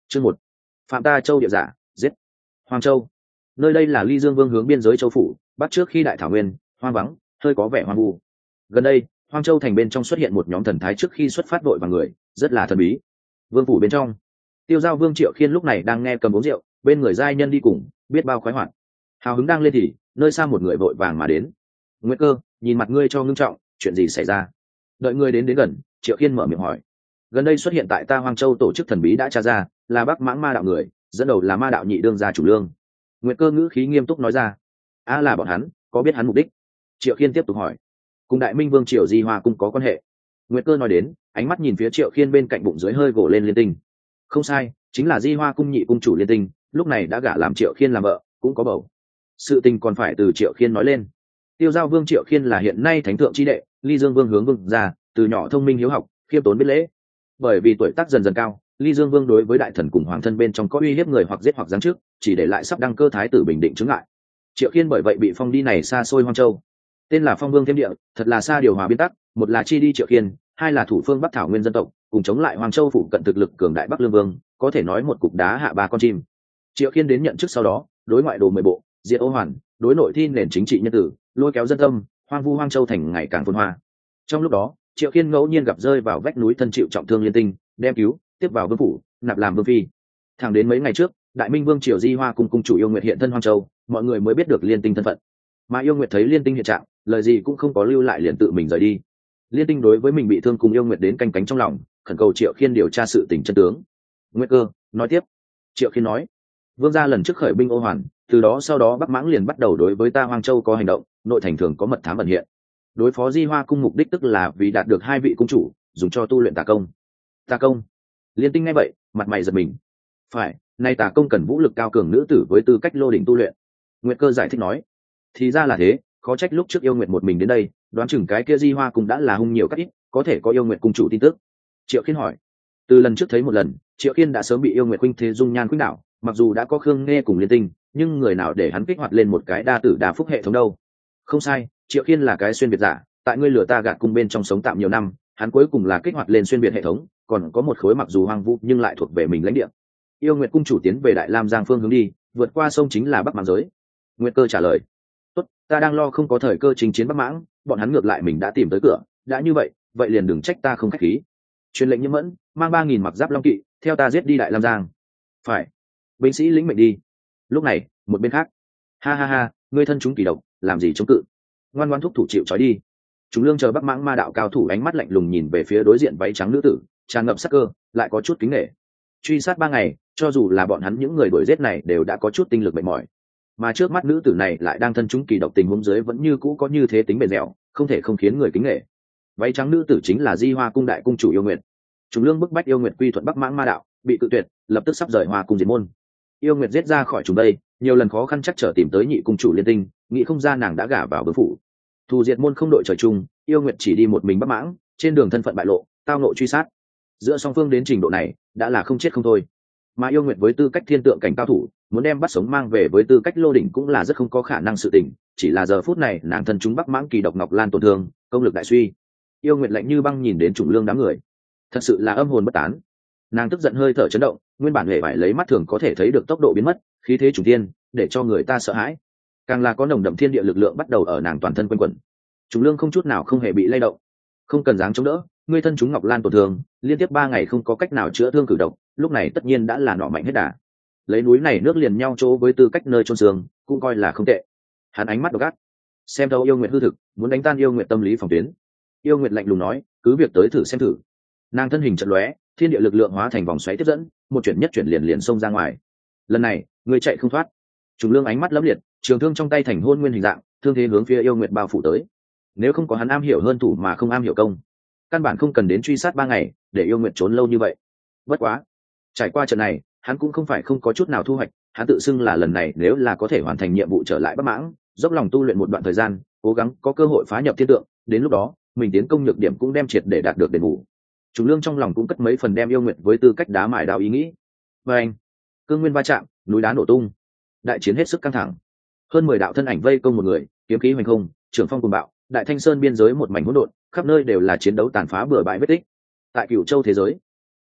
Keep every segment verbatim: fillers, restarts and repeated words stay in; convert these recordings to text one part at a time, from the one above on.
Chương một, Phạm Ta Châu địa giả, giết. Hoang Châu. Nơi đây là Ly Dương Vương hướng biên giới châu phủ, bắt trước khi đại thảo nguyên, hoang vắng, hơi có vẻ hoang vu. Gần đây, Hoang Châu thành bên trong xuất hiện một nhóm thần thái trước khi xuất phát đội vào người, rất là thần bí. Vương phủ bên trong, Tiêu Giao Vương Triệu Khiên lúc này đang nghe cầm uống rượu, bên người giai nhân đi cùng, biết bao khoái hoạt. Hào hứng đang lên thì, nơi xa một người vội vàng mà đến. Nguyệt Cơ, nhìn mặt ngươi cho ngưng trọng, chuyện gì xảy ra? Đợi ngươi đến đến gần, Triệu Khiên mở miệng hỏi. Gần đây xuất hiện tại ta Hoang Châu tổ chức thần bí đã tra ra, là Bắc Mãng Ma đạo người, dẫn đầu là Ma đạo nhị đương gia chủ lương. Nguyệt Cơ ngữ khí nghiêm túc nói ra. A là bọn hắn, có biết hắn mục đích? Triệu Khiên tiếp tục hỏi. Cùng Đại Minh Vương Triều Di Hoa cung có quan hệ. Nguyệt Cơ nói đến, ánh mắt nhìn phía Triệu Khiên bên cạnh bụng dưới hơi gồ lên Liên Tinh. Không sai, chính là Di Hoa cung nhị cung chủ Liên Tinh, lúc này đã gả làm Triệu Khiên làm vợ, cũng có bầu. Sự tình còn phải từ Triệu Khiên nói lên. Tiêu Giao Vương Triệu Khiên là hiện nay thánh thượng chi đệ, Ly Dương Vương hướng vương gia, từ nhỏ thông minh hiếu học, khiêm tốn biết lễ. Bởi vì tuổi tác dần dần cao, Ly Dương Vương đối với đại thần cùng hoàng thân bên trong có uy hiếp người hoặc giết hoặc giáng chức, chỉ để lại sắp đăng cơ thái tử bình định chứng ngại. Triệu Khiên bởi vậy bị phong đi này xa xôi Hoang Châu, tên là Phong Vương Thêm Địa, thật là xa điều hòa biên tắc, một là chi đi Triệu Khiên, hai là thủ phương Bắc thảo nguyên dân tộc, cùng chống lại Hoang Châu phụ cận thực lực cường đại Bắc Lương Vương, có thể nói một cục đá hạ ba con chim. Triệu Khiên đến nhận chức sau đó, đối ngoại đồ mười bộ, diệt ô hoàn, đối nội thi nền chính trị nhân tử, lôi kéo dân tâm, hoang vu Hoang Châu thành ngày càng phồn hoa. Trong lúc đó, Triệu Khiên ngẫu nhiên gặp rơi vào vách núi thân chịu trọng thương Liên Tinh, đem cứu, tiếp vào vương phủ, nạp làm vương phi. Thẳng đến mấy ngày trước, Đại Minh Vương Triều Di Hoa cung cung chủ Yêu Nguyệt hiện thân Hoang Châu, mọi người mới biết được Liên Tinh thân phận. Mà Yêu Nguyệt thấy Liên Tinh hiện trạng, lời gì cũng không có lưu lại liền tự mình rời đi. Liên Tinh đối với mình bị thương cùng Yêu Nguyệt đến canh cánh trong lòng, khẩn cầu Triệu Khiên điều tra sự tình chân tướng. Nguyệt Cơ nói tiếp. Triệu Khiên nói, vương gia lần trước khởi binh ô hoàn, từ đó sau đó Bắc Mãng liền bắt đầu đối với ta Hoang Châu có hành động, nội thành thường có mật thám ẩn hiện. Đối phó Di Hoa cung mục đích tức là vì đạt được hai vị cung chủ, dùng cho tu luyện tà công. Tà công? Liên Tinh nghe vậy, mặt mày giật mình. Phải, nay tà công cần vũ lực cao cường nữ tử với tư cách lô đỉnh tu luyện. Nguyệt Cơ giải thích nói. Thì ra là thế, khó trách lúc trước Yêu Nguyệt một mình đến đây, đoán chừng cái kia Di Hoa cung đã là hung nhiều cách ít, có thể có Yêu Nguyệt cung chủ tin tức. Triệu Khiên hỏi. Từ lần trước thấy một lần, Triệu Khiên đã sớm bị Yêu Nguyệt huynh thế dung nhan khuynh đảo, mặc dù đã có Khương Nghe cùng Liên Tinh, nhưng người nào để hắn kích hoạt lên một cái đa tử đa phúc hệ thống đâu? Không sai, Triệu Khiên là cái xuyên biệt giả, tại ngươi lừa ta gạt cung bên trong sống tạm nhiều năm, hắn cuối cùng là kích hoạt lên xuyên biệt hệ thống, còn có một khối mặc dù hoang vu nhưng lại thuộc về mình lãnh địa. Yêu Nguyệt cung chủ tiến về Đại Lam Giang phương hướng đi, vượt qua sông chính là Bắc Mãng giới. Nguyệt Cơ trả lời. Tốt, ta đang lo không có thời cơ chinh chiến Bắc Mãng, bọn hắn ngược lại mình đã tìm tới cửa, đã như vậy, vậy liền đừng trách ta không khách khí. Truyền lệnh Nhiễm Mẫn, mang ba nghìn mặc giáp long kỵ, theo ta giết đi Đại Lam Giang. Phải. Binh sĩ lĩnh mệnh đi. Lúc này, một bên khác. Ha ha ha, ngươi thân chúng kỳ độc, làm gì chống cự? Ngoan ngoãn thúc thủ chịu trói đi. Chúng lương chờ Bắc Mãng Ma đạo cao thủ ánh mắt lạnh lùng nhìn về phía đối diện váy trắng nữ tử, tràn ngập sắc cơ, lại có chút kính nể. Truy sát ba ngày, cho dù là bọn hắn những người đuổi giết này đều đã có chút tinh lực mệt mỏi, mà trước mắt nữ tử này lại đang thân chúng kỳ độc tình huống dưới vẫn như cũ có như thế tính bền dẻo, không thể không khiến người kính nể. Váy trắng nữ tử chính là Di Hoa cung đại cung chủ Yêu Nguyệt. Chúng lương bức bách Yêu Nguyệt quy thuận Bắc Mãng Ma đạo, bị cự tuyệt, lập tức sắp rời Hoa cung diệt môn. Yêu Nguyệt giết ra khỏi chúng đây, nhiều lần khó khăn chắc trở tìm tới nhị cung chủ Liên Tinh, nghĩ không ra nàng đã gả vào vương phủ. Thù diệt môn không đội trời chung, Yêu Nguyệt chỉ đi một mình Bắc Mãng, trên đường thân phận bại lộ, tao nội truy sát. Giữa song phương đến trình độ này, đã là không chết không thôi. Mà Yêu Nguyệt với tư cách thiên tượng cảnh cao thủ, muốn đem bắt sống mang về với tư cách lô đỉnh cũng là rất không có khả năng sự tình, chỉ là giờ phút này nàng thân chúng Bắc Mãng kỳ độc Ngọc Lan tổn thương, công lực đại suy. Yêu Nguyệt lạnh như băng nhìn đến chủng lương đám người, thật sự là âm hồn bất tán. Nàng tức giận hơi thở chấn động, nguyên bản hệ phải lấy mắt thường có thể thấy được tốc độ biến mất, khí thế trùng thiên, để cho người ta sợ hãi. Càng là có nồng đậm thiên địa lực lượng bắt đầu ở nàng toàn thân quanh quẩn. Chúng lương không chút nào không hề bị lay động, không cần dáng chống đỡ, ngươi thân chúng Ngọc Lan tổn thương, liên tiếp ba ngày không có cách nào chữa thương cử độc, lúc này tất nhiên đã là nọ mạnh hết đà. Lấy núi này nước liền nhau chỗ với tư cách nơi chôn xương, cũng coi là không tệ. Hắn ánh mắt độc ác, xem thấu Yêu Nguyệt hư thực, muốn đánh tan Yêu Nguyệt tâm lý phòng tuyến. Yêu Nguyệt lạnh lùng nói, cứ việc tới thử xem thử. Nàng thân hình chợt lóe, thiên địa lực lượng hóa thành vòng xoáy tiếp dẫn, một chuyển nhất chuyển liền liền xông ra ngoài. Lần này, ngươi chạy không thoát. Trùng lương ánh mắt lấm liệt, trường thương trong tay thành hôn nguyên hình dạng, thương thế hướng phía Yêu Nguyệt bao phủ tới. Nếu không có hắn am hiểu hơn thủ mà không am hiểu công, căn bản không cần đến truy sát ba ngày để Yêu Nguyệt trốn lâu như vậy. Bất quá, trải qua trận này, hắn cũng không phải không có chút nào thu hoạch. Hắn tự xưng là lần này nếu là có thể hoàn thành nhiệm vụ trở lại Bắc Mãng, dốc lòng tu luyện một đoạn thời gian, cố gắng có cơ hội phá nhập thiên tượng, đến lúc đó mình tiến công nhược điểm cũng đem triệt để đạt được đền bù. Trùng lương trong lòng cũng cất mấy phần đem Yêu Nguyệt với tư cách đá mài đao ý nghĩ. Và anh, cương nguyên va chạm, núi đá nổ tung, đại chiến hết sức căng thẳng. Hơn mười đạo thân ảnh vây công một người, kiếm khí hoành không, trưởng phong cuồng bạo, đại thanh sơn biên giới một mảnh hỗn độn, khắp nơi đều là chiến đấu tàn phá bừa bãi vết tích. Tại Cửu Châu thế giới,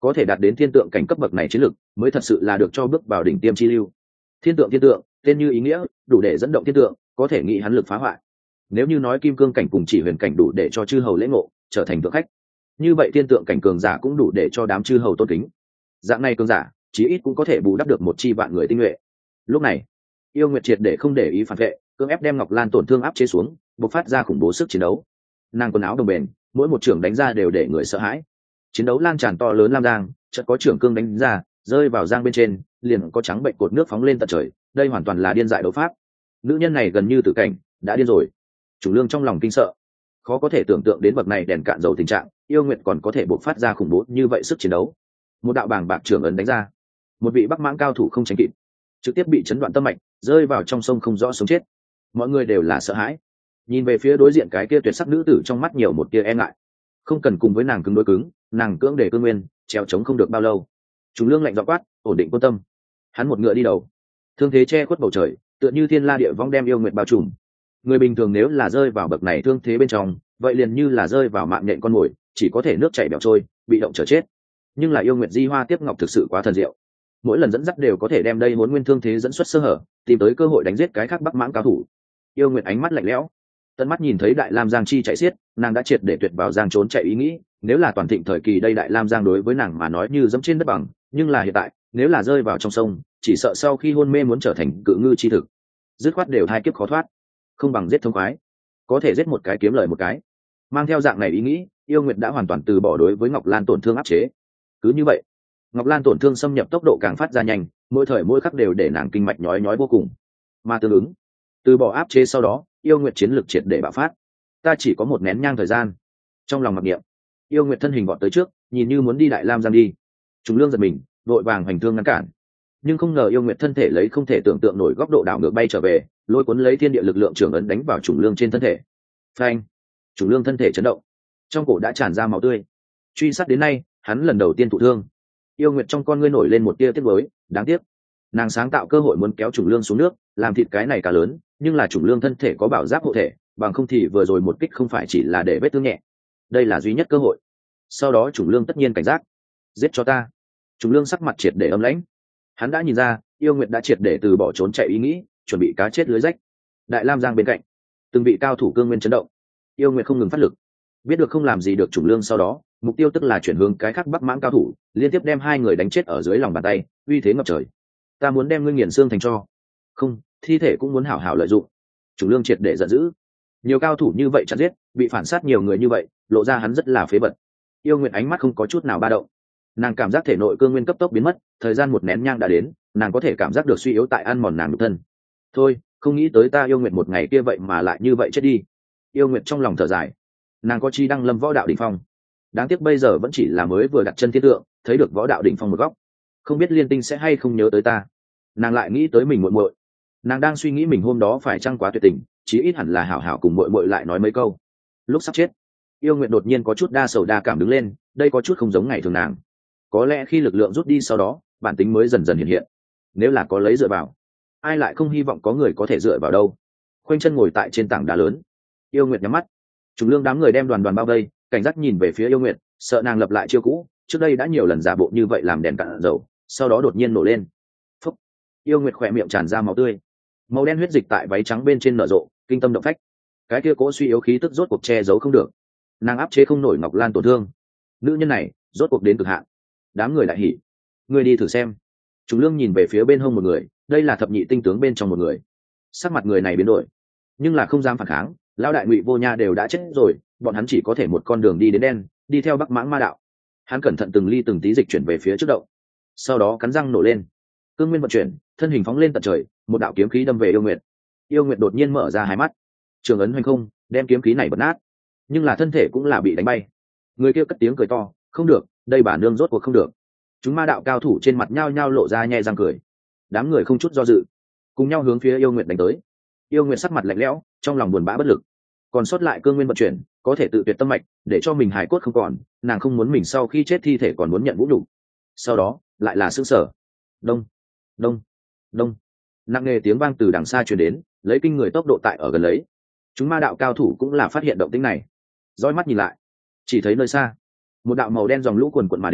có thể đạt đến thiên tượng cảnh cấp bậc này chiến lực mới thật sự là được cho bước vào đỉnh tiêm chi lưu. Thiên tượng thiên tượng tên như ý nghĩa, đủ để dẫn động thiên tượng, có thể nghĩ hắn lực phá hoại. Nếu như nói kim cương cảnh cùng chỉ huyền cảnh đủ để cho chư hầu lễ ngộ, trở thành thượng khách, như vậy thiên tượng cảnh cường giả cũng đủ để cho đám chư hầu tôn kính. Dạng này cường giả chí ít cũng có thể bù đắp được một chi vạn người tinh nhuệ. Lúc này yêu nguyệt triệt để không để ý phản vệ, cưỡng ép đem Ngọc Lan tổn thương áp chế xuống, bộc phát ra khủng bố sức chiến đấu. Nàng quần áo đồng bền, mỗi một trưởng đánh ra đều để người sợ hãi. Chiến đấu lan tràn to lớn lam giang, chợt có trưởng cương đánh ra, rơi vào giang bên trên, liền có trắng bệnh cột nước phóng lên tận trời. Đây hoàn toàn là điên dại đấu pháp. Nữ nhân này gần như tử cảnh, đã điên rồi. Chủ Lương trong lòng kinh sợ, khó có thể tưởng tượng đến bậc này đèn cạn dầu tình trạng, yêu nguyệt còn có thể bộc phát ra khủng bố như vậy sức chiến đấu. Một đạo bàng bạc trưởng ấn đánh ra, một vị bắc mãng cao thủ không tránh kịp, trực tiếp bị chấn đoạn tâm mạch, rơi vào trong sông không rõ sống chết. Mọi người đều là sợ hãi, nhìn về phía đối diện cái kia tuyệt sắc nữ tử trong mắt nhiều một tia e ngại. Không cần cùng với nàng cứng đối cứng, nàng cưỡng để cương nguyên, trèo trống không được bao lâu. Chúng Lương lạnh giọng quát, ổn định quân tâm. Hắn một ngựa đi đầu, thương thế che khuất bầu trời, tựa như thiên la địa vong đem yêu nguyệt bao trùm. Người bình thường nếu là rơi vào bậc này thương thế bên trong, vậy liền như là rơi vào mạng nhện con mồi, chỉ có thể nước chảy bèo trôi, bị động chờ chết. Nhưng là yêu nguyệt di hoa tiếp ngọc thực sự quá thần diệu, mỗi lần dẫn dắt đều có thể đem đây muốn nguyên thương thế dẫn xuất sơ hở, tìm tới cơ hội đánh giết cái khác bắc mãng cao thủ. Yêu nguyệt ánh mắt lạnh lẽo, tận mắt nhìn thấy đại lam giang chi chạy xiết, nàng đã triệt để tuyệt vào giang trốn chạy ý nghĩ. Nếu là toàn thịnh thời kỳ đây đại lam giang đối với nàng mà nói như dẫm trên đất bằng, nhưng là hiện tại nếu là rơi vào trong sông, chỉ sợ sau khi hôn mê muốn trở thành cự ngư chi thực, dứt khoát đều hai kiếp khó thoát. Không bằng giết thông khoái, có thể giết một cái kiếm lời một cái. Mang theo dạng này ý nghĩ, yêu nguyệt đã hoàn toàn từ bỏ đối với Ngọc Lan tổn thương áp chế. Cứ như vậy, Ngọc Lan tổn thương xâm nhập tốc độ càng phát ra nhanh, mỗi thời mỗi khắc đều để nàng kinh mạch nhói nhói vô cùng. Mà tương ứng, từ bỏ áp chế sau đó, yêu nguyệt chiến lực triệt để bạo phát. Ta chỉ có một nén nhang thời gian. Trong lòng mặc niệm, yêu nguyệt thân hình vọt tới trước, nhìn như muốn đi đại lam giang đi. Trùng Lương giật mình, vội vàng hành thương ngăn cản. Nhưng không ngờ yêu nguyệt thân thể lấy không thể tưởng tượng nổi góc độ đảo ngược bay trở về, lôi cuốn lấy thiên địa lực lượng trưởng ấn đánh vào Trùng Lương trên thân thể. Phanh! Trùng Lương thân thể chấn động, trong cổ đã tràn ra máu tươi. Truy sát đến nay, hắn lần đầu tiên thụ thương. Yêu nguyệt trong con ngươi nổi lên một tia tiếc nuối, đáng tiếc. Nàng sáng tạo cơ hội muốn kéo Trùng Lương xuống nước, làm thịt cái này cá lớn, nhưng là Trùng Lương thân thể có bảo giáp hộ thể, bằng không thì vừa rồi một kích không phải chỉ là để vết thương nhẹ. Đây là duy nhất cơ hội. Sau đó Trùng Lương tất nhiên cảnh giác. Giết cho ta! Trùng Lương sắc mặt triệt để âm lãnh. Hắn đã nhìn ra, yêu nguyệt đã triệt để từ bỏ trốn chạy ý nghĩ, chuẩn bị cá chết lưới rách. Đại lam giang bên cạnh, từng vị cao thủ cương nguyên chấn động. Yêu nguyệt không ngừng phát lực, biết được không làm gì được Trùng Lương, sau đó mục tiêu tức là chuyển hướng cái khác bắc mãng cao thủ, liên tiếp đem hai người đánh chết ở dưới lòng bàn tay, uy thế ngập trời. Ta muốn đem ngươi nghiền xương thành tro, không, thi thể cũng muốn hảo hảo lợi dụng. Trùng Lương triệt để giận dữ, nhiều cao thủ như vậy chặn giết, bị phản sát nhiều người như vậy, lộ ra hắn rất là phế bật. Yêu nguyệt ánh mắt không có chút nào ba động, nàng cảm giác thể nội cương nguyên cấp tốc biến mất, thời gian một nén nhang đã đến, nàng có thể cảm giác được suy yếu tại ăn mòn nàng nhục thân. Thôi, không nghĩ tới ta yêu nguyệt một ngày kia vậy mà lại như vậy chết đi. Yêu nguyệt trong lòng thở dài, nàng có chi đăng lâm võ đạo đỉnh phong, đáng tiếc bây giờ vẫn chỉ là mới vừa đặt chân thiên tượng, thấy được võ đạo đỉnh phong một góc, không biết liên tinh sẽ hay không nhớ tới ta. Nàng lại nghĩ tới mình muội muội, nàng đang suy nghĩ mình hôm đó phải chăng quá tuyệt tình, chí ít hẳn là hảo hảo cùng muội muội lại nói mấy câu. Lúc sắp chết, yêu nguyệt đột nhiên có chút đa sầu đa cảm đứng lên, đây có chút không giống ngày thường nàng. Có lẽ khi lực lượng rút đi sau đó, bản tính mới dần dần hiện hiện. Nếu là có lấy dựa vào, ai lại không hy vọng có người có thể dựa vào đâu. Khoanh chân ngồi tại trên tảng đá lớn, yêu nguyệt nhắm mắt. Trùng Lương đám người đem đoàn đoàn bao vây, cảnh giác nhìn về phía yêu nguyệt, sợ nàng lập lại chiêu cũ. Trước đây đã nhiều lần giả bộ như vậy làm đèn cạn dầu, sau đó đột nhiên nổ lên. Phúc! Yêu nguyệt khỏe miệng tràn ra máu tươi, màu đen huyết dịch tại váy trắng bên trên nở rộ, kinh tâm động phách. Cái kia cố suy yếu khí tức rốt cuộc che giấu không được, nàng áp chế không nổi Ngọc Lan tổn thương. Nữ nhân này rốt cuộc đến cực hạn. Đám người đại hỉ, ngươi đi thử xem. Trùng Lương nhìn về phía bên hông một người, đây là thập nhị tinh tướng bên trong một người. Sắc mặt người này biến đổi, nhưng là không dám phản kháng. Lão đại Ngụy Vô Nha đều đã chết rồi, bọn hắn chỉ có thể một con đường đi đến đen, đi theo Bắc Mãng Ma đạo. Hắn cẩn thận từng ly từng tí dịch chuyển về phía trước động, sau đó cắn răng nổ lên, cương nguyên vận chuyển, thân hình phóng lên tận trời, một đạo kiếm khí đâm về yêu nguyệt. Yêu nguyệt đột nhiên mở ra hai mắt, trường ấn hoành không, đem kiếm khí này bật nát, nhưng là thân thể cũng là bị đánh bay. Người kia cất tiếng cười to, không được, đây bà nương rốt cuộc không được. Chúng ma đạo cao thủ trên mặt nhao nhao lộ ra nhe răng cười. Đám người không chút do dự, cùng nhau hướng phía yêu nguyệt đánh tới. Yêu nguyệt sắc mặt lạnh lẽo, trong lòng buồn bã bất lực. Còn sót lại cương nguyên vận chuyển, có thể tự tuyệt tâm mạch, để cho mình hài cốt không còn. Nàng không muốn mình sau khi chết thi thể còn muốn nhận vũ nhục. Sau đó lại là sững sờ. Đông, đông, đông, nặng nề tiếng vang từ đằng xa truyền đến, lấy kinh người tốc độ tại ở gần lấy. Chúng ma đạo cao thủ cũng là phát hiện động tĩnh này, dõi mắt nhìn lại, chỉ thấy nơi xa một đạo màu đen dòng lũ cuồn cuộn mà đến,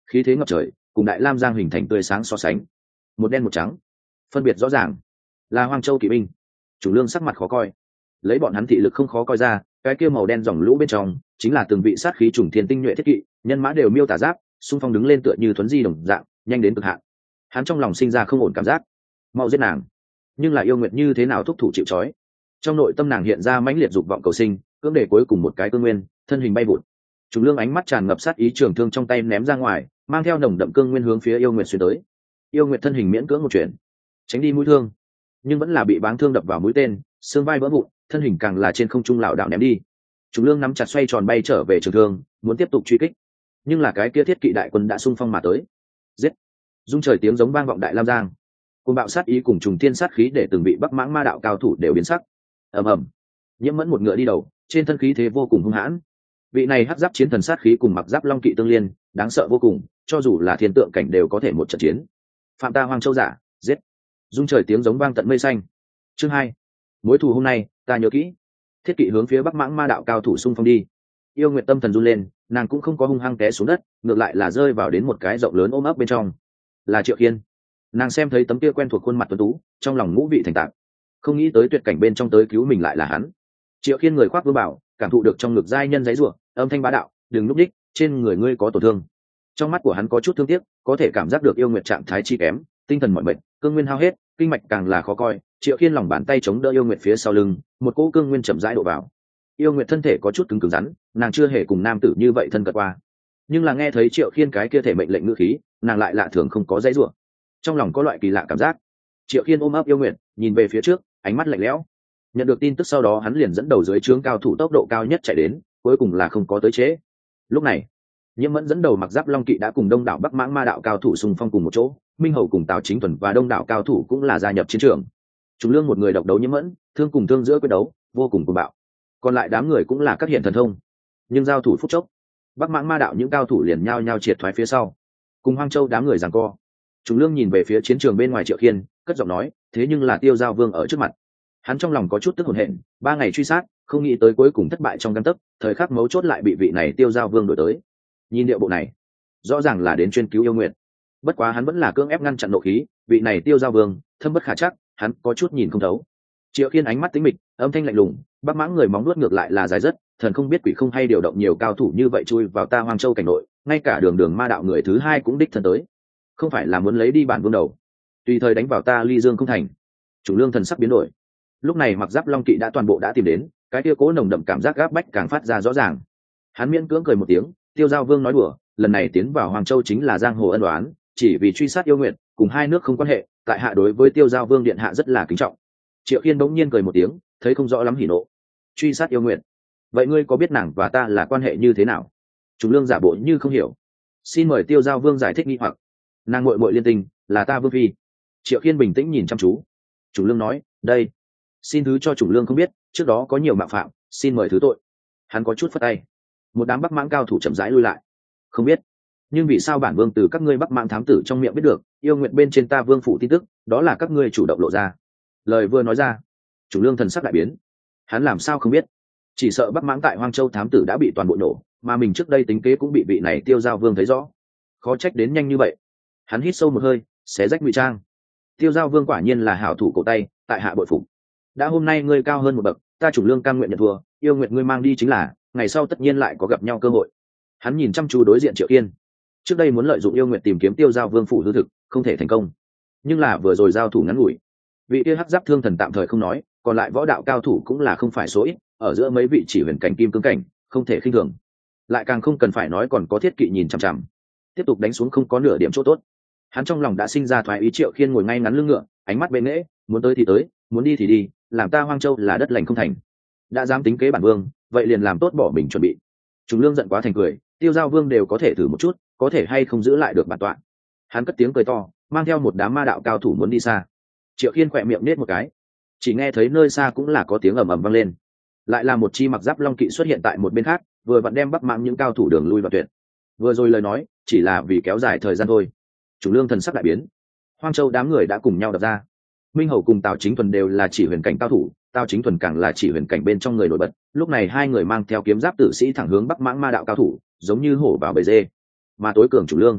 khí thế ngập trời, cùng đại lam giang hình thành tươi sáng so sánh, một đen một trắng phân biệt rõ ràng, là Hoang Châu kỵ binh. Chủ Lương sắc mặt khó coi, lấy bọn hắn thị lực không khó coi ra, cái kia màu đen dòng lũ bên trong chính là từng vị sát khí trùng thiên tinh nhuệ thiết kỵ, nhân mã đều miêu tả giáp xung phong đứng lên tựa như thuấn di đồng dạng, nhanh đến cực hạn. Hắn trong lòng sinh ra không ổn cảm giác, mau giết nàng. Nhưng là Yêu Nguyệt như thế nào thúc thủ chịu trói, trong nội tâm nàng hiện ra mãnh liệt dục vọng cầu sinh, cưỡng để cuối cùng một cái cương nguyên, thân hình bay vụt. Chủ Lương ánh mắt tràn ngập sát ý, trường thương trong tay ném ra ngoài, mang theo nồng đậm cương nguyên hướng phía Yêu Nguyệt xuyên tới. Yêu Nguyệt thân hình miễn cưỡng một chuyển, tránh đi mũi thương, nhưng vẫn là bị báng thương đập vào mũi tên, xương vai vỡ vụn, thân hình càng là trên không trung lảo đảo ném đi. Chủ Lương nắm chặt xoay tròn bay trở về trường thương, muốn tiếp tục truy kích, nhưng là cái kia thiết kỵ đại quân đã xung phong mà tới. Giết! Dung trời tiếng giống vang vọng đại lam giang, cùng bạo sát ý cùng trùng thiên sát khí để từng vị Bắc Mãng ma đạo cao thủ đều biến sắc. ầm ầm, Nhiễm Mẫn một ngựa đi đầu, trên thân khí thế vô cùng hung hãn. Vị này hắc giáp chiến thần sát khí cùng mặc giáp long kỵ tương liên, đáng sợ vô cùng, cho dù là thiên tượng cảnh đều có thể một trận chiến. Phạm ta Hoang Châu giả, giết! Dung trời tiếng giống vang tận mây xanh. Chương hai, mối thù hôm nay ta nhớ kỹ. Thiết kỵ hướng phía Bắc Mãng ma đạo cao thủ xung phong đi. Yêu Nguyệt tâm thần run lên, nàng cũng không có hung hăng té xuống đất, ngược lại là rơi vào đến một cái rộng lớn ôm ấp bên trong. Là Triệu Khiên. Nàng xem thấy tấm kia quen thuộc khuôn mặt tuấn tú, trong lòng ngũ vị thành tạc. Không nghĩ tới tuyệt cảnh bên trong tới cứu mình lại là hắn. Triệu Khiên người khoác vương bảo, cảm thụ được trong ngực giai nhân giấy rủa, âm thanh bá đạo, đừng núp đích, trên người ngươi có tổn thương. Trong mắt của hắn có chút thương tiếc, có thể cảm giác được Yêu Nguyệt trạng thái chi kém, tinh thần mỏi mệt, cương nguyên hao hết, kinh mạch càng là khó coi. Triệu Khiên lòng bàn tay chống đỡ Yêu Nguyệt phía sau lưng, một cỗ cương nguyên chậm rãi đổ vào. Yêu Nguyệt thân thể có chút cứng cứng rắn, nàng chưa hề cùng nam tử như vậy thân cận qua, nhưng là nghe thấy Triệu Khiên cái kia thể mệnh lệnh ngữ khí, nàng lại lạ thường không có dãy rủa, trong lòng có loại kỳ lạ cảm giác. Triệu Khiên ôm ấp Yêu Nguyệt, nhìn về phía trước, ánh mắt lạnh lẽo. Nhận được tin tức sau đó hắn liền dẫn đầu dưới trướng cao thủ tốc độ cao nhất chạy đến, cuối cùng là không có tới trễ. Lúc này, Nhiễm Mẫn dẫn đầu mặc giáp long kỵ đã cùng đông đảo Bắc Mãng ma đạo cao thủ xung phong cùng một chỗ, Minh Hầu cùng Tào Chính Thuần và đông đảo cao thủ cũng là gia nhập chiến trường. Trùng Lương một người độc đấu Nhiễm Mẫn, thương cùng thương giữa quyết đấu, vô cùng cuồng bạo. Còn lại đám người cũng là các hiện thần thông, nhưng giao thủ phút chốc, Bắc Mãng ma đạo những cao thủ liền nhao nhao triệt thoái phía sau, cùng Hoang Châu đám người giằng co. Trùng Lương nhìn về phía chiến trường bên ngoài Triệu Khiên, cất giọng nói, thế nhưng là Tiêu Giao Vương ở trước mặt. Hắn trong lòng có chút tức hổn hển, ba ngày truy sát, không nghĩ tới cuối cùng thất bại trong gang tấc, thời khắc mấu chốt lại bị vị này Tiêu Giao Vương đuổi tới. Nhìn điệu bộ này, rõ ràng là đến chuyên cứu Yêu Nguyệt. Bất quá hắn vẫn là cưỡng ép ngăn chặn nộ khí, vị này Tiêu Giao Vương, thâm bất khả trắc, hắn có chút nhìn không thấu. Triệu Khiên ánh mắt tĩnh mịch, âm thanh lạnh lùng, Bắc Mãng người móng nuốt ngược lại là dài rất, thần không biết quỷ không hay điều động nhiều cao thủ như vậy chui vào ta Hoang Châu cảnh nội, ngay cả đường đường ma đạo người thứ hai cũng đích thân tới, không phải là muốn lấy đi bản vương đầu, tùy thời đánh vào ta Ly Dương không thành. Chủ Lương thần sắc biến đổi. Lúc này mặc giáp long kỵ đã toàn bộ đã tìm đến, cái kia cố nồng đậm cảm giác gáp bách càng phát ra rõ ràng. Hắn miễn cưỡng cười một tiếng, Tiêu Giao Vương nói đùa, lần này tiến vào Hoàng Châu chính là giang hồ ân oán, chỉ vì truy sát Yêu Nguyệt, cùng hai nước không quan hệ, tại hạ đối với Tiêu Giao Vương điện hạ rất là kính trọng. Triệu Khiên bỗng nhiên cười một tiếng, thấy không rõ lắm hỉ nộ. Truy sát Yêu Nguyệt, vậy ngươi có biết nàng và ta là quan hệ như thế nào? Trùng Lương giả bộ như không hiểu, xin mời Tiêu Giao Vương giải thích nghi hoặc. Nàng muội muội liên tình, là ta vương phi. Triệu Khiên bình tĩnh nhìn chăm chú. Trùng Lương nói, đây, xin thứ cho Trùng Lương không biết, trước đó có nhiều mạo phạm, xin mời thứ tội. Hắn có chút phất tay, một đám Bắc Mãng cao thủ chậm rãi lui lại. Không biết, nhưng vì sao bản vương từ các ngươi Bắc Mãng thám tử trong miệng biết được Yêu Nguyệt bên trên ta vương phủ tin tức, đó là các ngươi chủ động lộ ra. Lời vừa nói ra, Trùng Lương thần sắc đại biến. Hắn làm sao không biết? Chỉ sợ Bắc Mãng tại Hoang Châu thám tử đã bị toàn bộ nổ, mà mình trước đây tính kế cũng bị vị này Tiêu Giao Vương thấy rõ. Khó trách đến nhanh như vậy. Hắn hít sâu một hơi, xé rách ngụy trang. Tiêu Giao Vương quả nhiên là hảo thủ cổ tay, tại hạ bội phục. Đã hôm nay ngươi cao hơn một bậc, ta Trùng Lương cam nguyện nhận thua, Yêu Nguyệt ngươi mang đi chính là, ngày sau tất nhiên lại có gặp nhau cơ hội. Hắn nhìn chăm chú đối diện Triệu Khiên. Trước đây muốn lợi dụng Yêu Nguyệt tìm kiếm Tiêu Giao Vương phủ hư thực, không thể thành công. Nhưng là vừa rồi giao thủ ngắn ngủi, vị kia hắc giáp thương thần tạm thời không nói, còn lại võ đạo cao thủ cũng là không phải số ít, ở giữa mấy vị chỉ huyền cảnh kim cương cảnh, không thể khinh thường. Lại càng không cần phải nói còn có thiết kỵ nhìn chằm chằm, tiếp tục đánh xuống không có nửa điểm chỗ tốt. Hắn trong lòng đã sinh ra thoái ý. Triệu Khiên ngồi ngay ngắn lưng ngựa, ánh mắt bên nghễ, muốn tới thì tới, muốn đi thì đi, làm ta Hoang Châu là đất lành không thành. Đã dám tính kế bản vương, vậy liền làm tốt bỏ mình chuẩn bị. Trùng Lương giận quá thành cười, Tiêu Giao Vương đều có thể thử một chút, có thể hay không giữ lại được bản tọa. Hắn cất tiếng cười to, mang theo một đám ma đạo cao thủ muốn đi xa. Triệu Khiên khỏe miệng nết một cái, chỉ nghe thấy nơi xa cũng là có tiếng ầm ầm vang lên, lại là một chi mặc giáp long kỵ xuất hiện tại một bên khác, vừa vặn đem Bắc Mãng những cao thủ đường lui vào tuyệt. Vừa rồi lời nói chỉ là vì kéo dài thời gian thôi. Chủ Lương thần sắc đại biến. Hoang Châu đám người đã cùng nhau đập ra. Minh Hầu cùng Tào Chính Thuần đều là chỉ huyền cảnh cao thủ, Tào Chính Thuần càng là chỉ huyền cảnh bên trong người nổi bật. Lúc này hai người mang theo kiếm giáp tử sĩ thẳng hướng Bắc Mãng ma đạo cao thủ, giống như hổ vào bầy dê. Mà tối cường Chủ Lương,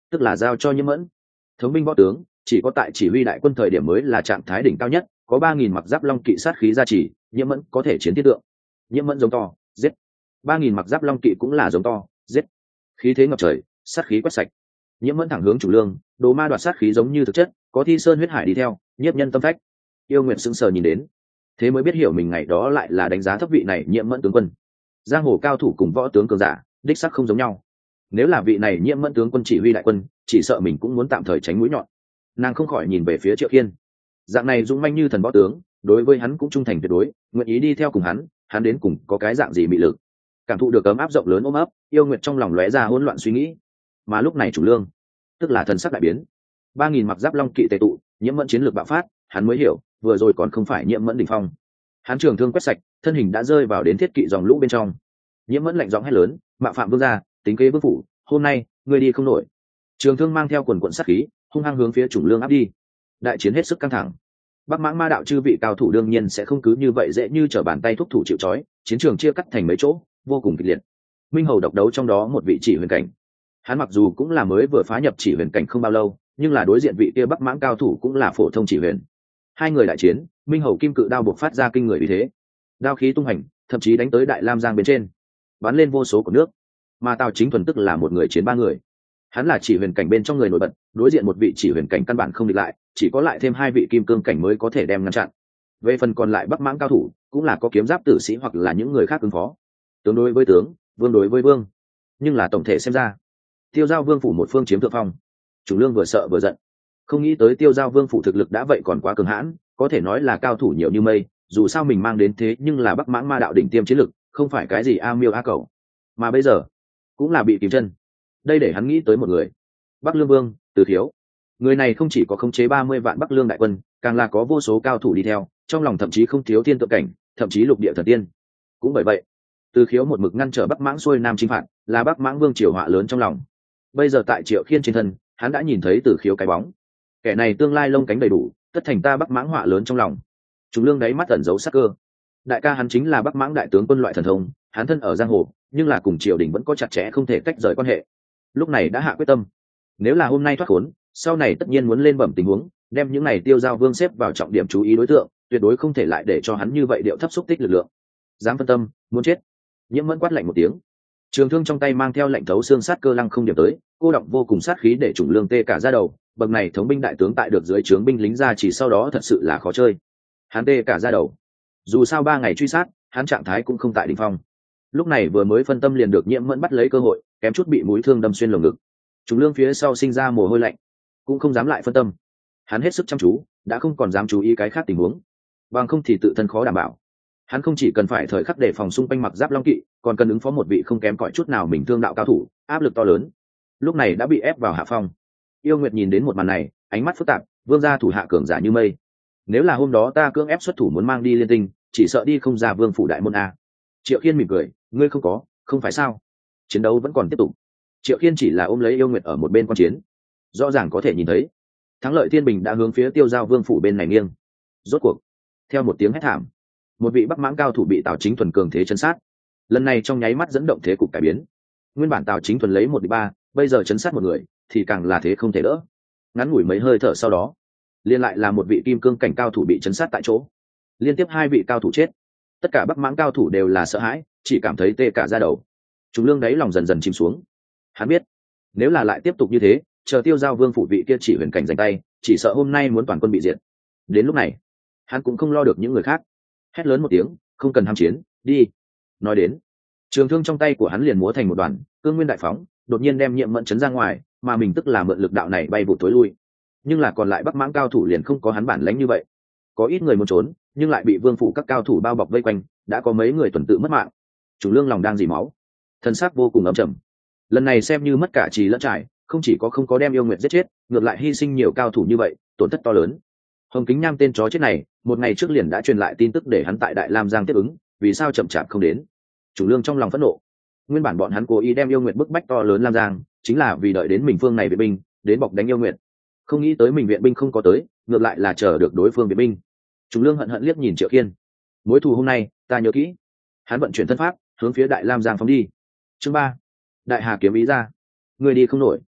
tức là giao cho Nhiễm Mẫn. Thống binh võ tướng chỉ có tại chỉ huy đại quân thời điểm mới là trạng thái đỉnh cao nhất, có ba nghìn mặc giáp long kỵ sát khí gia trì, Nhiễm Mẫn có thể chiến thiên tượng. Nhiễm Mẫn giống to, giết. ba nghìn mặc giáp long kỵ cũng là giống to, giết. Khí thế ngập trời, sát khí quét sạch. Nhiễm Mẫn thẳng hướng chủ lương, đồ ma đoạt sát khí giống như thực chất, có thi sơn huyết hải đi theo, nhiếp nhân tâm phách. Yêu Nguyệt sững sờ nhìn đến, thế mới biết hiểu mình ngày đó lại là đánh giá thấp vị này Nhiễm Mẫn tướng quân. Giang hồ cao thủ cùng võ tướng cường giả, đích sắc không giống nhau. Nếu là vị này Nhiễm Mẫn tướng quân chỉ huy đại quân, chỉ sợ mình cũng muốn tạm thời tránh mũi nhọn. Nàng không khỏi nhìn về phía Triệu Khiên. Dạng này dũng manh như thần võ tướng, đối với hắn cũng trung thành tuyệt đối, nguyện ý đi theo cùng hắn, hắn đến cùng có cái dạng gì mị lực. Cảm thụ được ấm áp rộng lớn ôm ấp, Yêu Nguyệt trong lòng lóe ra hỗn loạn suy nghĩ. Mà lúc này chủ lương, tức là thần sắc đại biến. ba nghìn mặc giáp long kỵ tề tụ, Nhiễm Mẫn chiến lược bạo phát, hắn mới hiểu, vừa rồi còn không phải Nhiễm Mẫn đỉnh phong. Hắn trường thương quét sạch, thân hình đã rơi vào đến thiết kỵ dòng lũ bên trong. Nhiễm Mẫn lạnh giọng hét lớn, mạo phạm vương gia, tính kế vương phủ, hôm nay ngươi đi không nổi. Trường thương mang theo quần quận sát khí, hung hăng hướng phía chủng lương áp đi. Đại chiến hết sức căng thẳng. Bắc Mãng Ma đạo chư vị cao thủ đương nhiên sẽ không cứ như vậy dễ như trở bàn tay thúc thủ chịu trói, chiến trường chia cắt thành mấy chỗ, vô cùng kịch liệt. Minh Hầu độc đấu trong đó một vị chỉ huyền cảnh. Hắn mặc dù cũng là mới vừa phá nhập chỉ huyền cảnh không bao lâu, nhưng là đối diện vị kia Bắc Mãng cao thủ cũng là phổ thông chỉ huyền. Hai người đại chiến, Minh Hầu kim cự đao buộc phát ra kinh người uy thế. Đao khí tung hành, thậm chí đánh tới Đại Lam Giang bên trên, bắn lên vô số của nước. Mà Tào Chính Thuần tức là một người chiến ba người. Hắn là chỉ huyền cảnh bên trong người nổi bật, đối diện một vị chỉ huyền cảnh căn bản không địch lại, chỉ có lại thêm hai vị kim cương cảnh mới có thể đem ngăn chặn. Về phần còn lại Bắc Mãng cao thủ, cũng là có kiếm giáp tử sĩ hoặc là những người khác ứng phó. Tướng đối với tướng, vương đối với vương. Nhưng là tổng thể xem ra, Tiêu Giao Vương phủ một phương chiếm thượng phong. Chủ lương vừa sợ vừa giận, không nghĩ tới Tiêu Giao Vương phủ thực lực đã vậy còn quá cường hãn, có thể nói là cao thủ nhiều như mây, dù sao mình mang đến thế nhưng là Bắc Mãng Ma đạo đỉnh tiêm chiến lực, không phải cái gì a miêu a cẩu. Mà bây giờ, cũng là bị kìm chân. Đây để hắn nghĩ tới một người, Bắc Lương Vương Từ Khiếu. Người này không chỉ có khống chế ba mươi vạn Bắc Lương đại quân, càng là có vô số cao thủ đi theo, trong lòng thậm chí không thiếu thiên tượng cảnh, thậm chí lục địa thần tiên. Cũng bởi vậy, Từ Khiếu một mực ngăn trở Bắc Mãng xuôi nam chinh phạt, là Bắc Mãng Vương triều họa lớn trong lòng. Bây giờ tại Triệu Khiên trên thân, hắn đã nhìn thấy Từ Khiếu cái bóng. Kẻ này tương lai lông cánh đầy đủ, tất thành ta Bắc Mãng họa lớn trong lòng. Trùng Lương đáy mắt ẩn giấu sắc cơ. Đại ca hắn chính là Bắc Mãng đại tướng quân loại thần thông, hắn thân ở giang hồ, nhưng là cùng triều đình vẫn có chặt chẽ không thể tách rời quan hệ. Lúc này đã hạ quyết tâm, nếu là hôm nay thoát khốn, sau này tất nhiên muốn lên bẩm tình huống, đem những này Tiêu Giao Vương xếp vào trọng điểm chú ý đối tượng, tuyệt đối không thể lại để cho hắn như vậy điệu thấp xúc tích lực lượng. Dám phân tâm, muốn chết. Nhiễm Mẫn quát lạnh một tiếng, trường thương trong tay mang theo lệnh thấu xương sát cơ lăng không điểm tới, cô động vô cùng sát khí để Trùng Lương tê cả da đầu. Bậc này thống binh đại tướng tại được dưới trướng binh lính ra chỉ sau đó thật sự là khó chơi. Hắn tê cả da đầu. Dù sao ba ngày truy sát, hắn trạng thái cũng không tại đỉnh phong. Lúc này vừa mới phân tâm liền được Nhiễm Mẫn bắt lấy cơ hội, kém chút bị mũi thương đâm xuyên lồng ngực. Trùng Lương phía sau sinh ra mồ hôi lạnh, cũng không dám lại phân tâm. Hắn hết sức chăm chú, đã không còn dám chú ý cái khác tình huống, bằng không thì tự thân khó đảm bảo. Hắn không chỉ cần phải thời khắc đề phòng xung quanh mặc giáp long kỵ, còn cần ứng phó một vị không kém cỏi chút nào mình thương đạo cao thủ, áp lực to lớn. Lúc này đã bị ép vào hạ phong. Yêu Nguyệt nhìn đến một màn này, ánh mắt phức tạp, vương gia thủ hạ cường giả như mây. Nếu là hôm đó ta cưỡng ép xuất thủ muốn mang đi liên tinh, chỉ sợ đi không ra vương phủ đại môn a. Triệu Khiên mỉm cười, ngươi không có, không phải sao? Chiến đấu vẫn còn tiếp tục. Triệu Khiên chỉ là ôm lấy Yêu Nguyệt ở một bên quan chiến, rõ ràng có thể nhìn thấy thắng lợi thiên bình đã hướng phía Tiêu Giao Vương phủ bên này nghiêng. Rốt cuộc, theo một tiếng hét thảm, một vị Bắc Mãng cao thủ bị Tào Chính Thuần cường thế chấn sát. Lần này trong nháy mắt dẫn động thế cục cải biến. Nguyên bản Tào Chính Thuần lấy một địch ba, bây giờ chấn sát một người, thì càng là thế không thể đỡ. Ngắn ngủi mấy hơi thở sau đó, liên lại là một vị kim cương cảnh cao thủ bị chấn sát tại chỗ. Liên tiếp hai vị cao thủ chết. Tất cả Bắc Mãng cao thủ đều là sợ hãi, chỉ cảm thấy tê cả da đầu. Trùng Lương đáy lòng dần dần chìm xuống. Hắn biết, nếu là lại tiếp tục như thế, chờ Tiêu Giao Vương phủ vị kia chỉ huyền cảnh giành tay, chỉ sợ hôm nay muốn toàn quân bị diệt. Đến lúc này, hắn cũng không lo được những người khác. Hét lớn một tiếng, không cần ham chiến, đi. Nói đến, trường thương trong tay của hắn liền múa thành một đoàn, cương nguyên đại phóng, đột nhiên đem Nhiệm Mẫn chấn ra ngoài, mà mình tức là mượn lực đạo này bay vụt tối lui. Nhưng là còn lại Bắc Mãng cao thủ liền không có hắn bản lãnh như vậy. Có ít người muốn trốn, nhưng lại bị Vương phủ các cao thủ bao bọc vây quanh, đã có mấy người tuần tự mất mạng. Chủ Lương lòng đang dỉ máu, thân xác vô cùng ấm trầm. Lần này xem như mất cả trì lẫn trải, không chỉ có không có đem Yêu Nguyệt giết chết, ngược lại hy sinh nhiều cao thủ như vậy, tổn thất to lớn. Hồng Kính Nham tên chó chết này, một ngày trước liền đã truyền lại tin tức để hắn tại Đại Lam Giang tiếp ứng, vì sao chậm chạp không đến? Chủ Lương trong lòng phẫn nộ. Nguyên bản bọn hắn cố ý đem Yêu Nguyệt bức bách to lớn Lam Giang, chính là vì đợi đến mình phương này viện binh, đến bọc đánh Yêu Nguyệt. Không nghĩ tới mình viện binh không có tới, ngược lại là chờ được đối phương viện binh. Chủ Lương hận hận liếc nhìn Triệu Khiên. Mối thù hôm nay, ta nhớ kỹ. Hắn vận chuyển thân pháp, hướng phía Đại Lam Giang phóng đi. Chương ba. Đại Hà kiếm ý ra. Người đi không nổi.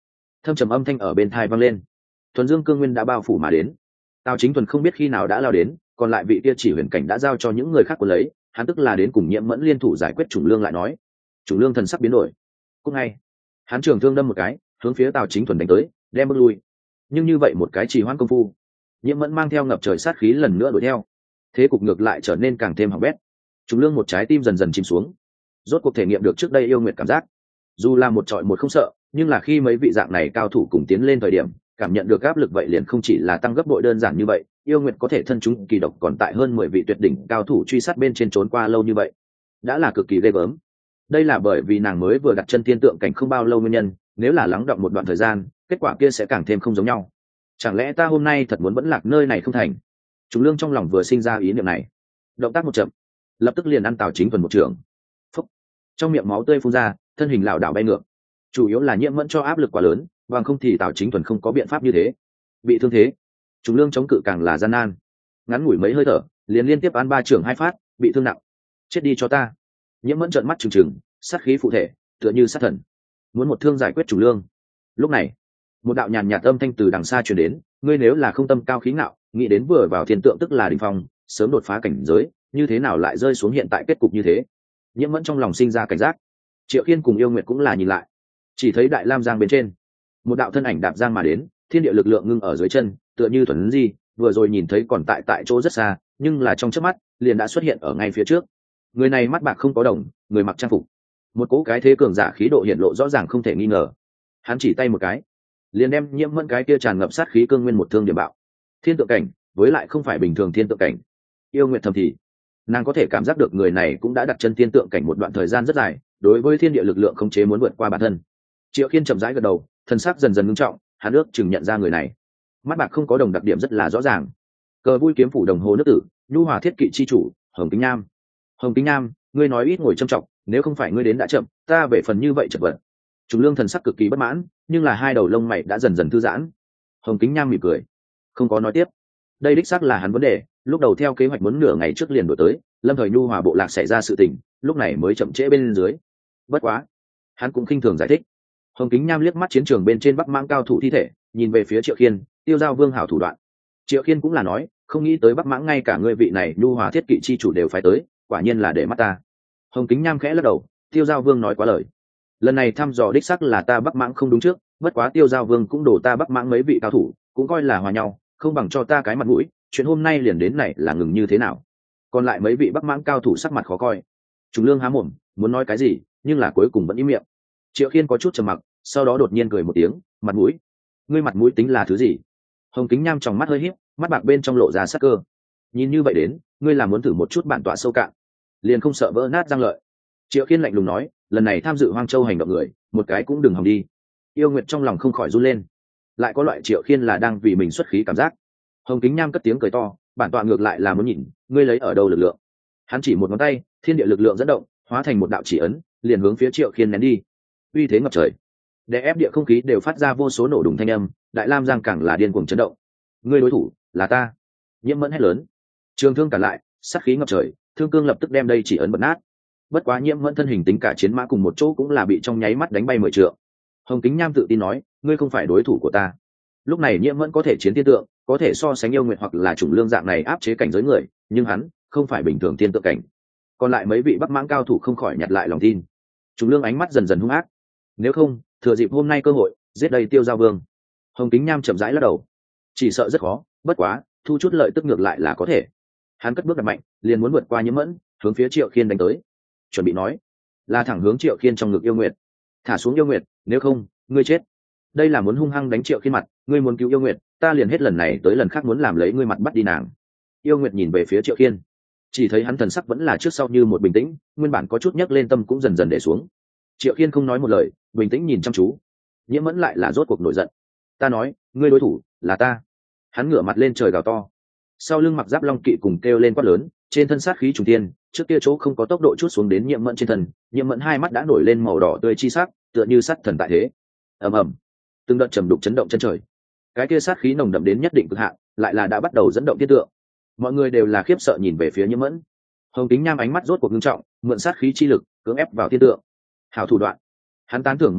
thâm trầm âm thanh ở bên thai vang lên. Thuần Dương cương nguyên đã bao phủ mà đến. Tào Chính Thuần không biết khi nào đã lao đến, còn lại vị kia chỉ huyền cảnh đã giao cho những người khác của lấy, hắn tức là đến cùng Nhiễm Mẫn liên thủ giải quyết Trùng Lương lại nói. Trùng Lương thần sắc biến đổi. Cũng ngay, hắn trường thương đâm một cái, hướng phía Tào Chính Thuần đánh tới, đem bước lui. Nhưng như vậy một cái trì hoãn công phu, Nhiễm Mẫn mang theo ngập trời sát khí lần nữa đuổi theo. Thế cục ngược lại trở nên càng thêm hỏng bét. Trùng Lương một trái tim dần dần chìm xuống. Rốt cuộc thể nghiệm được trước đây yêu nguyệt cảm giác. Dù là một trọi một không sợ, nhưng là khi mấy vị dạng này cao thủ cùng tiến lên thời điểm, cảm nhận được áp lực vậy liền không chỉ là tăng gấp bội đơn giản như vậy, yêu nguyệt có thể thân chúng kỳ độc còn tại hơn mười vị tuyệt đỉnh cao thủ truy sát bên trên trốn qua lâu như vậy, đã là cực kỳ ghê gớm. Đây là bởi vì nàng mới vừa đặt chân thiên tượng cảnh không bao lâu nguyên nhân, nếu là lắng đọng một đoạn thời gian, kết quả kia sẽ càng thêm không giống nhau. Chẳng lẽ ta hôm nay thật muốn vẫn lạc nơi này không thành? Trùng Lương trong lòng vừa sinh ra ý niệm này, động tác một chậm, lập tức liền ăn Tào Chính Thuần một trường. Phúc. Trong miệng máu tươi phun ra, thân hình lảo đảo bay ngược. Chủ yếu là Nhiễm Mẫn cho áp lực quá lớn, bằng không thì Tào Chính Thuần không có biện pháp như thế. Bị thương thế, Trùng Lương chống cự càng là gian nan. Ngắn ngủi mấy hơi thở, liền liên tiếp ăn ba trường hai phát, bị thương nặng. Chết đi cho ta! Nhiễm Mẫn trợn mắt trừng trừng, sát khí phụ thể, tựa như sát thần, muốn một thương giải quyết Trùng Lương. Lúc này, một đạo nhàn nhạt âm thanh từ đằng xa truyền đến, ngươi nếu là không tâm cao khí ngạo, nghĩ đến vừa vào thiên tượng tức là đỉnh phong, sớm đột phá cảnh giới, như thế nào lại rơi xuống hiện tại kết cục như thế? Nhiễm Mẫn trong lòng sinh ra cảnh giác. Triệu Khiên cùng Yêu Nguyệt cũng là nhìn lại, chỉ thấy Đại Lam Giang bên trên, một đạo thân ảnh đạp giang mà đến, thiên địa lực lượng ngưng ở dưới chân, tựa như thuần di, vừa rồi nhìn thấy còn tại tại chỗ rất xa, nhưng là trong chớp mắt, liền đã xuất hiện ở ngay phía trước. Người này mắt bạc không có đồng, người mặc trang phục, một cỗ cái thế cường giả khí độ hiện lộ rõ ràng không thể nghi ngờ. Hắn chỉ tay một cái, liền đem Nhiễm Mẫn cái kia tràn ngập sát khí cương nguyên một thương điểm bạo. Thiên tượng cảnh, với lại không phải bình thường thiên tượng cảnh. Yêu Nguyệt thầm thì, nàng có thể cảm giác được người này cũng đã đặt chân thiên tượng cảnh một đoạn thời gian rất dài, đối với thiên địa lực lượng khống chế muốn vượt qua bản thân. Triệu Khiên chậm rãi gật đầu, thân sắc dần dần ngưng trọng, hắn ước chừng nhận ra người này. Mắt bạc không có đồng đặc điểm rất là rõ ràng. Cờ vui kiếm phủ đồng hồ nước tử, nhu hòa thiết kỵ chi chủ, Hồng Kính Nham. Hồng Kính Nham, ngươi nói ít ngồi trầm trọng, nếu không phải ngươi đến đã chậm, ta về phần như vậy chật vật. Trùng Lương thần sắc cực kỳ bất mãn, nhưng là hai đầu lông mày đã dần dần thư giãn. Hồng Kính Nham mỉm cười, không có nói tiếp. Đây đích xác là hắn vấn đề, lúc đầu theo kế hoạch muốn nửa ngày trước liền đổi tới, lâm thời nhu hòa bộ lạc xảy ra sự tình, lúc này mới chậm trễ bên dưới. Bất quá, hắn cũng khinh thường giải thích. Hồng Kính Nham liếc mắt chiến trường bên trên Bắc Mãng cao thủ thi thể, nhìn về phía Triệu Khiên, tiêu giao vương hảo thủ đoạn. Triệu Khiên cũng là nói, không nghĩ tới Bắc Mãng ngay cả ngươi vị này nhu hòa thiết kỵ chi chủ đều phải tới, quả nhiên là để mắt ta. Hồng Kính Nham khẽ lắc đầu, tiêu giao vương nói quá lời. Lần này thăm dò đích xác là ta Bắc Mãng không đúng trước, bất quá tiêu giao vương cũng đổ ta Bắc Mãng mấy vị cao thủ, cũng coi là hòa nhau, không bằng cho ta cái mặt mũi, chuyện hôm nay liền đến này là ngừng như thế nào? Còn lại mấy vị Bắc Mãng cao thủ sắc mặt khó coi. Trùng Lương há mồm, muốn nói cái gì, nhưng là cuối cùng vẫn im miệng. Triệu Khiên có chút trầm mặc, sau đó đột nhiên cười một tiếng, mặt mũi, ngươi mặt mũi tính là thứ gì? Hồng Kính Nham trong mắt hơi híp, mắt bạc bên trong lộ ra sắc cơ. Nhìn như vậy đến, ngươi là muốn thử một chút bản tọa sâu cạn, liền không sợ vỡ nát răng lợi. Triệu Khiên lạnh lùng nói, lần này tham dự Hoang Châu hành động người, một cái cũng đừng hòng đi. Yêu Nguyệt trong lòng không khỏi run lên, lại có loại Triệu Khiên là đang vì mình xuất khí cảm giác. Hồng Kính Nham cất tiếng cười to, bản tọa ngược lại là muốn nhìn, ngươi lấy ở đâu lực lượng? Hắn chỉ một ngón tay, thiên địa lực lượng dẫn động, hóa thành một đạo chỉ ấn, liền hướng phía Triệu Khiên ném đi. Uy thế ngập trời, để ép địa không khí đều phát ra vô số nổ đùng thanh âm, Đại Lam Giang càng là điên cuồng chấn động. Ngươi đối thủ là ta! Nhiễm Mẫn hét lớn. Trường thương cản lại, sát khí ngập trời, thương cương lập tức đem đây chỉ ấn bật nát. Bất quá Nhiễm Mẫn thân hình tính cả chiến mã cùng một chỗ cũng là bị trong nháy mắt đánh bay mười trượng. Hồng Kính Nham tự tin nói, ngươi không phải đối thủ của ta. Lúc này Nhiễm Mẫn có thể chiến thiên tượng, có thể so sánh yêu nguyệt hoặc là Trùng Lương dạng này áp chế cảnh giới người, nhưng hắn không phải bình thường thiên tượng cảnh. Còn lại mấy vị Bắc Mãng cao thủ không khỏi nhặt lại lòng tin. Trùng Lương ánh mắt dần dần hung ác. Nếu không, thừa dịp hôm nay cơ hội, giết đây tiêu giao vương. Hồng Kính Nham chậm rãi lắc đầu, chỉ sợ rất khó, bất quá thu chút lợi tức ngược lại là có thể. Hắn cất bước đặt mạnh, liền muốn vượt qua Nhiễm Mẫn, hướng phía Triệu Khiên đánh tới. Chuẩn bị nói, là thẳng hướng Triệu Khiên trong ngực yêu nguyệt. Thả xuống yêu nguyệt, nếu không, ngươi chết. Đây là muốn hung hăng đánh Triệu Khiên mặt, ngươi muốn cứu yêu nguyệt, ta liền hết lần này tới lần khác muốn làm lấy ngươi mặt bắt đi nàng. Yêu nguyệt nhìn về phía Triệu Khiên, chỉ thấy hắn thần sắc vẫn là trước sau như một bình tĩnh, nguyên bản có chút nhấc lên tâm cũng dần dần để xuống. Triệu Khiên không nói một lời, bình tĩnh nhìn chăm chú. Nhiễm Mẫn lại là rốt cuộc nổi giận. Ta nói, ngươi đối thủ là ta. Hắn ngửa mặt lên trời gào to, sau lưng mặc giáp long kỵ cùng kêu lên quát lớn, trên thân sát khí trùng tiên, trước kia chỗ không có tốc độ chút xuống đến Nhiễm Mẫn trên thân. Nhiễm Mẫn hai mắt đã nổi lên màu đỏ tươi chi sắc, tựa như sát thần tại thế. Ầm ầm, từng đợt trầm đục chấn động chân trời. Cái kia sát khí nồng đậm đến nhất định cực hạn, lại là đã bắt đầu dẫn động tiết tượng. Mọi người đều là khiếp sợ nhìn về phía Nhiễm Mẫn. Hồng Kính Nham ánh mắt rốt cuộc nghiêm trọng, mượn sát khí chi lực cưỡng ép vào tiết tượng. Hảo thủ đoạn. Hắn tán thưởng một tiếng,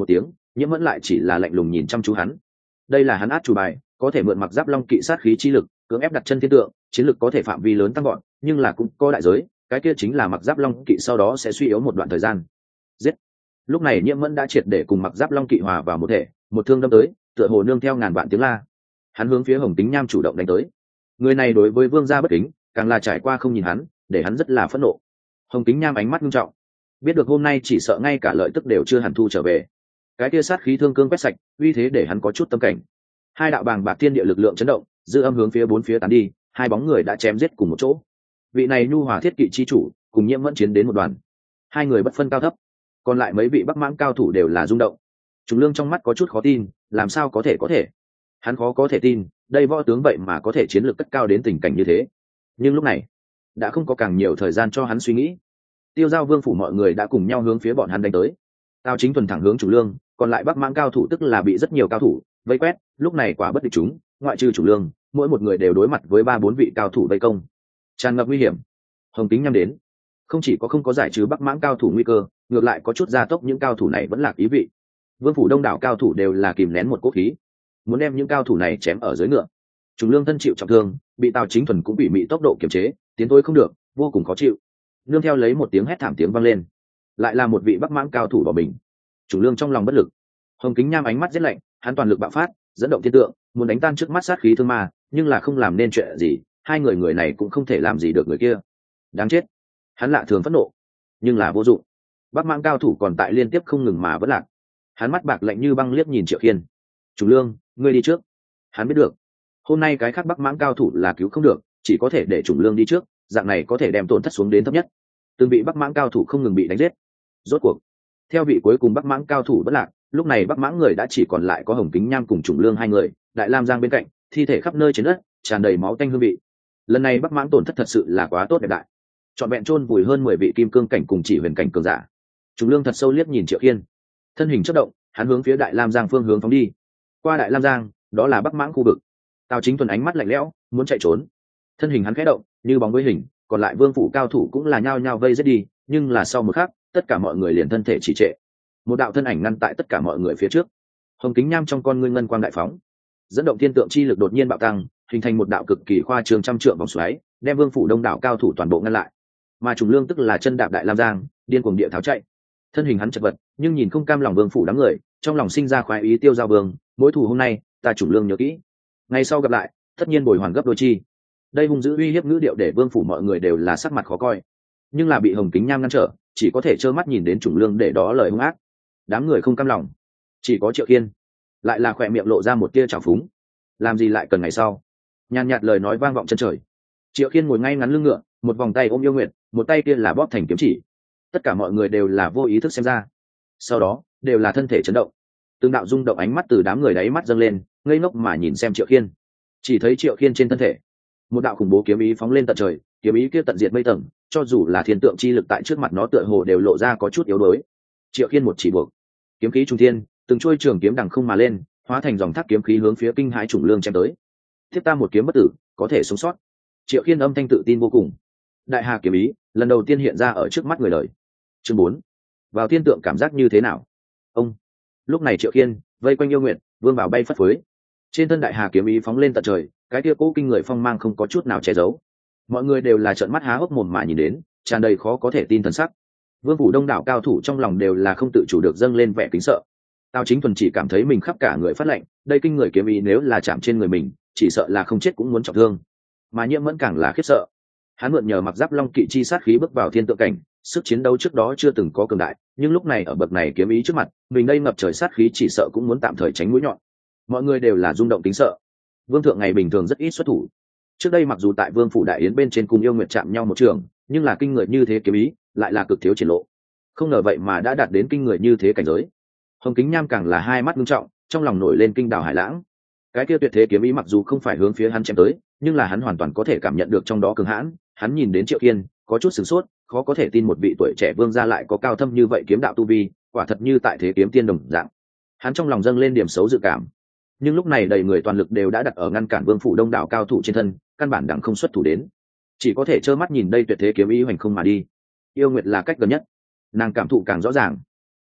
Nhiễm Mẫn lại chỉ là lạnh lùng nhìn chăm chú hắn. Đây là hắn át chủ bài, có thể mượn mặc giáp long kỵ sát khí chi lực cưỡng ép đặt chân thiên tượng, chiến lực có thể phạm vi lớn tăng gọn, nhưng là cũng có đại giới, cái kia chính là mặc giáp long kỵ sau đó sẽ suy yếu một đoạn thời gian. Giết. Lúc này Nhiễm Mẫn đã triệt để cùng mặc giáp long kỵ hòa vào một thể, một thương đâm tới, tựa hồ nương theo ngàn vạn tiếng la. Hắn hướng phía Hồng Tính Nham chủ động đánh tới. Người này đối với Vương gia bất kính, càng là trải qua không nhìn hắn, để hắn rất là phẫn nộ. Hồng Tính Nham ánh mắt nghiêm trọng, biết được hôm nay chỉ sợ ngay cả lợi tức đều chưa hẳn thu trở về. Cái kia sát khí thương cương quét sạch, uy thế để hắn có chút tâm cảnh. Hai đạo bàng bạc thiên địa lực lượng chấn động, dư âm hướng phía bốn phía tán đi, hai bóng người đã chém giết cùng một chỗ. Vị này nhu hòa thiết kỵ chi chủ cùng Nhiễm Mẫn chiến đến một đoàn, hai người bất phân cao thấp, còn lại mấy vị bắc mãng cao thủ đều là rung động. Trùng Lương trong mắt có chút khó tin, làm sao có thể có thể? Hắn khó có thể tin, đây võ tướng vậy mà có thể chiến lược cất cao đến tình cảnh như thế. Nhưng lúc này, đã không có càng nhiều thời gian cho hắn suy nghĩ. Tiêu Giao Vương phủ mọi người đã cùng nhau hướng phía bọn hắn đánh tới. Tào Chính Thuần thẳng hướng Trùng Lương, còn lại bắc mãng cao thủ tức là bị rất nhiều cao thủ vây quét, lúc này quả bất địch chúng, ngoại trừ Trùng Lương, mỗi một người đều đối mặt với ba bốn vị cao thủ vây công, tràn ngập nguy hiểm. Hồng Tính Nham đến, không chỉ có không có giải trừ bắc mãng cao thủ nguy cơ, ngược lại có chút gia tốc những cao thủ này vẫn lạc ý vị. Vương phủ đông đảo cao thủ đều là kìm nén một cốt khí, muốn đem những cao thủ này chém ở dưới ngựa. Trùng Lương thân chịu trọng thương, bị Tào Chính Thuần cũng bị mị tốc độ kiềm chế, tiến thôi không được, vô cùng khó chịu. Nương theo lấy một tiếng hét thảm tiếng vang lên, lại là một vị bắc mãng cao thủ bỏ mình. Trùng Lương trong lòng bất lực. Hồng Kính Nham ánh mắt rất lạnh, hắn toàn lực bạo phát, dẫn động thiên tượng, muốn đánh tan trước mắt sát khí thương ma, nhưng là không làm nên chuyện gì, hai người người này cũng không thể làm gì được người kia. Đáng chết. Hắn lạ thường phẫn nộ, nhưng là vô dụng. Bắc mãng cao thủ còn tại liên tiếp không ngừng mà vẫn lạc. Hắn mắt bạc lạnh như băng liếc nhìn Triệu Khiên. Trùng Lương, ngươi đi trước. Hắn biết được, hôm nay cái khác bắc mãng cao thủ là cứu không được, chỉ có thể để Trùng Lương đi trước, dạng này có thể đem tổn thất xuống đến thấp nhất. Từng vị bắc mãng cao thủ không ngừng bị đánh giết. Rốt cuộc, theo vị cuối cùng bắc mãng cao thủ vẫn lạc, lúc này bắc mãng người đã chỉ còn lại có Hồng Kính Nham cùng Trùng Lương hai người, Đại Lam Giang bên cạnh, thi thể khắp nơi trên đất, tràn đầy máu tanh hương vị. Lần này bắc mãng tổn thất thật sự là quá tốt đẹp đại, trọn vẹn chôn vùi hơn mười vị kim cương cảnh cùng chỉ huyền cảnh cường giả. Trùng Lương thật sâu liếc nhìn Triệu Khiên, thân hình chớp động, hắn hướng phía Đại Lam Giang phương hướng phóng đi. Qua Đại Lam Giang, đó là bắc mãng khu vực. Tào Chính Thuần ánh mắt lạnh lẽo, muốn chạy trốn. Thân hình hắn khẽ động, như bóng với hình, còn lại vương phủ cao thủ cũng là nhao nhao vây giết đi, nhưng là sau một khắc, tất cả mọi người liền thân thể trì trệ. Một đạo thân ảnh ngăn tại tất cả mọi người phía trước. Hồng Kính Nham trong con ngươi ngân quang đại phóng, dẫn động thiên tượng chi lực đột nhiên bạo tăng, hình thành một đạo cực kỳ khoa trương trăm trượng vòng xoáy, đem vương phủ đông đảo cao thủ toàn bộ ngăn lại. Mà Trùng Lương tức là chân đạp Đại Lam Giang, điên cuồng địa tháo chạy. Thân hình hắn chật vật, nhưng nhìn không cam lòng vương phủ đám người, trong lòng sinh ra khoái ý. Tiêu Giao Vương, mối thù hôm nay, ta Trùng Lương nhớ kỹ. Ngày sau gặp lại, tất nhiên bồi hoàn gấp đôi chi. Đây hung dữ uy hiếp ngữ điệu để vương phủ mọi người đều là sắc mặt khó coi, nhưng là bị Hồng Kính Nham ngăn trở, chỉ có thể trơ mắt nhìn đến Trùng Lương để đó lời hung ác. Đám người không cam lòng, chỉ có Triệu Khiên lại là khỏe miệng lộ ra một tia trào phúng. Làm gì lại cần ngày sau? Nhàn nhạt lời nói vang vọng chân trời. Triệu Khiên ngồi ngay ngắn lưng ngựa, một vòng tay ôm Yêu Nguyệt, một tay kia là bóp thành kiếm chỉ. Tất cả mọi người đều là vô ý thức xem ra, sau đó đều là thân thể chấn động, từng đạo rung động ánh mắt từ đám người đáy mắt dâng lên, ngây ngốc mà nhìn xem Triệu Khiên. Chỉ thấy Triệu Khiên trên thân thể một đạo khủng bố kiếm ý phóng lên tận trời, kiếm ý kia tận diệt mây tầng, cho dù là thiên tượng chi lực tại trước mặt nó tựa hồ đều lộ ra có chút yếu đuối. Triệu Khiên một chỉ buộc, kiếm khí trung thiên, từng chuôi trường kiếm đằng không mà lên, hóa thành dòng thác kiếm khí hướng phía kinh hãi Trùng Lương chém tới. Tiếp ta một kiếm bất tử, có thể sống sót. Triệu Khiên âm thanh tự tin vô cùng. Đại hà kiếm ý lần đầu tiên hiện ra ở trước mắt người đời. Chương bốn, vào thiên tượng cảm giác như thế nào? Ông. Lúc này Triệu Khiên vây quanh Yêu Nguyệt, Vương Bảo bay phất phới. Trên thân đại hà kiếm ý phóng lên tận trời, cái kia cố kinh người phong mang không có chút nào che giấu. Mọi người đều là trợn mắt há hốc mồm mà nhìn đến, tràn đầy khó có thể tin thần sắc. Vương phủ đông đảo cao thủ trong lòng đều là không tự chủ được dâng lên vẻ kính sợ. Tào Chính Thuần chỉ cảm thấy mình khắp cả người phát lạnh, đây kinh người kiếm ý nếu là chạm trên người mình, chỉ sợ là không chết cũng muốn trọng thương. Mà Nhiễm Mẫn càng là khiếp sợ. Hắn mượn nhờ mặc giáp long kỵ chi sát khí bước vào thiên tượng cảnh, sức chiến đấu trước đó chưa từng có cường đại, nhưng lúc này ở bậc này kiếm ý trước mặt, mình đây ngập trời sát khí chỉ sợ cũng muốn tạm thời tránh mũi nhọn. Mọi người đều là rung động kính sợ. Vương thượng ngày bình thường rất ít xuất thủ. Trước đây mặc dù tại Vương phủ đại yến bên trên cùng Yêu Nguyệt chạm nhau một trường, nhưng là kinh người như thế kiếm ý, lại là cực thiếu triển lộ. Không ngờ vậy mà đã đạt đến kinh người như thế cảnh giới. Hồng Kính Nham càng là hai mắt nghiêm trọng, trong lòng nổi lên kinh đảo hải lãng. Cái kia tuyệt thế kiếm ý mặc dù không phải hướng phía hắn chém tới, nhưng là hắn hoàn toàn có thể cảm nhận được trong đó cường hãn. Hắn nhìn đến Triệu Khiên, có chút sửng sốt, khó có thể tin một vị tuổi trẻ vương gia lại có cao thâm như vậy kiếm đạo tu vi, quả thật như tại thế kiếm tiên đồng dạng. Hắn trong lòng dâng lên điểm xấu dự cảm. Nhưng lúc này đầy người toàn lực đều đã đặt ở ngăn cản Vương phủ đông đảo cao thủ trên thân, căn bản đẳng không xuất thủ đến, chỉ có thể trơ mắt nhìn đây tuyệt thế kiếm ý hoành không mà đi. Yêu Nguyệt là cách gần nhất, nàng cảm thụ càng rõ ràng.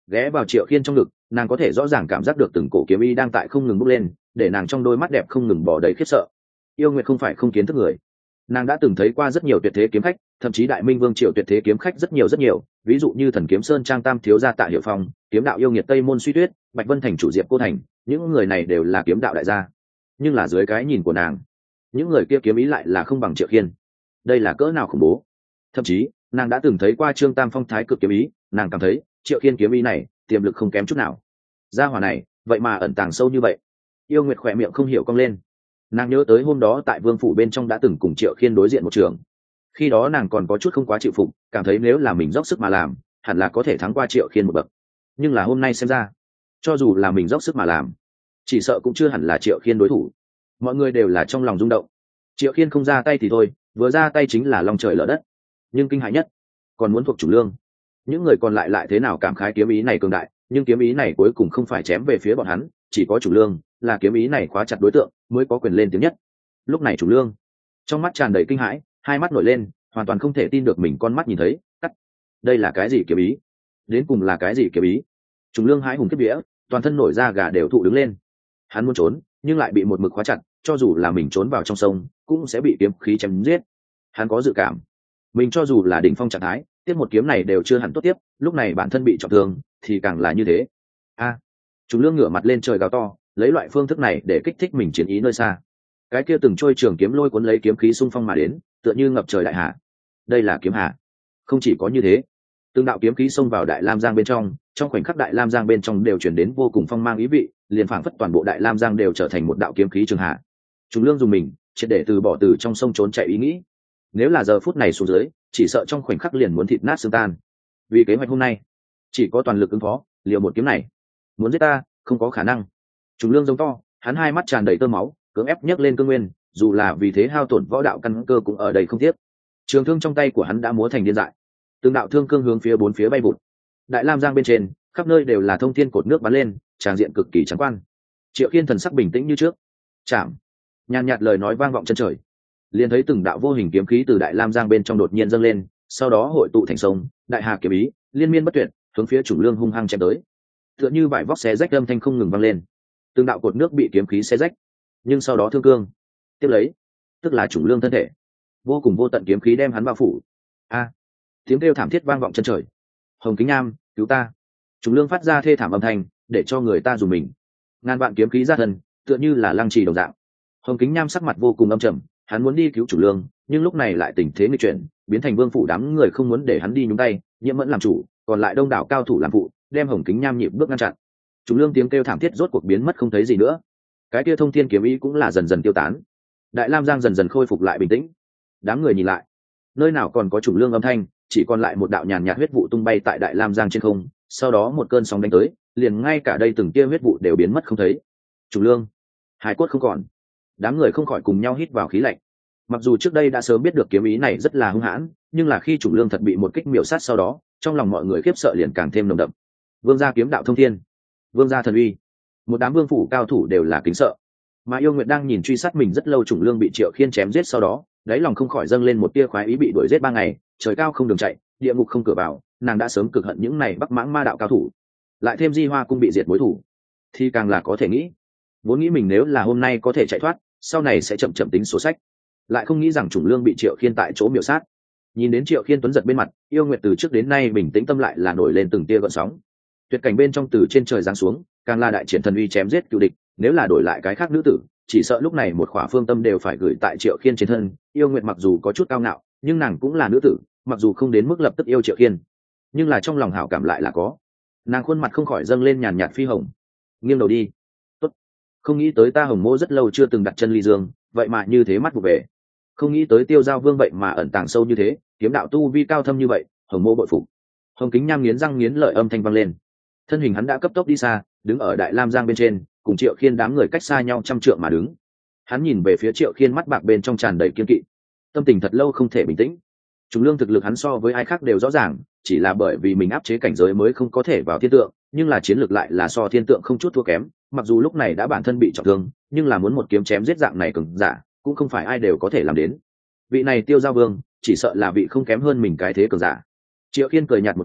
ghé vào Triệu Khiên trong ngực, nàng có thể rõ ràng cảm giác được từng cổ kiếm ý đang tại không ngừng bốc lên, để nàng trong đôi mắt đẹp không ngừng bỏ đầy khiếp sợ. Yêu Nguyệt không phải không kiến thức người, nàng đã từng thấy qua rất nhiều tuyệt thế kiếm khách, thậm chí đại minh vương triều tuyệt thế kiếm khách rất nhiều rất nhiều, ví dụ như thần kiếm sơn trang tam thiếu gia Tạ Hiệu Phong, kiếm đạo yêu nghiệt Tây môn Suy Tuyết, Bạch Vân thành chủ Diệp Cô Thành, những người này đều là kiếm đạo đại gia. Nhưng là dưới cái nhìn của nàng, những người kia kiếm ý lại là không bằng Triệu Khiên. Đây là cỡ nào khủng bố. Thậm chí nàng đã từng thấy qua Trương Tam Phong thái cực kiếm ý, nàng cảm thấy Triệu Khiên kiếm ý này tiềm lực không kém chút nào. Gia hỏa này vậy mà ẩn tàng sâu như vậy. Yêu Nguyệt khỏe miệng không hiểu cong lên. Nàng nhớ tới hôm đó tại vương phủ bên trong đã từng cùng Triệu Khiên đối diện một trường. Khi đó nàng còn có chút không quá chịu phục, cảm thấy nếu là mình dốc sức mà làm hẳn là có thể thắng qua Triệu Khiên một bậc. Nhưng là hôm nay xem ra, cho dù là mình dốc sức mà làm, chỉ sợ cũng chưa hẳn là Triệu Khiên đối thủ. Mọi người đều là trong lòng rung động. Triệu Khiên không ra tay thì thôi, vừa ra tay chính là long trời lở đất. Nhưng kinh hãi nhất còn muốn thuộc chủ lương. Những người còn lại lại thế nào cảm khái kiếm ý này cường đại, nhưng kiếm ý này cuối cùng không phải chém về phía bọn hắn, chỉ có chủ lương là kiếm ý này khóa chặt đối tượng mới có quyền lên tiếng nhất. Lúc này chủ lương trong mắt tràn đầy kinh hãi, hai mắt nổi lên, hoàn toàn không thể tin được mình con mắt nhìn thấy. Cắt, đây là cái gì kiếm ý? Đến cùng là cái gì kiếm ý? Chủ lương hãi hùng kiếp vía, toàn thân nổi da gà đều thụ đứng lên. Hắn muốn trốn nhưng lại bị một mực khóa chặt, cho dù là mình trốn vào trong sông cũng sẽ bị kiếm khí chém giết. Hắn có dự cảm mình cho dù là đỉnh phong trạng thái, tiếp một kiếm này đều chưa hẳn tốt tiếp, lúc này bản thân bị trọng thương thì càng là như thế. A, à, chủ lương ngửa mặt lên trời gào to, lấy loại phương thức này để kích thích mình chiến ý nơi xa. Cái kia từng trôi trường kiếm lôi cuốn lấy kiếm khí xung phong mà đến, tựa như ngập trời đại hà. Đây là kiếm hà. Không chỉ có như thế, từng đạo kiếm khí xông vào Đại Lam Giang bên trong, trong khoảnh khắc Đại Lam Giang bên trong đều chuyển đến vô cùng phong mang ý vị, liền phảng phất toàn bộ Đại Lam Giang đều trở thành một đạo kiếm khí trường hà. Chủ lương dùng mình triệt để từ bỏ từ trong sông trốn chạy ý nghĩ. Nếu là giờ phút này xuống dưới, chỉ sợ trong khoảnh khắc liền muốn thịt nát xương tan. Vì kế hoạch hôm nay, chỉ có toàn lực ứng phó, liều một kiếm này. Muốn giết ta, không có khả năng. Chủ lương giống to, hắn hai mắt tràn đầy tơ máu, cưỡng ép nhấc lên cương nguyên, dù là vì thế hao tổn võ đạo căn cơ cũng ở đây không tiếc. Trường thương trong tay của hắn đã múa thành điên dại, từng đạo thương cương hướng phía bốn phía bay vụt. Đại Lam Giang bên trên, khắp nơi đều là thông thiên cột nước bắn lên, tràng diện cực kỳ trắng quan. Triệu Khiên thần sắc bình tĩnh như trước. Chạm. Nhàn nhạt lời nói vang vọng chân trời, liền thấy từng đạo vô hình kiếm khí từ Đại Lam Giang bên trong đột nhiên dâng lên, sau đó hội tụ thành sông, đại hà kiếm ý liên miên bất tuyệt hướng phía chủ lương hung hăng chém tới. Tựa như vải vóc xé rách âm thanh không ngừng vang lên, từng đạo cột nước bị kiếm khí xé rách, nhưng sau đó thương cương tiếp lấy, tức là chủ lương thân thể, vô cùng vô tận kiếm khí đem hắn bao phủ. A, tiếng kêu thảm thiết vang vọng chân trời. Hồng Kính Nham, cứu ta! Chủ lương phát ra thê thảm âm thanh, để cho người ta dùng mình. Ngàn vạn kiếm khí ra thân, tựa như là lăng trì đồng dạng. Hồng Kính Nham sắc mặt vô cùng âm trầm, hắn muốn đi cứu chủ lương, nhưng lúc này lại tình thế nghịch chuyển, biến thành vương phủ đám người không muốn để hắn đi nhúng tay, Nhiễm Mẫn làm chủ, còn lại đông đảo cao thủ làm phụ, đem Hồng Kính Nham nhịp bước ngăn chặn. Chủ lương tiếng kêu thảm thiết rốt cuộc biến mất không thấy gì nữa. Cái kia thông thiên kiếm ý cũng là dần dần tiêu tán. Đại Lam Giang dần dần khôi phục lại bình tĩnh. Đám người nhìn lại, nơi nào còn có chủ lương âm thanh, chỉ còn lại một đạo nhàn nhạt huyết vụ tung bay tại Đại Lam Giang trên không, sau đó một cơn sóng đánh tới, liền ngay cả đây từng kia huyết vụ đều biến mất không thấy. Chủ lương, hải cốt không còn. Đám người không khỏi cùng nhau hít vào khí lạnh. Mặc dù trước đây đã sớm biết được kiếm ý này rất là hung hãn, nhưng là khi chủ lương thật bị một kích miểu sát sau đó, trong lòng mọi người khiếp sợ liền càng thêm nồng đậm. Vương gia kiếm đạo thông thiên, vương gia thần uy, một đám vương phủ cao thủ đều là kính sợ. Mà Yêu Nguyệt đang nhìn truy sát mình rất lâu, chủ lương bị Triệu Khiên chém giết sau đó, đáy lòng không khỏi dâng lên một tia khoái ý, bị đuổi giết ba ngày, trời cao không đường chạy, địa ngục không cửa vào, nàng đã sớm cực hận những này bắc mãng ma đạo cao thủ. Lại thêm Di Hoa cung bị diệt mối thủ, thì càng là có thể nghĩ. Vốn nghĩ mình nếu là hôm nay có thể chạy thoát, sau này sẽ chậm chậm tính sổ sách. Lại không nghĩ rằng chủ lương bị Triệu Khiên tại chỗ miểu sát. Nhìn đến Triệu Khiên tuấn giật bên mặt, Yêu Nguyệt từ trước đến nay bình tĩnh tâm lại là nổi lên từng tia gợn sóng. Tuyệt cảnh bên trong từ trên trời giáng xuống, càng là đại triển thần uy chém giết cựu địch, nếu là đổi lại cái khác nữ tử, chỉ sợ lúc này một khỏa phương tâm đều phải gửi tại Triệu Khiên trên thân. Yêu Nguyệt mặc dù có chút cao ngạo, nhưng nàng cũng là nữ tử, mặc dù không đến mức lập tức yêu Triệu Khiên, nhưng là trong lòng hảo cảm lại là có. Nàng khuôn mặt không khỏi dâng lên nhàn nhạt phi hồng, nghiêng đầu đi. Tốt, không nghĩ tới ta Hồng Mỗ rất lâu chưa từng đặt chân Ly Dương, vậy mà như thế mắt vụ về. Không nghĩ tới Tiêu Giao Vương vậy mà ẩn tàng sâu như thế, kiếm đạo tu vi cao thâm như vậy, Hồng Mỗ bội phục. Hồng Kính Nham nghiến răng nghiến lợi âm thanh vang lên. Thân hình hắn đã cấp tốc đi xa, đứng ở Đại Lam Giang bên trên, cùng Triệu Khiên đám người cách xa nhau trăm trượng mà đứng. Hắn nhìn về phía Triệu Khiên, mắt bạc bên trong tràn đầy kiên kỵ, tâm tình thật lâu không thể bình tĩnh. Trùng lương thực lực hắn so với ai khác đều rõ ràng, chỉ là bởi vì mình áp chế cảnh giới mới không có thể vào thiên tượng, nhưng là chiến lược lại là so thiên tượng không chút thua kém. Mặc dù lúc này đã bản thân bị trọng thương, nhưng là muốn một kiếm chém giết dạng này cường giả, cũng không phải ai đều có thể làm đến. Vị này Tiêu Giao Vương, chỉ sợ là vị không kém hơn mình cái thế cường giả. Triệu Khiên cười nhạt một tiếng,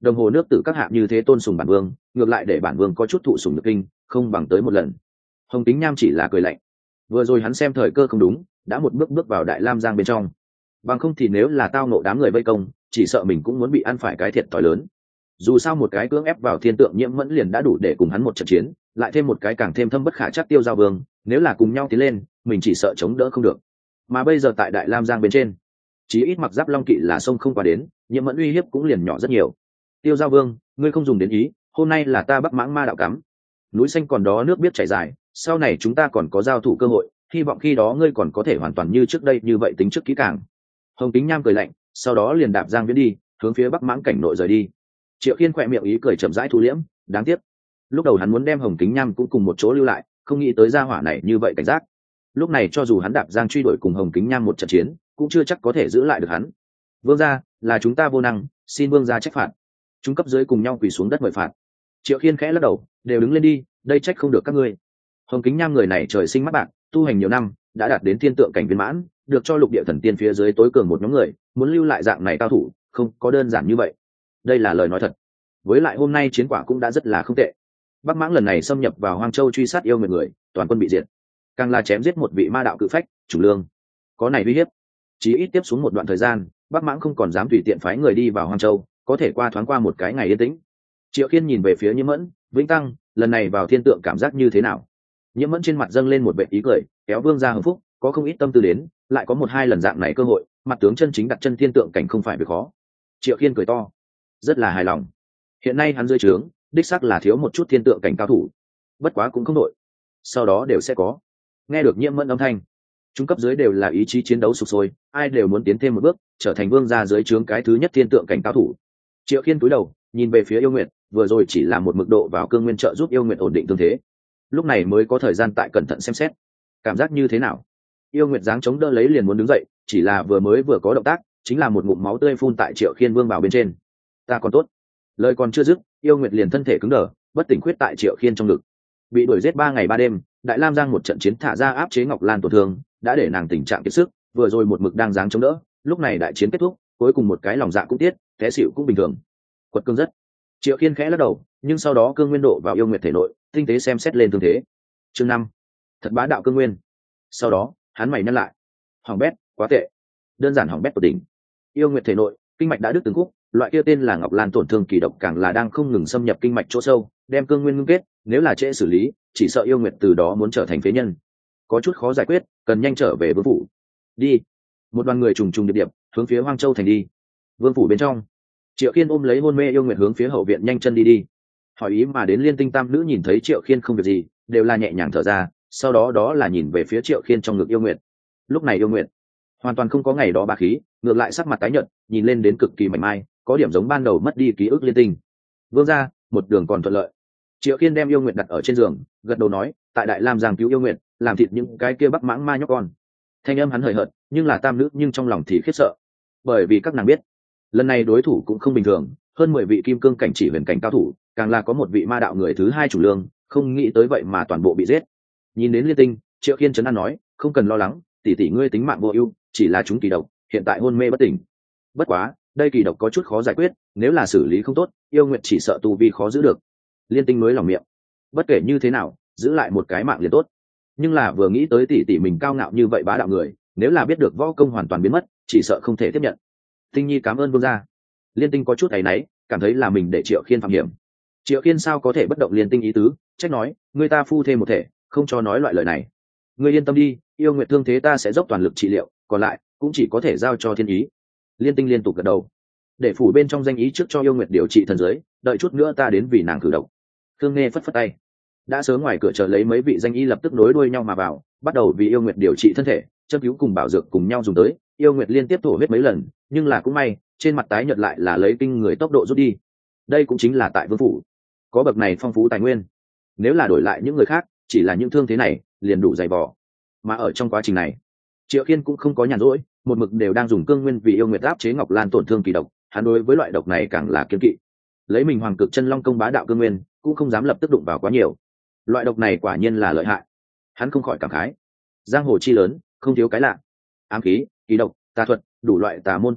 đồng hồ nước tử các hạ như thế tôn sùng bản vương, ngược lại để bản vương có chút thụ sùng nhược kinh, không bằng tới một lần. Hồng Kính Nham chỉ là cười lạnh. Vừa rồi hắn xem thời cơ không đúng, đã một bước bước vào Đại Lam Giang bên trong. Bằng không thì nếu là tao nộ đám người vây công, chỉ sợ mình cũng muốn bị ăn phải cái thiệt thòi lớn. Dù sao một cái cưỡng ép vào thiên tượng nhiễm mẫn liền đã đủ để cùng hắn một trận chiến, lại thêm một cái càng thêm thâm bất khả chắc Tiêu Giao Vương, nếu là cùng nhau tiến lên, mình chỉ sợ chống đỡ không được. Mà bây giờ tại Đại Lam Giang bên trên, chí ít mặc giáp long kỵ là sông không qua đến, nhiễm mẫn uy hiếp cũng liền nhỏ rất nhiều. Tiêu Giao Vương, ngươi không dùng đến ý, hôm nay là ta Bắc Mãng Ma đạo cắm, núi xanh còn đó nước biết chảy dài, sau này chúng ta còn có giao thủ cơ hội, hy vọng khi đó ngươi còn có thể hoàn toàn như trước đây như vậy tính trước kỹ càng. Hồng Kính Nham cười lạnh, sau đó liền đạp Giang Viễn đi, hướng phía Bắc Mãng cảnh nội rời đi. Triệu Khiên khỏe miệng ý cười chậm rãi thu liễm, đáng tiếc lúc đầu hắn muốn đem Hồng Kính Nham cũng cùng một chỗ lưu lại, không nghĩ tới gia hỏa này như vậy cảnh giác. Lúc này cho dù hắn đạp Giang truy đuổi cùng Hồng Kính Nham một trận chiến, cũng chưa chắc có thể giữ lại được hắn. Vương gia, là chúng ta vô năng, xin vương gia trách phạt. Chúng cấp dưới cùng nhau quỳ xuống đất mời phạt. Triệu Khiên khẽ lắc đầu, đều đứng lên đi, đây trách không được các ngươi. Hồng Kính Nham người này trời sinh mắt bạc, tu hành nhiều năm, đã đạt đến thiên tượng cảnh viên mãn, được cho lục địa thần tiên phía dưới tối cường một nhóm người, muốn lưu lại dạng này cao thủ, không có đơn giản như vậy. Đây là lời nói thật. Với lại hôm nay chiến quả cũng đã rất là không tệ. Bắc Mãng lần này xâm nhập vào Hoang Châu truy sát yêu người người, toàn quân bị diệt. Càng là chém giết một vị ma đạo cự phách, chủ lương. Có này uy hiếp, chí ít tiếp xuống một đoạn thời gian, Bắc Mãng không còn dám tùy tiện phái người đi vào Hoang Châu, có thể qua thoáng qua một cái ngày yên tĩnh. Triệu Khiên nhìn về phía Nhiễm Mẫn, Vĩnh Tăng, lần này vào thiên tượng cảm giác như thế nào? Nhiễm Mẫn trên mặt dâng lên một vẻ ý cười, kéo Vương gia hưng phúc, có không ít tâm tư đến, lại có một hai lần dạng này cơ hội, mặt tướng chân chính đặt chân thiên tượng cảnh không phải việc khó. Triệu Khiên cười to, rất là hài lòng. Hiện nay hắn dưới trướng, đích xác là thiếu một chút thiên tượng cảnh cao thủ, bất quá cũng không đội, sau đó đều sẽ có. Nghe được Nhiễm Mẫn âm thanh, trung cấp dưới đều là ý chí chiến đấu sục sôi, ai đều muốn tiến thêm một bước, trở thành vương gia dưới trướng cái thứ nhất thiên tượng cảnh cao thủ. Triệu Khiên cúi đầu, nhìn về phía Yêu Nguyệt, vừa rồi chỉ là một mực độ vào cương nguyên trợ giúp Yêu Nguyệt ổn định thương thế, lúc này mới có thời gian tại cẩn thận xem xét. Cảm giác như thế nào? Yêu Nguyệt dáng chống đỡ lấy liền muốn đứng dậy, chỉ là vừa mới vừa có động tác, chính là một ngụm máu tươi phun tại Triệu Khiên vương bảo bên trên. Ta còn tốt. Lời còn chưa dứt, Yêu Nguyệt liền thân thể cứng đờ, bất tỉnh khuyết tại Triệu Khiên trong ngực. Bị đuổi giết ba ngày ba đêm, Đại Lam Giang một trận chiến thả ra áp chế Ngọc Lan tổn thương, đã để nàng tình trạng kiệt sức, vừa rồi một mực đang dáng chống đỡ, lúc này đại chiến kết thúc, cuối cùng một cái lòng dạ cũng tiết, té xỉu cũng bình thường. Quật cương rất. Triệu Khiên khẽ lắc đầu, nhưng sau đó cương nguyên độ vào Yêu Nguyệt thể nội, tinh tế xem xét lên thương thế. Chương năm, thật bá đạo cương nguyên. Sau đó, hắn mày nhăn lại. Hỏng bét, quá tệ. Đơn giản hỏng bét tột đỉnh. Yêu Nguyệt thể nội, kinh mạch đã đứt từng khúc, loại kia tên là Ngọc Lan tổn thương kỳ độc càng là đang không ngừng xâm nhập kinh mạch chỗ sâu, đem cương nguyên ngưng kết, nếu là trễ xử lý, chỉ sợ Yêu Nguyệt từ đó muốn trở thành phế nhân. Có chút khó giải quyết, cần nhanh trở về vương phủ. Đi. Một đoàn người trùng trùng điệp điệp hướng phía Hoang Châu thành đi. Vương phủ bên trong, Triệu Khiên ôm lấy hôn mê Yêu Nguyệt hướng phía hậu viện nhanh chân đi đi. Hỏi ý mà đến Liên Tinh tam nữ nhìn thấy Triệu Khiên không việc gì, đều là nhẹ nhàng thở ra, sau đó đó là nhìn về phía Triệu Khiên trong ngực Yêu Nguyệt. Lúc này Yêu Nguyệt hoàn toàn không có ngày đó bá khí, ngược lại sắc mặt tái nhợt, nhìn lên đến cực kỳ mảnh mai, có điểm giống ban đầu mất đi ký ức Liên Tinh. Vương gia, một đường còn thuận lợi. Triệu Khiên đem Yêu Nguyệt đặt ở trên giường, gật đầu nói, tại Đại Lam Giang cứu Yêu Nguyệt, làm thịt những cái kia Bắc Mãng ma nhóc con. Thanh âm hắn hời hợt, nhưng là tam nữ nhưng trong lòng thì khiếp sợ, bởi vì các nàng biết, lần này đối thủ cũng không bình thường, hơn mười vị kim cương cảnh chỉ huyền cảnh cao thủ, càng là có một vị ma đạo người thứ hai chủ lương, không nghĩ tới vậy mà toàn bộ bị giết. Nhìn đến Liên Tinh, Triệu Khiên trấn an nói, không cần lo lắng, tỷ tỷ ngươi tính mạng vô ưu, chỉ là chúng kỳ độc, hiện tại hôn mê bất tỉnh. Bất quá, đây kỳ độc có chút khó giải quyết, nếu là xử lý không tốt, Yêu Nguyệt chỉ sợ tu vi khó giữ được. Liên Tinh mới lòng miệng, bất kể như thế nào, giữ lại một cái mạng liền tốt. Nhưng là vừa nghĩ tới tỷ tỷ mình cao ngạo như vậy bá đạo người, nếu là biết được võ công hoàn toàn biến mất, chỉ sợ không thể tiếp nhận. Tinh nhi cảm ơn vương gia. Liên Tinh có chút áy náy, cảm thấy là mình để Triệu Khiên phạm hiểm. Triệu Khiên sao có thể bất động Liên Tinh ý tứ, trách nói, người ta phu thêm một thể, không cho nói loại lời này. Ngươi yên tâm đi, Yêu Nguyệt thương thế ta sẽ dốc toàn lực trị liệu, còn lại cũng chỉ có thể giao cho thiên ý. Liên Tinh liên tục gật đầu, để phủ bên trong danh ý trước cho Yêu Nguyệt điều trị thần giới, đợi chút nữa ta đến vì nàng cử động. Thương Nghe phất phất tay, đã sớm ngoài cửa chờ lấy mấy vị danh y lập tức nối đuôi nhau mà vào, bắt đầu vì Yêu Nguyệt điều trị thân thể, châm cứu cùng bảo dược cùng nhau dùng tới. Yêu Nguyệt liên tiếp thổ huyết mấy lần, nhưng là cũng may, trên mặt tái nhợt lại là lấy kinh người tốc độ rút đi. Đây cũng chính là tại vương phủ có bậc này phong phú tài nguyên, nếu là đổi lại những người khác, chỉ là những thương thế này liền đủ dày vò. Mà ở trong quá trình này, Triệu Khiên cũng không có nhàn rỗi, một mực đều đang dùng cương nguyên vì Yêu Nguyệt áp chế Ngọc Lan tổn thương kỳ độc. Hắn đối với loại độc này càng là kiêng kỵ, lấy mình Hoàng Cực Chân Long công bá đạo cương nguyên, cũng không dám lập tức đụng vào quá nhiều. Loại độc này quả nhiên là lợi hại, hắn không khỏi cảm khái. Giang hồ chi lớn, không thiếu cái lạ, ám khí, kỳ độc, tà thuật, đủ loại tà môn tà đạo,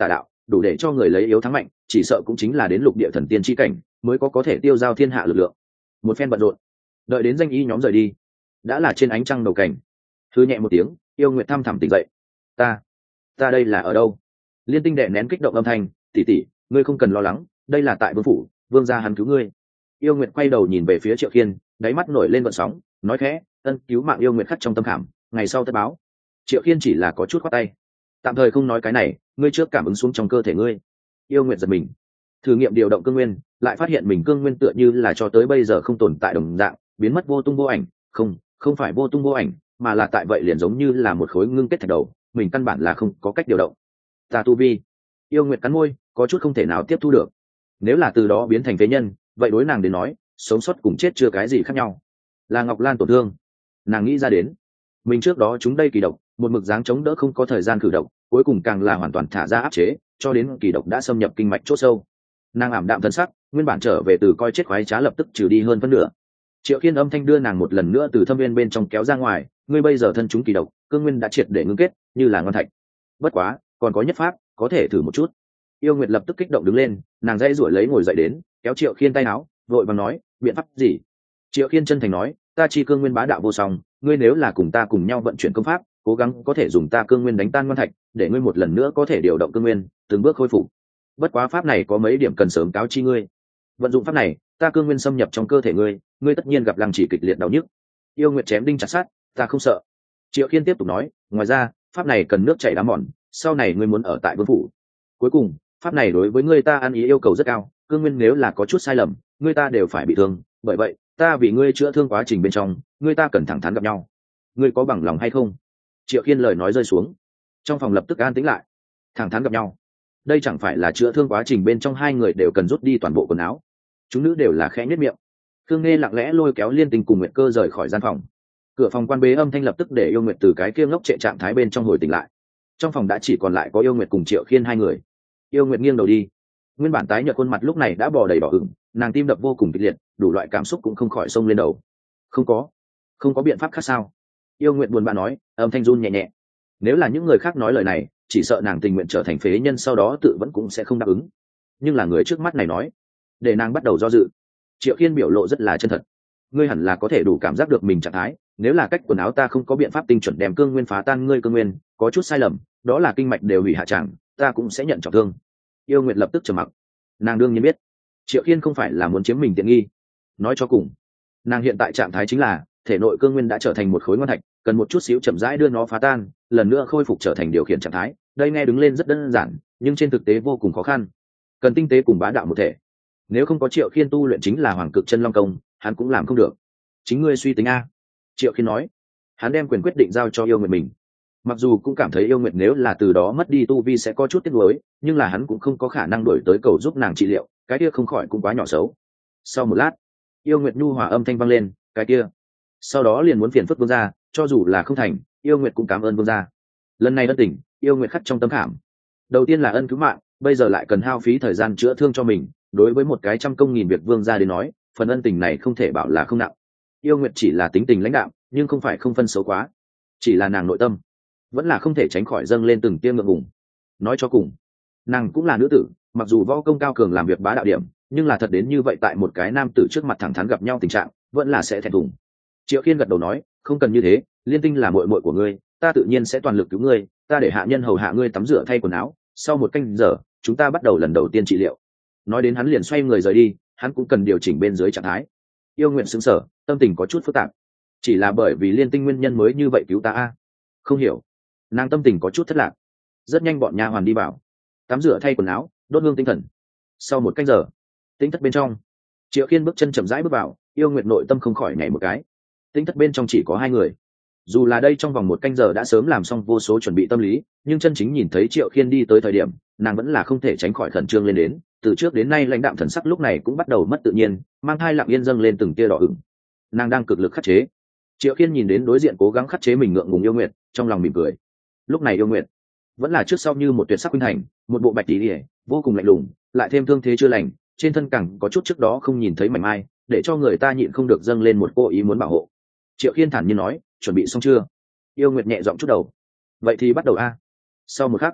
đủ để cho người lấy yếu thắng mạnh, chỉ sợ cũng chính là đến lục địa thần tiên chi cảnh mới có có thể tiêu giao thiên hạ lực lượng. Một phen bận rộn, đợi đến danh y nhóm rời đi, đã là trên ánh trăng đầu cảnh. Thư nhẹ một tiếng, Yêu Nguyệt thăm thẳm tỉnh dậy. Ta, ta đây là ở đâu? Liên Tinh đệ nén kích động âm thanh, tỷ tỷ, ngươi không cần lo lắng, đây là tại vương phủ, vương gia hắn cứu ngươi. Yêu Nguyệt quay đầu nhìn về phía Triệu Khiên, đáy mắt nổi lên vận sóng, nói khẽ, ân cứu mạng Yêu Nguyệt khắc trong tâm khảm, ngày sau tất báo. Triệu Khiên chỉ là có chút khoát tay, tạm thời không nói cái này, ngươi trước cảm ứng xuống trong cơ thể ngươi. Yêu Nguyệt giật mình, thử nghiệm điều động cương nguyên, lại phát hiện mình cương nguyên tựa như là cho tới bây giờ không tồn tại đồng dạng, biến mất vô tung vô ảnh. Không, không phải vô tung vô ảnh, mà là tại vậy liền giống như là một khối ngưng kết thạch đầu, mình căn bản là không có cách điều động. Ta tu vi. Yêu Nguyệt cắn môi, có chút không thể nào tiếp thu được. Nếu là từ đó biến thành phế nhân, vậy đối nàng đến nói, sống sót cùng chết chưa cái gì khác nhau. Là Ngọc Lan tổn thương, nàng nghĩ ra đến, mình trước đó chúng đây kỳ độc, một mực dáng chống đỡ không có thời gian cử độc, cuối cùng càng là hoàn toàn thả ra áp chế, cho đến kỳ độc đã xâm nhập kinh mạch chỗ sâu. Nàng ảm đạm thân sắc, nguyên bản trở về từ coi chết khoái trá lập tức trừ đi hơn phân nửa. Triệu Khiên âm thanh đưa nàng một lần nữa từ thâm viên bên trong kéo ra ngoài, ngươi bây giờ thân chúng kỳ độc, cương nguyên đã triệt để ngưng kết, như là ngon thạch. Bất quá, còn có nhất pháp, có thể thử một chút. Yêu Nguyệt lập tức kích động đứng lên, nàng dãy rủi lấy ngồi dậy đến, kéo Triệu Khiên tay áo, vội vàng nói, biện pháp gì? Triệu Khiên chân thành nói, ta chi cương nguyên bá đạo vô song, ngươi nếu là cùng ta cùng nhau vận chuyển công pháp, cố gắng có thể dùng ta cương nguyên đánh tan ngon thạch, để ngươi một lần nữa có thể điều động cương nguyên, từng bước khôi phục. Bất quá pháp này có mấy điểm cần sớm cáo chi ngươi. Vận dụng pháp này, ta cương nguyên xâm nhập trong cơ thể ngươi, ngươi tất nhiên gặp lăng chỉ kịch liệt đau nhức. Yêu Nguyệt chém đinh chặt sắt, ta không sợ. Triệu Khiên tiếp tục nói, ngoài ra, pháp này cần nước chảy đá mòn, sau này ngươi muốn ở tại vương phủ. Cuối cùng, pháp này đối với ngươi ta ăn ý yêu cầu rất cao, cương nguyên nếu là có chút sai lầm, ngươi ta đều phải bị thương, bởi vậy, ta vì ngươi chữa thương quá trình bên trong, ngươi ta cần thẳng thắn gặp nhau. Ngươi có bằng lòng hay không? Triệu Khiên lời nói rơi xuống, trong phòng lập tức an tĩnh lại. Thẳng thắn gặp nhau, đây chẳng phải là chữa thương quá trình bên trong hai người đều cần rút đi toàn bộ quần áo. Chúng nữ đều là khẽ nhếch miệng. Khương Nghe lặng lẽ lôi kéo Liên Tình cùng Nguyệt Cơ rời khỏi gian phòng. Cửa phòng quan bế âm thanh lập tức để Yêu Nguyệt từ cái kia ngốc trệ trạng thái bên trong hồi tỉnh lại. Trong phòng đã chỉ còn lại có Yêu Nguyệt cùng Triệu Khiên hai người. Yêu Nguyệt nghiêng đầu đi, nguyên bản tái nhợt khuôn mặt lúc này đã bò đầy đỏ ửng, nàng tim đập vô cùng kịch liệt, đủ loại cảm xúc cũng không khỏi xông lên đầu. Không có, không có biện pháp khác sao? Yêu Nguyệt buồn bã nói, âm thanh run nhẹ nhẹ. Nếu là những người khác nói lời này, chỉ sợ nàng tình nguyện trở thành phế nhân sau đó tự vẫn cũng sẽ không đáp ứng. Nhưng là người trước mắt này nói, để nàng bắt đầu do dự. Triệu Khiên biểu lộ rất là chân thật, ngươi hẳn là có thể đủ cảm giác được mình trạng thái, nếu là cách quần áo ta không có biện pháp tinh chuẩn đem cương nguyên phá tan ngươi cương nguyên, có chút sai lầm, đó là kinh mạch đều hủy hạ trạng, ta cũng sẽ nhận trọng thương. Yêu Nguyệt lập tức trầm mặc, nàng đương nhiên biết Triệu Khiên không phải là muốn chiếm mình tiện nghi. Nói cho cùng, nàng hiện tại trạng thái chính là thể nội cương nguyên đã trở thành một khối ngon thạch, cần một chút xíu chậm rãi đưa nó phá tan, lần nữa khôi phục trở thành điều khiển trạng thái. Đây nghe đứng lên rất đơn giản, nhưng trên thực tế vô cùng khó khăn, cần tinh tế cùng bá đạo một thể. Nếu không có Triệu Khiên tu luyện chính là Hoàng Cực Chân Long công, hắn cũng làm không được. Chính ngươi suy tính a. Triệu Khiên nói, hắn đem quyền quyết định giao cho Yêu Nguyệt mình. Mặc dù cũng cảm thấy Yêu Nguyệt nếu là từ đó mất đi tu vi sẽ có chút tiếc nuối, nhưng là hắn cũng không có khả năng đổi tới cầu giúp nàng trị liệu, cái kia không khỏi cũng quá nhỏ xấu. Sau một lát, Yêu Nguyệt nhu hòa âm thanh vang lên, cái kia. Sau đó liền muốn phiền phức vương gia, cho dù là không thành, Yêu Nguyệt cũng cảm ơn vương gia. Lần này ân tình, Yêu Nguyệt khắc trong tâm khảm. Đầu tiên là ân cứu mạng, bây giờ lại cần hao phí thời gian chữa thương cho mình, đối với một cái trăm công nghìn việc vương gia đến nói, phần ân tình này không thể bảo là không nặng. Yêu Nguyệt chỉ là tính tình lãnh đạm, nhưng không phải không phân xấu quá, chỉ là nàng nội tâm vẫn là không thể tránh khỏi dâng lên từng tia ngượng ngùng. Nói cho cùng, nàng cũng là nữ tử, mặc dù võ công cao cường làm việc bá đạo điểm, nhưng là thật đến như vậy tại một cái nam tử trước mặt thẳng thắn gặp nhau tình trạng, vẫn là sẽ thẹn thùng. Triệu Khiên gật đầu nói, không cần như thế, Liên Tinh là muội muội của ngươi, ta tự nhiên sẽ toàn lực cứu ngươi, ta để hạ nhân hầu hạ ngươi tắm rửa thay quần áo, sau một canh giờ, chúng ta bắt đầu lần đầu tiên trị liệu. Nói đến hắn liền xoay người rời đi, hắn cũng cần điều chỉnh bên dưới trạng thái. Yêu Nguyện sững sờ, tâm tình có chút phức tạp. Chỉ là bởi vì Liên Tinh nguyên nhân mới như vậy cứu ta a? Không hiểu. Nàng tâm tình có chút thất lạc. Rất nhanh bọn nha hoàn đi vào, tắm rửa thay quần áo, đốt hương tinh thần. Sau một canh giờ, tĩnh thất bên trong, Triệu Khiên bước chân chậm rãi bước vào, Yêu Nguyệt nội tâm không khỏi nhảy một cái. Tĩnh thất bên trong chỉ có hai người. Dù là đây trong vòng một canh giờ đã sớm làm xong vô số chuẩn bị tâm lý, nhưng chân chính nhìn thấy Triệu Khiên đi tới thời điểm, nàng vẫn là không thể tránh khỏi khẩn trương lên đến. Từ trước đến nay lãnh đạm thần sắc lúc này cũng bắt đầu mất tự nhiên, mang thai lặng yên dâng lên từng tia đỏ ửng. Nàng đang cực lực khắc chế. Triệu Khiên nhìn đến đối diện cố gắng khắc chế mình ngượng ngùng Yêu Nguyệt, trong lòng mỉm cười. Lúc này Yêu Nguyệt vẫn là trước sau như một tuyệt sắc khuynh thành, một bộ bạch tỷ, vô cùng lạnh lùng, lại thêm thương thế chưa lành, trên thân càng có chút trước đó không nhìn thấy mảy may, để cho người ta nhịn không được dâng lên một cô ý muốn bảo hộ. Triệu Khiên thản nhiên nói, chuẩn bị xong chưa? Yêu Nguyệt nhẹ giọng chút đầu. Vậy thì bắt đầu a. Sau một khắc,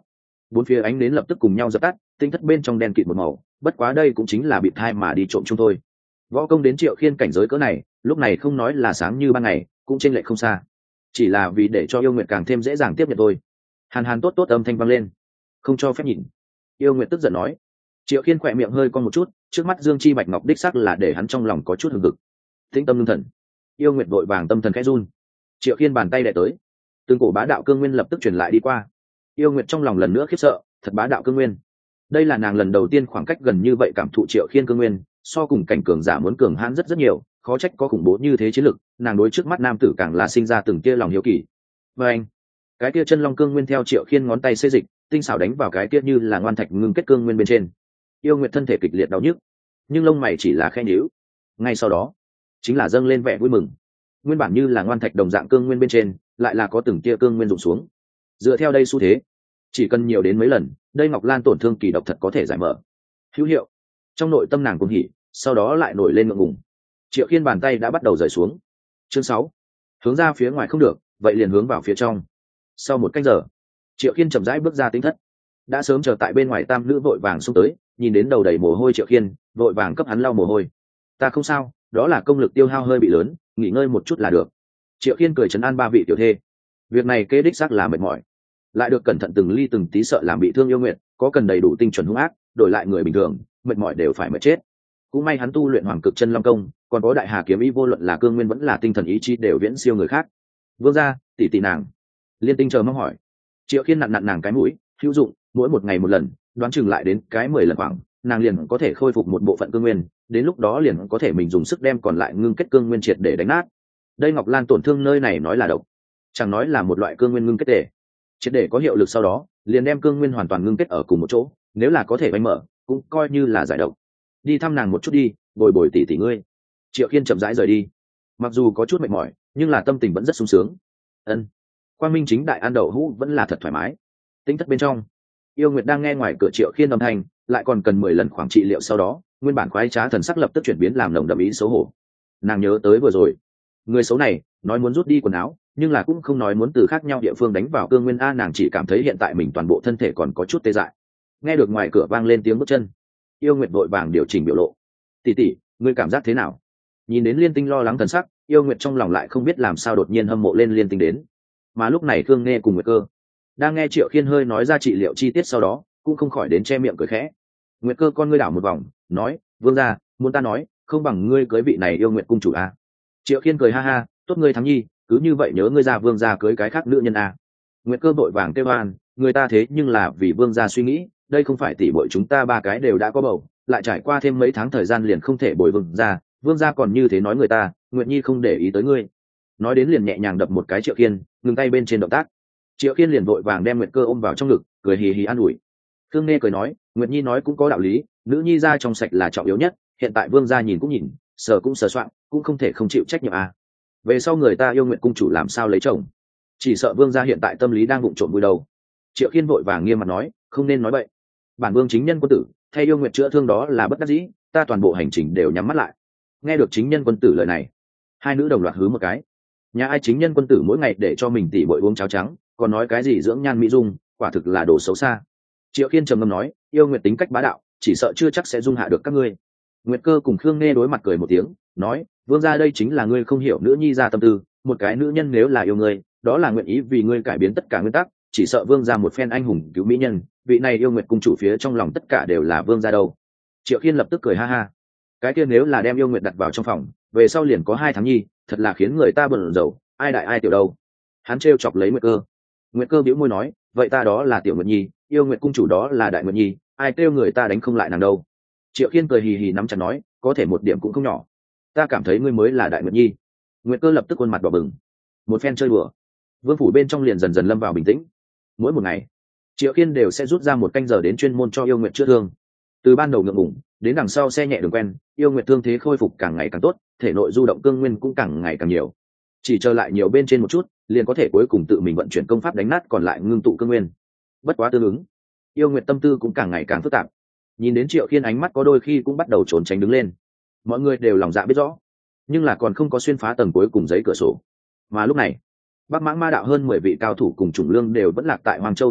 bốn phía ánh nến lập tức cùng nhau dập tắt, tinh thất bên trong đen kịt một màu, bất quá đây cũng chính là bị thai mà đi trộm chung thôi. Võ công đến Triệu Khiên cảnh giới cỡ này, lúc này không nói là sáng như ban ngày, cũng chênh lệch không xa, chỉ là vì để cho Yêu Nguyệt càng thêm dễ dàng tiếp nhận thôi. Hàn hàn tốt tốt âm thanh vang lên, không cho phép nhìn. Yêu Nguyệt tức giận nói. Triệu Khiên khỏe miệng hơi cong một chút, trước mắt Dương Chi Bạch Ngọc đích sắc là để hắn trong lòng có chút hừng hực. Tĩnh tâm lương thần. Yêu Nguyệt vội vàng tâm thần khẽ run. Triệu Khiên bàn tay đè tới, từng cổ bá đạo cương nguyên lập tức truyền lại đi qua. Yêu Nguyệt trong lòng lần nữa khiếp sợ, thật bá đạo cương nguyên. Đây là nàng lần đầu tiên khoảng cách gần như vậy cảm thụ Triệu Khiên cương nguyên, so cùng cảnh cường giả muốn cường hãn rất rất nhiều, khó trách có khủng bố như thế chiến lực, nàng đối trước mắt nam tử càng là sinh ra từng tia lòng hiếu kỳ. Và anh, cái tia chân long cương nguyên theo Triệu Khiên ngón tay xê dịch, tinh xảo đánh vào cái tia như là ngoan thạch ngưng kết cương nguyên bên trên. Yêu Nguyệt thân thể kịch liệt đau nhức, nhưng lông mày chỉ là khẽ nhíu. Ngay sau đó, chính là dâng lên vẻ vui mừng. Nguyên bản như là ngoan thạch đồng dạng cương nguyên bên trên, lại là có từng tia cương nguyên rụng xuống. Dựa theo đây xu thế, chỉ cần nhiều đến mấy lần, đây Ngọc Lan tổn thương kỳ độc thật có thể giải mở. Hữu hiệu. Trong nội tâm nàng cuồng hỉ, sau đó lại nổi lên ngượng ngùng. Triệu Khiên bàn tay đã bắt đầu rời xuống. Chương sáu, hướng ra phía ngoài không được, vậy liền hướng vào phía trong. Sau một canh giờ, Triệu Khiên chậm rãi bước ra tính thất. Đã sớm chờ tại bên ngoài tam nữ vội vàng xông tới, nhìn đến đầu đầy mồ hôi Triệu Khiên, vội vàng cấp hắn lau mồ hôi. Ta không sao, đó là công lực tiêu hao hơi bị lớn, nghỉ ngơi một chút là được. Triệu Khiên cười trấn an ba vị tiểu thê. Việc này kế đích xác là mệt mỏi, lại được cẩn thận từng ly từng tí, sợ làm bị thương Yêu Nguyệt, có cần đầy đủ tinh chuẩn hung ác, đổi lại người bình thường, mệt mỏi đều phải mệt chết. Cũng may hắn tu luyện Hoàng Cực Chân Long Công, còn có Đại Hà Kiếm Ý, vô luận là cương nguyên vẫn là tinh thần ý chí đều viễn siêu người khác. Vương gia, tỷ tỷ nàng. Liên Tinh chờ mong hỏi. Triệu Khiên nặn nặn nàng cái mũi, hữu dụng, mỗi một ngày một lần, đoán chừng lại đến cái mười lần khoảng, nàng liền có thể khôi phục một bộ phận cương nguyên, đến lúc đó liền có thể mình dùng sức đem còn lại ngưng kết cương nguyên triệt để đánh nát. Đây Ngọc Lan tổn thương nơi này nói là độc, chẳng nói là một loại cương nguyên ngưng kết để triệt để có hiệu lực, sau đó liền đem cương nguyên hoàn toàn ngưng kết ở cùng một chỗ, nếu là có thể vánh mở, cũng coi như là giải độc. Đi thăm nàng một chút đi, bồi bồi tỷ tỷ ngươi. Triệu Khiên chậm rãi rời đi, mặc dù có chút mệt mỏi, nhưng là tâm tình vẫn rất sung sướng. Ân, Quang Minh chính đại ăn đậu hũ vẫn là thật thoải mái. Tính thất bên trong, Yêu Nguyệt đang nghe ngoài cửa Triệu Khiên âm thanh, lại còn cần mười lần khoảng trị liệu, sau đó nguyên bản khoái trá thần sắc lập tức chuyển biến làm nồng đậm ý xấu hổ. Nàng nhớ tới vừa rồi, người xấu này nói muốn rút đi quần áo, nhưng là cũng không nói muốn từ khác nhau địa phương đánh vào cương nguyên a, nàng chỉ cảm thấy hiện tại mình toàn bộ thân thể còn có chút tê dại. Nghe được ngoài cửa vang lên tiếng bước chân, Yêu Nguyệt vội vàng điều chỉnh biểu lộ. Tỷ tỷ, ngươi cảm giác thế nào? Nhìn đến Liên Tinh lo lắng thần sắc, Yêu Nguyệt trong lòng lại không biết làm sao đột nhiên hâm mộ lên Liên Tinh đến. Mà lúc này Khương Nghe cùng Nguyệt Cơ đang nghe Triệu Khiên hơi nói ra trị liệu chi tiết, sau đó cũng không khỏi đến che miệng cười khẽ. Nguyệt Cơ con ngươi đảo một vòng, nói: Vương gia, muốn ta nói, không bằng ngươi cưới vị này Yêu Nguyệt cung chủ a. Triệu Khiên cười ha ha, tốt ngươi thắng nhi, cứ như vậy nhớ ngươi ra Vương gia cưới cái khác nữ nhân a. Nguyệt Cơ vội vàng kêu oan, người ta thế nhưng là vì Vương gia suy nghĩ, đây không phải tỷ muội chúng ta ba cái đều đã có bầu, lại trải qua thêm mấy tháng thời gian liền không thể bồi Vương gia, Vương gia còn như thế nói người ta, Nguyệt nhi không để ý tới ngươi. Nói đến liền nhẹ nhàng đập một cái Triệu Khiên, ngừng tay bên trên động tác. Triệu Khiên liền vội vàng đem Nguyệt Cơ ôm vào trong ngực, cười hì hì an ủi. Khương Nghe cười nói, Nguyệt nhi nói cũng có đạo lý, nữ nhi ra trong sạch là trọng yếu nhất, hiện tại Vương gia nhìn cũng nhìn, sờ cũng sờ soạn, cũng không thể không chịu trách nhiệm à. Về sau người ta Yêu Nguyệt cung chủ làm sao lấy chồng, chỉ sợ Vương gia hiện tại tâm lý đang vụng trộm vui đầu. Triệu Khiên vội vàng nghiêm mặt nói, không nên nói vậy, bản Vương chính nhân quân tử, thay Yêu Nguyệt chữa thương đó là bất đắc dĩ, ta toàn bộ hành trình đều nhắm mắt lại. Nghe được chính nhân quân tử lời này, hai nữ đồng loạt hứ một cái. Nhà ai chính nhân quân tử mỗi ngày để cho mình tỉ bội uống cháo trắng, còn nói cái gì dưỡng nhan mỹ dung, quả thực là đồ xấu xa. Triệu Khiên trầm ngâm nói, Yêu Nguyệt tính cách bá đạo, chỉ sợ chưa chắc sẽ dung hạ được các ngươi. Nguyệt Cơ cùng Khương Nghe đối mặt cười một tiếng, nói, Vương gia đây chính là ngươi không hiểu nữ nhi ra tâm tư, một cái nữ nhân nếu là yêu ngươi, đó là nguyện ý vì ngươi cải biến tất cả nguyên tắc, chỉ sợ Vương gia một phen anh hùng cứu mỹ nhân, vị này Yêu Nguyệt cung chủ phía trong lòng tất cả đều là Vương gia đâu. Triệu Khiên lập tức cười ha ha, cái kia nếu là đem Yêu Nguyệt đặt vào trong phòng, về sau liền có hai tháng nhi, thật là khiến người ta bận rầu, ai đại ai tiểu đâu. Hắn trêu chọc lấy Nguyệt Cơ. Nguyệt Cơ bĩu môi nói, vậy ta đó là tiểu Nguyệt nhi, Yêu Nguyệt cung chủ đó là đại Nguyệt nhi, ai kêu người ta đánh không lại nàng đâu. Triệu Khiên cười hì hì nắm chặt nói, có thể một điểm cũng không nhỏ, ta cảm thấy ngươi mới là đại Nguyệt nhi. Nguyệt Cơ lập tức khuôn mặt đỏ bừng. Một phen chơi đùa, vương phủ bên trong liền dần dần lâm vào bình tĩnh. Mỗi một ngày, Triệu Khiên đều sẽ rút ra một canh giờ đến chuyên môn cho Yêu Nguyệt chữa thương. Từ ban đầu ngượng ngùng đến đằng sau xe nhẹ đường quen, Yêu Nguyệt thương thế khôi phục càng ngày càng tốt, thể nội du động cương nguyên cũng càng ngày càng nhiều. Chỉ chờ lại nhiều bên trên một chút, liền có thể cuối cùng tự mình vận chuyển công pháp đánh nát còn lại ngưng tụ cương nguyên. Bất quá tương ứng, Yêu Nguyệt tâm tư cũng càng ngày càng phức tạp. Nhìn đến Triệu Khiên ánh mắt có đôi khi cũng bắt đầu trốn tránh đứng lên. Mọi người đều lòng dạ biết rõ, nhưng là còn không có xuyên phá tầng cuối cùng giấy cửa sổ. Mà lúc này, Bắc Mãng Ma đạo hơn mười vị cao thủ cùng Trùng Lương đều vẫn lạc tại Hoàng Châu tin tức,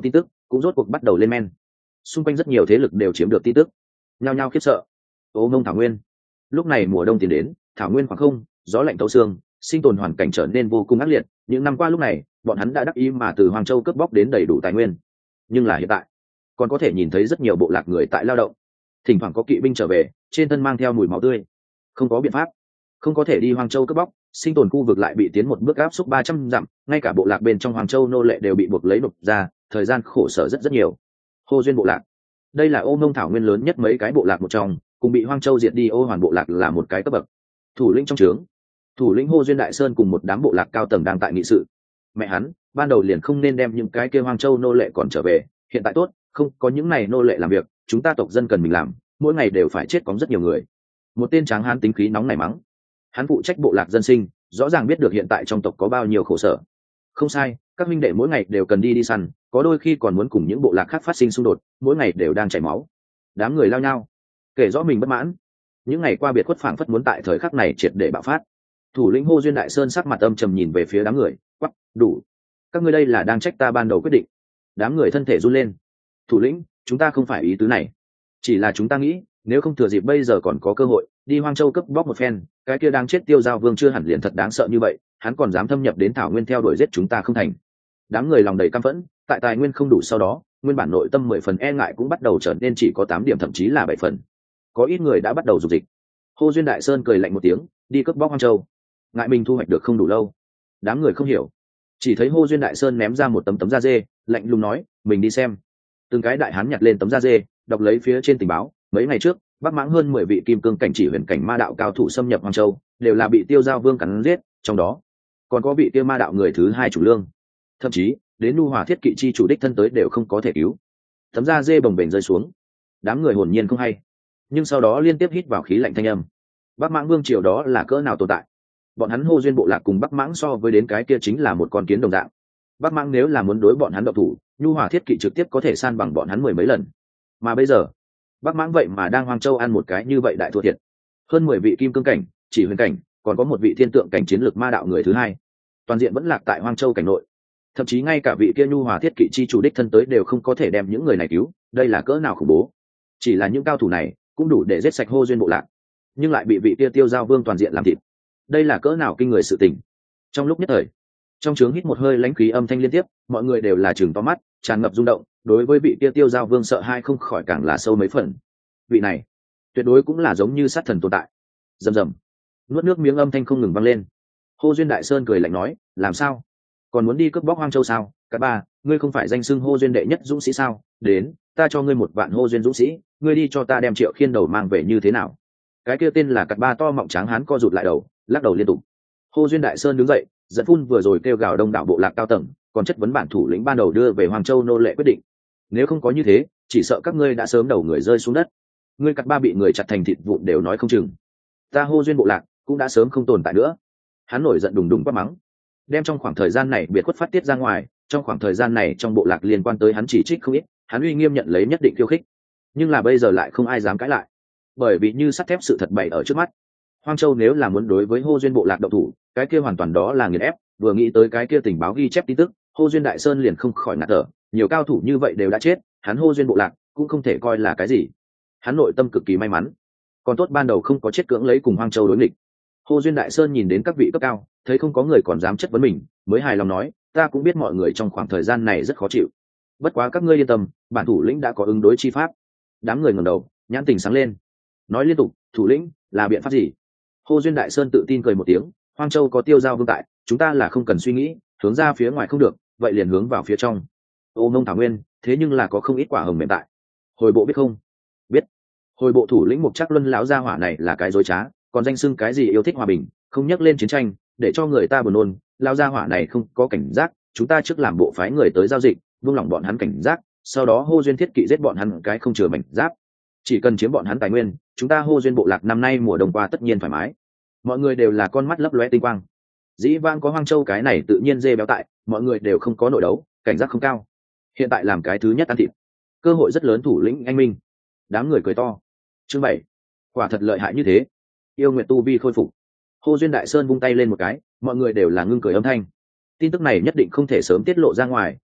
cũng rốt cuộc bắt đầu lên men. Xung quanh rất nhiều thế lực đều chiếm được tin tức, nhao nhao khiếp sợ. Ô Mông thảo nguyên. Lúc này mùa đông tiến đến, thảo nguyên khoảng không, gió lạnh thấu xương, sinh tồn hoàn cảnh trở nên vô cùng ác liệt. Những năm qua lúc này, bọn hắn đã đắc ý mà từ Hoàng Châu cướp bóc đến đầy đủ tài nguyên. Nhưng là hiện tại, còn có thể nhìn thấy rất nhiều bộ lạc người tại lao động. Thỉnh thoảng có kỵ binh trở về, trên thân mang theo mùi máu tươi. Không có biện pháp, không có thể đi Hoàng Châu cướp bóc, sinh tồn khu vực lại bị tiến một bước áp xúc ba trăm dặm, ngay cả bộ lạc bên trong Hoàng Châu nô lệ đều bị buộc lấy nộp ra, thời gian khổ sở rất rất nhiều. Hô Duyên bộ lạc, đây là Ô Mông thảo nguyên lớn nhất mấy cái bộ lạc một trong, cùng bị Hoang Châu diệt đi Ô Hoàn bộ lạc là một cái cấp bậc. Thủ lĩnh trong trướng, thủ lĩnh Hô Duyên Đại Sơn cùng một đám bộ lạc cao tầng đang tại nghị sự. Mẹ hắn, ban đầu liền không nên đem những cái kia Hoang Châu nô lệ còn trở về, hiện tại tốt, không có những này nô lệ làm việc, chúng ta tộc dân cần mình làm, mỗi ngày đều phải chết cóng rất nhiều người. Một tên tráng hán tính khí nóng nảy mắng. Hắn phụ trách bộ lạc dân sinh, rõ ràng biết được hiện tại trong tộc có bao nhiêu khổ sở. Không sai, các minh đệ mỗi ngày đều cần đi đi săn, có đôi khi còn muốn cùng những bộ lạc khác phát sinh xung đột, mỗi ngày đều đang chảy máu. Đám người lao nhau, kể rõ mình bất mãn. Những ngày qua biệt khuất phảng phất muốn tại thời khắc này triệt để bạo phát. Thủ lĩnh Hô Duyên Đại Sơn sắc mặt âm trầm nhìn về phía đám người, quắc, đủ. Các ngươi đây là đang trách ta ban đầu quyết định. Đám người thân thể run lên. Thủ lĩnh, chúng ta không phải ý tứ này, chỉ là chúng ta nghĩ, nếu không thừa dịp bây giờ còn có cơ hội đi Hoang Châu cướp bóc một phen, cái kia đang chết Tiêu Giao Vương chưa hẳn liền thật đáng sợ như vậy, hắn còn dám thâm nhập đến thảo nguyên theo đuổi giết chúng ta không thành. Đám người lòng đầy căm phẫn, tại tài nguyên không đủ sau đó, nguyên bản nội tâm mười phần e ngại cũng bắt đầu trở nên chỉ có tám điểm thậm chí là bảy phần. Có ít người đã bắt đầu dục dịch. Hô Duyên Đại Sơn cười lạnh một tiếng, đi cướp bóc Hoang Châu, ngại mình thu hoạch được không đủ lâu. Đám người không hiểu, chỉ thấy Hô Duyên Đại Sơn ném ra một tấm tấm da dê, lạnh lùng nói, mình đi xem. Từng cái đại hán nhặt lên tấm da dê, đọc lấy phía trên tình báo. Mấy ngày trước, Bắc Mãng hơn mười vị kim cương cảnh chỉ huyền cảnh ma đạo cao thủ xâm nhập Hoang Châu, đều là bị Tiêu Giao Vương cắn giết, trong đó còn có vị Tiêu Ma đạo người thứ hai chủ lương, thậm chí đến Nu Hòa Thiết Kỵ chi chủ đích thân tới đều không có thể cứu. Tấm da dê bồng bềnh rơi xuống, đám người hồn nhiên không hay, nhưng sau đó liên tiếp hít vào khí lạnh thanh âm. Bắc Mãng Vương triều đó là cỡ nào tồn tại? Bọn hắn Hô Duyên bộ lạc cùng Bắc Mãng so với đến cái kia chính là một con kiến đồng dạng. Bắc Mãng nếu là muốn đối bọn hắn động thủ, Nu Hòa Thiết Kỵ trực tiếp có thể san bằng bọn hắn mười mấy lần. Mà bây giờ, Bắc Mãng vậy mà đang Hoang Châu ăn một cái như vậy đại thua thiệt. Hơn mười vị kim cương cảnh, chỉ huyền cảnh, còn có một vị thiên tượng cảnh chiến lược ma đạo người thứ hai, toàn diện vẫn lạc tại Hoang Châu cảnh nội. Thậm chí ngay cả vị kia Nhu Hòa Thiết Kỵ chi chủ đích thân tới đều không có thể đem những người này cứu, đây là cỡ nào khủng bố. Chỉ là những cao thủ này cũng đủ để giết sạch Hô Duyên bộ lạc, nhưng lại bị vị kia Tiêu Giao Vương toàn diện làm thịt. Đây là cỡ nào kinh người sự tình. Trong lúc nhất thời, trong trướng hít một hơi lãnh khí âm thanh liên tiếp, mọi người đều là trừng to mắt, tràn ngập rung động, đối với vị kia Tiêu Giao Vương sợ hai không khỏi càng là sâu mấy phần. Vị này tuyệt đối cũng là giống như sát thần tồn tại. Rầm rầm, nuốt nước miếng âm thanh không ngừng vang lên. Hô Duyên Đại Sơn cười lạnh nói, làm sao, còn muốn đi cướp bóc Hoang Châu sao? Cả ba, ngươi không phải danh xưng Hô Duyên đệ nhất dũng sĩ sao? Đến, ta cho ngươi một vạn Hô Duyên dũng sĩ, ngươi đi cho ta đem Triệu Khiên đầu mang về như thế nào? Cái kia tên là Cát Ba to mọng tráng hán co rụt lại đầu, lắc đầu liên tục. Hô Duyên Đại Sơn đứng dậy, giận phun vừa rồi kêu gào đông đảo bộ lạc cao tầng, còn chất vấn bản thủ lĩnh ban đầu đưa về Hoàng Châu nô lệ quyết định. Nếu không có như thế, chỉ sợ các ngươi đã sớm đầu người rơi xuống đất. Ngươi Cát Ba bị người chặt thành thịt vụn đều nói không chừng. Ta Hô Duyên bộ lạc cũng đã sớm không tồn tại nữa. Hắn nổi giận đùng đùng quát mắng, đem trong khoảng thời gian này biệt khuất phát tiết ra ngoài. Trong khoảng thời gian này trong bộ lạc liên quan tới hắn chỉ trích không ít, hắn uy nghiêm nhận lấy nhất định khiêu khích, nhưng là bây giờ lại không ai dám cãi lại, bởi vì như sắt thép sự thật bày ở trước mắt. Hoang Châu nếu là muốn đối với Hô Duyên bộ lạc động thủ, cái kia hoàn toàn đó là nghiền ép. Vừa nghĩ tới cái kia tình báo ghi chép tin tức, Hô Duyên Đại Sơn liền không khỏi ngạt thở. Nhiều cao thủ như vậy đều đã chết, hắn Hô Duyên bộ lạc cũng không thể coi là cái gì. Hắn nội tâm cực kỳ may mắn, còn tốt ban đầu không có chết cưỡng lấy cùng Hoang Châu đối nghịch. Hô Duyên Đại Sơn nhìn đến các vị cấp cao, thấy không có người còn dám chất vấn mình, mới hài lòng nói, ta cũng biết mọi người trong khoảng thời gian này rất khó chịu, bất quá các ngươi yên tâm, bản thủ lĩnh đã có ứng đối chi pháp. Đám người ngẩng đầu, nhãn tình sáng lên, nói liên tục, thủ lĩnh là biện pháp gì? Hô Duyên Đại Sơn tự tin cười một tiếng, Hoang Châu có Tiêu Giao Vương tại, chúng ta là không cần suy nghĩ, hướng ra phía ngoài không được, vậy liền hướng vào phía trong. Ô Mông thảo nguyên, thế nhưng là có không ít quả hồng mềm tại. Hồi bộ biết không? Biết. Hồi bộ thủ lĩnh Mục Trác Luân lão gia hỏa này là cái dối trá, còn danh xưng cái gì yêu thích hòa bình, không nhắc lên chiến tranh, để cho người ta buồn nôn. Lão gia hỏa này không có cảnh giác, chúng ta trước làm bộ phái người tới giao dịch, buông lỏng bọn hắn cảnh giác, sau đó Hô Duyên Thiết Kỵ giết bọn hắn cái không chừa mảnh giáp. Chỉ cần chiếm bọn hắn tài nguyên, chúng ta Hô Duyên bộ lạc năm nay mùa đông qua tất nhiên thoải mái. Mọi người đều là con mắt lấp lóe tinh quang. Dĩ vãng có Hoang Châu cái này tự nhiên dê béo tại, mọi người đều không có nội đấu, cảnh giác không cao. Hiện tại làm cái thứ nhất ăn thịt, cơ hội rất lớn. Thủ lĩnh anh minh. Đám người cười to. Chương bảy, quả thật lợi hại như thế. Yêu nguyện tu vi khôi phục. Hô Duyên Đại Sơn vung tay lên một cái, mọi người đều là ngưng cười âm thanh. Tin tức này nhất định không thể sớm tiết lộ ra ngoài,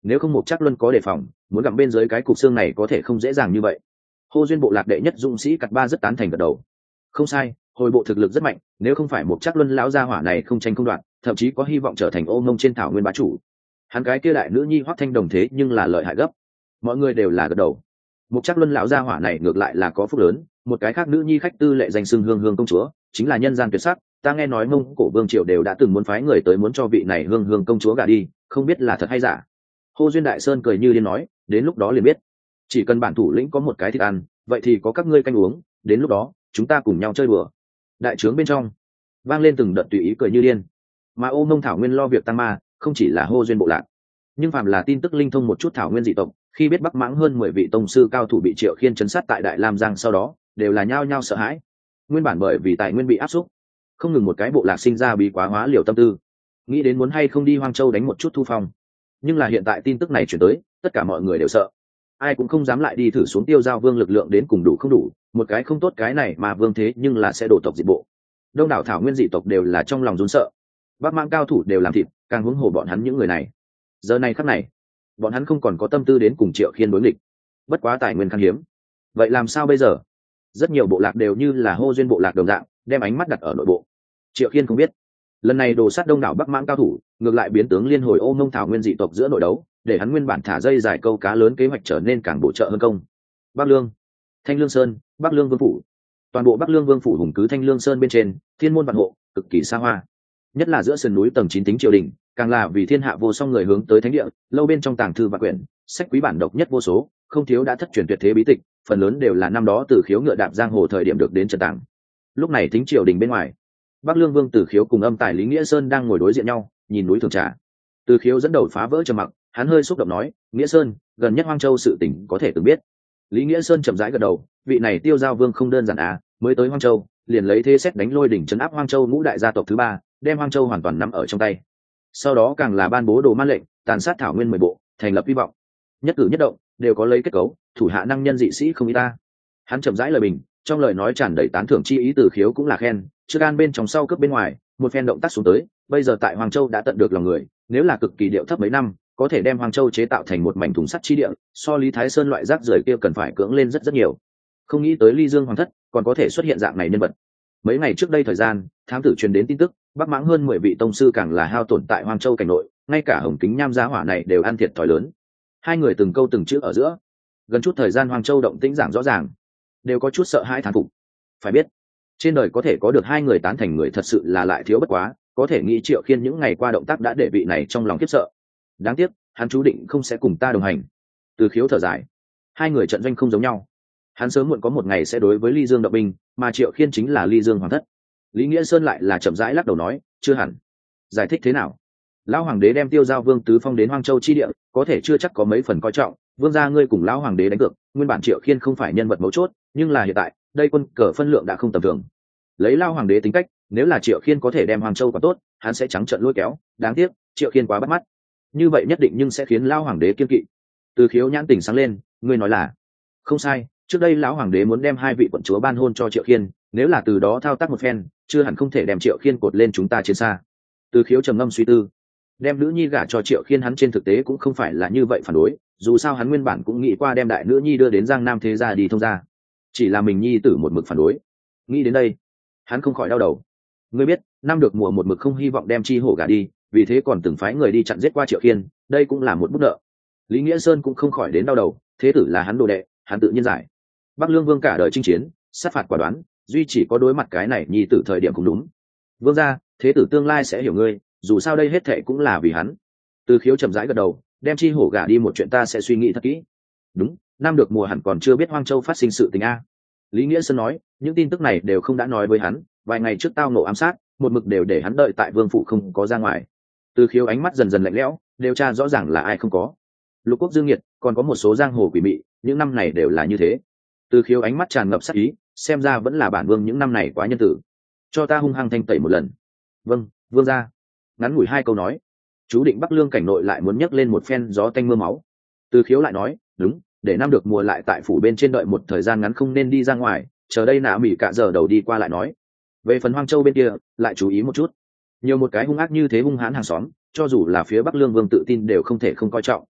nếu không Mộc Trác Luân có đề phòng, muốn gặm bên dưới cái cục xương này có thể không dễ dàng như vậy. Hô duyên bộ lạc đệ nhất dũng sĩ Cặt Ba rất tán thành gật đầu. Không sai, hồi bộ thực lực rất mạnh, nếu không phải Mộc Trác Luân lão gia hỏa này không tranh không đoạt, thậm chí có hy vọng trở thành ô mông trên thảo nguyên bá chủ. Hắn cái kia đại nữ nhi Hoắc Thanh Đồng thế nhưng là lợi hại gấp. Mọi người đều là gật đầu. Mộc Trác Luân lão gia hỏa này ngược lại là có phúc lớn, một cái khác nữ nhi khách tư lệ danh xưng hương hương công chúa, chính là nhân gian tuyệt sắc, ta nghe nói Mông Cổ vương triều đều đã từng muốn phái người tới muốn cho vị này hương hương công chúa gả đi, không biết là thật hay giả. Hô duyên đại sơn cười như điên nói, đến lúc đó liền biết. Chỉ cần bản thủ lĩnh có một cái thịt ăn, vậy thì có các ngươi canh uống, đến lúc đó chúng ta cùng nhau chơi đùa. Đại trướng bên trong vang lên từng đợt tùy ý cười như điên. Mà Ô Mông thảo nguyên lo việc tăng ma, không chỉ là Hô duyên bộ lạc, nhưng phàm là tin tức linh thông một chút thảo nguyên dị tộc, khi biết Bắc Mãng hơn mười vị tông sư cao thủ bị Triệu Khiên trấn sát tại Đại Lam Giang sau đó, đều là nhao nhao sợ hãi. Nguyên bản bởi vì tài nguyên bị áp xúc, không ngừng một cái bộ lạc sinh ra bí quá hóa liều tâm tư, nghĩ đến muốn hay không đi Hoang Châu đánh một chút thu phong. Nhưng là hiện tại tin tức này chuyển tới, tất cả mọi người đều sợ, ai cũng không dám lại đi thử xuống Tiêu Giao Vương lực lượng đến cùng đủ không đủ, một cái không tốt cái này mà vương thế nhưng là sẽ đổ tộc diệt bộ. Đông đảo thảo nguyên dị tộc đều là trong lòng run sợ, Bắc Mãng cao thủ đều làm thịt, càng huống hồ bọn hắn những người này. Giờ này khắc này, bọn hắn không còn có tâm tư đến cùng Triệu Khiên đối nghịch. Bất quá tài nguyên khan hiếm, vậy làm sao bây giờ? Rất nhiều bộ lạc đều như là Hô duyên bộ lạc đồng dạng, đem ánh mắt đặt ở nội bộ. Triệu Khiên không biết, lần này đồ sát đông đảo Bắc Mãng cao thủ, ngược lại biến tướng liên hồi Ô Mông thảo nguyên dị tộc giữa nội đấu, để hắn nguyên bản thả dây dài câu cá lớn kế hoạch trở nên càng bổ trợ hơn công. Bắc Lương, Thanh Lương Sơn, Bắc Lương Vương phủ. Toàn bộ Bắc Lương Vương phủ hùng cứ Thanh Lương Sơn bên trên, thiên môn vạn hộ, cực kỳ xa hoa. Nhất là giữa sườn núi tầng chín tính triều đình, càng là vì thiên hạ vô song người hướng tới thánh địa, lâu bên trong tàng thư và quyển, sách quý bản độc nhất vô số, không thiếu đã thất truyền tuyệt thế bí tịch, phần lớn đều là năm đó Từ Khiếu ngựa đạp giang hồ thời điểm được đến trần tàng. Lúc này tính triều đình bên ngoài, Bắc Lương Vương Từ Khiếu cùng âm tài Lý Nghĩa Sơn đang ngồi đối diện nhau, nhìn núi Thường Trà. Từ Khiếu dẫn đầu phá vỡ trầm mặc, hắn hơi xúc động nói, Nghĩa Sơn, gần nhất Hoang Châu sự tình có thể từng biết. Lý Nghĩa Sơn chậm rãi gật đầu, vị này Tiêu Giao Vương không đơn giản à, mới tới Hoang Châu, liền lấy thế xét đánh lôi đỉnh trấn áp Hoang Châu ngũ đại gia tộc thứ ba, đem Hoang Châu hoàn toàn nắm ở trong tay. Sau đó càng là ban bố đồ man lệnh, tàn sát thảo nguyên mười bộ, thành lập hy vọng. Nhất cử nhất động đều có lấy kết cấu, thủ hạ năng nhân dị sĩ không ít ta. Hắn chậm rãi lời bình, trong lời nói tràn đầy tán thưởng chi ý. Từ Khiếu cũng là khen, trước gan bên trong sau cướp bên ngoài, một phen động tác xuống tới, bây giờ tại Hoang Châu đã tận được lòng người, nếu là cực kỳ điệu thấp mấy năm, có thể đem Hoang Châu chế tạo thành một mảnh thùng sắt chi địa, so Lý Thái Sơn loại rác rưởi kia cần phải cưỡng lên rất rất nhiều. Không nghĩ tới Ly Dương Hoàng thất còn có thể xuất hiện dạng này nhân vật. Mấy ngày trước đây thời gian, thám tử truyền đến tin tức, Bắc Mãng hơn mười vị tông sư càng là hao tổn tại Hoang Châu cảnh nội, ngay cả Hồng Kính Nham gia hỏa này đều ăn thiệt thòi lớn. Hai người từng câu từng chữ ở giữa, gần chút thời gian Hoang Châu động tĩnh giảng rõ ràng, đều có chút sợ hãi thán phục. Phải biết, trên đời có thể có được hai người tán thành người thật sự là lại thiếu bất quá, có thể nghĩ Triệu Khiên những ngày qua động tác đã để vị này trong lòng khiếp sợ. Đáng tiếc, hắn chú định không sẽ cùng ta đồng hành. Từ Khiếu thở dài, hai người trận doanh không giống nhau. Hắn sớm muộn có một ngày sẽ đối với Ly Dương động binh, mà Triệu Khiên chính là Ly Dương Hoàng thất. Lý Nghĩa Sơn lại là chậm rãi lắc đầu nói, chưa hẳn. Giải thích thế nào? Lão hoàng đế đem Tiêu Giao Vương tứ phong đến Hoang Châu chi địa, có thể chưa chắc có mấy phần coi trọng. Vương gia ngươi cùng lão hoàng đế đánh cược, nguyên bản Triệu Khiên không phải nhân vật mấu chốt, nhưng là hiện tại, đây quân cờ phân lượng đã không tầm thường. Lấy lão hoàng đế tính cách, nếu là Triệu Khiên có thể đem Hoang Châu quả tốt, hắn sẽ trắng trợn lôi kéo. Đáng tiếc, Triệu Khiên quá bắt mắt. Như vậy nhất định nhưng sẽ khiến lão hoàng đế kiên kỵ. Từ Khiếu nhãn tỉnh sáng lên, ngươi nói là không sai. Trước đây lão hoàng đế muốn đem hai vị quận chúa ban hôn cho Triệu Khiên, nếu là từ đó thao tác một phen, chưa hẳn không thể đem Triệu Khiên cột lên chúng ta chiến xa. Từ Khiếu trầm ngâm suy tư, đem nữ nhi gả cho Triệu Khiên hắn trên thực tế cũng không phải là như vậy phản đối, dù sao hắn nguyên bản cũng nghĩ qua đem đại nữ nhi đưa đến Giang Nam thế gia đi thông gia, chỉ là mình nhi tử một mực phản đối. Nghĩ đến đây, hắn không khỏi đau đầu. Ngươi biết, năm được mùa một mực không hy vọng đem Chi Hổ gả đi, vì thế còn từng phái người đi chặn giết qua Triệu Khiên, đây cũng là một bút nợ. Lý Nghĩa Sơn cũng không khỏi đến đau đầu, thế tử là hắn đồ đệ, hắn tự nhiên giải. Bắc Lương Vương cả đời chinh chiến, sát phạt quả đoán, duy chỉ có đối mặt cái này nhi tử thời điểm cũng đúng. Vương gia, thế tử tương lai sẽ hiểu ngươi, dù sao đây hết thệ cũng là vì hắn. Từ Khiếu chậm rãi gật đầu, đem Chi Hổ gả đi một chuyện ta sẽ suy nghĩ thật kỹ. Đúng, năm được mùa hẳn còn chưa biết Hoang Châu phát sinh sự tình a. Lý Nghĩa Sơn nói, những tin tức này đều không đã nói với hắn, vài ngày trước tao nộ ám sát, một mực đều để hắn đợi tại vương phủ không có ra ngoài. Từ Khiếu ánh mắt dần dần lạnh lẽo, điều tra rõ ràng là ai không có. Lục Quốc Dương Nhiệt, còn có một số giang hồ quỷ mị, những năm này đều là như thế. Từ Khiếu ánh mắt tràn ngập sát ý, xem ra vẫn là bản vương những năm này quá nhân tử, cho ta hung hăng thanh tẩy một lần. Vâng, vương gia. Ngắn ngủi hai câu nói, chú định Bắc Lương cảnh nội lại muốn nhấc lên một phen gió tanh mưa máu. Từ Khiếu lại nói, đúng, để năm được mùa lại tại phủ bên trên đợi một thời gian ngắn không nên đi ra ngoài, chờ đây nạ mỉ cả giờ đầu đi qua lại nói. Về phần Hoang Châu bên kia, lại chú ý một chút, nhiều một cái hung ác như thế hung hãn hàng xóm, cho dù là phía Bắc Lương vương tự tin đều không thể không coi trọng.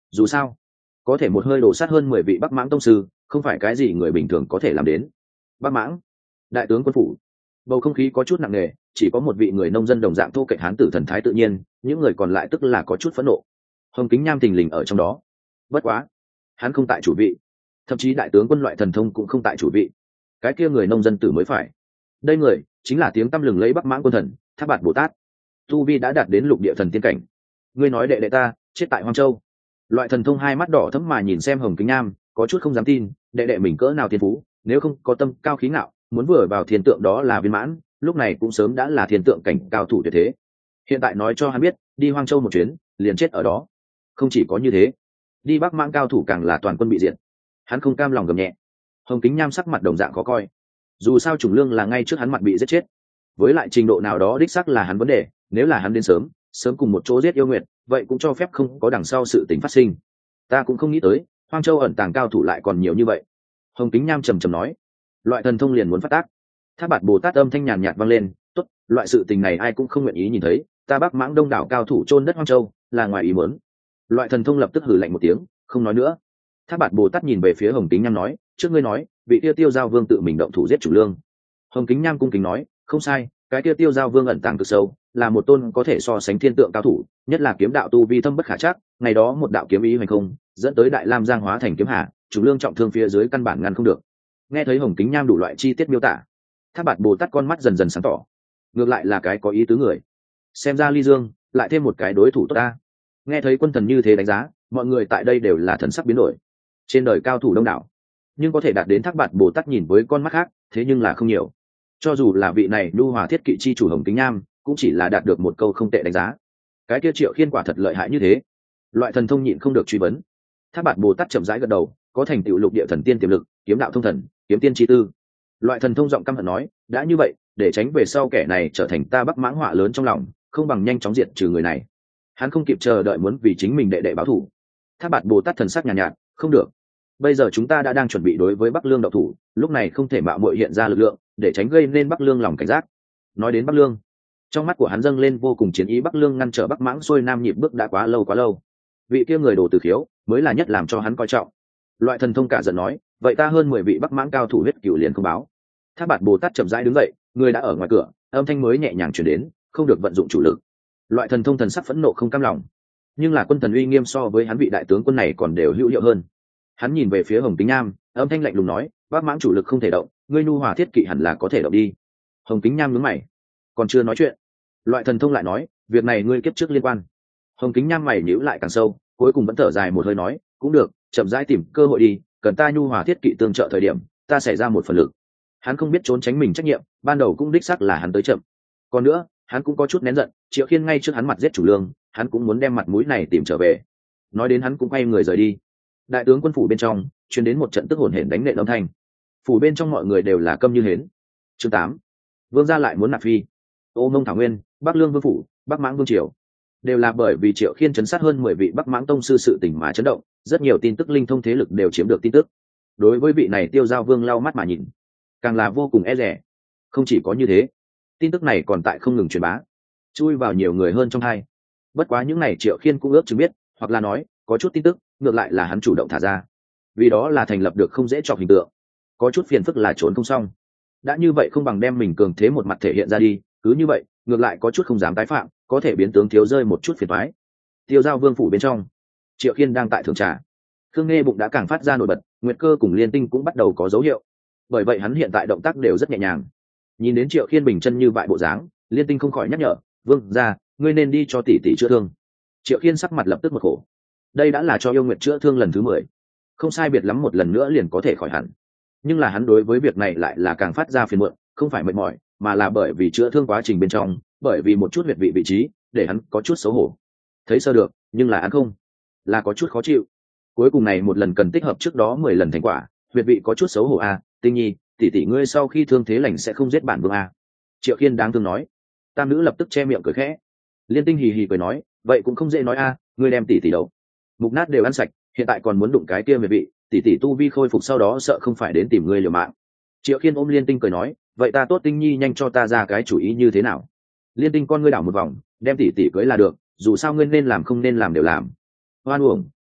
dù sao có thể một hơi đổ sát hơn mười vị bắc mãng tông sư không phải cái gì người bình thường có thể làm đến. Bắc mãng đại tướng quân phủ, bầu không khí có chút nặng nề, chỉ có một vị người nông dân đồng dạng thô kệch hán tử thần thái tự nhiên, những người còn lại tức là có chút phẫn nộ. Hồng Kính Nham thình lình ở trong đó, bất quá hắn không tại chủ vị, thậm chí đại tướng quân loại thần thông cũng không tại chủ vị, cái kia người nông dân tử mới phải. Đây người chính là tiếng tăm lừng lấy Bắc Mãng quân thần Thác Bạt Bồ Tát, tu vi đã đạt đến lục địa thần tiên cảnh. Ngươi nói đệ đệ ta chết tại Hoang Châu? Loại thần thông hai mắt đỏ thẫm mà nhìn xem Hồng Kính Nham, có chút không dám tin, đệ đệ mình cỡ nào thiên phú, nếu không có tâm cao khí ngạo, muốn vừa vào thiên tượng đó là viên mãn, lúc này cũng sớm đã là thiên tượng cảnh cao thủ tuyệt thế. Hiện tại nói cho hắn biết, đi Hoang Châu một chuyến, liền chết ở đó. Không chỉ có như thế, đi Bắc Mãng cao thủ càng là toàn quân bị diệt. Hắn không cam lòng gầm nhẹ. Hồng Kính Nham sắc mặt đồng dạng khó coi. Dù sao Trùng Lương là ngay trước hắn mặt bị giết chết, với lại trình độ nào đó đích xác là hắn vấn đề, nếu là hắn đến sớm, sớm cùng một chỗ giết yêu nguyệt, vậy cũng cho phép không có đằng sau sự tình phát sinh. Ta cũng không nghĩ tới, Hoang Châu ẩn tàng cao thủ lại còn nhiều như vậy. Hồng Kính Nham trầm trầm nói. Loại thần thông liền muốn phát tác. Thác Bạt Bồ Tát âm thanh nhàn nhạt vang lên, tốt, loại sự tình này ai cũng không nguyện ý nhìn thấy, ta Bắc Mãng đông đảo cao thủ chôn đất Hoang Châu, là ngoài ý muốn. Loại thần thông lập tức hừ lạnh một tiếng, không nói nữa. Thác Bạt Bồ Tát nhìn về phía Hồng Kính Nham nói, trước ngươi nói, vị tiêu tiêu giao vương tự mình động thủ giết Chủ Lương. Hồng Kính Nham cung kính nói, không sai, cái tiêu tiêu giao vương ẩn tàng cực sâu, là một tôn có thể so sánh thiên tượng cao thủ, nhất là kiếm đạo tu vi thâm bất khả trắc, ngày đó một đạo kiếm ý hoành không, dẫn tới Đại Lam Giang hóa thành kiếm hà, Chủ Lương trọng thương phía dưới căn bản ngăn không được. Nghe thấy Hồng Kính Nham đủ loại chi tiết miêu tả, Thác Bạt Bồ Tát con mắt dần dần sáng tỏ, ngược lại là cái có ý tứ người. Xem ra Ly Dương lại thêm một cái đối thủ tốt ta. Nghe thấy quân thần như thế đánh giá, mọi người tại đây đều là thần sắc biến đổi. Trên đời cao thủ đông đảo, nhưng có thể đạt đến Thác Bạt Bồ Tát nhìn với con mắt khác, thế nhưng là không nhiều. Cho dù là vị này nhu hòa thiết kỵ chi chủ Hồng Kính Nham, cũng chỉ là đạt được một câu không tệ đánh giá. Cái kia Triệu Khiên quả thật lợi hại như thế. Loại thần thông nhịn không được truy vấn. Thác Bạt Bồ Tát chậm rãi gật đầu, có thành tựu lục địa thần tiên tiềm lực, kiếm đạo thông thần, kiếm tiên chi tư. Loại thần thông giọng căm hận nói, đã như vậy, để tránh về sau kẻ này trở thành ta Bắc Mãng họa lớn trong lòng, không bằng nhanh chóng diệt trừ người này. Hắn không kịp chờ đợi muốn vì chính mình đệ đệ báo thù. Thác Bạt Bồ Tát thần sắc nhàn nhạt, nhạt, không được. Bây giờ chúng ta đã đang chuẩn bị đối với Bắc Lương động thủ, lúc này không thể mạo muội hiện ra lực lượng, để tránh gây nên Bắc Lương lòng cảnh giác. Nói đến Bắc Lương, trong mắt của hắn dâng lên vô cùng chiến ý. Bắc Lương ngăn trở Bắc Mãng xuôi nam nhịp bước đã quá lâu quá lâu, vị kia người đồ từ khiếu mới là nhất làm cho hắn coi trọng. Loại thần thông cả giận nói, vậy ta hơn mười vị Bắc Mãng cao thủ huyết cửu liền không báo. Thác Bạt Bồ Tát chậm rãi đứng dậy, người đã ở ngoài cửa, âm thanh mới nhẹ nhàng truyền đến, không được vận dụng chủ lực. Loại thần thông thần sắc phẫn nộ không cam lòng, nhưng là quân thần uy nghiêm so với hắn vị đại tướng quân này còn đều hữu hiệu hơn. Hắn nhìn về phía Hồng Kính Nham, âm thanh lạnh lùng nói, Bắc Mãng chủ lực không thể động, ngươi nhu hòa thiết kỵ hẳn là có thể động đi. Hồng Kính Nham nhướng mày, còn chưa nói chuyện, loại thần thông lại nói, việc này ngươi kiếp trước liên quan. Hồng Kính Nham mày nhíu lại càng sâu, cuối cùng vẫn thở dài một hơi nói, cũng được, chậm rãi tìm cơ hội đi, cần ta nhu hòa thiết kỵ tương trợ thời điểm, ta sẽ ra một phần lực. Hắn không biết trốn tránh mình trách nhiệm, ban đầu cũng đích xác là hắn tới chậm. Còn nữa, hắn cũng có chút nén giận, Triệu Khiên ngay trước hắn mặt giết Chủ Lương, hắn cũng muốn đem mặt mũi này tìm trở về. Nói đến hắn cũng quay người rời đi. Đại tướng quân phủ bên trong truyền đến một trận tức hổn hển đánh nện âm thanh. Phủ bên trong mọi người đều là câm như hến. Chương tám, vương gia lại muốn nạp phi. Ô Mông Thảo Nguyên, Bắc Lương vương phủ, Bắc Mãng vương triều, đều là bởi vì Triệu Khiên chấn sát hơn mười vị Bắc Mãng tông sư sự tình mà chấn động, rất nhiều tin tức linh thông thế lực đều chiếm được tin tức. Đối với vị này Tiêu Giao Vương lau mắt mà nhìn, càng là vô cùng e dè. Không chỉ có như thế, tin tức này còn tại không ngừng truyền bá, chui vào nhiều người hơn trong hai. Bất quá những này Triệu Khiên cũng ước chừng biết, hoặc là nói có chút tin tức ngược lại là hắn chủ động thả ra, vì đó là thành lập được không dễ chọc hình tượng, có chút phiền phức là trốn không xong. Đã như vậy không bằng đem mình cường thế một mặt thể hiện ra đi, cứ như vậy ngược lại có chút không dám tái phạm, có thể biến tướng thiếu rơi một chút phiền toái. Tiêu Giao Vương phủ bên trong, Triệu Khiên đang tại thưởng trà, Khương Nghe bụng đã càng phát ra nổi bật, Nguyệt Cơ cùng Liên Tinh cũng bắt đầu có dấu hiệu, bởi vậy hắn hiện tại động tác đều rất nhẹ nhàng. Nhìn đến Triệu Khiên bình chân như vậy bộ dáng, Liên Tinh không khỏi nhắc nhở, vương gia, ngươi nên đi cho tỷ tỷ chữa thương. Triệu Khiên sắc mặt lập tức một khổ, đây đã là cho yêu nguyệt chữa thương lần thứ mười, không sai biệt lắm một lần nữa liền có thể khỏi hẳn. Nhưng là hắn đối với việc này lại là càng phát ra phiền muộn, không phải mệt mỏi, mà là bởi vì chữa thương quá trình bên trong, bởi vì một chút huyệt vị vị trí, để hắn có chút xấu hổ. Thấy sơ được, nhưng là hắn không, là có chút khó chịu. Cuối cùng này một lần cần tích hợp trước đó mười lần thành quả, huyệt vị có chút xấu hổ a, Tinh Nhi, tỷ tỷ ngươi sau khi thương thế lành sẽ không giết bản vương a. Triệu Khiên đáng thương nói. Tam nữ lập tức che miệng cười khẽ. Liên Tinh hì hì cười nói, vậy cũng không dễ nói a, ngươi đem tỷ tỷ đầu mục nát đều ăn sạch, hiện tại còn muốn đụng cái kia huyệt vị, tỷ tỷ tu vi khôi phục sau đó sợ không phải đến tìm ngươi liều mạng. Triệu Khiên ôm Liên Tinh cười nói, vậy ta tốt Tinh Nhi nhanh cho ta ra cái chủ ý như thế nào. Liên Tinh con ngươi đảo một vòng, đem tỷ tỷ cưới là được, dù sao ngươi nên làm không nên làm đều làm. Hoan uổng,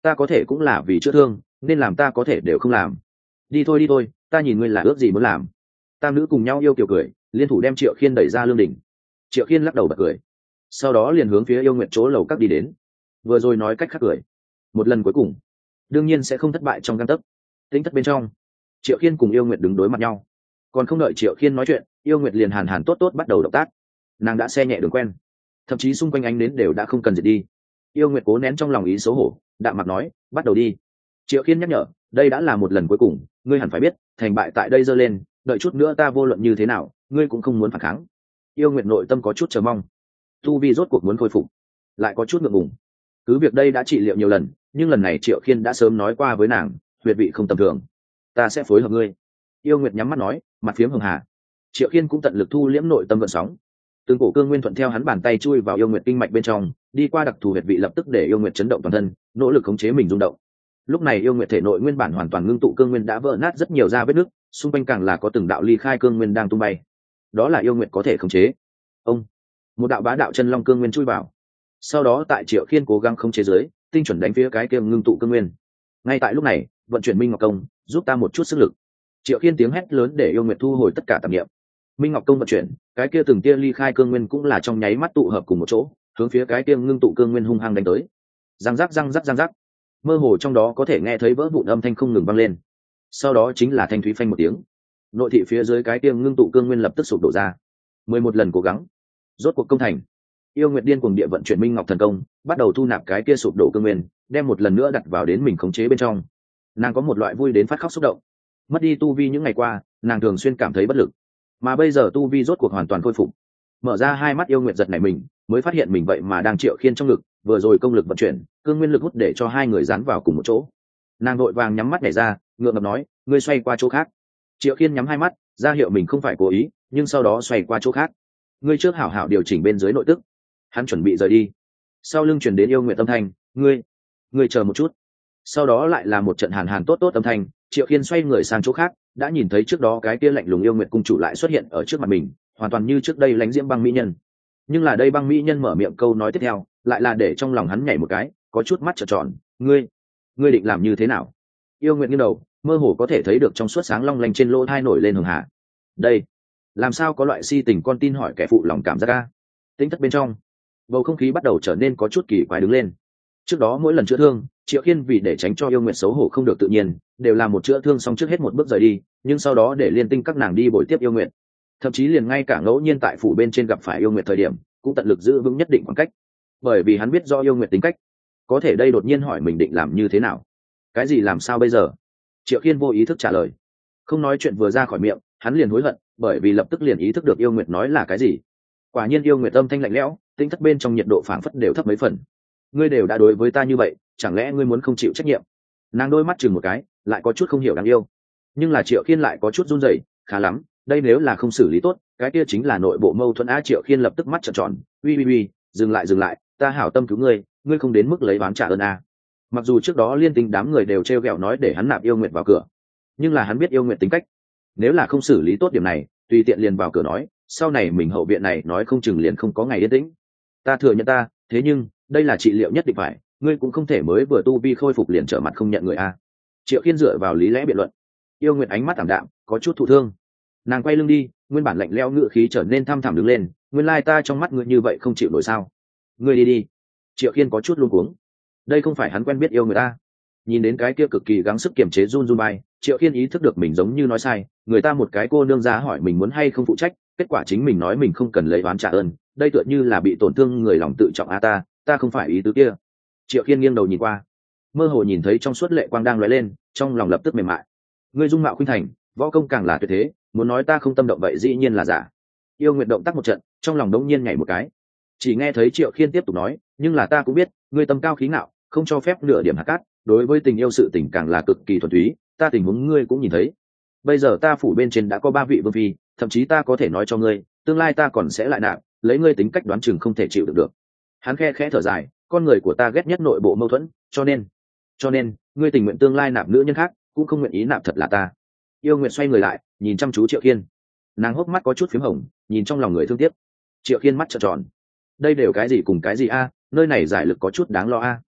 ta có thể cũng là vì chữa thương, nên làm ta có thể đều không làm. Đi thôi đi thôi, ta nhìn ngươi là ước gì muốn làm. Tam nữ cùng nhau yêu kiều cười, liên thủ đem Triệu Khiên đẩy ra lương đỉnh. Triệu Khiên lắc đầu bật cười, sau đó liền hướng phía yêu nguyện chỗ lầu các đi đến. Vừa rồi nói cách khác cười, một lần cuối cùng đương nhiên sẽ không thất bại trong gang tấc. Tính thất bên trong, Triệu Khiên cùng yêu nguyện đứng đối mặt nhau, còn không đợi Triệu Khiên nói chuyện, yêu nguyện liền hàn hàn tốt tốt bắt đầu động tác. Nàng đã xe nhẹ đường quen, thậm chí xung quanh ánh nến đều đã không cần diệt đi. Yêu nguyện cố nén trong lòng ý xấu hổ, đạm mặt nói, bắt đầu đi. Triệu Khiên nhắc nhở, đây đã là một lần cuối cùng, ngươi hẳn phải biết thành bại tại đây giơ lên, đợi chút nữa ta vô luận như thế nào ngươi cũng không muốn phản kháng. Yêu nguyện nội tâm có chút chờ mong, tu vi rốt cuộc muốn khôi phục, lại có chút ngượng ngùng. Cứ việc đây đã trị liệu nhiều lần, nhưng lần này Triệu Khiên đã sớm nói qua với nàng, huyệt vị không tầm thường, ta sẽ phối hợp ngươi. Yêu nguyệt nhắm mắt nói, mặt phiếm hường hà. Triệu Khiên cũng tận lực thu liễm nội tâm vận sóng, từng cổ cương nguyên thuận theo hắn bàn tay chui vào yêu nguyệt kinh mạch bên trong, đi qua đặc thù huyệt vị lập tức để yêu nguyệt chấn động toàn thân, nỗ lực khống chế mình rung động. Lúc này yêu nguyệt thể nội nguyên bản hoàn toàn ngưng tụ cương nguyên đã vỡ nát rất nhiều ra vết nứt, xung quanh càng là có từng đạo ly khai cương nguyên đang tung bay. Đó là yêu nguyệt có thể khống chế. Ông, một đạo bá đạo chân long cương nguyên chui vào, sau đó tại Triệu Khiên cố gắng khống chế dưới, tinh chuẩn đánh phía cái kia ngưng tụ cương nguyên. Ngay tại lúc này, vận chuyển Minh Ngọc Công, giúp ta một chút sức lực. Triệu Khiên tiếng hét lớn để yêu nguyệt thu hồi tất cả tạp niệm. Minh Ngọc Công vận chuyển, cái kia từng tia ly khai cương nguyên cũng là trong nháy mắt tụ hợp cùng một chỗ, hướng phía cái kia ngưng tụ cương nguyên hung hăng đánh tới. Răng rắc răng rắc răng rắc, mơ hồ trong đó có thể nghe thấy vỡ vụn âm thanh không ngừng vang lên. Sau đó chính là thanh thúy phanh một tiếng, nội thị phía dưới cái kia ngưng tụ cương nguyên lập tức sụp đổ ra. Mười một lần cố gắng, rốt cuộc công thành. Yêu nguyệt điên cuồng địa vận chuyển Minh Ngọc Thần Công, bắt đầu thu nạp cái kia sụp đổ cương nguyên, đem một lần nữa đặt vào đến mình khống chế bên trong. Nàng có một loại vui đến phát khóc xúc động. Mất đi tu vi những ngày qua, nàng thường xuyên cảm thấy bất lực, mà bây giờ tu vi rốt cuộc hoàn toàn khôi phục. Mở ra hai mắt yêu nguyệt giật nảy mình, mới phát hiện mình vậy mà đang Triệu Khiên trong ngực, vừa rồi công lực vận chuyển, cương nguyên lực hút để cho hai người dán vào cùng một chỗ. Nàng vội vàng nhắm mắt nhảy ra, ngượng ngập nói, ngươi xoay qua chỗ khác. Triệu Khiên nhắm hai mắt, ra hiệu mình không phải cố ý, nhưng sau đó xoay qua chỗ khác. Ngươi trước hảo hảo điều chỉnh bên dưới nội tức. Hắn chuẩn bị rời đi, sau lưng truyền đến yêu nguyệt âm thanh, ngươi ngươi chờ một chút. Sau đó lại là một trận hàn hàn tốt tốt âm thanh. Triệu Khiên xoay người sang chỗ khác, đã nhìn thấy trước đó cái kia lạnh lùng yêu nguyệt cung chủ lại xuất hiện ở trước mặt mình, hoàn toàn như trước đây lánh diễm băng mỹ nhân. Nhưng là đây băng mỹ nhân mở miệng câu nói tiếp theo, lại là để trong lòng hắn nhảy một cái, có chút mắt trợn tròn. Ngươi, ngươi định làm như thế nào? Yêu nguyệt nghiêng đầu, mơ hồ có thể thấy được trong suốt sáng long lanh trên lỗ thai nổi lên hường hà. Đây, làm sao có loại si tình con tin hỏi kẻ phụ lòng cảm giác ca? Tính thất bên trong, bầu không khí bắt đầu trở nên có chút kỳ quái đứng lên. Trước đó mỗi lần chữa thương, Triệu Khiên vì để tránh cho yêu nguyệt xấu hổ không được tự nhiên, đều làm một chữa thương xong trước hết một bước rời đi, nhưng sau đó để liên tinh các nàng đi bồi tiếp yêu nguyệt. Thậm chí liền ngay cả ngẫu nhiên tại phủ bên trên gặp phải yêu nguyệt thời điểm, cũng tận lực giữ vững nhất định khoảng cách, bởi vì hắn biết do yêu nguyệt tính cách. Có thể đây đột nhiên hỏi mình định làm như thế nào, cái gì làm sao bây giờ? Triệu Khiên vô ý thức trả lời, không nói chuyện vừa ra khỏi miệng, hắn liền hối hận, bởi vì lập tức liền ý thức được yêu nguyệt nói là cái gì. Quả nhiên yêu nguyệt âm thanh lạnh lẽo, tinh thất bên trong nhiệt độ phảng phất đều thấp mấy phần. Ngươi đều đã đối với ta như vậy, chẳng lẽ ngươi muốn không chịu trách nhiệm? Nàng đôi mắt chừng một cái, lại có chút không hiểu đáng yêu. Nhưng là Triệu Khiên lại có chút run rẩy, khá lắm, đây nếu là không xử lý tốt, cái kia chính là nội bộ mâu thuẫn á. Triệu Khiên lập tức mắt trợn tròn, uy uy uy, dừng lại dừng lại, ta hảo tâm cứu ngươi, ngươi không đến mức lấy oán trả ơn a. Mặc dù trước đó liên tinh đám người đều trêu ghẹo nói để hắn nạp yêu nguyệt vào cửa, nhưng là hắn biết yêu nguyệt tính cách, nếu là không xử lý tốt điểm này, tùy tiện liền vào cửa nói, sau này mình hậu viện này nói không chừng liền không có ngày yên tĩnh. Ta thừa nhận ta, thế nhưng đây là trị liệu nhất định phải, ngươi cũng không thể mới vừa tu vi khôi phục liền trở mặt không nhận người a. Triệu Khiên dựa vào lý lẽ biện luận. Yêu nguyệt ánh mắt ảm đạm, có chút thụ thương. Nàng quay lưng đi, nguyên bản lạnh lẽo ngựa khí trở nên thăm thẳm đứng lên, nguyên lai ta trong mắt ngươi như vậy không chịu nổi sao? Ngươi đi đi. Triệu Khiên có chút luống cuống, đây không phải hắn quen biết yêu người ta. Nhìn đến cái kia cực kỳ gắng sức kiềm chế run run bay, Triệu Khiên ý thức được mình giống như nói sai, người ta một cái cô nương ra hỏi mình muốn hay không phụ trách, kết quả chính mình nói mình không cần lấy oán trả ơn, đây tựa như là bị tổn thương người lòng tự trọng a. ta ta không phải ý tứ kia. Triệu Khiên nghiêng đầu nhìn qua, mơ hồ nhìn thấy trong suốt lệ quang đang lóe lên, trong lòng lập tức mềm mại. Ngươi dung mạo khuynh thành, võ công càng là tuyệt thế, muốn nói ta không tâm động vậy dĩ nhiên là giả. Yêu nguyện động tác một trận, trong lòng đống nhiên nhảy một cái. Chỉ nghe thấy Triệu Khiên tiếp tục nói, nhưng là ta cũng biết ngươi tâm cao khí ngạo, không cho phép nửa điểm hạt cát, đối với tình yêu sự tình càng là cực kỳ thuần túy, ta tình huống ngươi cũng nhìn thấy. Bây giờ ta phủ bên trên đã có ba vị vương phi, thậm chí ta có thể nói cho ngươi, tương lai ta còn sẽ lại nạp, lấy ngươi tính cách đoán chừng không thể chịu được được. Hắn khe khẽ thở dài, con người của ta ghét nhất nội bộ mâu thuẫn, cho nên cho nên ngươi tình nguyện tương lai nạp nữ nhân khác, cũng không nguyện ý nạp thật là ta. Yêu nguyện xoay người lại, nhìn chăm chú Triệu Khiên, nàng hốc mắt có chút phím hồng, nhìn trong lòng người thương tiếc. Triệu Khiên mắt trợn tròn, đây đều cái gì cùng cái gì a, nơi này giải lực có chút đáng lo a.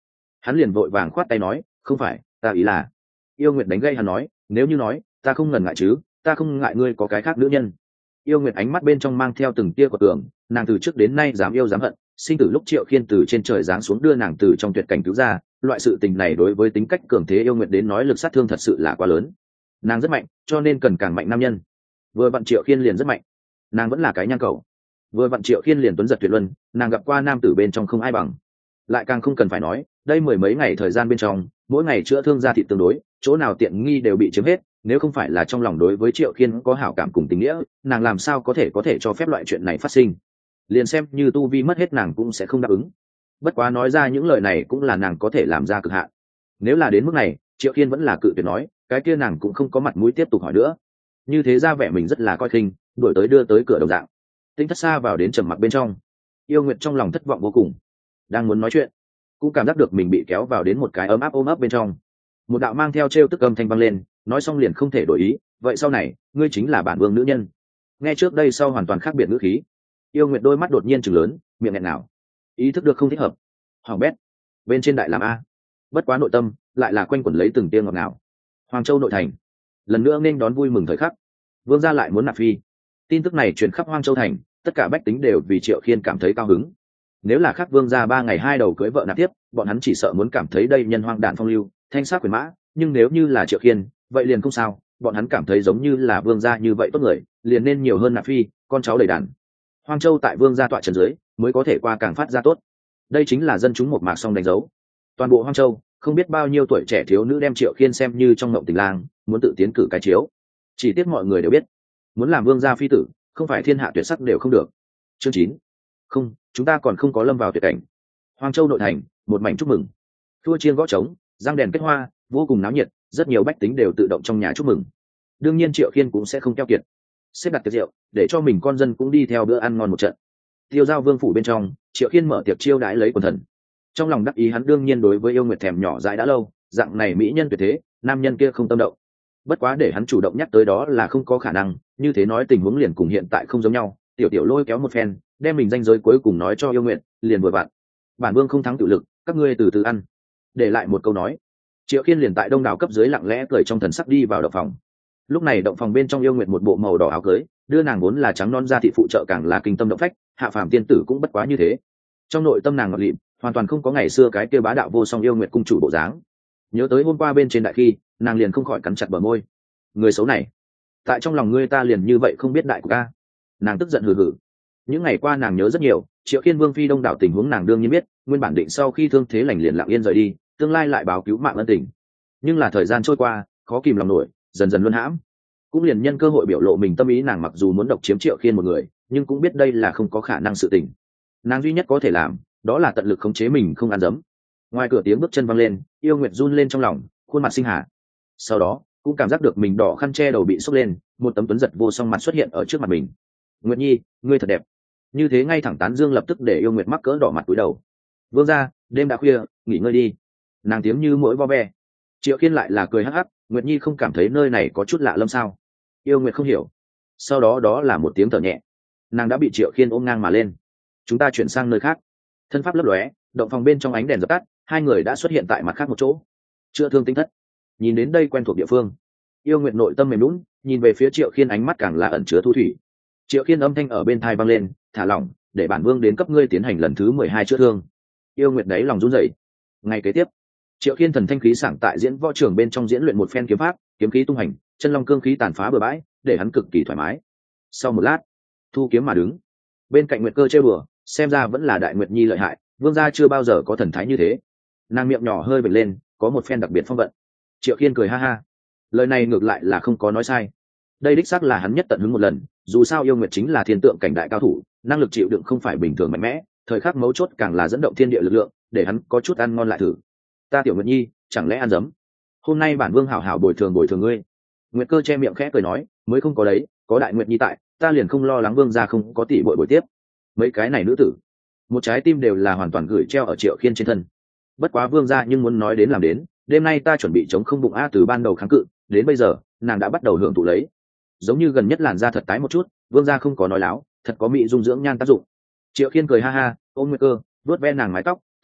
hắn liền vội vàng khoát tay nói không phải, ta ý là. Yêu Nguyệt đánh gây hắn nói nếu như nói ta không ngần ngại chứ, ta không ngại ngươi có cái khác nữ nhân. Yêu Nguyệt ánh mắt bên trong mang theo từng tia của tưởng, nàng từ trước đến nay dám yêu dám hận, sinh tử lúc Triệu Khiên từ trên trời giáng xuống đưa nàng từ trong tuyệt cảnh cứu ra, loại sự tình này đối với tính cách cường thế Yêu Nguyệt đến nói lực sát thương thật sự là quá lớn. Nàng rất mạnh, cho nên cần càng mạnh nam nhân. Vừa vặn Triệu Khiên liền rất mạnh, nàng vẫn là cái nhang cầu. Vừa vặn Triệu Khiên liền tuấn giật tuyệt luân, nàng gặp qua nam tử bên trong không ai bằng. Lại càng không cần phải nói, đây mười mấy ngày thời gian bên trong, mỗi ngày chữa thương ra thịt tương đối, chỗ nào tiện nghi đều bị chiếm hết, nếu không phải là trong lòng đối với Triệu Khiên có hảo cảm cùng tình nghĩa, nàng làm sao có thể có thể cho phép loại chuyện này phát sinh. Liền xem như tu vi mất hết nàng cũng sẽ không đáp ứng. Bất quá nói ra những lời này cũng là nàng có thể làm ra cực hạn. Nếu là đến mức này, Triệu Khiên vẫn là cự tuyệt nói, cái kia nàng cũng không có mặt mũi tiếp tục hỏi nữa. Như thế ra vẻ mình rất là coi khinh, đuổi tới đưa tới cửa đồng dạng. Tinh Thất Xa vào đến trầm mặc bên trong. Yêu Nguyệt trong lòng thất vọng vô cùng, đang muốn nói chuyện, cũng cảm giác được mình bị kéo vào đến một cái ấm áp ôm ấp bên trong. Một đạo mang theo trêu tức âm thanh vang lên, nói xong liền không thể đổi ý, vậy sau này ngươi chính là bản vương nữ nhân. Nghe trước đây sau hoàn toàn khác biệt ngữ khí. Yêu Nguyệt đôi mắt đột nhiên chừng lớn, miệng nghẹn nào, ý thức được không thích hợp. Hoàng bét bên trên đại làm a, bất quá nội tâm lại là quanh quẩn lấy từng tiếng ngọt ngào. Hoàng Châu nội thành lần nữa nên đón vui mừng thời khắc, vương gia lại muốn nạp phi. Tin tức này truyền khắp Hoang Châu thành, tất cả bách tính đều vì Triệu Khiên cảm thấy cao hứng. Nếu là khác vương gia ba ngày hai đầu cưới vợ nạp tiếp, bọn hắn chỉ sợ muốn cảm thấy đây nhân hoang đản phong lưu, thanh sắc quyền mã, nhưng nếu như là Triệu Khiên, vậy liền không sao, bọn hắn cảm thấy giống như là vương gia như vậy tốt người, liền nên nhiều hơn nạp phi, con cháu đầy đàn. Hoang Châu tại vương gia tọa trấn dưới, mới có thể qua càng phát ra tốt. Đây chính là dân chúng một mạc song đánh dấu. Toàn bộ Hoang Châu, không biết bao nhiêu tuổi trẻ thiếu nữ đem Triệu Khiên xem như trong ngộng tình lang, muốn tự tiến cử cái chiếu. Chỉ tiếc mọi người đều biết, muốn làm vương gia phi tử, không phải thiên hạ tuyệt sắc đều không được. Chương chín. Không, chúng ta còn không có lâm vào tuyệt cảnh. Hoang Châu nội thành, một mảnh chúc mừng. Thua chiên gõ trống, răng đèn kết hoa, vô cùng náo nhiệt, rất nhiều bách tính đều tự động trong nhà chúc mừng. Đương nhiên Triệu Khiên cũng sẽ không keo kiệt, xếp đặt tiệc rượu, để cho mình con dân cũng đi theo bữa ăn ngon một trận. Tiêu Giao Vương phủ bên trong, Triệu Khiên mở tiệc chiêu đãi lấy quần thần. Trong lòng đắc ý hắn đương nhiên đối với Yêu Nguyệt thèm nhỏ dãi đã lâu, dạng này mỹ nhân tuyệt thế, nam nhân kia không tâm động. Bất quá để hắn chủ động nhắc tới đó là không có khả năng, như thế nói tình huống liền cùng hiện tại không giống nhau. Tiểu tiểu lôi kéo một phen, đem mình danh giới cuối cùng nói cho Yêu Nguyệt, liền vừa vặn. Bản vương không thắng tự lực, các ngươi từ từ ăn. Để lại một câu nói. Triệu Khiên liền tại đông đảo cấp dưới lặng lẽ cười trong thần sắc đi vào động phòng. Lúc này động phòng bên trong Yêu Nguyệt một bộ màu đỏ áo cưới, đưa nàng vốn là trắng non da thị phụ trợ càng là kinh tâm động phách, hạ phàm tiên tử cũng bất quá như thế. Trong nội tâm nàng ngọt lịm, hoàn toàn không có ngày xưa cái kia bá đạo vô song Yêu Nguyệt cung chủ bộ dáng. Nhớ tới hôm qua bên trên đại khi, nàng liền không khỏi cắn chặt bờ môi. Người xấu này, tại trong lòng ngươi ta liền như vậy không biết đại của ca. Nàng tức giận hừ hừ. Những ngày qua nàng nhớ rất nhiều, Triệu Khiên vương phi đông đảo tình huống nàng đương nhiên biết, nguyên bản định sau khi thương thế lành liền lặng yên rời đi, tương lai lại báo cứu mạng ân tình. Nhưng là thời gian trôi qua, khó kìm lòng nổi, dần dần luân hãm. Cũng liền nhân cơ hội biểu lộ mình tâm ý, nàng mặc dù muốn độc chiếm Triệu Khiên một người, nhưng cũng biết đây là không có khả năng sự tình. Nàng duy nhất có thể làm, đó là tận lực khống chế mình không ăn dấm. Ngoài cửa tiếng bước chân văng lên, Yêu Nguyệt run lên trong lòng, khuôn mặt sinh hà. Sau đó cũng cảm giác được mình đỏ khăn che đầu bị xốc lên, một tấm tuấn giật vô song mặt xuất hiện ở trước mặt mình. Nguyệt Nhi, ngươi thật đẹp. Như thế ngay thẳng tán dương lập tức để Yêu Nguyệt mắc cỡ đỏ mặt cúi đầu. Vương gia, đêm đã khuya, nghỉ ngơi đi. Nàng tiếng như mỗi vo ve. Triệu Khiên lại là cười hắc hắc, Nguyệt Nhi không cảm thấy nơi này có chút lạ lâm sao? Yêu Nguyệt không hiểu. Sau đó đó là một tiếng thở nhẹ. Nàng đã bị Triệu Khiên ôm ngang mà lên. Chúng ta chuyển sang nơi khác. Thân pháp lấp lóe, động phòng bên trong ánh đèn dập tắt, hai người đã xuất hiện tại mặt khác một chỗ. Chữa thương Tinh Thất. Nhìn đến đây quen thuộc địa phương, Yêu Nguyệt nội tâm mềm lún, nhìn về phía Triệu Khiên ánh mắt càng là ẩn chứa thu thủy. Triệu Khiên âm thanh ở bên tai vang lên, thả lỏng, để bản vương đến cấp ngươi tiến hành lần thứ mười hai chữa thương. Yêu Nguyệt đấy lòng run rẩy. Ngày kế tiếp, Triệu Khiên thần thanh khí sảng tại diễn võ trường bên trong diễn luyện một phen kiếm pháp, kiếm khí tung hành, chân long cương khí tàn phá bừa bãi, để hắn cực kỳ thoải mái. Sau một lát, thu kiếm mà đứng, bên cạnh Nguyệt Cơ trêu đùa, xem ra vẫn là Đại Nguyệt Nhi lợi hại, vương gia chưa bao giờ có thần thái như thế. Nàng miệng nhỏ hơi vểnh lên, có một phen đặc biệt phong vận. Triệu Khiên cười ha ha, lời này ngược lại là không có nói sai. Đây đích xác là hắn nhất tận hứng một lần, dù sao Yêu Nguyệt chính là thiên tượng cảnh đại cao thủ, năng lực chịu đựng không phải bình thường mạnh mẽ, thời khắc mấu chốt càng là dẫn động thiên địa lực lượng, để hắn có chút ăn ngon lại thử. Ta Tiểu Nguyệt Nhi, chẳng lẽ ăn dấm? Hôm nay bản vương hảo hảo bồi thường bồi thường ngươi. Nguyệt Cơ che miệng khẽ cười nói, mới không có đấy, có Đại Nguyệt Nhi tại, ta liền không lo lắng vương gia không có tỷ bội bồi tiếp. Mấy cái này nữ tử, một trái tim đều là hoàn toàn gửi treo ở Triệu Khiên trên thân. Bất quá vương gia nhưng muốn nói đến làm đến, đêm nay ta chuẩn bị chống không bụng a, từ ban đầu kháng cự đến bây giờ, nàng đã bắt đầu hưởng thụ lấy. Giống như gần nhất làn da thật tái một chút, vương gia không có nói láo, thật có mỹ dung dưỡng nhan tác dụng. Triệu Khiên cười ha ha, ôm Nguyệt Cơ, vuốt ve nàng mái tóc,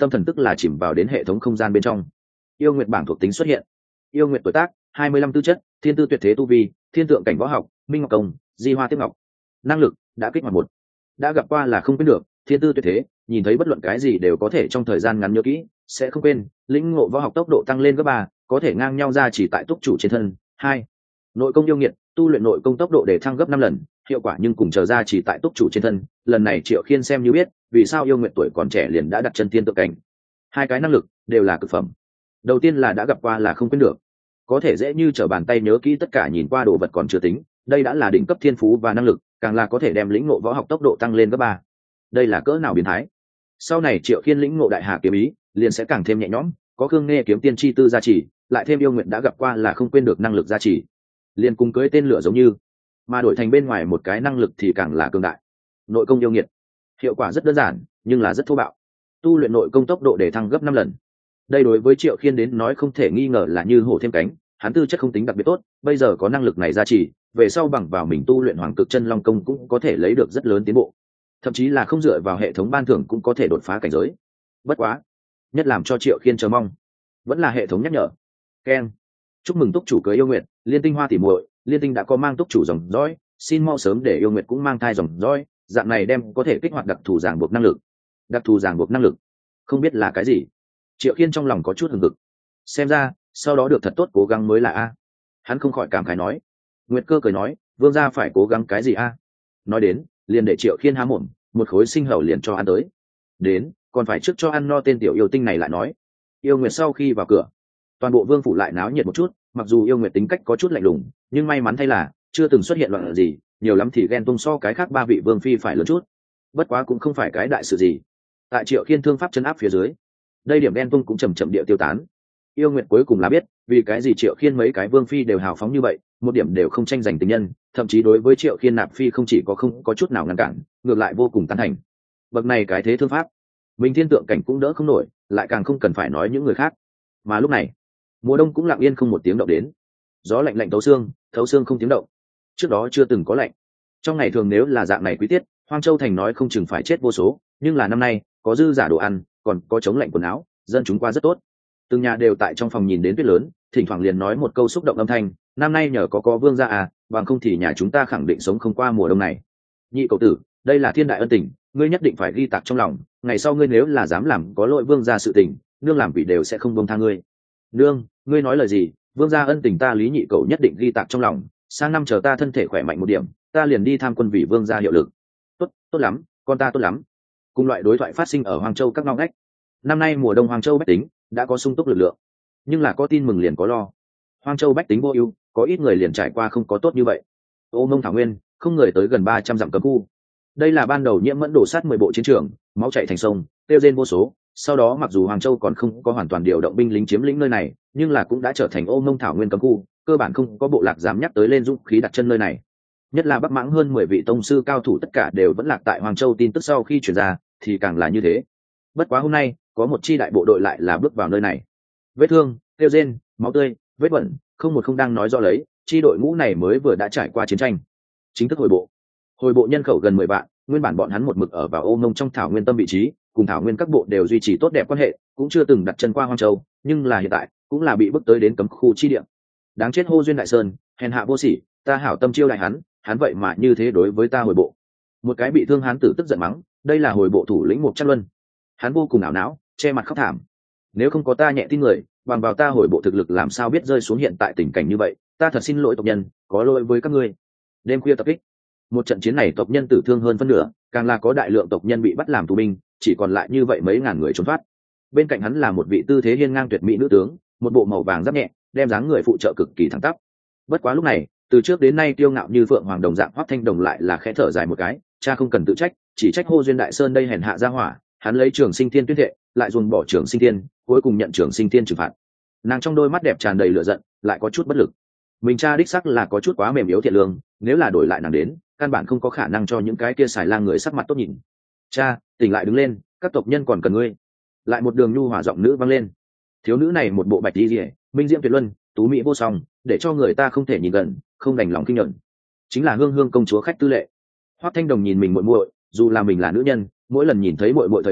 tâm thần tức là chìm vào đến hệ thống không gian bên trong. Yêu nguyệt bảng thuộc tính xuất hiện. Yêu nguyệt tuổi tác hai mươi lăm tư chất, thiên tư tuyệt thế tu vi, thiên tượng cảnh võ học, minh ngọc công, di hoa tiếp ngọc. Năng lực đã kích hoạt một. Đã gặp qua là không quên được, thiên tư tuyệt thế, nhìn thấy bất luận cái gì đều có thể trong thời gian ngắn nhớ kỹ, sẽ không quên. Lĩnh ngộ võ học tốc độ tăng lên gấp ba, có thể ngang nhau ra chỉ tại túc chủ trên thân. Hai, nội công yêu nghiệt, tu luyện nội công tốc độ để thăng gấp năm lần, hiệu quả nhưng cùng chờ ra chỉ tại túc chủ trên thân. Lần này Triệu Khiên xem như biết vì sao yêu nguyện tuổi còn trẻ liền đã đặt chân thiên tượng cảnh. Hai cái năng lực đều là cực phẩm. Đầu tiên là đã gặp qua là không quên được, có thể dễ như trở bàn tay nhớ kỹ tất cả nhìn qua đồ vật còn chưa tính, đây đã là đỉnh cấp thiên phú và năng lực, càng là có thể đem lĩnh ngộ võ học tốc độ tăng lên gấp ba. Đây là cỡ nào biến thái. Sau này Triệu Khiên lĩnh ngộ đại hà kiếm ý liền sẽ càng thêm nhẹ nhõm, có Khương Nghe kiếm tiên chi tư gia trì, lại thêm yêu nguyện đã gặp qua là không quên được năng lực gia trì, liền cùng cưới tên lửa giống như, mà đổi thành bên ngoài một cái năng lực thì càng là cường đại. Nội công yêu nghiệt, hiệu quả rất đơn giản nhưng là rất thô bạo, tu luyện nội công tốc độ để thăng gấp năm lần. Đây đối với Triệu Khiên đến nói không thể nghi ngờ là như hổ thêm cánh, hắn tư chất không tính đặc biệt tốt, bây giờ có năng lực này gia trì, về sau bằng vào mình tu luyện hoàng cực chân long công cũng có thể lấy được rất lớn tiến bộ, thậm chí là không dựa vào hệ thống ban thưởng cũng có thể đột phá cảnh giới. Bất quá nhất làm cho Triệu Khiên chờ mong vẫn là hệ thống nhắc nhở. Keng, chúc mừng túc chủ cưới yêu nguyệt, liên tinh hoa tỉ muội, liên tinh đã có mang túc chủ dòng dõi, xin mau sớm để yêu nguyệt cũng mang thai dòng dõi, dạng này đem có thể kích hoạt đặc thù ràng buộc năng lực. Đặc thù ràng buộc năng lực không biết là cái gì, Triệu Khiên trong lòng có chút hừng hực, xem ra sau đó được thật tốt cố gắng mới là a. Hắn không khỏi cảm khái nói. Nguyệt Cơ cười nói, vương gia phải cố gắng cái gì a? Nói đến liền để Triệu Khiên há mồm, một khối sinh hầu liền cho ăn tới. Đến còn phải trước cho ăn no tên tiểu yêu tinh này lại nói. Yêu Nguyệt sau khi vào cửa, toàn bộ vương phủ lại náo nhiệt một chút, mặc dù yêu Nguyệt tính cách có chút lạnh lùng, nhưng may mắn thay là chưa từng xuất hiện loạn gì, nhiều lắm thì ghen tung so cái khác ba vị vương phi phải lớn chút, bất quá cũng không phải cái đại sự gì. Tại Triệu Khiên thương pháp chấn áp phía dưới, đây điểm ghen tung cũng chầm chậm địa tiêu tán. Yêu Nguyệt cuối cùng là biết vì cái gì Triệu Khiên mấy cái vương phi đều hào phóng như vậy, một điểm đều không tranh giành tình nhân, thậm chí đối với Triệu Khiên nạp phi không chỉ có không có chút nào ngăn cản, ngược lại vô cùng tán thành. Bậc này cái thế thương pháp, mình thiên tượng cảnh cũng đỡ không nổi, lại càng không cần phải nói những người khác. Mà lúc này mùa đông cũng lặng yên không một tiếng động đến, gió lạnh lạnh thấu xương, thấu xương không tiếng động. Trước đó chưa từng có lạnh, trong ngày thường nếu là dạng này quý tiết, Hoang Châu thành nói không chừng phải chết vô số, nhưng là năm nay có dư giả đồ ăn, còn có chống lạnh quần áo, dân chúng qua rất tốt. Từng nhà đều tại trong phòng nhìn đến tuyết lớn, thỉnh thoảng liền nói một câu xúc động âm thanh, năm nay nhờ có có vương gia à, bằng không thì nhà chúng ta khẳng định sống không qua mùa đông này. Nhị cậu tử, đây là thiên đại ân tình, ngươi nhất định phải ghi tạc trong lòng, ngày sau ngươi nếu là dám làm có lỗi vương gia sự tình, nương làm vị đều sẽ không buông tha ngươi. Nương, ngươi nói lời gì? Vương gia ân tình ta Lý nhị cậu nhất định ghi tạc trong lòng, sang năm chờ ta thân thể khỏe mạnh một điểm, ta liền đi tham quân vì vương gia hiệu lực. Tốt, tốt lắm, con ta tốt lắm. Cùng loại đối thoại phát sinh ở Hoang Châu các ngóc ngách. Năm nay mùa đông Hoang Châu bách tính đã có sung túc lực lượng, nhưng là có tin mừng liền có lo. Hoang Châu bách tính vô ưu, có ít người liền trải qua không có tốt như vậy. Ô Mông Thảo Nguyên không người tới gần ba trăm dặm cấm khu. Đây là ban đầu nhiễm mẫn đổ sát mười bộ chiến trường, máu chảy thành sông, tiêu rên vô số. Sau đó mặc dù Hoàng Châu còn không có hoàn toàn điều động binh lính chiếm lĩnh nơi này, nhưng là cũng đã trở thành Ô Mông Thảo Nguyên cấm khu, cơ bản không có bộ lạc dám nhắc tới lên dũng khí đặt chân nơi này. Nhất là Bắc Mãng hơn mười vị tông sư cao thủ tất cả đều vẫn lạc tại Hoàng Châu, tin tức sau khi truyền ra thì càng là như thế. Bất quá hôm nay có một chi đại bộ đội lại là bước vào nơi này. Vết thương, tiêu rên, máu tươi, vết bẩn, không một không đang nói rõ lấy, chi đội ngũ này mới vừa đã trải qua chiến tranh. Chính thức hồi bộ. Hồi bộ nhân khẩu gần mười vạn, nguyên bản bọn hắn một mực ở vào Ô Mông trong Thảo Nguyên tâm vị trí, cùng Thảo Nguyên các bộ đều duy trì tốt đẹp quan hệ, cũng chưa từng đặt chân qua Hoang Châu, nhưng là hiện tại cũng là bị bước tới đến cấm khu chi địa. Đáng chết hô duyên đại sơn, hèn hạ vô sỉ, ta hảo tâm chiêu đại hắn, hắn vậy mà như thế đối với ta hồi bộ. Một cái bị thương hán tử tức giận mắng, đây là hồi bộ thủ lĩnh Mục Trác Luân. Hắn vô cùng ảo não, che mặt khóc thảm. Nếu không có ta nhẹ tin người, bằng vào ta hồi bộ thực lực làm sao biết rơi xuống hiện tại tình cảnh như vậy, ta thật xin lỗi tộc nhân, có lỗi với các ngươi. Đêm khuya tập kích, một trận chiến này tộc nhân tử thương hơn phân nửa, càng là có đại lượng tộc nhân bị bắt làm tù binh, chỉ còn lại như vậy mấy ngàn người trốn thoát. Bên cạnh hắn là một vị tư thế hiên ngang tuyệt mỹ nữ tướng, một bộ màu vàng giáp nhẹ, đem dáng người phụ trợ cực kỳ thẳng tắp. Bất quá lúc này, từ trước đến nay kiêu ngạo như phượng hoàng đồng dạng Hoắc Thanh Đồng lại là khẽ thở dài một cái, cha không cần tự trách, chỉ trách hô duyên đại sơn đây hèn hạ gia hỏa, hắn lấy Trường Sinh Thiên tuyên thệ, lại dùng bỏ Trường Sinh Thiên, cuối cùng nhận Trường Sinh Thiên trừng phạt. Nàng trong đôi mắt đẹp tràn đầy lửa giận, lại có chút bất lực. Mình cha đích sắc là có chút quá mềm yếu thiện lương, nếu là đổi lại nàng đến, căn bản không có khả năng cho những cái kia xài lang người sắc mặt tốt nhìn. Cha, tỉnh lại đứng lên, các tộc nhân còn cần ngươi. Lại một đường nhu hòa giọng nữ vang lên. Thiếu nữ này một bộ bạch y liễu, minh diễm tuyệt luân, tú mỹ vô song, để cho người ta không thể nhìn gần, không đành lòng kinh nhận. Chính là Hương Hương công chúa Khách Tư Lệ. Hoắc Thanh Đồng nhìn mình muội muội, dù là mình là nữ nhân, mỗi lần nhìn thấy muội muội thời điểm,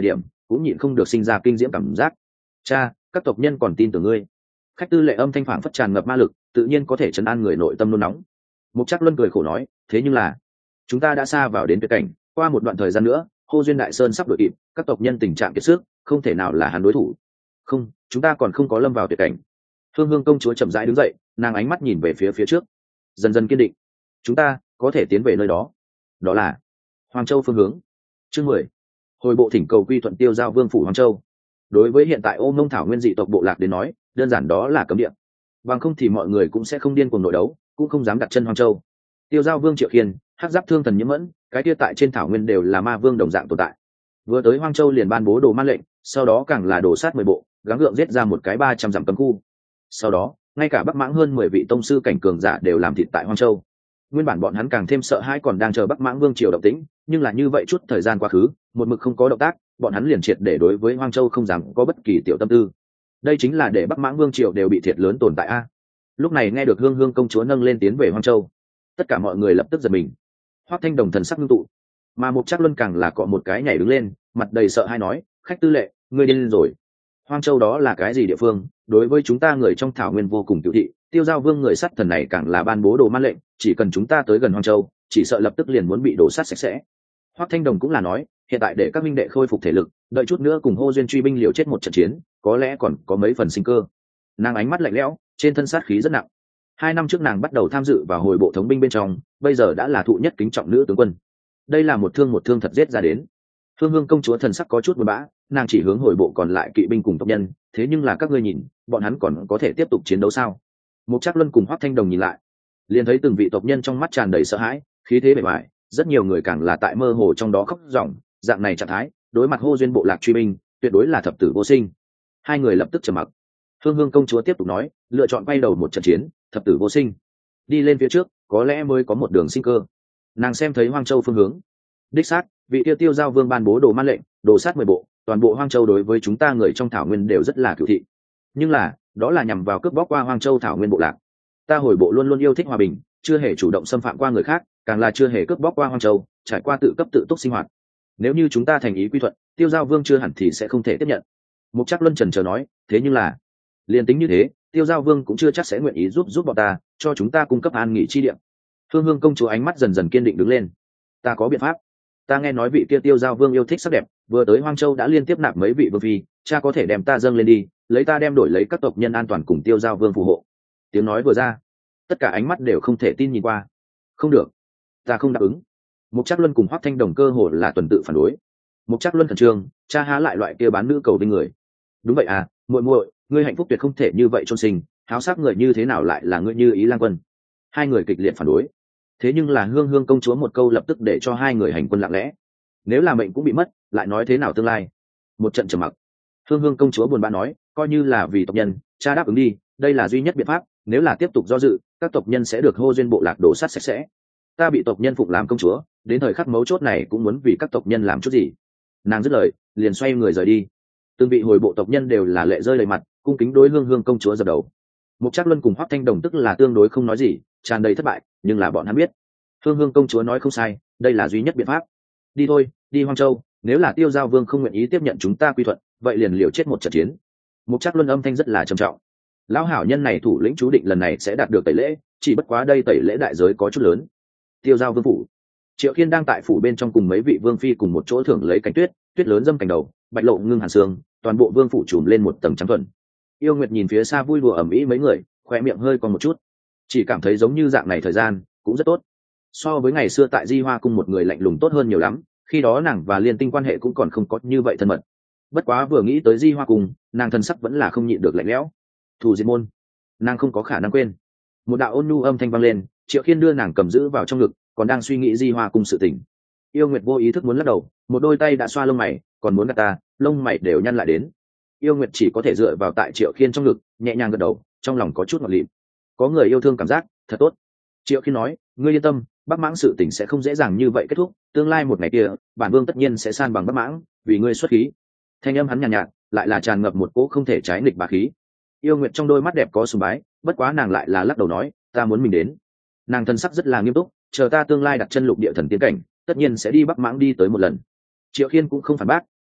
cũng nhịn không được sinh ra kinh diễm cảm giác. Cha, các tộc nhân còn tin tưởng ngươi. Khách tư lệ âm thanh phảng phất tràn ngập ma lực, tự nhiên có thể trấn an người nội tâm nôn nóng. Mục Trác Luân cười khổ nói, thế nhưng là chúng ta đã xa vào đến tuyệt cảnh, qua một đoạn thời gian nữa Hô Duyên Đại Sơn sắp đuổi kịp, các tộc nhân tình trạng kiệt sức, không thể nào là hắn đối thủ. Không, chúng ta còn không có lâm vào tuyệt cảnh. Hương Hương công chúa chậm rãi đứng dậy, nàng ánh mắt nhìn về phía phía trước, dần dần kiên định. Chúng ta có thể tiến về nơi đó, đó là Hoàng Châu phương hướng. Chương mười. Hồi bộ thỉnh cầu quy thuận Tiêu Giao Vương phủ Hoàng Châu. Đối với hiện tại Ô Mông Thảo Nguyên dị tộc bộ lạc đến nói, đơn giản đó là cấm địa. Bằng không thì mọi người cũng sẽ không điên cuồng nội đấu, cũng không dám đặt chân Hoàng Châu. Tiêu Giao Vương Triệu Khiên, Hắc Giáp Thương Thần Nhiễm Mẫn, cái kia tại trên thảo nguyên đều là ma vương đồng dạng tồn tại. Vừa tới Hoang Châu liền ban bố đồ man lệnh, sau đó càng là đổ sát mười bộ, gắng gượng giết ra một cái ba trăm dặm cấm khu. Sau đó, ngay cả Bắc Mãng hơn mười vị tông sư cảnh cường giả đều làm thịt tại Hoang Châu. Nguyên bản bọn hắn càng thêm sợ hãi, còn đang chờ Bắc Mãng Vương triều động tĩnh, nhưng là như vậy chút thời gian quá khứ, một mực không có động tác, bọn hắn liền triệt để đối với Hoang Châu không dám có bất kỳ tiểu tâm tư. Đây chính là để Bắc Mãng Vương triều đều bị thiệt lớn tồn tại a. Lúc này nghe được Hương Hương công chúa nâng lên tiến về Hoang Châu, tất cả mọi người lập tức giật mình. Hoắc Thanh Đồng thần sắc ngưng tụ, mà Mục Trác Luân càng là cọ một cái nhảy đứng lên, mặt đầy sợ hãi nói, khách tư lệ, ngươi điên rồi. Hoang Châu đó là cái gì địa phương? Đối với chúng ta người trong thảo nguyên vô cùng cửu thị, Tiêu Giao Vương người sắt thần này càng là ban bố đồ man lệnh, chỉ cần chúng ta tới gần Hoang Châu, chỉ sợ lập tức liền muốn bị đổ sát sạch sẽ. Hoắc Thanh Đồng cũng là nói, hiện tại để các minh đệ khôi phục thể lực, đợi chút nữa cùng Hô Duyên truy binh liều chết một trận chiến, có lẽ còn có mấy phần sinh cơ. Nàng ánh mắt lạnh lẽo, trên thân sát khí rất nặng. Hai năm trước nàng bắt đầu tham dự vào hồi bộ thống binh bên trong, bây giờ đã là thụ nhất kính trọng nữ tướng quân. Đây là một thương một thương thật giết ra đến. Hương Hương công chúa thần sắc có chút buồn bã, nàng chỉ hướng hồi bộ còn lại kỵ binh cùng tộc nhân, thế nhưng là các ngươi nhìn, bọn hắn còn có thể tiếp tục chiến đấu sao? Mục Trác Luân cùng Hoắc Thanh Đồng nhìn lại, liền thấy từng vị tộc nhân trong mắt tràn đầy sợ hãi, khí thế bề bại, rất nhiều người càng là tại mơ hồ trong đó khóc ròng, dạng này trạng thái, đối mặt Hô Duyên bộ lạc truy binh, tuyệt đối là thập tử vô sinh. Hai người lập tức trầm mặc. Hương Hương công chúa tiếp tục nói, lựa chọn quay đầu một trận chiến, thập tử vô sinh, đi lên phía trước, có lẽ mới có một đường sinh cơ. Nàng xem thấy Hoang Châu phương hướng, đích xác, vị tiêu Tiêu Giao Vương ban bố đồ man lệnh, đồ sát mười bộ, toàn bộ Hoang Châu đối với chúng ta người trong thảo nguyên đều rất là cửu thị. Nhưng là, đó là nhằm vào cướp bóc qua Hoang Châu thảo nguyên bộ lạc. Ta hồi bộ luôn luôn yêu thích hòa bình, chưa hề chủ động xâm phạm qua người khác, càng là chưa hề cướp bóc qua Hoang Châu, trải qua tự cấp tự túc sinh hoạt. Nếu như chúng ta thành ý quy thuận, Tiêu Giao Vương chưa hẳn thì sẽ không thể tiếp nhận. Mục Trác Luân trần chờ nói, thế nhưng là, liền tính như thế, Tiêu Giao Vương cũng chưa chắc sẽ nguyện ý giúp giúp bọn ta, cho chúng ta cung cấp an nghỉ chi địa. Hương Hương công chúa ánh mắt dần dần kiên định đứng lên. Ta có biện pháp. Ta nghe nói vị kia Tiêu Giao Vương yêu thích sắc đẹp, vừa tới Hoang Châu đã liên tiếp nạp mấy vị vương phi, cha có thể đem ta dâng lên đi, lấy ta đem đổi lấy các tộc nhân an toàn cùng Tiêu Giao Vương phù hộ. Tiếng nói vừa ra, tất cả ánh mắt đều không thể tin nhìn qua. Không được, ta không đáp ứng. Mục Trác Luân cùng Hoắc Thanh Đồng cơ hồ là tuần tự phản đối. Mục Trác Luân khẩn trương, cha há lại loại kia bán nữ cầu vinh người. Đúng vậy à, muội muội, ngươi hạnh phúc tuyệt không thể như vậy chôn sinh, háo sắc người như thế nào lại là ngươi Như Ý Lang Quân. Hai người kịch liệt phản đối. Thế nhưng là Hương Hương công chúa một câu lập tức để cho hai người hành quân lặng lẽ. Nếu là mệnh cũng bị mất, lại nói thế nào tương lai? Một trận trầm mặc. Hương Hương công chúa buồn bã nói, coi như là vì tộc nhân, cha đáp ứng đi, đây là duy nhất biện pháp, nếu là tiếp tục do dự, các tộc nhân sẽ được Hô Duyên bộ lạc đổ sát sạch sẽ. Ta bị tộc nhân phụng làm công chúa, đến thời khắc mấu chốt này cũng muốn vì các tộc nhân làm chút gì. Nàng dứt lời, liền xoay người rời đi. Từng vị hồi bộ tộc nhân đều là lệ rơi đầy mặt, cung kính đối Hương Hương công chúa dập đầu. Mục Trác Luân cùng Hoắc Thanh Đồng tức là tương đối không nói gì, tràn đầy thất bại, nhưng là bọn hắn biết, Hương Hương công chúa nói không sai, đây là duy nhất biện pháp. Đi thôi, đi Hoang Châu, nếu là Tiêu Giao Vương không nguyện ý tiếp nhận chúng ta quy thuận, vậy liền liều chết một trận chiến. Mục Trác Luân âm thanh rất là trầm trọng. Lão hảo nhân này thủ lĩnh chú định lần này sẽ đạt được tẩy lễ, chỉ bất quá đây tẩy lễ đại giới có chút lớn. Tiêu Giao Vương phủ, Triệu Khiên đang tại phủ bên trong cùng mấy vị vương phi cùng một chỗ thưởng lấy cánh tuyết, tuyết lớn dâm cành đầu, bạch lộ ngưng hàn xương, toàn bộ vương phủ trùm lên một tầng trắng thuần. Yêu Nguyệt nhìn phía xa vui đùa ầm ĩ mấy người, khoe miệng hơi còn một chút, chỉ cảm thấy giống như dạng này thời gian cũng rất tốt, so với ngày xưa tại Di Hoa cung một người lạnh lùng tốt hơn nhiều lắm. Khi đó nàng và Liên Tinh quan hệ cũng còn không có như vậy thân mật. Bất quá vừa nghĩ tới Di Hoa cung, nàng thân sắc vẫn là không nhịn được lạnh lẽo. Thù diệt môn, nàng không có khả năng quên. Một đạo ôn nhu âm thanh vang lên, Triệu Khiên đưa nàng cầm giữ vào trong ngực, còn đang suy nghĩ Di Hoa cung sự tình. Yêu Nguyệt vô ý thức muốn lắc đầu, một đôi tay đã xoa lông mày, còn muốn gạt ta, lông mày đều nhăn lại đến. Yêu Nguyệt chỉ có thể dựa vào tại Triệu Khiên trong ngực, nhẹ nhàng gật đầu, trong lòng có chút ngọt lịm. Có người yêu thương cảm giác thật tốt. Triệu Khiên nói, ngươi yên tâm, Bắc Mãng sự tình sẽ không dễ dàng như vậy kết thúc, tương lai một ngày kia, bản vương tất nhiên sẽ san bằng Bắc Mãng, vì ngươi xuất khí. Thanh âm hắn nhàn nhạt, nhạt, lại là tràn ngập một cỗ không thể trái nghịch bá khí. Yêu Nguyệt trong đôi mắt đẹp có sùng bái, bất quá nàng lại là lắc đầu nói, ta muốn mình đến. Nàng thân sắc rất là nghiêm túc, chờ ta tương lai đặt chân lục địa thần tiến cảnh, tất nhiên sẽ đi Bắc Mãng đi tới một lần. Triệu Khiên cũng không phản bác,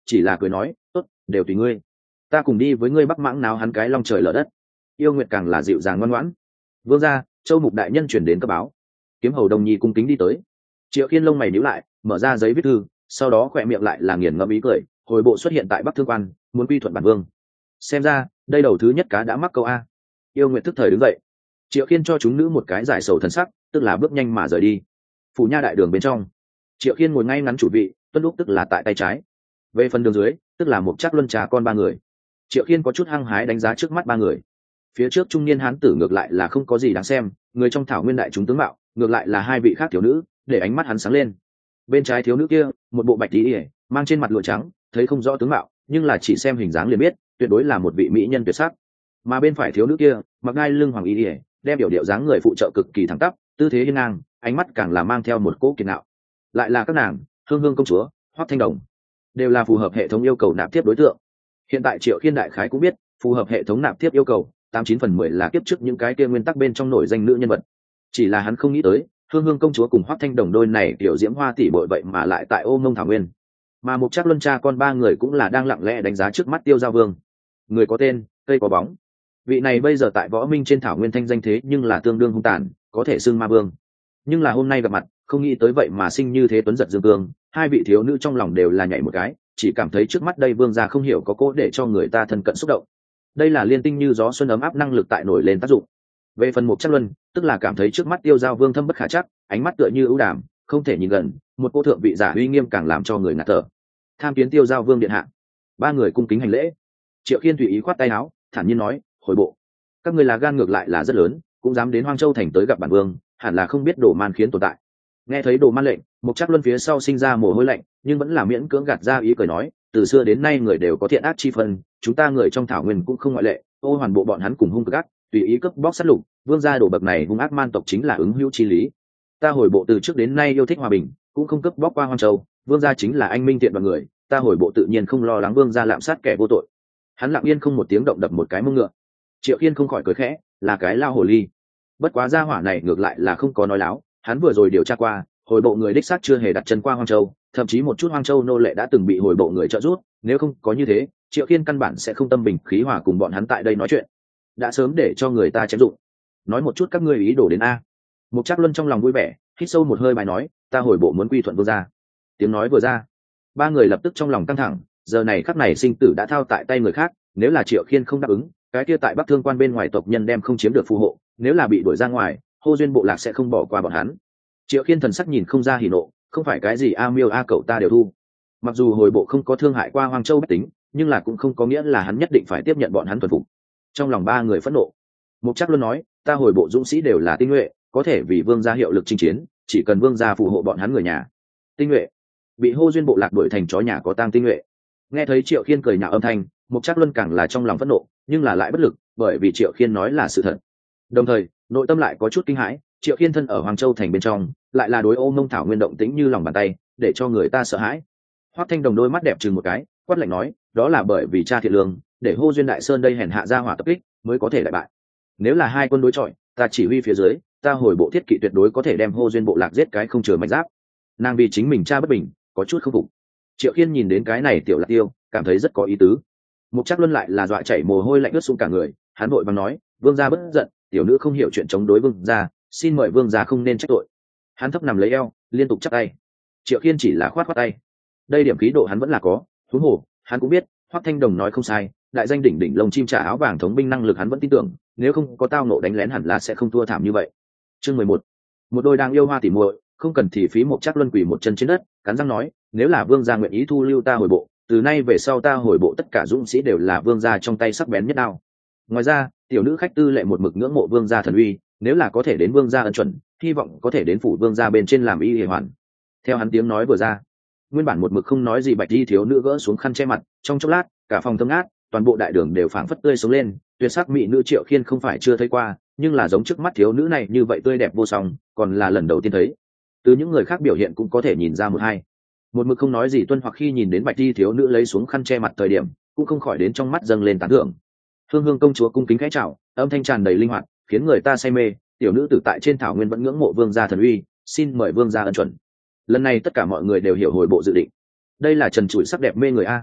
chỉ là cười nói tốt, đều tùy ngươi, ta cùng đi với ngươi bắc mãng nào hắn cái long trời lở đất. Yêu Nguyệt càng là dịu dàng ngoan ngoãn. Vương gia, Châu Mục đại nhân chuyển đến cấp báo. Kiếm hầu Đồng Nhi cung kính đi tới. Triệu Khiên lông mày nhíu lại, mở ra giấy viết thư, sau đó khỏe miệng lại là nghiền ngẫm ý cười, hồi bộ xuất hiện tại Bắc Thương Quan, muốn quy thuận bản vương. Xem ra, đây đầu thứ nhất cá đã mắc câu a. Yêu Nguyệt tức thời đứng dậy. Triệu Khiên cho chúng nữ một cái giải sầu thần sắc, tức là bước nhanh mà rời đi. Phủ nha đại đường bên trong, Triệu Khiên ngồi ngay ngắn chủ vị, Tuân Lúc tức là tại tay trái. Về phần đường dưới, tức là một chắc luân trà con ba người. Triệu Khiên có chút hăng hái đánh giá trước mắt ba người. Phía trước trung niên hán tử ngược lại là không có gì đáng xem, người trong thảo nguyên đại chúng tướng mạo, ngược lại là hai vị khác thiếu nữ, để ánh mắt hắn sáng lên. Bên trái thiếu nữ kia, một bộ bạch tí, mang trên mặt lụa trắng, thấy không rõ tướng mạo, nhưng là chỉ xem hình dáng liền biết, tuyệt đối là một vị mỹ nhân tuyệt sắc. Mà bên phải thiếu nữ kia, mặc ngai lưng hoàng y, đem biểu điệu dáng người phụ trợ cực kỳ thẳng tắp, tư thế hiên ngang, ánh mắt càng là mang theo một cỗ kiệt ngạo. Lại là các nàng, Hương Hương công chúa, Hoắc Thanh Đồng, đều là phù hợp hệ thống yêu cầu nạp tiếp đối tượng. Hiện tại Triệu Khiên đại khái cũng biết, phù hợp hệ thống nạp tiếp yêu cầu, tám chín phần mười là kiếp trước những cái kia nguyên tắc bên trong nổi danh nữ nhân vật. Chỉ là hắn không nghĩ tới, Hương Hương công chúa cùng Hoắc Thanh Đồng đôi này tiểu diễm hoa tỷ bội vậy mà lại tại Ô Mông Thảo Nguyên. Mà Mục Trác Luân cha con ba người cũng là đang lặng lẽ đánh giá trước mắt Tiêu Giao Vương. Người có tên, cây có bóng. Vị này bây giờ tại Võ Minh trên Thảo Nguyên thanh danh thế nhưng là tương đương hung tàn, có thể xưng ma vương. Nhưng là hôm nay gặp mặt, không nghĩ tới vậy mà sinh như thế tuấn giật dương cương, hai vị thiếu nữ trong lòng đều là nhảy một cái, chỉ cảm thấy trước mắt đây vương gia không hiểu có cố để cho người ta thân cận xúc động. Đây là liên tinh như gió xuân ấm áp năng lực tại nổi lên tác dụng. Về phần Mục Trác Luân, tức là cảm thấy trước mắt Tiêu Giao Vương thâm bất khả chắc, ánh mắt tựa như ưu đàm, không thể nhìn gần, một cô thượng vị giả uy nghiêm càng làm cho người ngạt thở. Tham kiến Tiêu Giao Vương điện hạ. Ba người cung kính hành lễ. Triệu Khiên tùy ý khoát tay áo, thản nhiên nói, hồi bộ. Các ngươi là gan ngược lại là rất lớn, cũng dám đến Hoang Châu thành tới gặp bản vương, hẳn là không biết Đồ Man khiến tồn tại. Nghe thấy Đồ Man lệnh, Mục Trác Luân phía sau sinh ra mồ hôi lạnh, nhưng vẫn là miễn cưỡng gạt ra ý cười nói, từ xưa đến nay người đều có thiện ác chi phân, chúng ta người trong thảo nguyên cũng không ngoại lệ. Ô hoàn bộ bọn hắn cùng hung cực ác, tùy ý cướp bóc sát lục, vương gia đổ bậc này hung ác man tộc chính là ứng hữu chi lý. Ta hồi bộ từ trước đến nay yêu thích hòa bình, cũng không cướp bóc qua Hoang Châu, vương gia chính là anh minh thiện và người, ta hồi bộ tự nhiên không lo lắng vương gia lạm sát kẻ vô tội. Hắn lặng yên không một tiếng động đập một cái mông ngựa. Triệu Khiên không khỏi cười khẽ, là cái lao hồ ly. Bất quá gia hỏa này ngược lại là không có nói láo, hắn vừa rồi điều tra qua, hồi bộ người đích xác chưa hề đặt chân qua Hoang Châu, thậm chí một chút Hoang Châu nô lệ đã từng bị hồi bộ người trợ giúp, nếu không có như thế, Triệu Khiên căn bản sẽ không tâm bình khí hòa cùng bọn hắn tại đây nói chuyện, đã sớm để cho người ta chém dụng. Nói một chút các ngươi ý đồ đến a. Mục Trác Luân trong lòng vui vẻ, hít sâu một hơi bài nói, ta hồi bộ muốn quy thuận vương gia. Tiếng nói vừa ra, ba người lập tức trong lòng căng thẳng, giờ này khắc này sinh tử đã thao tại tay người khác, nếu là Triệu Khiên không đáp ứng, cái kia tại Bắc Thương Quan bên ngoài tộc nhân đem không chiếm được phù hộ, nếu là bị đuổi ra ngoài, Hô Duyên bộ lạc sẽ không bỏ qua bọn hắn. Triệu Khiên thần sắc nhìn không ra hỉ nộ, không phải cái gì a miêu a cậu ta đều thu. Mặc dù hồi bộ không có thương hại qua Hoang Châu bách tính, nhưng là cũng không có nghĩa là hắn nhất định phải tiếp nhận bọn hắn thuần phục. Trong lòng ba người phẫn nộ, Mục Trác Luân nói, ta hồi bộ dũng sĩ đều là tinh nhuệ, có thể vì vương gia hiệu lực chinh chiến, chỉ cần vương gia phù hộ bọn hắn người nhà. Tinh nhuệ? Bị Hô Duyên bộ lạc đuổi thành chó nhà có tang tinh nhuệ. Nghe thấy Triệu Khiên cười nhạo âm thanh, Mục Trác Luân càng là trong lòng phẫn nộ, nhưng là lại bất lực, bởi vì Triệu Khiên nói là sự thật. Đồng thời, nội tâm lại có chút kinh hãi, Triệu Khiên thân ở Hoàng Châu thành bên trong, lại là đối Ô Mông Thảo Nguyên động tĩnh như lòng bàn tay, để cho người ta sợ hãi. Hoắc Thanh Đồng đôi mắt đẹp chừng một cái, quát lạnh nói, đó là bởi vì cha thiện lương, để Hô Duyên Đại Sơn đây hèn hạ ra hỏa tập kích, mới có thể đại bại. Nếu là hai quân đối chọi, ta chỉ huy phía dưới, ta hồi bộ thiết kỵ tuyệt đối có thể đem Hô Duyên bộ lạc giết cái không chừa mảnh giáp. Nàng vì chính mình cha bất bình, có chút không phục. Triệu Khiên nhìn đến cái này tiểu Lạc Tiêu, cảm thấy rất có ý tứ. Mục Trác Luân lại là dọa chảy mồ hôi lạnh ướt xuống cả người, hắn vội vàng nói, vương gia bất giận, tiểu nữ không hiểu chuyện chống đối vương gia, xin mời vương gia không nên trách tội. Hắn thấp nằm lấy eo, liên tục chắp tay. Triệu Khiên chỉ là khoát khoát tay. Đây điểm khí độ hắn vẫn là có, huống hồ, hắn cũng biết, Hoắc Thanh Đồng nói không sai, đại danh đỉnh đỉnh lông chim trả áo vàng thống binh năng lực hắn vẫn tin tưởng, nếu không có tao nộ đánh lén hẳn là sẽ không thua thảm như vậy. Chương mười một. Một đôi đang yêu hoa tỉ muội, không cần thì phí một Trác Luân quỳ một chân trên đất, cắn răng nói, nếu là vương gia nguyện ý thu lưu ta hồi bộ, từ nay về sau ta hồi bộ tất cả dũng sĩ đều là vương gia trong tay sắc bén nhất đao. Ngoài ra, tiểu nữ khách tư lệ một mực ngưỡng mộ vương gia thần uy, nếu là có thể đến vương gia ân chuẩn, hy vọng có thể đến phủ vương gia bên trên làm y hề hoàn. Theo hắn tiếng nói vừa ra, nguyên bản một mực không nói gì bạch y thiếu nữ gỡ xuống khăn che mặt, trong chốc lát, cả phòng thơm ngát, toàn bộ đại đường đều phảng phất tươi sống lên. Tuyệt sắc mỹ nữ Triệu Khiên không phải chưa thấy qua, nhưng là giống trước mắt thiếu nữ này như vậy tươi đẹp vô song, còn là lần đầu tiên thấy. Từ những người khác biểu hiện cũng có thể nhìn ra một hai. Một mực không nói gì Tuân Hoặc khi nhìn đến bạch y thiếu nữ lấy xuống khăn che mặt thời điểm, cũng không khỏi đến trong mắt dâng lên tán thưởng. Hương Hương công chúa cung kính khẽ chào, âm thanh tràn đầy linh hoạt, khiến người ta say mê. Tiểu nữ tử tại trên thảo nguyên vẫn ngưỡng mộ vương gia thần uy, xin mời vương gia ân chuẩn. Lần này tất cả mọi người đều hiểu hồi bộ dự định. Đây là trần trụi sắc đẹp mê người a.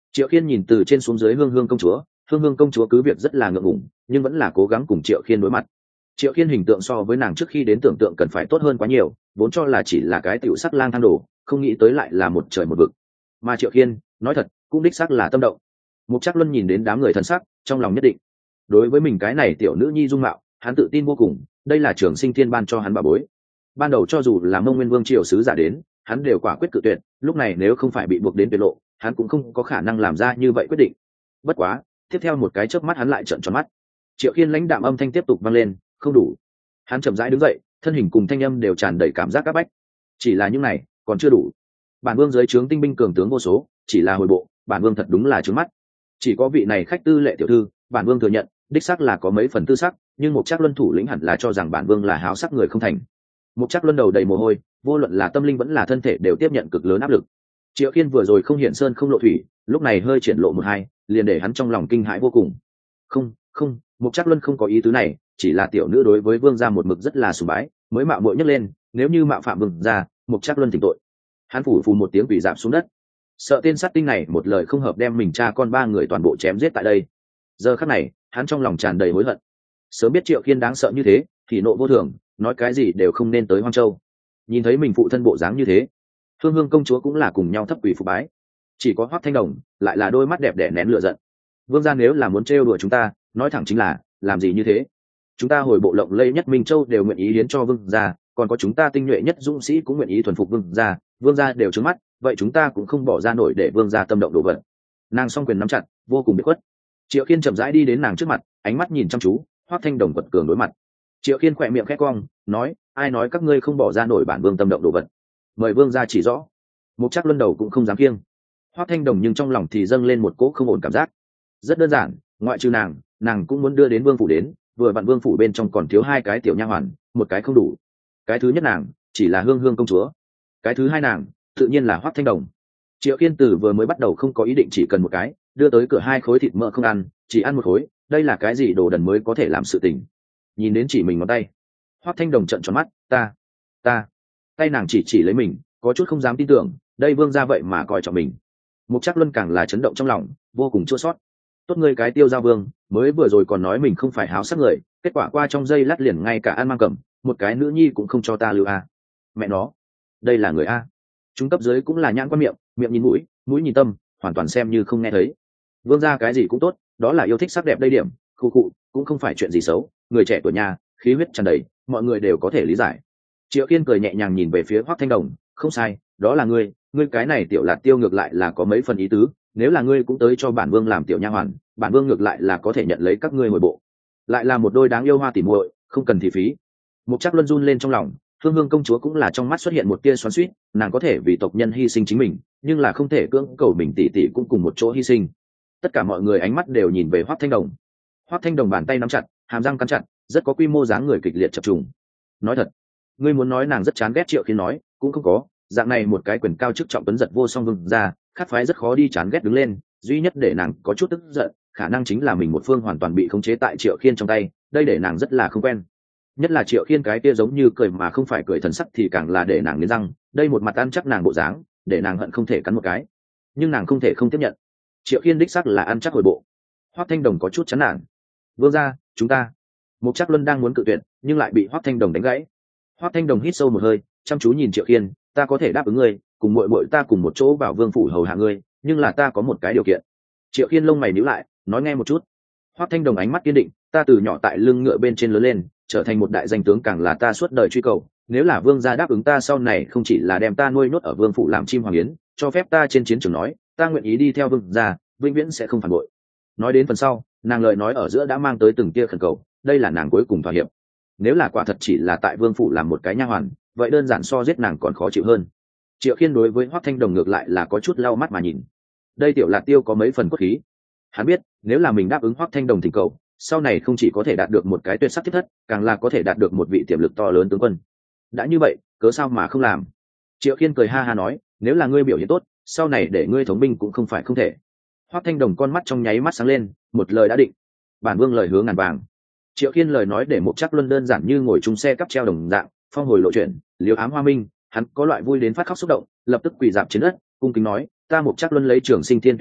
Triệu Khiên nhìn từ trên xuống dưới hương hương công chúa, hương hương công chúa cứ việc rất là ngượng ngùng nhưng vẫn là cố gắng cùng Triệu Khiên đối mặt. Triệu Khiên hình tượng so với nàng trước khi đến tưởng tượng cần phải tốt hơn quá nhiều, vốn cho là chỉ là cái tiểu sắc lang thang đồ, không nghĩ tới lại là một trời một vực. Mà Triệu Khiên, nói thật, cũng đích xác là tâm động. Mục Trác Luân nhìn đến đám người thần sắc, trong lòng nhất định. Đối với mình cái này tiểu nữ nhi dung mạo, hắn tự tin vô cùng, đây là Trường Sinh Thiên ban cho hắn bảo bối. Ban đầu cho dù là Mông Nguyên Vương triều sứ giả đến, hắn đều quả quyết cự tuyệt, lúc này nếu không phải bị buộc đến tuyệt lộ, hắn cũng không có khả năng làm ra như vậy quyết định. Bất quá, tiếp theo một cái chớp mắt hắn lại trợn tròn mắt. Triệu Khiên lãnh đạm âm thanh tiếp tục vang lên, không đủ. Hắn chậm rãi đứng dậy, thân hình cùng thanh âm đều tràn đầy cảm giác áp bách. Chỉ là những này, còn chưa đủ. Bản vương dưới trướng tinh binh cường tướng vô số, chỉ là hồi bộ, bản vương thật đúng là trướng mắt. Chỉ có vị này khách tư lệ tiểu thư, bản vương thừa nhận, đích xác là có mấy phần tư sắc, nhưng một Trác Luân thủ lĩnh hẳn là cho rằng bản vương là háo sắc người không thành. Một Trác Luân đầu đầy mồ hôi, vô luận là tâm linh vẫn là thân thể đều tiếp nhận cực lớn áp lực. Triệu Khiên vừa rồi không hiện sơn không lộ thủy, lúc này hơi triển lộ một hai, liền để hắn trong lòng kinh hãi vô cùng. Không, không, Mục Trác Luân không có ý tứ này, chỉ là tiểu nữ đối với vương gia một mực rất là sùng bái, mới mạo muội nhấc lên, nếu như mạo phạm vương gia, Mục Trác Luân thỉnh tội. Hắn phủ phù một tiếng quỳ rạp xuống đất. Sợ tên sát tinh này một lời không hợp đem mình cha con ba người toàn bộ chém giết tại đây. Giờ khắc này, hắn trong lòng tràn đầy hối hận. Sớm biết Triệu Khiên đáng sợ như thế, thì nộ vô thường, nói cái gì đều không nên tới Hoang Châu. Nhìn thấy mình phụ thân bộ dáng như thế, Hương Hương công chúa cũng là cùng nhau thấp quỳ phục bái. Chỉ có Hoắc Thanh Đồng lại là đôi mắt đẹp đẽ nén lửa giận. Vương gia nếu là muốn trêu đùa chúng ta, nói thẳng chính là, làm gì như thế? Chúng ta hồi bộ lộng lẫy nhất Minh Châu đều nguyện ý hiến cho vương gia, còn có chúng ta tinh nhuệ nhất dũng sĩ cũng nguyện ý thuần phục vương gia, vương gia đều trướng mắt, vậy chúng ta cũng không bỏ ra nổi để vương gia tâm động đổ vật. Nàng song quyền nắm chặt, vô cùng bị khuất. Triệu Khiên chậm rãi đi đến nàng trước mặt, ánh mắt nhìn chăm chú, Hoắc Thanh Đồng quật cường đối mặt. Triệu Khiên khỏe miệng khẽ cong, nói, ai nói các ngươi không bỏ ra nổi bản vương tâm động đồ vật? Mời vương gia chỉ rõ. Mục Trác Luân đầu cũng không dám kiêng. Hoắc Thanh Đồng nhưng trong lòng thì dâng lên một cỗ không ổn cảm giác. Rất đơn giản, ngoại trừ nàng, nàng cũng muốn đưa đến vương phủ đến, vừa vặn vương phủ bên trong còn thiếu hai cái tiểu nha hoàn, một cái không đủ. Cái thứ nhất nàng chỉ là Hương Hương công chúa, cái thứ hai nàng tự nhiên là Hoắc Thanh Đồng. Triệu Khiên Tử vừa mới bắt đầu không có ý định chỉ cần một cái, đưa tới cửa hai khối thịt mỡ không ăn, chỉ ăn một khối, đây là cái gì đồ đần mới có thể làm sự tình. Nhìn đến chỉ mình ngón tay, Hoắc Thanh Đồng trợn tròn mắt, ta, ta, tay nàng chỉ chỉ lấy mình, có chút không dám tin tưởng, đây vương gia vậy mà coi trọng mình. Mục Trác Luân càng là chấn động trong lòng, vô cùng chua xót. Tốt ngươi cái Tiêu Giao Vương, mới vừa rồi còn nói mình không phải háo sắc người, kết quả qua trong giây lát liền ngay cả ăn mang cầm, một cái nữ nhi cũng không cho ta lưu a. Mẹ nó, đây là người a. Chúng cấp dưới cũng là nhãn quan miệng, miệng nhìn mũi, mũi nhìn tâm, hoàn toàn xem như không nghe thấy. Vương gia cái gì cũng tốt, đó là yêu thích sắc đẹp đây điểm, khu cụ, cũng không phải chuyện gì xấu, người trẻ tuổi nhà, khí huyết tràn đầy, mọi người đều có thể lý giải. Triệu Khiên cười nhẹ nhàng nhìn về phía Hoắc Thanh Đồng, không sai, đó là ngươi, ngươi cái này tiểu Lạt Tiêu ngược lại là có mấy phần ý tứ, nếu là ngươi cũng tới cho bản vương làm tiểu nha hoàn, bản vương ngược lại là có thể nhận lấy các ngươi hồi bộ. Lại là một đôi đáng yêu hoa tỉ muội, không cần thị phí. Mục Trác Luân run lên trong lòng, Hương Hương công chúa cũng là trong mắt xuất hiện một tia xoắn xuýt, nàng có thể vì tộc nhân hy sinh chính mình, nhưng là không thể cưỡng cầu mình tỷ tỷ cũng cùng một chỗ hy sinh. Tất cả mọi người ánh mắt đều nhìn về Hoắc Thanh Đồng. Hoắc Thanh Đồng bàn tay nắm chặt, hàm răng cắn chặt, rất có quy mô dáng người kịch liệt chập trùng. Nói thật, ngươi muốn nói nàng rất chán ghét Triệu Khiên nói, cũng không có, dạng này một cái quyền cao chức trọng tuấn giật vô song vương ra, khác phái rất khó đi chán ghét đứng lên, duy nhất để nàng có chút tức giận, khả năng chính là mình một phương hoàn toàn bị khống chế tại Triệu Khiên trong tay, đây để nàng rất là không quen. Nhất là Triệu Khiên cái kia giống như cười mà không phải cười thần sắc thì càng là để nàng nghiến răng, đây một mặt ăn chắc nàng bộ dáng, để nàng hận không thể cắn một cái. Nhưng nàng không thể không tiếp nhận. Triệu Khiên đích xác là ăn chắc hồi bộ. Hoắc Thanh Đồng có chút chán nản. Vương gia, chúng ta. Mục Trác Luân đang muốn cự tuyệt, nhưng lại bị Hoắc Thanh Đồng đánh gãy. Hoắc Thanh Đồng hít sâu một hơi, chăm chú nhìn Triệu Khiên, ta có thể đáp ứng ngươi, cùng muội muội ta cùng một chỗ vào vương phủ hầu hạ ngươi, nhưng là ta có một cái điều kiện. Triệu Khiên lông mày nhíu lại, nói nghe một chút. Hoắc Thanh Đồng ánh mắt kiên định, ta từ nhỏ tại lưng ngựa bên trên lớn lên, trở thành một đại danh tướng càng là ta suốt đời truy cầu, nếu là vương gia đáp ứng ta sau này không chỉ là đem ta nuôi nhốt ở vương phủ làm chim hoàng yến, cho phép ta trên chiến trường nói, ta nguyện ý đi theo vương gia, vĩnh viễn sẽ không phản bội. Nói đến phần sau, nàng lời nói ở giữa đã mang tới từng tia khẩn cầu, đây là nàng cuối cùng thỏa hiệp. Nếu là quả thật chỉ là tại vương phủ làm một cái nha hoàn, vậy đơn giản so giết nàng còn khó chịu hơn. Triệu Khiên đối với Hoắc Thanh Đồng ngược lại là có chút lau mắt mà nhìn. Đây tiểu Lạt Tiêu có mấy phần cốt khí. Hắn biết, nếu là mình đáp ứng Hoắc Thanh Đồng thỉnh cầu, sau này không chỉ có thể đạt được một cái tuyệt sắc thiết thất, càng là có thể đạt được một vị tiềm lực to lớn tướng quân. Đã như vậy, cớ sao mà không làm? Triệu Khiên cười ha ha nói, nếu là ngươi biểu hiện tốt, sau này để ngươi thống binh cũng không phải không thể. Hoắc Thanh Đồng con mắt trong nháy mắt sáng lên, một lời đã định. Bản vương lời hứa ngàn vàng. Triệu Khiên lời nói để Mục Trác Luân đơn giản như ngồi chung xe cắp treo đồng dạng, phong hồi lộ chuyển, liếu ám hoa minh, hắn có loại vui đến phát khóc xúc động, lập tức quỳ dạp trên đất, cung kính nói, ta Mục Trác Luân lấy Trường Sinh Thiên tuyên thệ,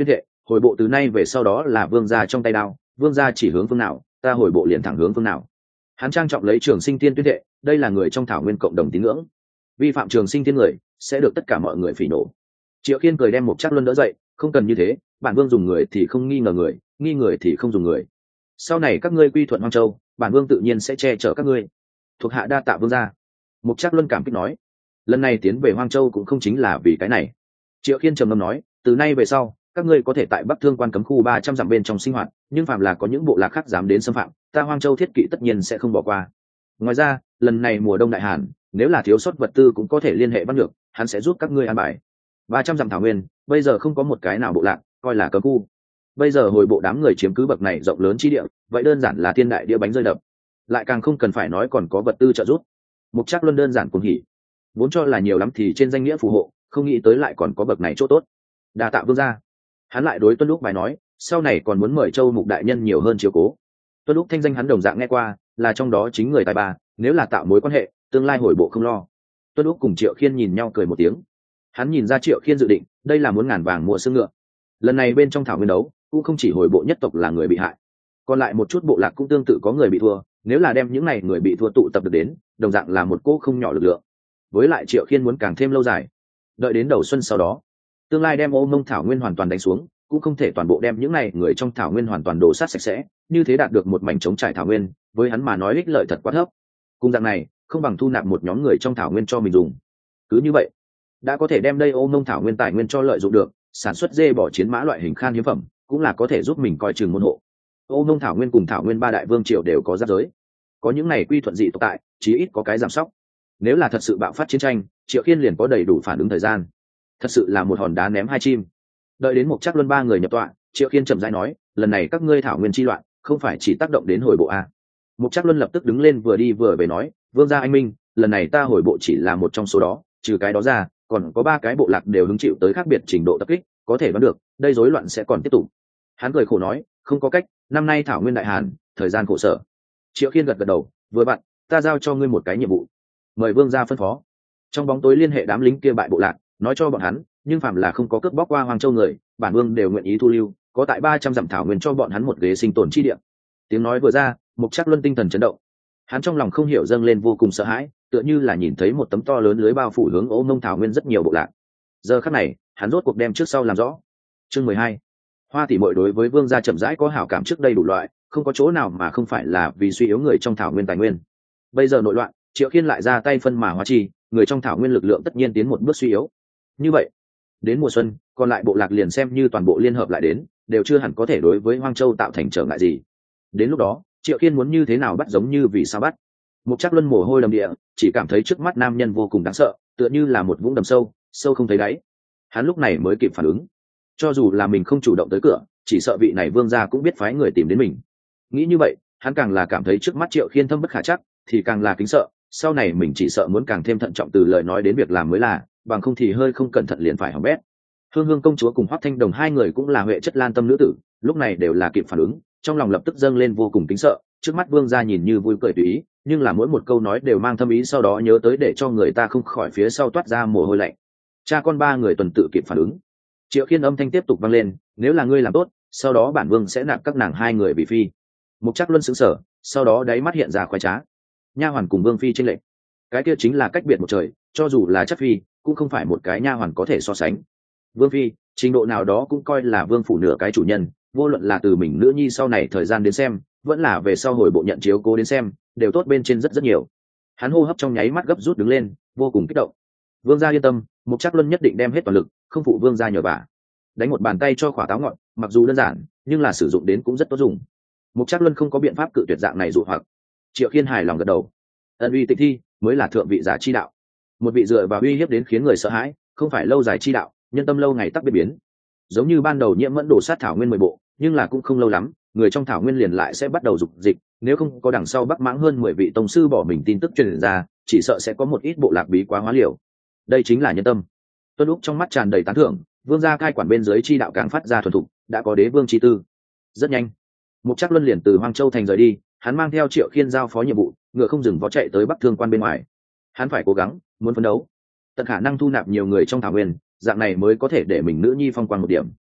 hồi bộ từ nay về sau đó là vương gia trong tay đao, vương gia chỉ hướng phương nào, ta hồi bộ liền thẳng hướng phương nào. Hắn trang trọng lấy Trường Sinh Tiên tuyên thệ, đây là người trong thảo nguyên cộng đồng tín ngưỡng, vi phạm Trường Sinh Tiên người sẽ được tất cả mọi người phỉ nổ. Triệu Khiên cười đem Mục Trác Luân đỡ dậy, không cần như thế, bản vương dùng người thì không nghi ngờ người, nghi người thì không dùng người. Sau này các ngươi quy thuận Hoang Châu, bản vương tự nhiên sẽ che chở các ngươi. Thuộc hạ đa tạ vương gia. Mục Trác Luân cảm kích nói, lần này tiến về Hoang Châu cũng không chính là vì cái này. Triệu Khiên trầm ngâm nói, từ nay về sau các ngươi có thể tại Bắc Thương Quan cấm khu ba trăm dặm bên trong sinh hoạt, nhưng phạm là có những bộ lạc khác dám đến xâm phạm, ta Hoang Châu thiết kỵ tất nhiên sẽ không bỏ qua. Ngoài ra, lần này mùa đông đại hàn, nếu là thiếu sót vật tư cũng có thể liên hệ bắt được, hắn sẽ giúp các ngươi an bài. ba trăm dặm thảo nguyên, bây giờ không có một cái nào bộ lạc coi là cấm khu. Bây giờ hồi bộ đám người chiếm cứ bậc này rộng lớn chi địa, vậy đơn giản là thiên đại địa bánh rơi đập, lại càng không cần phải nói còn có vật tư trợ giúp. Mục Trác Luân đơn giản cuồng hỉ, vốn cho là nhiều lắm thì trên danh nghĩa phù hộ, không nghĩ tới lại còn có bậc này chỗ tốt. Đa tạ vương gia. Hắn lại đối Tuân Lúc bài nói, sau này còn muốn mời Châu Mục đại nhân nhiều hơn chiếu cố. Tuân Lúc thanh danh hắn đồng dạng nghe qua, là trong đó chính người tài ba, nếu là tạo mối quan hệ, tương lai hồi bộ không lo. Tuân Lúc cùng Triệu Khiên nhìn nhau cười một tiếng. Hắn nhìn ra Triệu Khiên dự định, đây là muốn ngàn vàng mua xương ngựa. Lần này bên trong thảo nguyên đấu, cũng không chỉ hồi bộ nhất tộc là người bị hại, còn lại một chút bộ lạc cũng tương tự có người bị thua, nếu là đem những này người bị thua tụ tập được đến, đồng dạng là một cỗ không nhỏ lực lượng. Với lại Triệu Khiên muốn càng thêm lâu dài, đợi đến đầu xuân sau đó, tương lai đem Ô Mông thảo nguyên hoàn toàn đánh xuống, cũng không thể toàn bộ đem những này người trong thảo nguyên hoàn toàn đổ sát sạch sẽ, như thế đạt được một mảnh trống trải thảo nguyên, với hắn mà nói ích lợi thật quá thấp. Cùng dạng này, không bằng thu nạp một nhóm người trong thảo nguyên cho mình dùng. Cứ như vậy, đã có thể đem đây Ô Mông thảo nguyên tài nguyên cho lợi dụng được, sản xuất dê bỏ chiến mã loại hình khan hiếm phẩm, cũng là có thể giúp mình coi chừng môn hộ. Ô Mông thảo nguyên cùng thảo nguyên ba đại vương triều đều có giáp giới, có những này quy thuận dị tộc tại, chí ít có cái giảm sóc. Nếu là thật sự bạo phát chiến tranh, Triệu Khiên liền có đầy đủ phản ứng thời gian. Thật sự là một hòn đá ném hai chim. Đợi đến Mục Trác Luân ba người nhập tọa, Triệu Khiên chậm rãi nói, lần này các ngươi thảo nguyên chi loạn, không phải chỉ tác động đến hồi bộ a. Mục Trác Luân lập tức đứng lên vừa đi vừa về nói, vương gia anh minh, lần này ta hồi bộ chỉ là một trong số đó, trừ cái đó ra, còn có ba cái bộ lạc đều hứng chịu tới khác biệt trình độ tập kích, có thể đoán được, đây rối loạn sẽ còn tiếp tục. Hắn cười khổ nói, không có cách, năm nay thảo nguyên đại hàn, thời gian khổ sở. Triệu Khiên gật gật đầu, vừa bạn, ta giao cho ngươi một cái nhiệm vụ, mời vương gia phân phó. Trong bóng tối liên hệ đám lính kia bại bộ lạc, nói cho bọn hắn, nhưng phạm là không có cướp bóc qua Hoang Châu người, bản vương đều nguyện ý thu lưu, có tại ba trăm dặm thảo nguyên cho bọn hắn một ghế sinh tồn chi địa. Tiếng nói vừa ra, Mục Trác Luân tinh thần chấn động. Hắn trong lòng không hiểu dâng lên vô cùng sợ hãi, tựa như là nhìn thấy một tấm to lớn lưới bao phủ hướng Ô Mông thảo nguyên rất nhiều bộ lạc. Giờ khắc này, hắn rốt cuộc đem trước sau làm rõ. Chương mười hai. Hoa tỷ muội đối với vương gia chậm rãi có hảo cảm trước đây đủ loại, không có chỗ nào mà không phải là vì suy yếu người trong thảo nguyên tài nguyên. Bây giờ nội loạn, Triệu Khiên lại ra tay phân mà hóa chi, người trong thảo nguyên lực lượng tất nhiên tiến một bước suy yếu. Như vậy, đến mùa xuân, còn lại bộ lạc liền xem như toàn bộ liên hợp lại đến, đều chưa hẳn có thể đối với Hoang Châu tạo thành trở ngại gì. Đến lúc đó, Triệu Khiên muốn như thế nào bắt giống như vì sao bắt. Mục Trác Luân mồ hôi đầm địa, chỉ cảm thấy trước mắt nam nhân vô cùng đáng sợ, tựa như là một vũng đầm sâu, sâu không thấy đáy. Hắn lúc này mới kịp phản ứng, cho dù là mình không chủ động tới cửa, chỉ sợ vị này vương gia cũng biết phái người tìm đến mình. Nghĩ như vậy, hắn càng là cảm thấy trước mắt Triệu Khiên thâm bất khả trắc, thì càng là kính sợ, sau này mình chỉ sợ muốn càng thêm thận trọng từ lời nói đến việc làm mới là, bằng không thì hơi không cẩn thận liền phải hỏng bét. Hương Hương công chúa cùng Hoắc Thanh Đồng hai người cũng là huệ chất lan tâm nữ tử, lúc này đều là kịp phản ứng, trong lòng lập tức dâng lên vô cùng kính sợ. Trước mắt vương gia nhìn như vui cười tùy ý, nhưng là mỗi một câu nói đều mang thâm ý, sau đó nhớ tới để cho người ta không khỏi phía sau toát ra mồ hôi lạnh. Cha con ba người tuần tự kịp phản ứng. Triệu Khiên âm thanh tiếp tục vang lên, nếu là ngươi làm tốt, sau đó bản vương sẽ nạp các nàng hai người vì phi. Mục Trác Luân sững sờ, sau đó đáy mắt hiện ra khoái trá. Nha hoàn cùng vương phi chênh lệch, cái kia chính là cách biệt một trời, cho dù là chất phi, cũng không phải một cái nha hoàn có thể so sánh. Vương phi, trình độ nào đó cũng coi là vương phủ nửa cái chủ nhân, vô luận là từ mình nữ nhi sau này thời gian đến xem, vẫn là về sau hồi bộ nhận chiếu cố đến xem, đều tốt bên trên rất rất nhiều. Hắn hô hấp trong nháy mắt gấp rút đứng lên, vô cùng kích động. Vương gia yên tâm, Mục Trác Luân nhất định đem hết toàn lực, không phụ vương gia nhờ vả. Đánh một bàn tay cho khỏa táo ngọn, mặc dù đơn giản, nhưng là sử dụng đến cũng rất tốt dùng. Mục Trác Luân không có biện pháp cự tuyệt dạng này dụ hoặc. Triệu Khiên hài lòng gật đầu. Ân uy tịch thi mới là thượng vị giả chi đạo. Một vị dựa vào uy hiếp đến khiến người sợ hãi, không phải lâu dài chi đạo, nhân tâm lâu ngày tắc biến biến. Giống như ban đầu Nhiễm Mẫn đổ sát thảo nguyên mười bộ, nhưng là cũng không lâu lắm, người trong thảo nguyên liền lại sẽ bắt đầu dục dịch, nếu không có đằng sau Bắc Mãng hơn mười vị tông sư bỏ mình tin tức truyền ra, chỉ sợ sẽ có một ít bộ lạc bí quá hóa liều. Đây chính là nhân tâm. Tuân Úc trong mắt tràn đầy tán thưởng, vương gia cai quản bên dưới chi đạo càng phát ra thuần thục, đã có đế vương chi tư. Rất nhanh, Mục Trác Luân liền từ Hoang Châu thành rời đi, hắn mang theo Triệu Khiên giao phó nhiệm vụ, ngựa không dừng vó chạy tới Bắc Thương Quan bên ngoài. Hắn phải cố gắng, muốn phấn đấu, tận khả năng thu nạp nhiều người trong thảo nguyên, dạng này mới có thể để mình nữ nhi phong quang một điểm.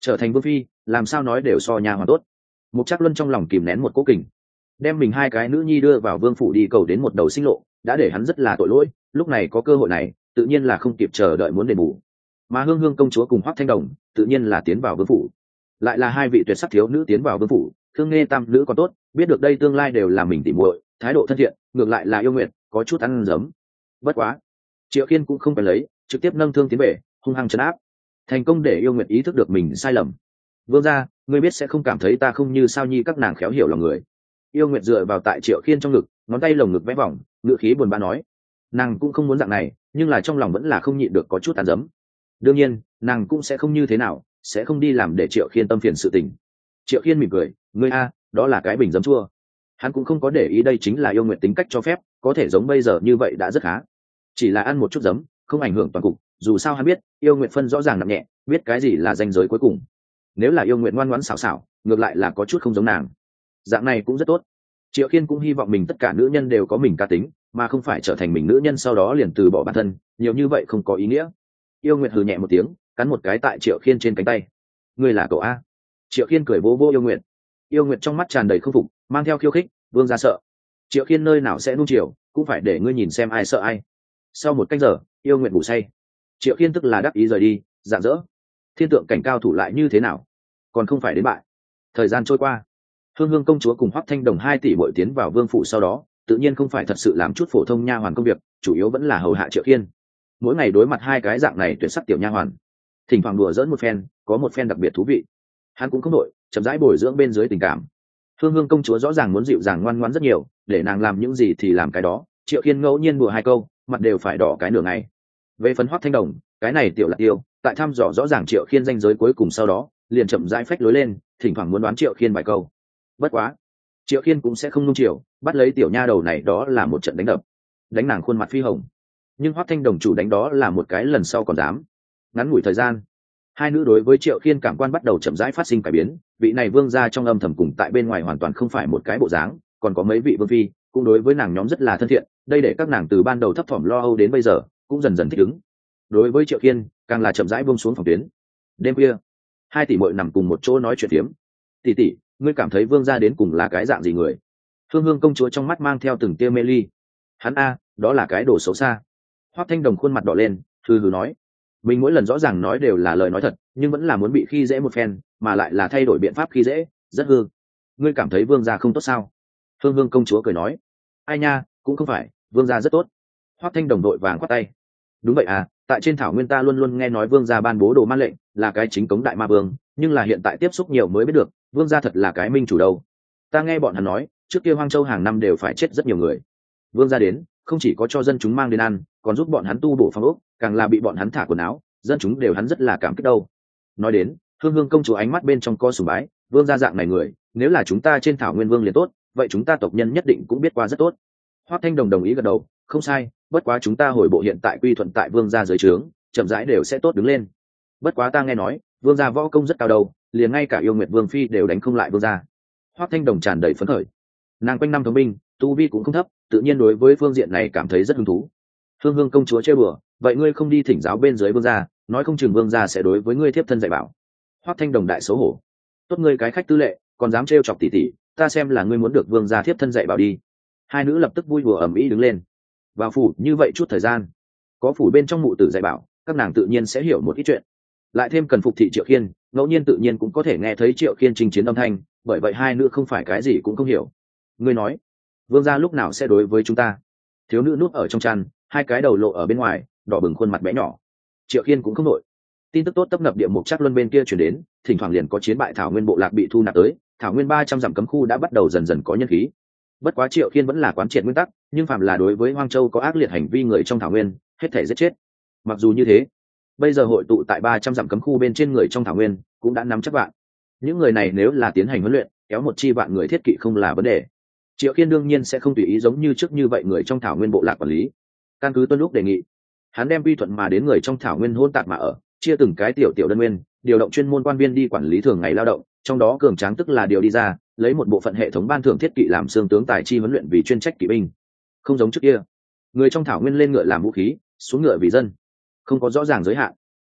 trở thành vương phi làm sao nói đều so nhà hoàn tốt. Mục Trác Luân trong lòng kìm nén một cố kình, đem mình hai cái nữ nhi đưa vào vương phủ đi cầu đến một đầu sinh lộ đã để hắn rất là tội lỗi, lúc này có cơ hội này tự nhiên là không kịp chờ đợi muốn đền bù. Mà Hương Hương công chúa cùng Hoắc Thanh Đồng tự nhiên là tiến vào vương phủ, lại là hai vị tuyệt sắc thiếu nữ tiến vào vương phủ. Thương Nghe tam nữ còn tốt, biết được đây tương lai đều là mình tỉ muội, thái độ thân thiện, ngược lại là Yêu Nguyệt có chút ăn dấm. Bất quá Triệu Khiên cũng không phải lấy, trực tiếp nâng thương tiến về, hung hăng trấn áp, thành công để Yêu Nguyệt ý thức được mình sai lầm. Vương gia, ngươi biết sẽ không cảm thấy ta không như sao nhi các nàng khéo hiểu lòng người. Yêu Nguyệt dựa vào tại Triệu Khiên trong ngực, ngón tay lồng ngực vẽ vòng, ngựa khí buồn bã nói. Nàng cũng không muốn dạng này, nhưng là trong lòng vẫn là không nhịn được có chút tàn dấm. Đương nhiên nàng cũng sẽ không như thế nào, sẽ không đi làm để Triệu Khiên tâm phiền sự tình. Triệu Khiên mỉm cười, ngươi a, đó là cái bình giấm chua. Hắn cũng không có để ý đây chính là Yêu Nguyệt tính cách cho phép, có thể giống bây giờ như vậy đã rất khá. Chỉ là ăn một chút giấm, không ảnh hưởng toàn cục, dù sao hắn biết, Yêu Nguyệt phân rõ ràng nặng nhẹ, biết cái gì là ranh giới cuối cùng. Nếu là Yêu Nguyệt ngoan ngoãn xảo xảo, ngược lại là có chút không giống nàng. Dạng này cũng rất tốt. Triệu Khiên cũng hy vọng mình tất cả nữ nhân đều có mình cá tính, mà không phải trở thành mình nữ nhân sau đó liền từ bỏ bản thân, nhiều như vậy không có ý nghĩa. Yêu Nguyệt hừ nhẹ một tiếng, cắn một cái tại Triệu Khiên trên cánh tay. Ngươi là cậu a? Triệu Khiên cười vỗ vỗ Yêu Nguyệt. Yêu Nguyệt trong mắt tràn đầy không phục, mang theo khiêu khích, vương gia sợ. Triệu Khiên nơi nào sẽ nuông chiều, cũng phải để ngươi nhìn xem ai sợ ai. Sau một canh giờ, Yêu Nguyệt ngủ say. Triệu Khiên tức là đắc ý rời đi, rạng rỡ. Thiên tượng cảnh cao thủ lại như thế nào, còn không phải đến bại. Thời gian trôi qua, Hương Hương công chúa cùng Hoắc Thanh Đồng hai tỷ muội tiến vào vương phủ sau đó, tự nhiên không phải thật sự làm chút phổ thông nha hoàn công việc, chủ yếu vẫn là hầu hạ Triệu Khiên. Mỗi ngày đối mặt hai cái dạng này tuyệt sắc tiểu nha hoàn, thỉnh thoảng đùa giỡn một phen, có một phen đặc biệt thú vị. Hắn cũng không đội, chậm rãi bồi dưỡng bên dưới tình cảm. Hương Hương công chúa rõ ràng muốn dịu dàng ngoan ngoãn rất nhiều, để nàng làm những gì thì làm cái đó. Triệu Khiên ngẫu nhiên đùa hai câu, mặt đều phải đỏ cái nửa ngày. Về phần Hoắc Thanh Đồng, cái này tiểu lạc tiêu, tại thăm dò rõ ràng Triệu Khiên danh giới cuối cùng sau đó, liền chậm rãi phách lối lên, thỉnh thoảng muốn đoán Triệu Khiên vài câu. Bất quá Triệu Khiên cũng sẽ không nung chiều, bắt lấy tiểu nha đầu này đó là một trận đánh đập, đánh nàng khuôn mặt phi hồng. Nhưng Hoắc Thanh Đồng chủ đánh đó là một cái lần sau còn dám. Ngắn ngủi thời gian, hai nữ đối với Triệu Khiên cảm quan bắt đầu chậm rãi phát sinh cải biến. Vị này vương gia trong âm thầm cùng tại bên ngoài hoàn toàn không phải một cái bộ dáng, còn có mấy vị vương phi cũng đối với nàng nhóm rất là thân thiện. Đây để các nàng từ ban đầu thấp thỏm lo âu đến bây giờ cũng dần dần thích ứng. Đối với Triệu Khiên càng là chậm rãi buông xuống phòng tuyến. Đêm khuya, hai tỷ muội nằm cùng một chỗ nói chuyện phiếm. Tỷ tỷ, ngươi cảm thấy vương gia đến cùng là cái dạng gì người? Hương Hương công chúa trong mắt mang theo từng tia mê ly. Hắn a, đó là cái đồ xấu xa. Hoắc Thanh Đồng khuôn mặt đỏ lên, hừ hừ nói, mình mỗi lần rõ ràng nói đều là lời nói thật, nhưng vẫn là muốn bị khi dễ một phen, mà lại là thay đổi biện pháp khi dễ, rất hư. Ngươi cảm thấy vương gia không tốt sao? Hương Hương công chúa cười nói, ai nha, cũng không phải, vương gia rất tốt. Hoắc Thanh Đồng đội vàng khoát tay, đúng vậy à, tại trên thảo nguyên ta luôn luôn nghe nói vương gia ban bố đồ man lệnh, là cái chính cống đại ma vương, nhưng là hiện tại tiếp xúc nhiều mới biết được, vương gia thật là cái minh chủ đâu. Ta nghe bọn hắn nói, trước kia Hoang Châu hàng năm đều phải chết rất nhiều người. Vương gia đến, không chỉ có cho dân chúng mang đến ăn, còn giúp bọn hắn tu bổ phong ốc, càng là bị bọn hắn thả quần áo, dân chúng đều hắn rất là cảm kích đâu. Nói đến, Hương Hương công chúa ánh mắt bên trong có sùng bái, vương gia dạng này người, nếu là chúng ta trên thảo nguyên vương liền tốt, vậy chúng ta tộc nhân nhất định cũng biết qua rất tốt. Hoắc Thanh Đồng đồng ý gật đầu, không sai, bất quá chúng ta hồi bộ hiện tại quy thuận tại vương gia dưới trướng, chậm rãi đều sẽ tốt đứng lên. Bất quá ta nghe nói, vương gia võ công rất cao đầu, liền ngay cả Yêu Nguyệt vương phi đều đánh không lại vương gia. Hoắc Thanh Đồng tràn đầy phấn khởi, nàng quanh năm thống binh, tu vi cũng không thấp, tự nhiên đối với phương diện này cảm thấy rất hứng thú. Hương Hương công chúa chơi bừa, vậy ngươi không đi thỉnh giáo bên dưới vương gia, nói không chừng vương gia sẽ đối với ngươi thiếp thân dạy bảo. Hoắc Thanh Đồng đại xấu hổ, tốt ngươi cái khách tư lệ, còn dám trêu chọc tỷ tỷ, ta xem là ngươi muốn được vương gia thiếp thân dạy bảo đi. Hai nữ lập tức vui đùa ầm ĩ đứng lên. Vào phủ như vậy chút thời gian, có phủ bên trong mụ tử dạy bảo, các nàng tự nhiên sẽ hiểu một ít chuyện. Lại thêm cần phục thị Triệu Khiên, ngẫu nhiên tự nhiên cũng có thể nghe thấy Triệu Khiên chinh chiến âm thanh, bởi vậy hai nữ không phải cái gì cũng không hiểu. Ngươi nói, vương gia lúc nào sẽ đối với chúng ta? Thiếu nữ núp ở trong chăn, hai cái đầu lộ ở bên ngoài, đỏ bừng khuôn mặt bé nhỏ. Triệu Khiên cũng không nổi. Tin tức tốt tấp nập địa mục Trác Luân bên kia chuyển đến, thỉnh thoảng liền có chiến bại thảo nguyên bộ lạc bị thu nạp tới, thảo nguyên ba trăm dặm cấm khu đã bắt đầu dần dần có nhân khí. Bất quá Triệu Khiên vẫn là quán triệt nguyên tắc, nhưng phạm là đối với Hoang Châu có ác liệt hành vi người trong thảo nguyên, hết thể giết chết. Mặc dù như thế, bây giờ hội tụ tại ba trăm dặm cấm khu bên trên người trong thảo nguyên cũng đã nắm chắc vạn. Những người này nếu là tiến hành huấn luyện, kéo một chi vạn người thiết kỵ không là vấn đề. Triệu Khiên đương nhiên sẽ không tùy ý giống như trước như vậy người trong thảo nguyên bộ lạc quản lý. Căn cứ tuân lúc đề nghị, hắn đem quy thuận mà đến người trong thảo nguyên hôn tạp mà ở, chia từng cái tiểu tiểu đơn nguyên, điều động chuyên môn quan viên đi quản lý thường ngày lao động, trong đó cường tráng tức là điều đi ra, lấy một bộ phận hệ thống ban thưởng thiết kỵ làm xương tướng tài chi huấn luyện vì chuyên trách kỵ binh. Không giống trước kia, người trong thảo nguyên lên ngựa làm vũ khí, xuống ngựa vì dân, không có rõ ràng giới hạn.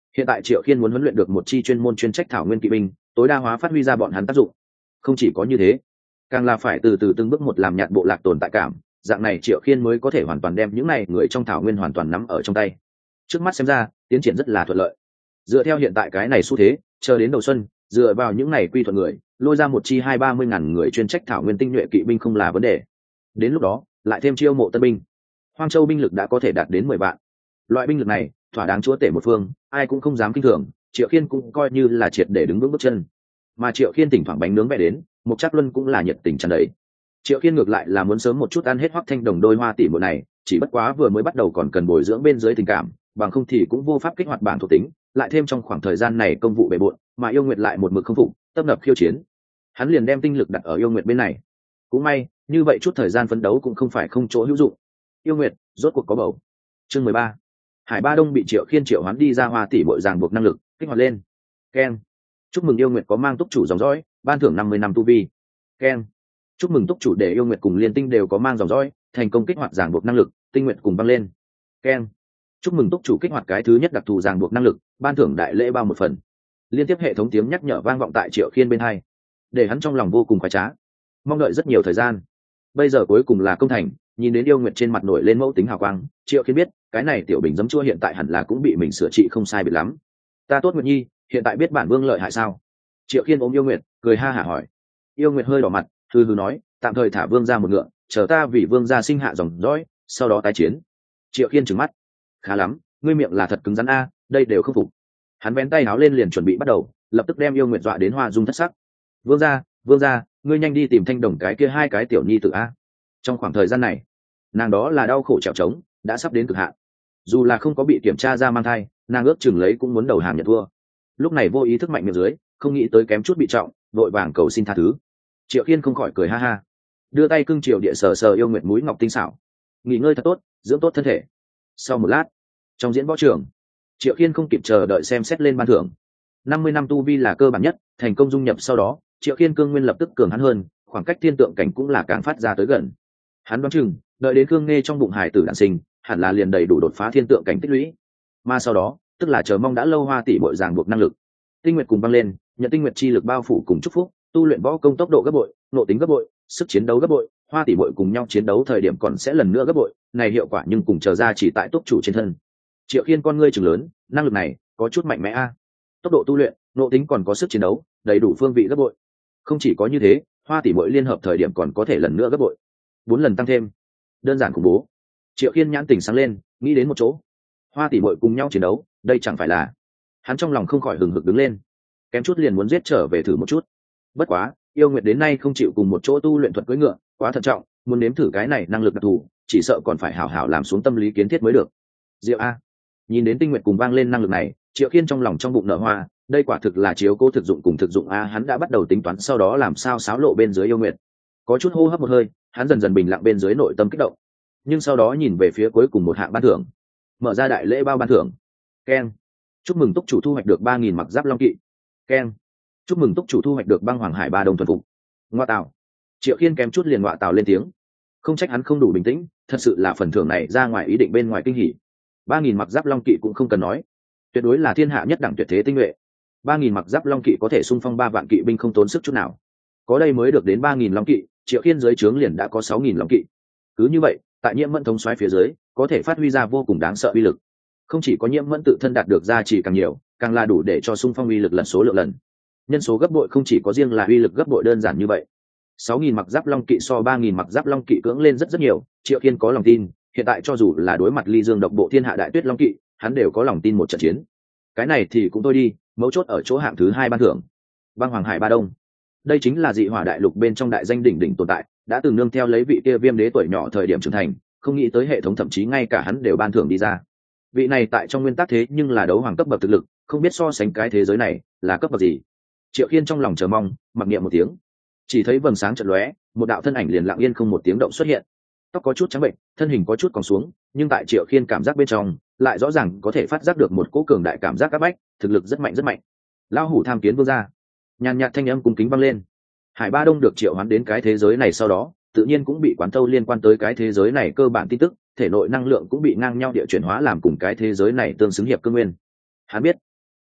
Hiện tại Triệu Khiên muốn huấn luyện được một chi chuyên môn chuyên trách thảo nguyên kỵ binh, tối đa hóa phát huy ra bọn hắn tác dụng. Không chỉ có như thế, càng là phải từ từ từng bước một làm nhạt bộ lạc tồn tại cảm, dạng này Triệu Khiên mới có thể hoàn toàn đem những này người trong thảo nguyên hoàn toàn nắm ở trong tay. Trước mắt xem ra, tiến triển rất là thuận lợi. Dựa theo hiện tại cái này xu thế, chờ đến đầu xuân, dựa vào những này quy thuận người, lôi ra một chi hai ba mươi ngàn người chuyên trách thảo nguyên tinh nhuệ kỵ binh không là vấn đề. Đến lúc đó, lại thêm chiêu mộ tân binh, Hoang Châu binh lực đã có thể đạt đến mười vạn. Loại binh lực này, thỏa đáng chúa tể một phương, ai cũng không dám kinh thường, Triệu Khiên cũng coi như là triệt để đứng vững bước chân. Mà Triệu Khiên thỉnh thoảng bánh nướng vẽ đến, Mục Trác Luân cũng là nhiệt tình tràn đầy. Triệu Khiên ngược lại là muốn sớm một chút ăn hết Hoắc Thanh Đồng đôi hoa tỷ muội này, chỉ bất quá vừa mới bắt đầu còn cần bồi dưỡng bên dưới tình cảm, bằng không thì cũng vô pháp kích hoạt bảng thuộc tính, lại thêm trong khoảng thời gian này công vụ bề bộn, mà Yêu Nguyệt lại một mực không phục, tấp nập khiêu chiến. Hắn liền đem tinh lực đặt ở Yêu Nguyệt bên này. Cũng may, như vậy chút thời gian phấn đấu cũng không phải không chỗ hữu dụng. Yêu Nguyệt rốt cuộc có bầu. Chương mười ba. Hải Ba Đông bị Triệu Khiên triệu hoán đi ra hoa tỷ muội ràng buộc năng lực, kích hoạt lên. Keng. Chúc mừng Yêu Nguyệt có mang túc chủ dòng dõi, ban thưởng năm mươi năm tu vi. Keng. Chúc mừng túc chủ để Yêu Nguyệt cùng Liên Tinh đều có mang dòng dõi, thành công kích hoạt ràng buộc năng lực, tinh nguyện cùng băng lên. Keng. Chúc mừng túc chủ kích hoạt cái thứ nhất đặc thù ràng buộc năng lực, ban thưởng đại lễ bao một phần. Liên tiếp hệ thống tiếng nhắc nhở vang vọng tại Triệu Khiên bên hai, để hắn trong lòng vô cùng khoái trá, mong đợi rất nhiều thời gian. Bây giờ cuối cùng là công thành, nhìn đến Yêu Nguyệt trên mặt nổi lên mẫu tính hào quang, Triệu Khiên biết cái này tiểu bình giấm chua hiện tại hẳn là cũng bị mình sửa trị không sai biệt lắm. Ta tốt Nguyệt Nhi, hiện tại biết bản vương lợi hại sao? Triệu Khiên ôm Yêu Nguyệt, cười ha hả hỏi. Yêu Nguyệt hơi đỏ mặt, hừ hừ nói, tạm thời thả vương ra một ngựa, chờ ta vì vương gia sinh hạ dòng dõi, sau đó tái chiến. Triệu Khiên trừng mắt, khá lắm, ngươi miệng là thật cứng rắn a, đây đều không phục. Hắn vén tay áo lên liền chuẩn bị bắt đầu, lập tức đem Yêu Nguyệt dọa đến hoa dung thất sắc. Vương gia, vương gia, ngươi nhanh đi tìm Thanh Đồng cái kia hai cái tiểu nhi tử a. Trong khoảng thời gian này, nàng đó là đau khổ trèo trống, đã sắp đến cực hạn. Dù là không có bị kiểm tra ra mang thai, nàng ước chừng lấy cũng muốn đầu hàng nhận thua. Lúc này vô ý thức mạnh miệng dưới, không nghĩ tới kém chút bị trọng, vội vàng cầu xin tha thứ. Triệu Khiên không khỏi cười ha ha, đưa tay cưng chiều địa sờ sờ Yêu Nguyệt mũi ngọc tinh xảo. Nghỉ ngơi thật tốt, dưỡng tốt thân thể. Sau một lát, trong diễn võ trường, Triệu Khiên không kịp chờ đợi xem xét lên ban thưởng. năm mươi năm tu vi là cơ bản nhất, thành công dung nhập sau đó, Triệu Khiên cương nguyên lập tức cường hắn hơn, khoảng cách thiên tượng cảnh cũng là càng phát ra tới gần. Hắn đoán chừng, đợi đến cương nghe trong bụng hải tử đản sinh, hẳn là liền đầy đủ đột phá thiên tượng cảnh tích lũy. Mà sau đó, tức là chờ mong đã lâu hoa tỷ muội ràng buộc năng lực. Tinh nguyệt cùng băng lên, nhận tinh nguyệt chi lực bao phủ cùng chúc phúc, tu luyện võ công tốc độ gấp bội, nội tính gấp bội, sức chiến đấu gấp bội, hoa tỷ muội cùng nhau chiến đấu thời điểm còn sẽ lần nữa gấp bội, này hiệu quả nhưng cùng chờ ra chỉ tại túc chủ trên thân. Triệu Khiên con ngươi trừng lớn, năng lực này có chút mạnh mẽ a. Tốc độ tu luyện, nội tính còn có sức chiến đấu, đầy đủ phương vị gấp bội. Không chỉ có như thế, hoa tỷ muội liên hợp thời điểm còn có thể lần nữa gấp bội, bốn lần tăng thêm, đơn giản khủng bố. Triệu Khiên nhãn tỉnh sáng lên, nghĩ đến một chỗ, hoa tỷ muội cùng nhau chiến đấu, đây chẳng phải là... Hắn trong lòng không khỏi hừng hực đứng lên, kém chút liền muốn giết trở về thử một chút. Bất quá, Yêu Nguyệt đến nay không chịu cùng một chỗ tu luyện thuật cưỡi ngựa, quá thận trọng, muốn nếm thử cái này năng lực đặc thù, chỉ sợ còn phải hảo hảo làm xuống tâm lý kiến thiết mới được. Diệu a, nhìn đến Tinh Nguyệt cùng vang lên năng lực này, Triệu Khiên trong lòng trong bụng nở hoa, đây quả thực là chiếu cố thực dụng cùng thực dụng a, hắn đã bắt đầu tính toán sau đó làm sao xáo lộ bên dưới Yêu Nguyệt. Có chút hô hấp một hơi, hắn dần dần bình lặng bên dưới nội tâm kích động. Nhưng sau đó nhìn về phía cuối cùng một hạng ban thưởng, mở ra đại lễ bao ban thưởng. Keng. Chúc mừng túc chủ thu hoạch được ba nghìn mặc giáp long kỵ. Keng. Chúc mừng túc chủ thu hoạch được băng hoàng hải ba đồng thuần phục. Ngoa tạo. Triệu Khiên kém chút liền ngoạ tào lên tiếng. Không trách hắn không đủ bình tĩnh, thật sự là phần thưởng này ra ngoài ý định bên ngoài kinh hỉ. ba nghìn mặc giáp long kỵ cũng không cần nói, tuyệt đối là thiên hạ nhất đẳng tuyệt thế tinh nhuệ. ba nghìn mặc giáp long kỵ có thể xung phong ba vạn kỵ binh không tốn sức chút nào. Có đây mới được đến ba nghìn long kỵ, Triệu Khiên dưới trướng liền đã có sáu nghìn long kỵ. Cứ như vậy, tại Nhiễm Mẫn thống soái phía dưới, có thể phát huy ra vô cùng đáng sợ uy lực. Không chỉ có Nhiễm Mẫn tự thân đạt được gia trì càng nhiều, càng là đủ để cho xung phong uy lực lần số lượng lần. Nhân số gấp bội không chỉ có riêng là uy lực gấp bội đơn giản như vậy. sáu nghìn mặc giáp long kỵ so ba nghìn mặc giáp long kỵ cưỡng lên rất rất nhiều, Triệu Khiên có lòng tin, hiện tại cho dù là đối mặt Ly Dương độc bộ thiên hạ đại tuyết long kỵ, hắn đều có lòng tin một trận chiến. Cái này thì cũng thôi đi, mấu chốt ở chỗ hạng thứ hai ban thưởng. Băng Hoàng Hải Ba Đông. Đây chính là dị hỏa đại lục bên trong đại danh đỉnh đỉnh tồn tại, đã từng nương theo lấy vị kia Viêm Đế tuổi nhỏ thời điểm trưởng thành, không nghĩ tới hệ thống thậm chí ngay cả hắn đều ban thưởng đi ra. Vị này tại trong nguyên tắc thế nhưng là đấu hoàng cấp bậc thực lực, không biết so sánh cái thế giới này là cấp bậc gì. Triệu Khiên trong lòng chờ mong, mặc niệm một tiếng, chỉ thấy vầng sáng chợt lóe, một đạo thân ảnh liền lặng yên không một tiếng động xuất hiện. Tóc có chút trắng bệnh, thân hình có chút còng xuống, nhưng tại Triệu Khiên cảm giác bên trong, lại rõ ràng có thể phát giác được một cỗ cường đại cảm giác áp bách, thực lực rất mạnh rất mạnh. Lão hủ tham kiến vương gia. Nhàn nhạt thanh âm cung kính vang lên. Hải Ba Đông được triệu hoán đến cái thế giới này sau đó, tự nhiên cũng bị quán thâu liên quan tới cái thế giới này cơ bản tin tức, thể nội năng lượng cũng bị ngang nhau địa chuyển hóa làm cùng cái thế giới này tương xứng hiệp cương nguyên. Hắn biết,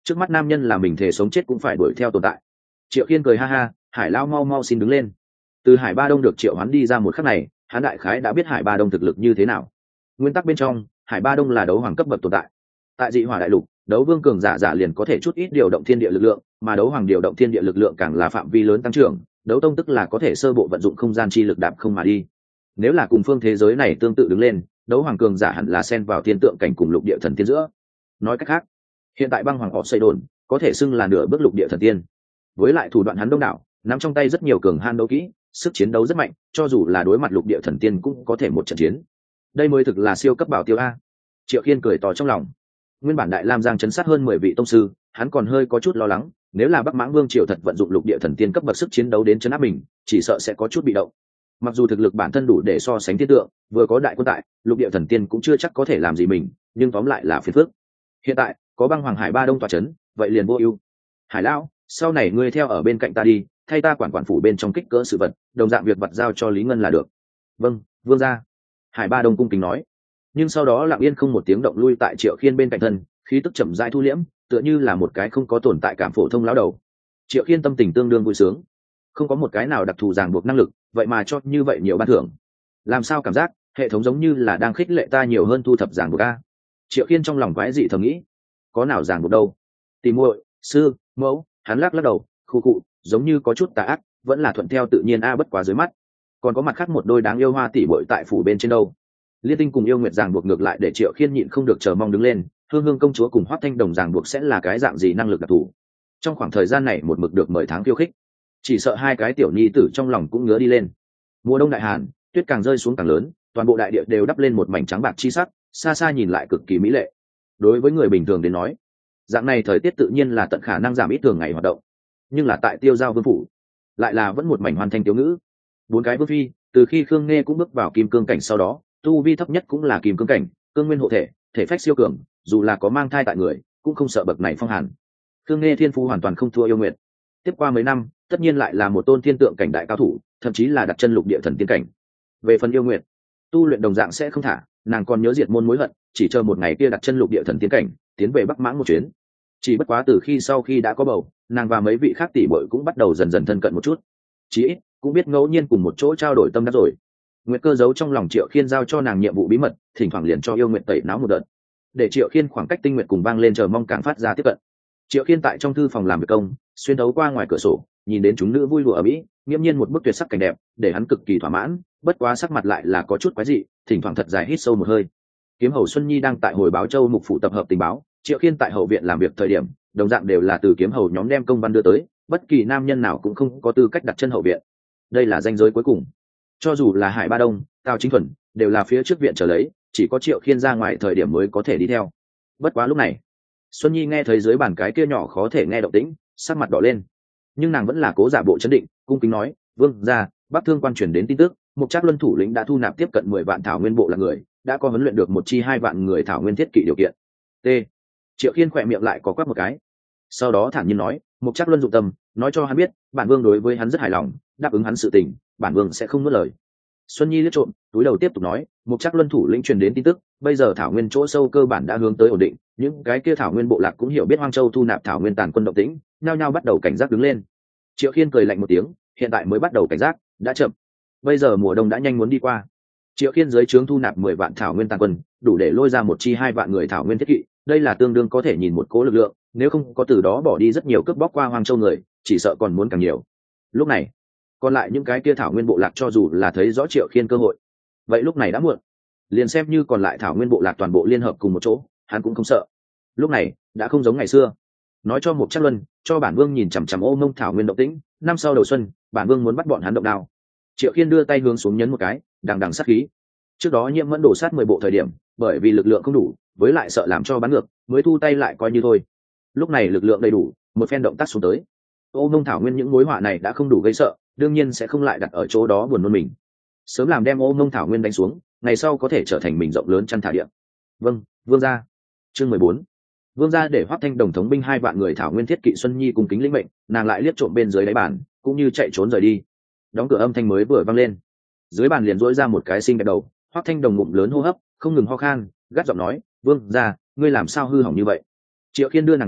trước mắt nam nhân là mình thể sống chết cũng phải đuổi theo tồn tại. Triệu Khiên cười ha ha, Hải lão mau mau xin đứng lên. Từ Hải Ba Đông được triệu hoán đi ra một khắc này, hắn đại khái đã biết Hải Ba Đông thực lực như thế nào. Nguyên tắc bên trong, Hải Ba Đông là đấu hoàng cấp bậc tồn tại. Tại dị hỏa đại lục, đấu vương cường giả giả liền có thể chút ít điều động thiên địa lực lượng, mà đấu hoàng điều động thiên địa lực lượng càng là phạm vi lớn tăng trưởng, đấu tông tức là có thể sơ bộ vận dụng không gian chi lực đạp không mà đi. Nếu là cùng phương thế giới này tương tự đứng lên, đấu hoàng cường giả hẳn là xen vào thiên tượng cảnh cùng lục địa thần tiên giữa. Nói cách khác, hiện tại băng hoàng họ xây đồn có thể xưng là nửa bước lục địa thần tiên. Với lại thủ đoạn hắn đông đảo, nắm trong tay rất nhiều cường han đấu kỹ, sức chiến đấu rất mạnh, cho dù là đối mặt lục địa thần tiên cũng có thể một trận chiến. Đây mới thực là siêu cấp bảo tiêu a. Triệu Khiên cười to trong lòng. Nguyên bản Đại Lam Giang chấn sát hơn mười vị tông sư, hắn còn hơi có chút lo lắng, nếu là Bắc Mãng Vương triều thật vận dụng lục địa thần tiên cấp bậc sức chiến đấu đến chấn áp mình, chỉ sợ sẽ có chút bị động. Mặc dù thực lực bản thân đủ để so sánh thiên tượng, vừa có đại quân tại, lục địa thần tiên cũng chưa chắc có thể làm gì mình, nhưng tóm lại là phiền phức. Hiện tại, có băng hoàng Hải Ba Đông tọa chấn, vậy liền vô ưu. Hải lão, sau này ngươi theo ở bên cạnh ta đi, thay ta quản quản phủ bên trong kích cỡ sự vật, đồng dạng việc vật giao cho Lý Ngân là được. Vâng, vương gia. Hải Ba Đông cung kính nói. Nhưng sau đó lặng yên không một tiếng động lui tại Triệu Khiên bên cạnh thân, khí tức chậm rãi thu liễm, tựa như là một cái không có tồn tại cảm phổ thông lão đầu. Triệu Khiên tâm tình tương đương vui sướng, không có một cái nào đặc thù ràng buộc năng lực, vậy mà cho như vậy nhiều ban thưởng. Làm sao cảm giác hệ thống giống như là đang khích lệ ta nhiều hơn thu thập ràng buộc a? Triệu Khiên trong lòng quái dị thầm nghĩ, có nào ràng buộc đâu? Tìm muội, sư, mẫu, hắn lắc lắc đầu, khu cụ, giống như có chút tà ác, vẫn là thuận theo tự nhiên a, bất quá dưới mắt. Còn có mặt khác một đôi đáng yêu hoa tỷ muội tại phủ bên trên đâu. Liên Tinh cùng Yêu Nguyệt ràng buộc ngược lại để Triệu Khiên nhịn không được chờ mong đứng lên, Hương Hương công chúa cùng Hoắc Thanh Đồng ràng buộc sẽ là cái dạng gì năng lực đặc thù. Trong khoảng thời gian này một mực được mời tháng khiêu khích, chỉ sợ hai cái tiểu nhi tử trong lòng cũng ngứa đi lên. Mùa đông đại hàn, tuyết càng rơi xuống càng lớn, toàn bộ đại địa đều đắp lên một mảnh trắng bạc chi sắc, xa xa nhìn lại cực kỳ mỹ lệ. Đối với người bình thường đến nói, dạng này thời tiết tự nhiên là tận khả năng giảm ít thường ngày hoạt động, nhưng là tại Tiêu Giao Vương phủ, lại là vẫn một mảnh hoàn thành tiểu ngữ. Bốn cái vương phi, từ khi Khương Nghe cũng bước vào kim cương cảnh sau đó, tu vi thấp nhất cũng là kim cương cảnh, cương nguyên hộ thể, thể phách siêu cường, dù là có mang thai tại người, cũng không sợ bậc này phong hàn. Khương Nghe thiên phú hoàn toàn không thua Yêu Nguyệt. Tiếp qua mấy năm, tất nhiên lại là một tôn thiên tượng cảnh đại cao thủ, thậm chí là đặt chân lục địa thần tiên cảnh. Về phần Yêu Nguyệt, tu luyện đồng dạng sẽ không thả, nàng còn nhớ diệt môn mối hận, chỉ chờ một ngày kia đặt chân lục địa thần tiên cảnh, tiến về Bắc Mãng một chuyến. Chỉ bất quá từ khi sau khi đã có bầu, nàng và mấy vị khác tỷ muội cũng bắt đầu dần dần thân cận một chút. Chí ít cũng biết ngẫu nhiên cùng một chỗ trao đổi tâm đắc rồi. Nguyệt Cơ giấu trong lòng Triệu Khiên giao cho nàng nhiệm vụ bí mật, thỉnh thoảng liền cho Yêu Nguyệt tẩy não một đợt, để Triệu Khiên khoảng cách tinh nguyệt cùng vang lên chờ mong càng phát ra tiếp cận. Triệu Khiên tại trong thư phòng làm việc công, xuyên thấu qua ngoài cửa sổ, nhìn đến chúng nữ vui đùa ở mỹ, nghiễm nhiên một bức tuyệt sắc cảnh đẹp, để hắn cực kỳ thỏa mãn, bất quá sắc mặt lại là có chút quái dị, thỉnh thoảng thật dài hít sâu một hơi. Kiếm Hầu Xuân Nhi đang tại hồi báo châu mục phụ tập hợp tình báo, Triệu Khiên tại hậu viện làm việc thời điểm, đồng dạng đều là từ kiếm hầu nhóm đem công văn đưa tới, bất kỳ nam nhân nào cũng không có tư cách đặt chân hậu viện. Đây là ranh giới cuối cùng. Cho dù là Hải Ba Đông, Tào Chính Thuần, đều là phía trước viện trở lấy, chỉ có Triệu Khiên ra ngoài thời điểm mới có thể đi theo. Bất quá lúc này, Xuân Nhi nghe thấy dưới bàn cái kia nhỏ khó thể nghe động tĩnh, sắc mặt đỏ lên, nhưng nàng vẫn là cố giả bộ trấn định, cung kính nói, vương gia, Bắc Thương quan truyền đến tin tức, Mục Trác Luân thủ lĩnh đã thu nạp tiếp cận mười vạn thảo nguyên bộ là người, đã có huấn luyện được một chi hai vạn người thảo nguyên thiết kỵ điều kiện. T. Triệu Khiên khỏe miệng lại có quắc một cái, sau đó thản nhiên nói, Mục Trác Luân dụng tâm, nói cho hắn biết, bản vương đối với hắn rất hài lòng, đáp ứng hắn sự tình, bản vương sẽ không nuốt lời. Xuân Nhi liếc trộm, túi đầu tiếp tục nói, Mục Trác Luân thủ lĩnh truyền đến tin tức, bây giờ thảo nguyên chỗ sâu cơ bản đã hướng tới ổn định, những cái kia thảo nguyên bộ lạc cũng hiểu biết Hoang Châu thu nạp thảo nguyên tàn quân động tĩnh, nhao nhao bắt đầu cảnh giác đứng lên. Triệu Khiên cười lạnh một tiếng, hiện tại mới bắt đầu cảnh giác, đã chậm. Bây giờ mùa đông đã nhanh muốn đi qua. Triệu Khiên dưới trướng thu nạp mười vạn thảo nguyên tàn quân, đủ để lôi ra một chi hai vạn người thảo nguyên thiết kỵ, đây là tương đương có thể nhìn một cố lực lượng, nếu không có từ đó bỏ đi rất nhiều cướp bóc qua Hoang Châu người, chỉ sợ còn muốn càng nhiều. Lúc này, còn lại những cái kia thảo nguyên bộ lạc cho dù là thấy rõ Triệu Khiên cơ hội, vậy lúc này đã muộn. Liền xem như còn lại thảo nguyên bộ lạc toàn bộ liên hợp cùng một chỗ, hắn cũng không sợ. Lúc này đã không giống ngày xưa. Nói cho Mục Trác Luân, cho bản vương nhìn chằm chằm Ô Mông thảo nguyên động tĩnh, năm sau đầu xuân, bản vương muốn bắt bọn hắn động đao. Triệu Khiên đưa tay hướng xuống nhấn một cái, đằng đằng sát khí. Trước đó Nhiễm Mẫn đổ sát mười bộ thời điểm, bởi vì lực lượng không đủ, với lại sợ làm cho bắn ngược, mới thu tay lại coi như thôi. Lúc này lực lượng đầy đủ, một phen động tác xuống tới. Ô Mông thảo nguyên những mối họa này đã không đủ gây sợ, đương nhiên sẽ không lại đặt ở chỗ đó buồn nôn mình. Sớm làm đem Ô Mông thảo nguyên đánh xuống, ngày sau có thể trở thành mình rộng lớn chăn thả địa. Vâng, vương gia. Chương mười bốn. Vương gia để Hoắc Thanh Đồng thống binh hai vạn người thảo nguyên thiết kỵ. Xuân Nhi cùng kính lĩnh mệnh, nàng lại liếc trộm bên dưới đáy bàn, cũng như chạy trốn rời đi. Đóng cửa âm thanh mới vừa vang lên, dưới bàn liền rỗi ra một cái xinh đẹp đầu. Hoắc Thanh Đồng ngụm lớn hô hấp, không ngừng ho khan, gắt giọng nói, vương gia, ngươi làm sao hư hỏng như vậy? Triệu Khiên đưa nàng kéo,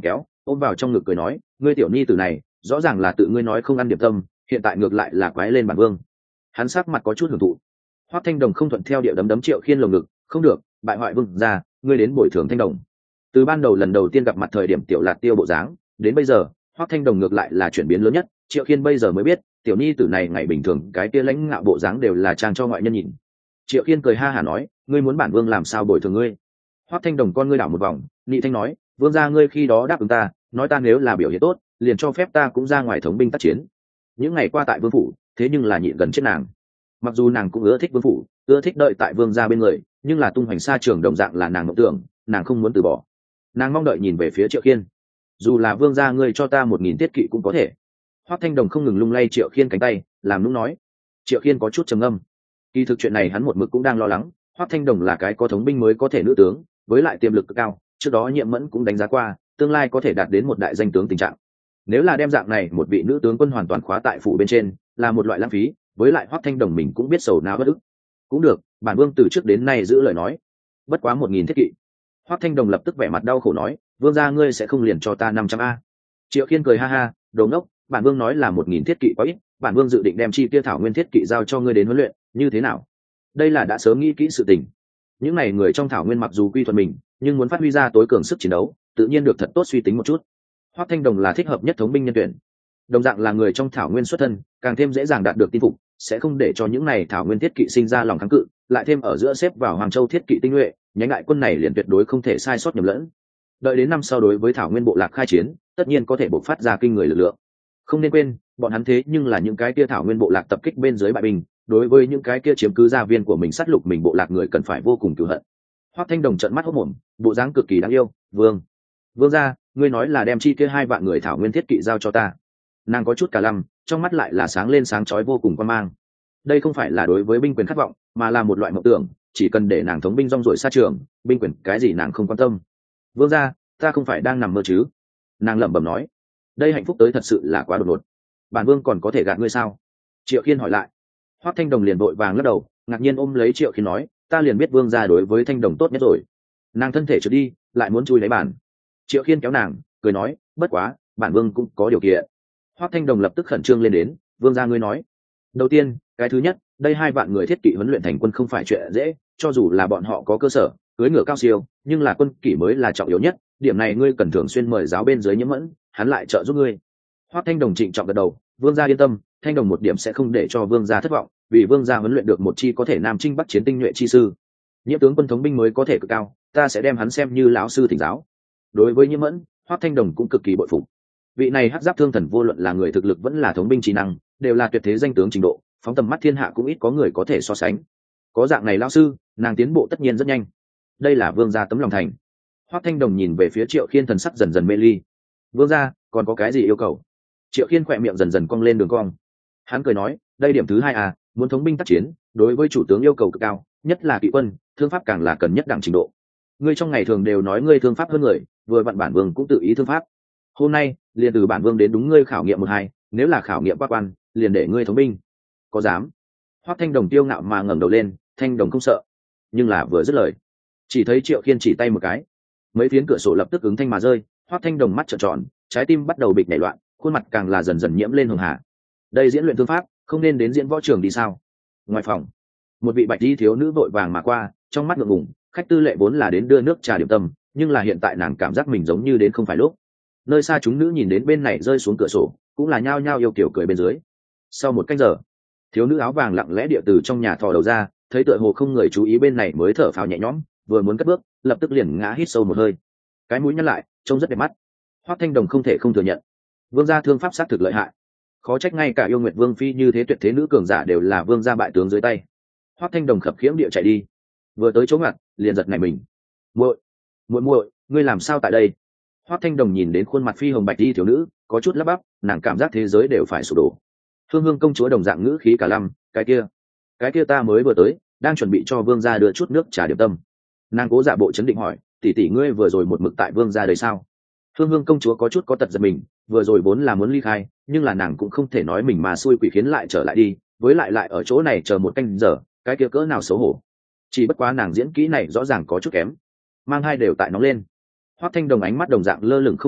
ôm vào trong ngực cười nói, ngươi tiểu nhi tử này rõ ràng là tự ngươi nói không ăn điểm tâm, hiện tại ngược lại là quái lên bản vương. Hắn sắc mặt có chút hưởng thụ. Hoắc Thanh Đồng không thuận theo địa đấm đấm Triệu Khiên lồng ngực, không được, bại hoại vương ra, ngươi đến bồi thường Thanh Đồng. Từ ban đầu lần đầu tiên gặp mặt thời điểm tiểu lạt tiêu bộ dáng, đến bây giờ Hoắc Thanh Đồng ngược lại là chuyển biến lớn nhất. Triệu Khiên bây giờ mới biết tiểu nhi tử này ngày bình thường cái tia lãnh ngạo bộ dáng đều là trang cho ngoại nhân nhìn. Triệu Khiên cười ha hả nói, ngươi muốn bản vương làm sao bồi thường ngươi? Hoắc Thanh Đồng con ngươi đảo một vòng, nị thanh nói, vương gia ngươi khi đó đáp ứng ta, nói ta nếu là biểu hiện tốt liền cho phép ta cũng ra ngoài thống binh tác chiến. Những ngày qua tại vương phủ thế nhưng là nhịn gần chết nàng. Mặc dù nàng cũng ưa thích vương phủ, ưa thích đợi tại vương gia bên người, nhưng là tung hoành xa trường đồng dạng là nàng mộng tưởng, nàng không muốn từ bỏ. Nàng mong đợi nhìn về phía Triệu Khiên, dù là vương gia ngươi cho ta một nghìn tiết kỵ cũng có thể. Hoắc Thanh Đồng không ngừng lung lay Triệu Khiên cánh tay, làm nũng nói. Triệu Khiên có chút trầm ngâm. Kỳ thực chuyện này hắn một mực cũng đang lo lắng, Hoắc Thanh Đồng là cái có thống binh mới có thể nữ tướng, với lại tiềm lực cực cao, trước đó Nhiệm Mẫn cũng đánh giá qua, tương lai có thể đạt đến một đại danh tướng tình trạng. Nếu là đem dạng này một vị nữ tướng quân hoàn toàn khóa tại phủ bên trên, là một loại lãng phí, với lại Hoắc Thanh Đồng mình cũng biết sầu não bất ức. Cũng được, bản vương từ trước đến nay giữ lời nói. Bất quá một nghìn thiết kỵ. Hoắc Thanh Đồng lập tức vẻ mặt đau khổ nói, vương gia ngươi sẽ không liền cho ta năm trăm a? Triệu Khiên cười ha ha, đồ ngốc, bản vương nói là một nghìn thiết kỵ quá ít, bản vương dự định đem chi tiêu thảo nguyên thiết kỵ giao cho ngươi đến huấn luyện, như thế nào? Đây là đã sớm nghĩ kỹ sự tình. Những này người trong thảo nguyên mặc dù quy thuận mình, nhưng muốn phát huy ra tối cường sức chiến đấu, tự nhiên được thật tốt suy tính một chút. Hoắc Thanh Đồng là thích hợp nhất thống binh nhân tuyển, đồng dạng là người trong thảo nguyên xuất thân, càng thêm dễ dàng đạt được tin phục, sẽ không để cho những này thảo nguyên thiết kỵ sinh ra lòng kháng cự, lại thêm ở giữa xếp vào Hoàng Châu thiết kỵ tinh nhuệ, nhánh đại quân này liền tuyệt đối không thể sai sót nhầm lẫn. Đợi đến năm sau đối với thảo nguyên bộ lạc khai chiến, tất nhiên có thể bộc phát ra kinh người lực lượng. Không nên quên, bọn hắn thế nhưng là những cái kia thảo nguyên bộ lạc tập kích bên dưới bại binh, đối với những cái kia chiếm cứ gia viên của mình sát lục mình bộ lạc người cần phải vô cùng cừu hận. Hoắc Thanh Đồng trợn mắt hốt mồm, bộ dáng cực kỳ đáng yêu, "Vương, vương gia, ngươi nói là đem chi kia hai vạn người thảo nguyên thiết kỵ giao cho ta?" Nàng có chút cả lăm, trong mắt lại là sáng lên sáng chói vô cùng quan mang. Đây không phải là đối với binh quyền khát vọng, mà là một loại mộng tưởng, chỉ cần để nàng thống binh rong ruổi xa trường, binh quyền cái gì nàng không quan tâm. "Vương gia, ta không phải đang nằm mơ chứ?" Nàng lẩm bẩm nói. Đây hạnh phúc tới thật sự là quá đột ngột. Bản vương còn có thể gạt ngươi sao? Triệu Khiên hỏi lại. Hoắc Thanh Đồng liền vội vàng lắc đầu, ngạc nhiên ôm lấy Triệu Khiên nói, ta liền biết vương gia đối với Thanh Đồng tốt nhất rồi. Nàng thân thể trượt đi, lại muốn chui lấy bàn. Triệu Khiên kéo nàng, cười nói, bất quá, bản vương cũng có điều kiện. Hoắc Thanh Đồng lập tức khẩn trương lên đến, vương gia ngươi nói. Đầu tiên, cái thứ nhất, đây hai vạn người thiết kỵ huấn luyện thành quân không phải chuyện dễ, cho dù là bọn họ có cơ sở, cưỡi ngựa cao siêu, nhưng là quân kỷ mới là trọng yếu nhất, điểm này ngươi cần thường xuyên mời giáo bên dưới Nhiễm Mẫn, hắn lại trợ giúp ngươi. Hoắc Thanh Đồng trịnh trọng gật đầu, vương gia yên tâm, Thanh Đồng một điểm sẽ không để cho vương gia thất vọng, vì vương gia huấn luyện được một chi có thể nam chinh bắc chiến tinh nhuệ chi sư. Nhiễm tướng quân thống binh mới có thể cực cao, ta sẽ đem hắn xem như lão sư thỉnh giáo. Đối với Nhiễm Mẫn, Hoắc Thanh Đồng cũng cực kỳ bội phục. Vị này Hắc Giáp Thương Thần vô luận là người thực lực vẫn là thống binh trí năng, đều là tuyệt thế danh tướng trình độ, phóng tầm mắt thiên hạ cũng ít có người có thể so sánh. Có dạng này lão sư, nàng tiến bộ tất nhiên rất nhanh. Đây là vương gia tấm lòng thành. Hoắc Thanh Đồng nhìn về phía Triệu Khiên, thần sắc dần dần mê ly. Vương gia, còn có cái gì yêu cầu? Triệu Khiên khỏe miệng dần dần cong lên đường cong. Hắn cười nói, đây điểm thứ hai à, muốn thống binh tác chiến, đối với chủ tướng yêu cầu cực cao, nhất là kỵ quân, thương pháp càng là cần nhất đẳng trình độ. Ngươi trong ngày thường đều nói ngươi thương pháp hơn người, vừa vặn bản vương cũng tự ý thương pháp. Hôm nay, liền từ bản vương đến đúng ngươi khảo nghiệm một hai, nếu là khảo nghiệm qua quan, liền để ngươi thống binh. Có dám? Hoắc Thanh Đồng tiêu ngạo mà ngẩng đầu lên, Thanh Đồng không sợ. Nhưng là vừa dứt lời, chỉ thấy Triệu Khiên chỉ tay một cái, mấy phiến cửa sổ lập tức ứng thanh mà rơi. Hoắc Thanh Đồng mắt trợn tròn, trái tim bắt đầu bịch nảy loạn, khuôn mặt càng là dần dần nhiễm lên hường hà. Đây diễn luyện thương pháp, không nên đến diễn võ trường đi sao? Ngoài phòng, một vị bạch y thiếu nữ vội vàng mà qua, trong mắt ngượng ngùng, khách tư lệ vốn là đến đưa nước trà điểm tâm, nhưng là hiện tại nàng cảm giác mình giống như đến không phải lúc. Nơi xa chúng nữ nhìn đến bên này rơi xuống cửa sổ, cũng là nhao nhao yêu kiểu cười bên dưới. Sau một canh giờ, thiếu nữ áo vàng lặng lẽ địa từ trong nhà thò đầu ra, thấy tựa hồ không người chú ý bên này mới thở phào nhẹ nhõm, vừa muốn cất bước, lập tức liền ngã hít sâu một hơi. Cái mũi nhăn lại, trông rất đẹp mắt. Hoắc Thanh Đồng không thể không thừa nhận, vương gia thương pháp sát thực lợi hại, khó trách ngay cả yêu nguyệt vương phi như thế tuyệt thế nữ cường giả đều là vương gia bại tướng dưới tay. Hoắc Thanh Đồng khập khiễng địa chạy đi, vừa tới chỗ ngặt liền giật nảy mình. Muội, muội muội, ngươi làm sao tại đây? Hoắc Thanh Đồng nhìn đến khuôn mặt phi hồng bạch y thiếu nữ, có chút lắp bắp, nàng cảm giác thế giới đều phải sụp đổ. Hương Hương công chúa đồng dạng ngữ khí cả lăm, cái kia, cái kia ta mới vừa tới, đang chuẩn bị cho vương gia đưa chút nước trà điểm tâm. Nàng cố giả bộ chấn định hỏi, tỷ tỷ ngươi vừa rồi một mực tại vương gia đấy sao? Hương Hương công chúa có chút có tật giật mình, vừa rồi vốn là muốn ly khai, nhưng là nàng cũng không thể nói mình mà xui quỷ khiến lại trở lại đi, với lại lại ở chỗ này chờ một canh giờ, cái kia cỡ nào xấu hổ. Chỉ bất quá nàng diễn kỹ này rõ ràng có chút kém, mang hai đều tại nóng lên. Hoắc Thanh Đồng ánh mắt đồng dạng lơ lửng không cố định,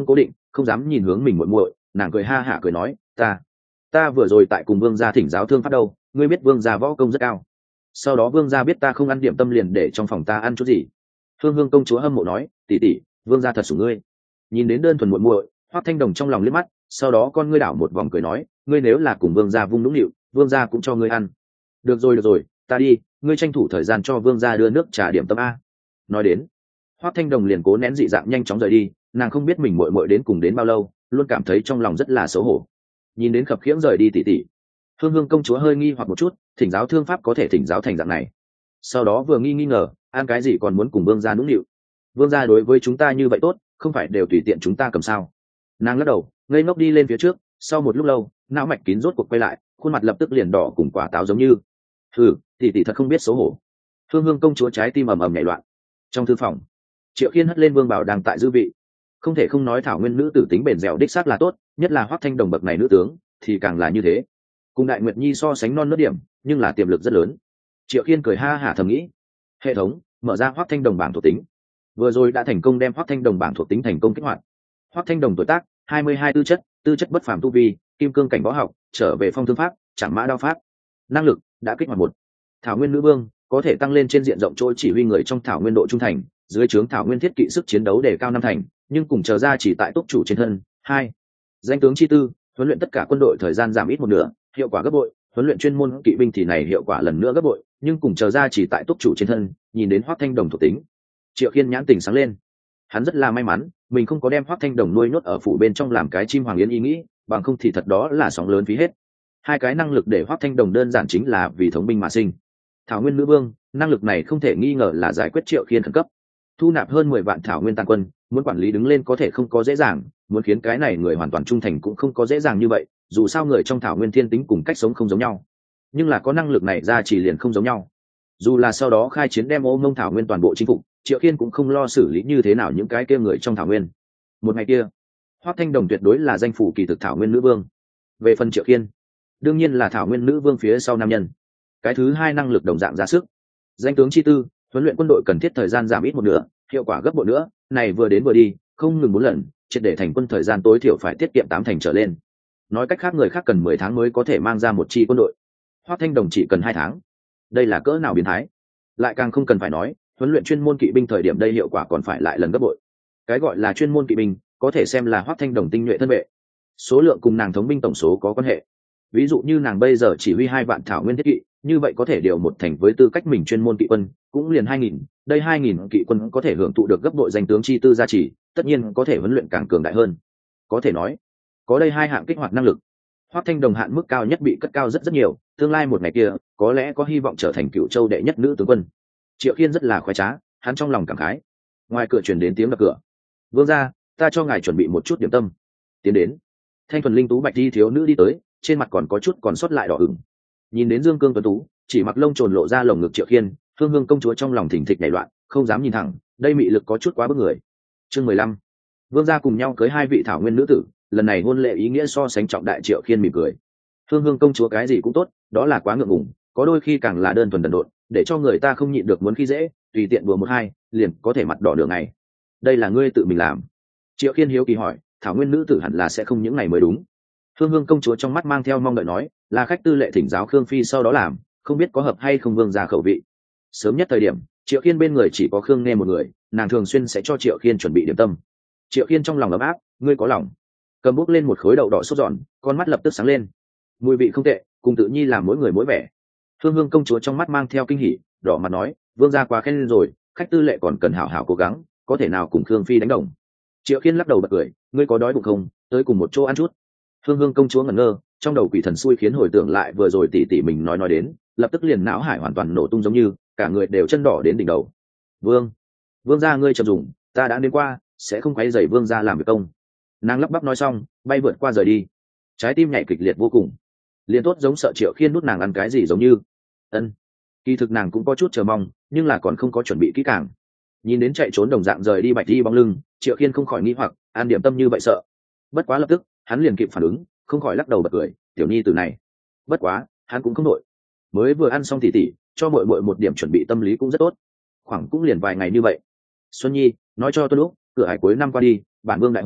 không dám nhìn hướng mình muội muội. Nàng cười ha hả cười nói, ta ta vừa rồi tại cùng vương gia thỉnh giáo thương pháp đâu, ngươi biết vương gia võ công rất cao. Sau đó vương gia biết ta không ăn điểm tâm liền để trong phòng ta ăn chút gì. Hương Hương công chúa hâm mộ nói, tỷ tỷ, vương gia thật sủng ngươi. Nhìn đến đơn thuần muội muội, Hoắc Thanh Đồng trong lòng liếc mắt, sau đó con ngươi đảo một vòng cười nói, ngươi nếu là cùng vương gia vung nũng nịu, vương gia cũng cho ngươi ăn. Được rồi được rồi, ta đi, ngươi tranh thủ thời gian cho vương gia đưa nước trà điểm tâm a. Nói đến, Hoắc Thanh Đồng liền cố nén dị dạng nhanh chóng rời đi, nàng không biết mình muội muội đến cùng đến bao lâu, luôn cảm thấy trong lòng rất là xấu hổ. Nhìn đến khập khiễng rời đi tỷ tỷ, Hương Hương công chúa hơi nghi hoặc một chút, thỉnh giáo thương pháp có thể thỉnh giáo thành dạng này. Sau đó vừa nghi nghi ngờ, ăn cái gì còn muốn cùng vương gia nũng nịu. Vương gia đối với chúng ta như vậy tốt, không phải đều tùy tiện chúng ta cầm sao? Nàng lắc đầu, ngây ngốc đi lên phía trước, sau một lúc lâu, não mạch kín rốt cuộc quay lại, khuôn mặt lập tức liền đỏ cùng quả táo giống như. Hừ, tỷ tỷ thật không biết xấu hổ. Hương Hương công chúa trái tim ầm ầm nhảy loạn. Trong thư phòng, Triệu Khiên hất lên vương bảo đang tại dư vị. Không thể không nói thảo nguyên nữ tử tính bền dẻo đích xác là tốt, nhất là Hoắc Thanh Đồng bậc này nữ tướng thì càng là như thế. Cùng Đại Nguyệt Nhi so sánh non nớt điểm, nhưng là tiềm lực rất lớn. Triệu Khiên cười ha hả thầm nghĩ. Hệ thống mở ra Hoắc Thanh Đồng bảng thuộc tính. Vừa rồi đã thành công đem Hoắc Thanh Đồng bảng thuộc tính thành công kích hoạt. Hoắc Thanh Đồng tuổi tác hai mươi hai, tư chất tư chất bất phàm tu vi, kim cương cảnh võ học, trở về phong thương pháp, chẳng mã đao pháp. Năng lực đã kích hoạt một. Thảo nguyên nữ vương có thể tăng lên trên diện rộng chỗ chỉ huy người trong thảo nguyên độ trung thành, dưới trướng thảo nguyên thiết kỵ sức chiến đấu đề cao năm thành, nhưng cùng chờ ra chỉ tại túc chủ trên thân. Hai, danh tướng chi tư, huấn luyện tất cả quân đội thời gian giảm ít một nửa, hiệu quả gấp bội, huấn luyện chuyên môn kỵ binh thì này hiệu quả lần nữa gấp bội, nhưng cùng chờ ra chỉ tại túc chủ trên thân. Nhìn đến Hoắc Thanh Đồng thuộc tính, Triệu Khiên nhãn tình sáng lên. Hắn rất là may mắn mình không có đem Hoắc Thanh Đồng nuôi nhốt ở phủ bên trong làm cái chim hoàng yến ý nghĩ, bằng không thì thật đó là sóng lớn phí hết. Hai cái năng lực để Hoắc Thanh Đồng đơn giản chính là vì thống binh mà sinh. Thảo nguyên nữ vương, năng lực này không thể nghi ngờ là giải quyết Triệu Khiên khẩn cấp. Thu nạp hơn mười vạn thảo nguyên tàn quân, muốn quản lý đứng lên có thể không có dễ dàng, muốn khiến cái này người hoàn toàn trung thành cũng không có dễ dàng như vậy, dù sao người trong thảo nguyên thiên tính cùng cách sống không giống nhau. Nhưng là có năng lực này ra chỉ liền không giống nhau. Dù là sau đó khai chiến đem ô mông thảo nguyên toàn bộ chinh phục, Triệu Khiên cũng không lo xử lý như thế nào những cái kia người trong thảo nguyên. Một ngày kia, Hoắc Thanh Đồng tuyệt đối là danh phủ kỳ thực thảo nguyên nữ vương. Về phần Triệu Khiên, đương nhiên là thảo nguyên nữ vương phía sau nam nhân. Cái thứ hai năng lực đồng dạng ra sức. Danh tướng chi tư, huấn luyện quân đội cần thiết thời gian giảm ít một nửa, hiệu quả gấp bội nữa, này vừa đến vừa đi, không ngừng bốn lần, triệt để thành quân thời gian tối thiểu phải tiết kiệm tám thành trở lên. Nói cách khác người khác cần mười tháng mới có thể mang ra một chi quân đội. Hoắc Thanh Đồng chỉ cần hai tháng. Đây là cỡ nào biến thái. Lại càng không cần phải nói, huấn luyện chuyên môn kỵ binh thời điểm đây hiệu quả còn phải lại lần gấp bội. Cái gọi là chuyên môn kỵ binh có thể xem là Hoắc Thanh Đồng tinh nhuệ thân vệ, số lượng cùng nàng thống binh tổng số có quan hệ. Ví dụ như nàng bây giờ chỉ huy hai vạn thảo nguyên thiết kỵ, như vậy có thể điều một thành với tư cách mình chuyên môn kỵ quân cũng liền hai nghìn, đây hai nghìn kỵ quân có thể hưởng thụ được gấp bội danh tướng chi tư gia trì, tất nhiên có thể huấn luyện càng cường đại hơn. Có thể nói có đây hai hạng kích hoạt năng lực, Hoắc Thanh Đồng hạn mức cao nhất bị cất cao rất rất nhiều, tương lai một ngày kia có lẽ có hy vọng trở thành Cửu Châu đệ nhất nữ tướng quân. Triệu Khiên rất là khoái trá, hắn trong lòng cảm khái. Ngoài cửa truyền đến tiếng đập cửa. Vương gia, ta cho ngài chuẩn bị một chút điểm tâm. Tiến đến. Thanh thuần linh tú bạch đi thiếu nữ đi tới, trên mặt còn có chút còn sót lại đỏ ửng. Nhìn đến Dương Cương tuấn tú, chỉ mặc lông trồn lộ ra lồng ngực Triệu Khiên, Hương Hương công chúa trong lòng thỉnh thịch nảy loạn, không dám nhìn thẳng, đây mị lực có chút quá bức người. Chương mười lăm. Vương gia cùng nhau cưới hai vị thảo nguyên nữ tử, lần này hôn lễ ý nghĩa so sánh trọng đại. Triệu Khiên mỉm cười. Hương Hương công chúa cái gì cũng tốt, đó là quá ngượng ngùng, có đôi khi càng là đơn thuần đần độn, để cho người ta không nhịn được muốn khi dễ, tùy tiện đùa một hai, liền có thể mặt đỏ đường ngày. Đây là ngươi tự mình làm? Triệu Khiên hiếu kỳ hỏi, thảo nguyên nữ tử hẳn là sẽ không những ngày mới đúng. Hương Hương công chúa trong mắt mang theo mong đợi nói, là khách tư lệ thỉnh giáo Khương phi sau đó làm, không biết có hợp hay không vương gia khẩu vị. Sớm nhất thời điểm, Triệu Khiên bên người chỉ có Khương nghe một người, nàng thường xuyên sẽ cho Triệu Khiên chuẩn bị điểm tâm. Triệu Khiên trong lòng ấm áp, ngươi có lòng. Cầm bút lên một khối đậu đỏ sốt giòn, con mắt lập tức sáng lên. Mùi vị không tệ, cùng tự nhi làm mỗi người mỗi vẻ. Hương Hương công chúa trong mắt mang theo kinh hỉ, đỏ mặt nói, vương gia quá khen lên rồi, khách tư lệ còn cần hảo hảo cố gắng, có thể nào cùng Khương phi đánh đồng. Triệu Khiên lắc đầu bật cười, ngươi có đói bụng không, tới cùng một chỗ ăn chút. Hương Hương công chúa ngẩn ngơ, trong đầu quỷ thần xui khiến hồi tưởng lại vừa rồi tỷ tỷ mình nói nói đến, lập tức liền não hải hoàn toàn nổ tung giống như cả người đều chân đỏ đến đỉnh đầu. Vương, vương gia ngươi chậm dùng, ta đã đến qua, sẽ không quấy rầy vương gia làm việc công. Nàng lắp bắp nói xong, bay vượt qua rời đi. Trái tim nhảy kịch liệt vô cùng, liền tốt giống sợ Triệu Khiên nút nàng ăn cái gì giống như. Ân, kỳ thực nàng cũng có chút chờ mong, nhưng là còn không có chuẩn bị kỹ càng. Nhìn đến chạy trốn đồng dạng rời đi bạch đi bóng lưng, Triệu Khiên không khỏi nghi hoặc, ăn điểm tâm như vậy sợ. Bất quá lập tức hắn liền kịp phản ứng, không khỏi lắc đầu bật cười, tiểu nhi từ này. Bất quá hắn cũng không nội, mới vừa ăn xong tỉ tỉ cho muội muội một điểm chuẩn bị tâm lý cũng rất tốt, khoảng cũng liền vài ngày như vậy. Xuân nhi nói cho tôi lúc cửa hải cuối năm qua đi, bản vương đại hôn,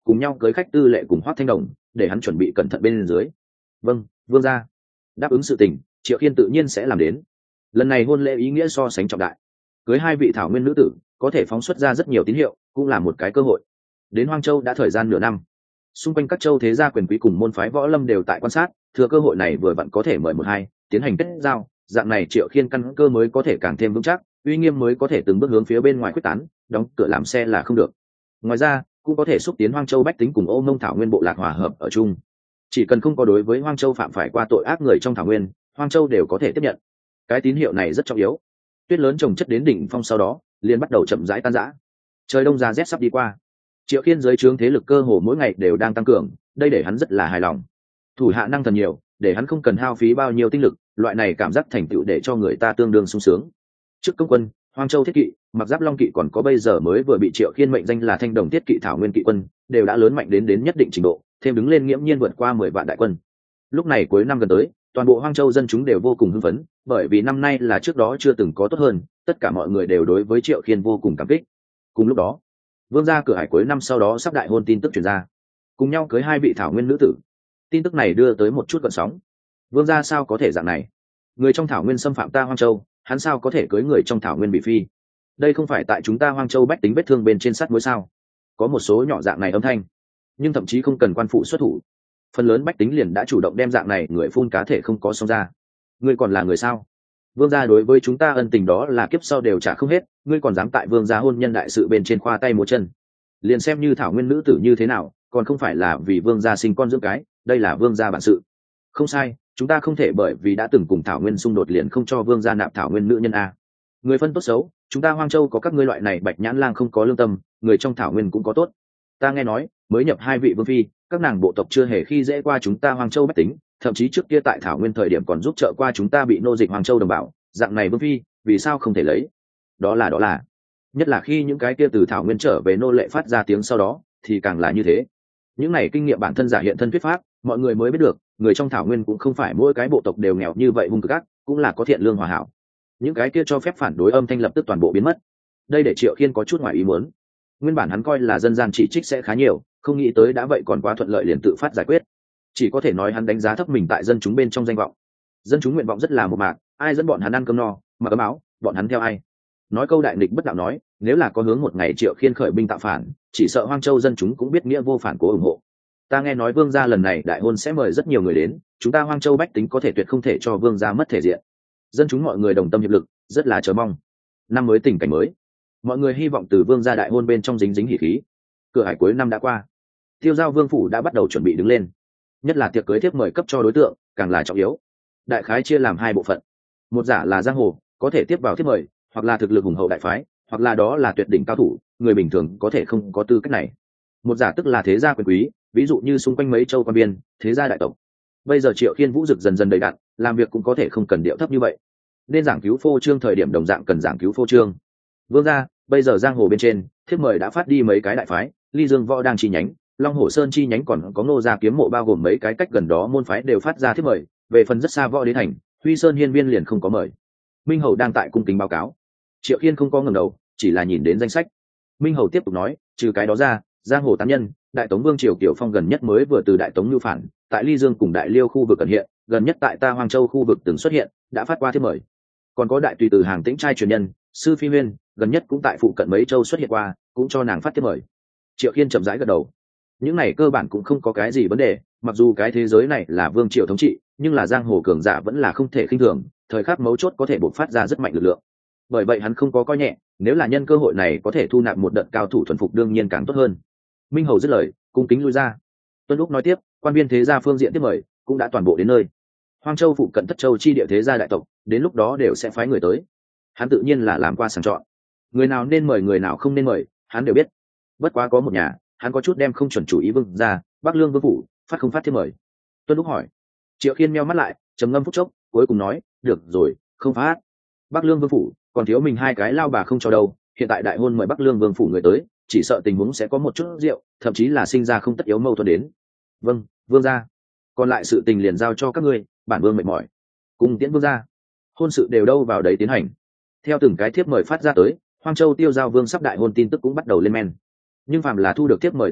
cùng nhau cưới khách tư lệ cùng Hoắc Thanh Đồng, để hắn chuẩn bị cẩn thận bên dưới. Vâng, vương gia. Đáp ứng sự tình, Triệu Khiên tự nhiên sẽ làm đến. Lần này hôn lễ ý nghĩa so sánh trọng đại, cưới hai vị thảo nguyên nữ tử có thể phóng xuất ra rất nhiều tín hiệu, cũng là một cái cơ hội. Đến Hoang Châu đã thời gian nửa năm, xung quanh các châu thế gia quyền quý cùng môn phái võ lâm đều tại quan sát, thừa cơ hội này vừa vặn có thể mời một hai tiến hành kết giao, dạng này Triệu Khiên căn cơ mới có thể càng thêm vững chắc, uy nghiêm mới có thể từng bước hướng phía bên ngoài quyết tán, đóng cửa làm xe là không được. Ngoài ra cũng có thể xúc tiến Hoang Châu bách tính cùng Ô Mông thảo nguyên bộ lạc hòa hợp ở chung. Chỉ cần không có đối với Hoang Châu phạm phải qua tội ác người trong thảo nguyên, Hoang Châu đều có thể tiếp nhận. Cái tín hiệu này rất trọng yếu. Tuyết lớn chồng chất đến đỉnh phong sau đó liền bắt đầu chậm rãi tan rã. Trời đông ra rét sắp đi qua, Triệu Khiên dưới trướng thế lực cơ hồ mỗi ngày đều đang tăng cường, đây để hắn rất là hài lòng. Thủ hạ năng thần nhiều, để hắn không cần hao phí bao nhiêu tinh lực, loại này cảm giác thành tựu để cho người ta tương đương sung sướng. Trước công quân, Hoang Châu thiết kỵ, mặc giáp long kỵ còn có bây giờ mới vừa bị Triệu Khiên mệnh danh là Thanh Đồng thiết kỵ thảo nguyên kỵ quân, đều đã lớn mạnh đến đến nhất định trình độ, thêm đứng lên nghiễm nhiên vượt qua mười vạn đại quân. Lúc này cuối năm gần tới, toàn bộ Hoang Châu dân chúng đều vô cùng hưng phấn, bởi vì năm nay là trước đó chưa từng có tốt hơn, tất cả mọi người đều đối với Triệu Khiên vô cùng cảm kích. Cùng lúc đó, vương gia cửa hải cuối năm sau đó sắp đại hôn tin tức truyền ra, cùng nhau cưới hai vị thảo nguyên nữ tử. Tin tức này đưa tới một chút gợn sóng. Vương gia sao có thể dạng này? Người trong thảo nguyên xâm phạm ta Hoang Châu, hắn sao có thể cưới người trong thảo nguyên bị phi? Đây không phải tại chúng ta Hoang Châu bách tính vết thương bên trên sắt muối sao? Có một số nhỏ dạng này âm thanh, nhưng thậm chí không cần quan phụ xuất thủ, phần lớn bách tính liền đã chủ động đem dạng này người phun cá thể không có xông ra. Ngươi còn là người sao? Vương gia đối với chúng ta ân tình đó là kiếp sau đều trả không hết, ngươi còn dám tại vương gia hôn nhân đại sự bên trên khoa tay múa chân? Liền xem như thảo nguyên nữ tử như thế nào, còn không phải là vì vương gia sinh con dưỡng cái, đây là vương gia bản sự. Không sai, chúng ta không thể bởi vì đã từng cùng thảo nguyên xung đột liền không cho vương gia nạp thảo nguyên nữ nhân a. Người phân tốt xấu, chúng ta Hoang Châu có các ngươi loại này bạch nhãn lang không có lương tâm, người trong thảo nguyên cũng có tốt. Ta nghe nói mới nhập hai vị vương phi, các nàng bộ tộc chưa hề khi dễ qua chúng ta Hoang Châu bách tính, thậm chí trước kia tại thảo nguyên thời điểm còn giúp trợ qua chúng ta bị nô dịch Hoang Châu đồng bào, dạng này vương phi vì sao không thể lấy? Đó là đó là nhất là khi những cái kia từ thảo nguyên trở về nô lệ phát ra tiếng sau đó thì càng là như thế. Những này kinh nghiệm bản thân giả hiện thân thuyết pháp, mọi người mới biết được người trong thảo nguyên cũng không phải mỗi cái bộ tộc đều nghèo như vậy hung cực ác, cũng là có thiện lương hòa hảo. Những cái kia cho phép phản đối âm thanh lập tức toàn bộ biến mất. Đây để Triệu Khiên có chút ngoài ý muốn. Nguyên bản hắn coi là dân gian chỉ trích sẽ khá nhiều, không nghĩ tới đã vậy còn quá thuận lợi liền tự phát giải quyết. Chỉ có thể nói hắn đánh giá thấp mình tại dân chúng bên trong danh vọng. Dân chúng nguyện vọng rất là một mạc, ai dẫn bọn hắn ăn cơm no, mặc ấm áo, bọn hắn theo ai. Nói câu đại nghịch bất đạo nói, nếu là có hướng một ngày Triệu Khiên khởi binh tạo phản, chỉ sợ Hoang Châu dân chúng cũng biết nghĩa vô phản cố ủng hộ. Ta nghe nói vương gia lần này đại hôn sẽ mời rất nhiều người đến, chúng ta Hoang Châu bách tính có thể tuyệt không thể cho vương gia mất thể diện. Dân chúng mọi người đồng tâm hiệp lực, rất là chờ mong. Năm mới tình cảnh mới, mọi người hy vọng từ vương gia đại hôn bên trong dính dính hỉ khí. Cửa hải cuối năm đã qua, Tiêu Giao vương phủ đã bắt đầu chuẩn bị đứng lên, nhất là tiệc cưới thiếp mời cấp cho đối tượng càng là trọng yếu. Đại khái chia làm hai bộ phận, một giả là giang hồ có thể tiếp vào thiếp mời, hoặc là thực lực hùng hậu đại phái, hoặc là đó là tuyệt đỉnh cao thủ, người bình thường có thể không có tư cách này. Một giả tức là thế gia quyền quý, ví dụ như xung quanh mấy châu quan biên, thế gia đại tộc. Bây giờ Triệu Khiên vũ dực dần dần đầy đặn, làm việc cũng có thể không cần điệu thấp như vậy, nên giảng cứu phô trương thời điểm đồng dạng cần giảng cứu phô trương. Vương gia, bây giờ giang hồ bên trên thiếp mời đã phát đi mấy cái đại phái, Ly Dương Võ đang chi nhánh, Long Hổ Sơn chi nhánh, còn có Ngô Gia Kiếm Mộ, bao gồm mấy cái cách gần đó môn phái đều phát ra thiếp mời. Về phần rất xa Võ Đế Thành, Huy Sơn Hiên Viên liền không có mời. Minh Hầu đang tại cung kính báo cáo. Triệu Khiên không có ngẩng đầu, chỉ là nhìn đến danh sách. Minh Hầu tiếp tục nói, trừ cái đó ra, giang hồ tán nhân, đại tống vương triều Kiều Phong gần nhất mới vừa từ đại tống lưu phản, tại Ly Dương cùng đại Liêu khu vực cận hiện, gần nhất tại ta Hoang Châu khu vực từng xuất hiện, đã phát qua thiếp mời. Còn có đại tùy từ hàng tĩnh trai truyền nhân sư Phi Huyên, gần nhất cũng tại phụ cận mấy châu xuất hiện qua, cũng cho nàng phát thiếp mời. Triệu Khiên chậm rãi gật đầu. Những này cơ bản cũng không có cái gì vấn đề, mặc dù cái thế giới này là vương triều thống trị, nhưng là giang hồ cường giả vẫn là không thể khinh thường, thời khắc mấu chốt có thể bộc phát ra rất mạnh lực lượng. Bởi vậy hắn không có coi nhẹ, nếu là nhân cơ hội này có thể thu nạp một đợt cao thủ thuần phục đương nhiên càng tốt hơn. Minh Hầu dứt lời, cung kính lui ra. Tuân Lúc nói tiếp, quan viên thế gia phương diện tiếp mời cũng đã toàn bộ đến nơi. Hoang Châu phụ cận thất châu chi địa thế gia đại tộc, đến lúc đó đều sẽ phái người tới. Hắn tự nhiên là làm qua sàng chọn, người nào nên mời người nào không nên mời, hắn đều biết. Bất quá có một nhà, hắn có chút đem không chuẩn chủ ý vương ra, Bắc Lương vương phủ phát không phát thiếp mời. Tuân Lúc hỏi. Triệu Khiên meo mắt lại, trầm ngâm phút chốc, cuối cùng nói, được rồi, không phát. Bắc Lương vương phủ còn thiếu mình hai cái lao bà không cho đâu, hiện tại đại hôn mời Bắc Lương vương phủ người tới, chỉ sợ tình huống sẽ có một chút rượu, thậm chí là sinh ra không tất yếu mâu thuẫn đến. Vâng, vương gia. Còn lại sự tình liền giao cho các ngươi, bản vương mệt mỏi. Cùng tiễn vương gia. Hôn sự đều đâu vào đấy tiến hành. Theo từng cái thiếp mời phát ra tới, Hoang Châu Tiêu Giao vương sắp đại hôn tin tức cũng bắt đầu lên men. Nhưng phàm là thu được thiếp mời thế lực,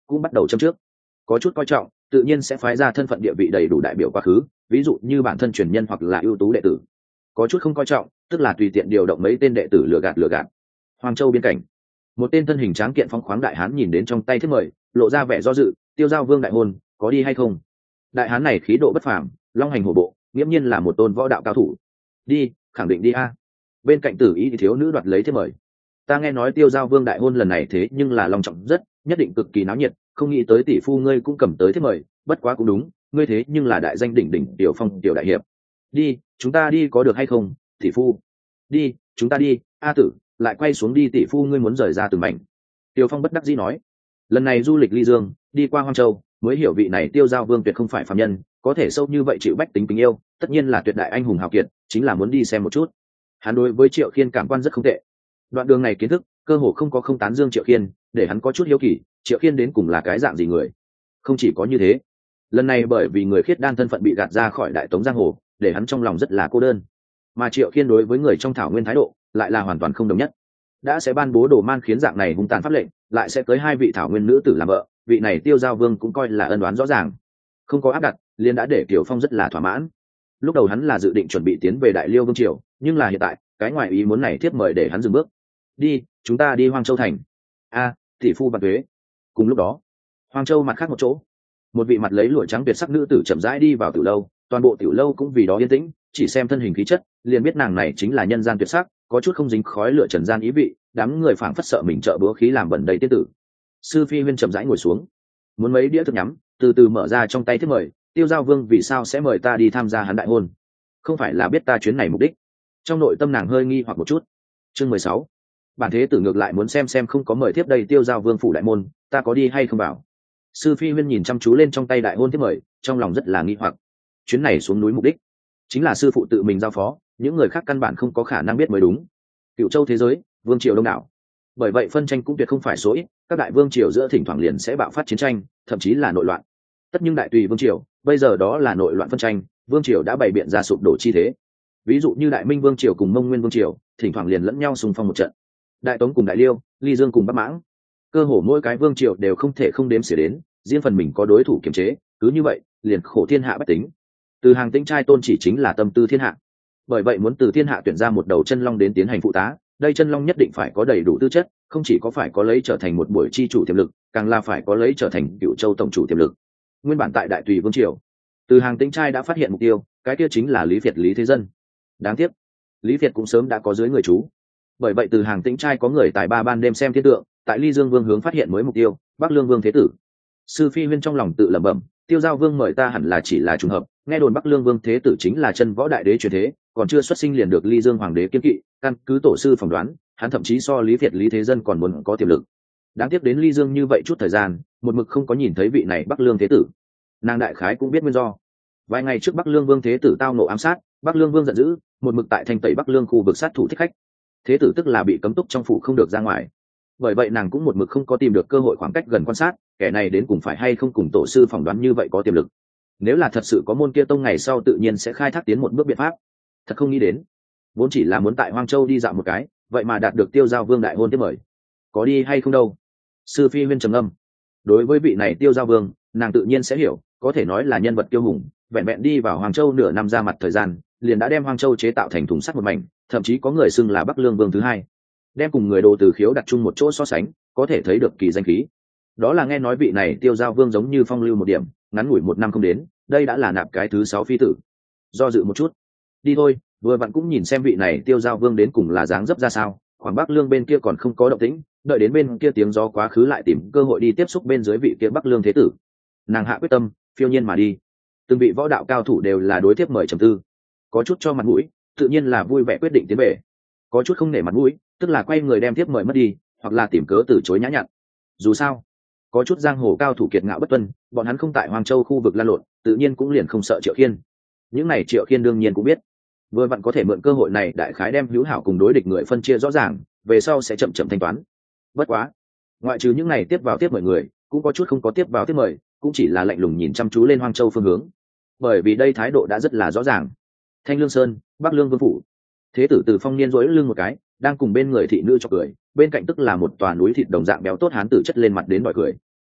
cũng bắt đầu châm trước. Có chút coi trọng tự nhiên sẽ phái ra thân phận địa vị đầy đủ đại biểu quá khứ, ví dụ như bản thân truyền nhân hoặc là ưu tú đệ tử. Có chút không coi trọng tức là tùy tiện điều động mấy tên đệ tử lừa gạt lừa gạt. Hoàng Châu biên cảnh, một tên thân hình tráng kiện phong khoáng đại hán nhìn đến trong tay thiết mời, lộ ra vẻ do dự. Tiêu Giao Vương đại hôn có đi hay không? Đại hán này khí độ bất phàm, long hành hổ bộ, nghiễm nhiên là một tôn võ đạo cao thủ. Đi, khẳng định đi a. Bên cạnh Tử Ý thiếu nữ đoạt lấy thiết mời. Ta nghe nói Tiêu Giao Vương đại hôn lần này thế nhưng là long trọng rất, nhất định cực kỳ náo nhiệt, không nghĩ tới tỷ phu ngươi cũng cầm tới thiết mời, bất quá cũng đúng, ngươi thế nhưng là đại danh đỉnh đỉnh tiểu phong tiểu đại hiệp. Đi, chúng ta đi có được hay không, tỷ phu? Đi, chúng ta đi. A Tử, lại quay xuống đi, tỷ phu ngươi muốn rời ra từng mảnh. Tiêu Phong bất đắc dĩ nói, lần này du lịch Ly Dương, đi qua Hoang Châu, mới hiểu vị này Tiêu Giao Vương tuyệt không phải phàm nhân, có thể sâu như vậy chịu bách tính tình yêu, tất nhiên là tuyệt đại anh hùng hào kiệt, chính là muốn đi xem một chút. Hắn đối với Triệu Khiên cảm quan rất không tệ. Đoạn đường này kiến thức, cơ hồ không có không tán dương Triệu Khiên, để hắn có chút hiếu kỳ, Triệu Khiên đến cùng là cái dạng gì người. Không chỉ có như thế, lần này bởi vì người khiết đan thân phận bị gạt ra khỏi đại tống giang hồ, để hắn trong lòng rất là cô đơn. Mà Triệu Khiên đối với người trong thảo nguyên thái độ lại là hoàn toàn không đồng nhất. Đã sẽ ban bố đồ man khiến dạng này hung tàn pháp lệnh, lại sẽ tới hai vị thảo nguyên nữ tử làm vợ, vị này Tiêu Giao Vương cũng coi là ân oán rõ ràng. Không có áp đặt, liền đã để Kiều Phong rất là thỏa mãn. Lúc đầu hắn là dự định chuẩn bị tiến về Đại Liêu Vương triều, nhưng là hiện tại, cái ngoại ý muốn này tiếp mời để hắn dừng bước. Đi, chúng ta đi Hoang Châu thành. A, tỷ phu bạc tuế. Cùng lúc đó, Hoang Châu mặt khác một chỗ, một vị mặt lấy lụa trắng tuyệt sắc nữ tử chậm rãi đi vào tiểu lâu, toàn bộ tiểu lâu cũng vì đó yên tĩnh, chỉ xem thân hình khí chất, liền biết nàng này chính là nhân gian tuyệt sắc, có chút không dính khói lửa trần gian ý vị, đám người phảng phất sợ mình trợ búa khí làm bẩn đầy tiên tử. Sư Phi Huyên chậm rãi ngồi xuống, muốn mấy đĩa thức nhắm, từ từ mở ra trong tay thiết mời. Tiêu Giao Vương vì sao sẽ mời ta đi tham gia hắn đại hôn? Không phải là biết ta chuyến này mục đích? Trong nội tâm nàng hơi nghi hoặc một chút. Chương mười sáu, bản thế tử ngược lại muốn xem xem không có mời tiếp đây Tiêu Giao Vương phủ đại môn, ta có đi hay không bảo? Sư Phi Huyên nhìn chăm chú lên trong tay đại hôn thiết mời, trong lòng rất là nghi hoặc. Chuyến này xuống núi mục đích chính là sư phụ tự mình giao phó, những người khác căn bản không có khả năng biết mới đúng. Cựu châu thế giới, vương triều đông đảo, bởi vậy phân tranh cũng tuyệt không phải số ít, các đại vương triều giữa thỉnh thoảng liền sẽ bạo phát chiến tranh, thậm chí là nội loạn. Tất nhưng đại tùy vương triều bây giờ đó là nội loạn phân tranh, vương triều đã bày biện ra sụp đổ chi thế. Ví dụ như đại minh vương triều cùng mông nguyên vương triều thỉnh thoảng liền lẫn nhau xung phong một trận, đại tống cùng đại liêu, ly dương cùng bắc mãng, cơ hồ mỗi cái vương triều đều không thể không đếm xỉa đến, riêng phần mình có đối thủ kiềm chế, cứ như vậy liền khổ thiên hạ bách tính. Từ Hàng Tĩnh trai tôn chỉ chính là tâm tư thiên hạ, bởi vậy muốn từ thiên hạ tuyển ra một đầu chân long đến tiến hành phụ tá, đây chân long nhất định phải có đầy đủ tư chất, không chỉ có phải có lấy trở thành một buổi chi chủ tiềm lực, càng là phải có lấy trở thành cựu châu tổng chủ tiềm lực. Nguyên bản tại đại tùy vương triều, Từ Hàng Tĩnh trai đã phát hiện mục tiêu, cái kia chính là Lý Việt Lý Thế Dân. Đáng tiếc Lý Việt cũng sớm đã có dưới người chú, bởi vậy Từ Hàng Tĩnh trai có người tài ba ban đêm xem thiên tượng, tại Ly Dương Vương hướng phát hiện mới mục tiêu, Bắc Lương Vương Thế Tử. Sư Phi Huyên trong lòng tự lẩm bẩm, Tiêu Giao Vương mời ta hẳn là chỉ là trùng hợp, nghe đồn Bắc Lương Vương Thế Tử chính là chân võ đại đế truyền thế, còn chưa xuất sinh liền được Ly Dương Hoàng đế kiên kỵ, căn cứ tổ sư phỏng đoán, hắn thậm chí so Lý Việt Lý Thế Dân còn muốn có tiềm lực. Đáng tiếc đến Ly Dương như vậy chút thời gian, một mực không có nhìn thấy vị này Bắc Lương Thế Tử. Nàng đại khái cũng biết nguyên do. Vài ngày trước Bắc Lương Vương Thế Tử tao nộ ám sát, Bắc Lương Vương giận dữ, một mực tại thành tẩy Bắc Lương khu vực sát thủ thích khách. Thế Tử tức là bị cấm túc trong phủ không được ra ngoài. Bởi vậy nàng cũng một mực không có tìm được cơ hội khoảng cách gần quan sát, kẻ này đến cùng phải hay không cùng tổ sư phỏng đoán như vậy có tiềm lực. Nếu là thật sự có môn kia tông ngày sau tự nhiên sẽ khai thác tiến một bước biện pháp. Thật không nghĩ đến, vốn chỉ là muốn tại Hoang Châu đi dạo một cái, vậy mà đạt được Tiêu Giao Vương đại hôn tiếp mời. Có đi hay không đâu? Sư Phi Huyên trầm ngâm. Đối với vị này Tiêu Giao Vương, nàng tự nhiên sẽ hiểu, có thể nói là nhân vật kiêu hùng, vẹn vẹn đi vào Hoàng Châu nửa năm ra mặt thời gian, liền đã đem Hoang Châu chế tạo thành thùng sắt một mảnh, thậm chí có người xưng là Bắc Lương Vương thứ hai. Đem cùng người Đồ Từ Khiếu đặt chung một chỗ so sánh, có thể thấy được kỳ danh khí. Đó là nghe nói vị này Tiêu Giao Vương giống như phong lưu một điểm, ngắn ngủi một năm không đến, đây đã là nạp cái thứ sáu phi tử. Do dự một chút, đi thôi, vừa vặn cũng nhìn xem vị này Tiêu Giao Vương đến cùng là dáng dấp ra sao. Khoảng Bắc Lương bên kia còn không có động tĩnh, đợi đến bên kia tiếng gió quá khứ lại tìm cơ hội đi tiếp xúc bên dưới vị kia Bắc Lương Thế Tử. Nàng hạ quyết tâm, phiêu nhiên mà đi. Từng vị võ đạo cao thủ đều là đối tiếp mời trầm tư, có chút cho mặt mũi, tự nhiên là vui vẻ quyết định tiến về. Có chút không nể mặt mũi, tức là quay người đem tiếp mời mất đi, hoặc là tìm cớ từ chối nhã nhặn. Dù sao, có chút giang hồ cao thủ kiệt ngạo bất tuân, bọn hắn không tại Hoàng Châu khu vực lan lộn, tự nhiên cũng liền không sợ Triệu Khiên. Những này Triệu Khiên đương nhiên cũng biết, vừa vặn có thể mượn cơ hội này đại khái đem hữu hảo cùng đối địch người phân chia rõ ràng, về sau sẽ chậm chậm thanh toán. Bất quá, ngoại trừ những này tiếp vào tiếp mời người, cũng có chút không có tiếp vào tiếp mời, cũng chỉ là lạnh lùng nhìn chăm chú lên Hoang Châu phương hướng. Bởi vì đây thái độ đã rất là rõ ràng. Thanh Lương Sơn, Bắc Lương Vương phủ. Thế tử Từ Phong niên rỗi lưng một cái, đang cùng bên người thị nữ cho cười, bên cạnh tức là một tòa núi thịt đồng dạng béo tốt hán tử chất lên mặt đến đòi cười.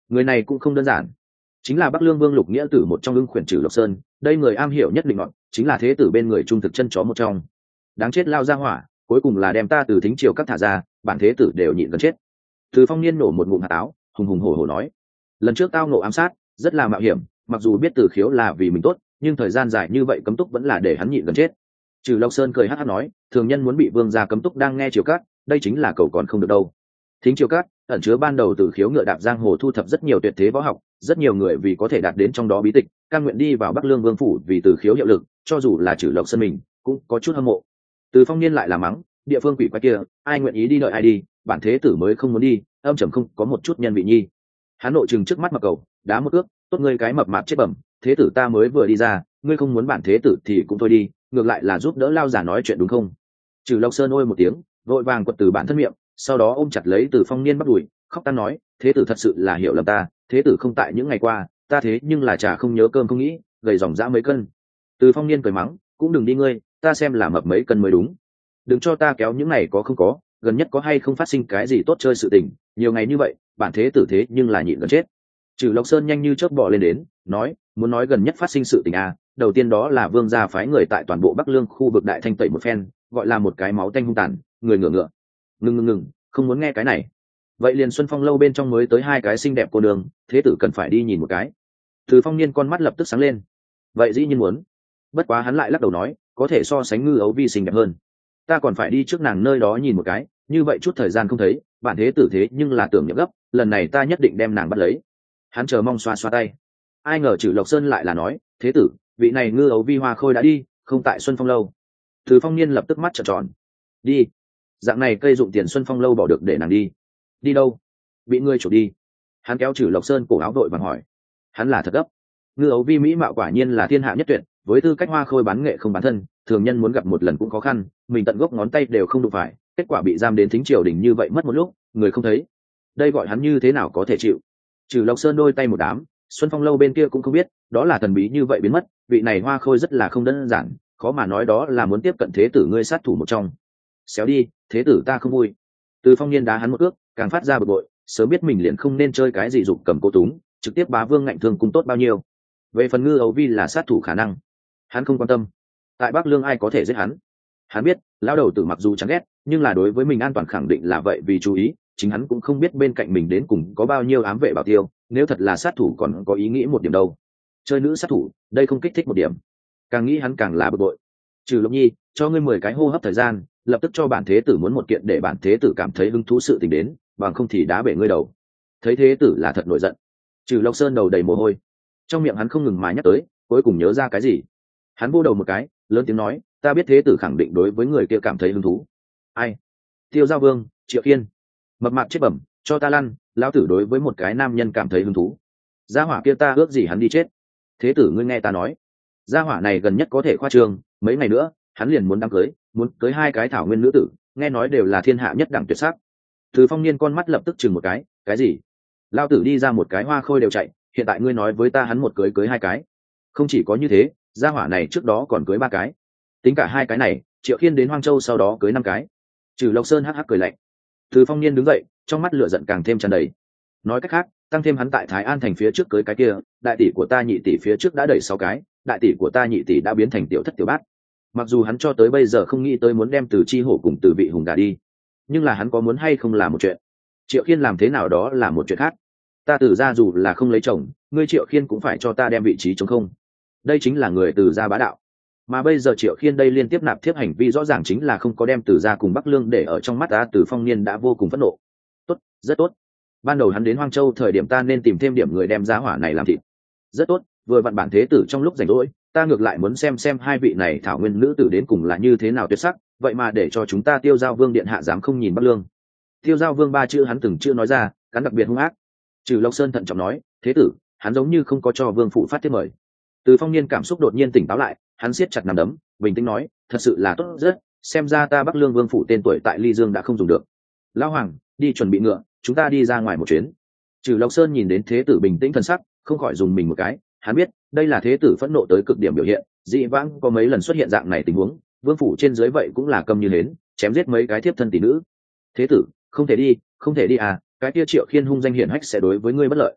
Người này cũng không đơn giản, chính là Bắc Lương Vương Lục Nghĩa Tử một trong ưng khuyển Trử Lộc Sơn. Đây người am hiểu nhất định ngọn, chính là thế tử bên người trung thực chân chó một trong. Đáng chết lao ra hỏa, cuối cùng là đem ta từ thính triều các thả ra, bản thế tử đều nhịn gần chết. Từ Phong Niên nổ một ngụm hạt áo, hùng hùng hổ hổ nói: lần trước tao ngộ ám sát, rất là mạo hiểm, mặc dù biết Từ Khiếu là vì mình tốt, nhưng thời gian dài như vậy cấm túc vẫn là để hắn nhịn gần chết. Trừ Lộc Sơn cười hắt hắt nói: thường nhân muốn bị vương gia cấm túc đang nghe triều cát, đây chính là cầu còn không được đâu. Thính triều cát ẩn chứa ban đầu Từ Khiếu ngựa đạp giang hồ thu thập rất nhiều tuyệt thế võ học, rất nhiều người vì có thể đạt đến trong đó bí tịch, cam nguyện đi vào Bắc Lương Vương phủ vì Từ Khiếu hiệu lực, cho dù là Trừ Lộc Sơn mình cũng có chút hâm mộ. Từ Phong Niên lại là mắng: địa phương quỷ quái kia, ai nguyện ý đi đợi ai đi, bản thế tử mới không muốn đi, âm trầm không có một chút nhân vị nhi. Hắn nội chừng trước mắt mập cầu, đá một ước, tốt ngươi cái mập mạp chết bẩm, thế tử ta mới vừa đi ra, ngươi không muốn bản thế tử thì cũng thôi đi, ngược lại là giúp đỡ lao giả nói chuyện đúng không? Trừ Lộc Sơn ôi một tiếng, vội vàng quật từ bản thân miệng, sau đó ôm chặt lấy Từ Phong Niên bắt đùi, khóc tan nói: thế tử thật sự là hiểu lầm ta, thế tử không tại những ngày qua, ta thế nhưng là trà không nhớ cơm không nghĩ, gầy dòng dã mấy cân. Từ Phong Niên cười mắng: cũng đừng đi ngươi, ta xem là mập mấy cân mới đúng, đừng cho ta kéo những này có không có, gần nhất có hay không phát sinh cái gì tốt chơi sự tình, nhiều ngày như vậy bản thế tử thế nhưng là nhịn gần chết. Trừ Lộc Sơn nhanh như chớp bò lên đến, nói: muốn nói gần nhất phát sinh sự tình à, đầu tiên đó là vương gia phái người tại toàn bộ Bắc Lương khu vực đại thanh tẩy một phen, gọi là một cái máu tanh hung tàn, người ngửa ngựa. Ngừng ngừng ngừng, không muốn nghe cái này. Vậy liền Xuân Phong lâu bên trong mới tới hai cái xinh đẹp cô đường, thế tử cần phải đi nhìn một cái. Từ Phong Niên con mắt lập tức sáng lên. Vậy dĩ nhiên muốn. Bất quá hắn lại lắc đầu nói: có thể so sánh Ngư Ấu Vi xinh đẹp hơn, ta còn phải đi trước nàng nơi đó nhìn một cái, như vậy chút thời gian không thấy, bản thế tử thế nhưng là tưởng nhậm gấp, lần này ta nhất định đem nàng bắt lấy. Hắn chờ mong xoa xoa tay. Ai ngờ Trừ Lộc Sơn lại là nói: thế tử, vị này Ngư Ấu Vi hoa khôi đã đi, không tại Xuân Phong lâu. Từ Phong Niên lập tức mắt trợn tròn. Đi? Dạng này cây dụng tiền Xuân Phong lâu bỏ được để nàng đi? Đi đâu? Bị ngươi chủ đi. Hắn kéo Trừ Lộc Sơn cổ áo đội vàng hỏi. Hắn là thật gấp. Ngư Ấu Vi mỹ mạo quả nhiên là thiên hạ nhất tuyệt, với tư cách hoa khôi bán nghệ không bán thân, thường nhân muốn gặp một lần cũng khó khăn, mình tận gốc ngón tay đều không đụng phải, kết quả bị giam đến thính triều đình như vậy mất một lúc, người không thấy, đây gọi hắn như thế nào có thể chịu. Trừ Lộc Sơn đôi tay một đám, Xuân Phong lâu bên kia cũng không biết, đó là thần bí như vậy biến mất, vị này hoa khôi rất là không đơn giản, khó mà nói đó là muốn tiếp cận thế tử ngươi sát thủ một trong. Xéo đi, thế tử ta không vui. Từ Phong Niên đá hắn một ước, càng phát ra bực bội, sớm biết mình liền không nên chơi cái gì dục cầm cố túng, trực tiếp bá vương ngạnh thương cung tốt bao nhiêu. Về phần Ngư Ấu Vi là sát thủ khả năng, hắn không quan tâm. Tại Bắc Lương ai có thể giết hắn? Hắn biết, lão đầu tử mặc dù chán ghét, nhưng là đối với mình an toàn khẳng định là vậy, vì chú ý, chính hắn cũng không biết bên cạnh mình đến cùng có bao nhiêu ám vệ bảo tiêu, nếu thật là sát thủ còn có ý nghĩ một điểm đâu. Chơi nữ sát thủ, đây không kích thích một điểm. Càng nghĩ hắn càng là bực bội. Trừ Lộc Nhi, cho ngươi mười cái hô hấp thời gian, lập tức cho bản thế tử muốn một kiện để bản thế tử cảm thấy hứng thú sự tình đến, bằng không thì đá bể ngươi đầu. Thấy thế tử là thật nổi giận. Trừ Lộc Sơn đầu đầy mồ hôi, trong miệng hắn không ngừng mà nhắc tới, cuối cùng nhớ ra cái gì. Hắn vô đầu một cái, lớn tiếng nói: ta biết thế tử khẳng định đối với người kia cảm thấy hứng thú. Ai? Tiêu Giao Vương, Triệu Khiên. Mập mạp chết bẩm, cho ta lăn, lão tử đối với một cái nam nhân cảm thấy hứng thú, gia hỏa kia ta ước gì hắn đi chết. Thế tử ngươi nghe ta nói, gia hỏa này gần nhất có thể khoa trương, mấy ngày nữa hắn liền muốn đám cưới, muốn cưới hai cái thảo nguyên nữ tử, nghe nói đều là thiên hạ nhất đẳng tuyệt sắc. Từ Phong Niên con mắt lập tức chừng một cái, cái gì? Lão tử đi ra một cái hoa khôi đều chạy, hiện tại ngươi nói với ta hắn một cưới cưới hai cái? Không chỉ có như thế, gia hỏa này trước đó còn cưới ba cái, tính cả hai cái này, Triệu Khiên đến Hoang Châu sau đó cưới năm cái. Trừ Lộc Sơn hắc hắc cười lạnh. Từ Phong Niên đứng dậy, trong mắt lửa giận càng thêm tràn đầy. Nói cách khác, tăng thêm hắn tại Thái An thành phía trước cưới cái kia, đại tỷ của ta nhị tỷ phía trước đã đẩy sáu cái, đại tỷ của ta nhị tỷ đã biến thành tiểu thất tiểu bát. Mặc dù hắn cho tới bây giờ không nghĩ tới muốn đem Từ Chi Hổ cùng Từ Vị Hùng gả đi, nhưng là hắn có muốn hay không là một chuyện, Triệu Khiên làm thế nào đó là một chuyện khác. Ta Từ gia dù là không lấy chồng, ngươi Triệu Khiên cũng phải cho ta đem vị trí trống không. Đây chính là người Từ gia bá đạo. Mà bây giờ Triệu Khiên đây liên tiếp nạp thiếp hành vi rõ ràng chính là không có đem Từ gia cùng Bắc Lương để ở trong mắt ta. Từ Phong Niên đã vô cùng phẫn nộ. Tốt, rất tốt. Ban đầu hắn đến Hoang Châu thời điểm ta nên tìm thêm điểm người đem giá hỏa này làm thịt. Rất tốt, vừa vặn bản thế tử trong lúc rảnh rỗi, ta ngược lại muốn xem xem hai vị này thảo nguyên nữ tử đến cùng là như thế nào tuyệt sắc, vậy mà để cho chúng ta Tiêu Giao Vương điện hạ dám không nhìn Bắc Lương. Tiêu Giao Vương ba chữ hắn từng chưa nói ra, cắn đặc biệt hung ác. Trừ Lộc Sơn thận trọng nói, thế tử, hắn giống như không có cho vương phụ phát thiếp mời. Từ Phong Niên cảm xúc đột nhiên tỉnh táo lại, hắn siết chặt nắm đấm, bình tĩnh nói, thật sự là tốt rất, xem ra ta Bắc Lương vương phụ tên tuổi tại Ly Dương đã không dùng được. Lão Hoàng, đi chuẩn bị ngựa, chúng ta đi ra ngoài một chuyến. Trừ Lộc Sơn nhìn đến thế tử bình tĩnh thần sắc, không khỏi dùng mình một cái, hắn biết, đây là thế tử phẫn nộ tới cực điểm biểu hiện, dị vãng có mấy lần xuất hiện dạng này tình huống, vương phủ trên dưới vậy cũng là câm như hến, chém giết mấy cái thiếp thân tỷ nữ. Thế tử, không thể đi, không thể đi à, cái kia Triệu Khiên hung danh hiển hách sẽ đối với ngươi bất lợi.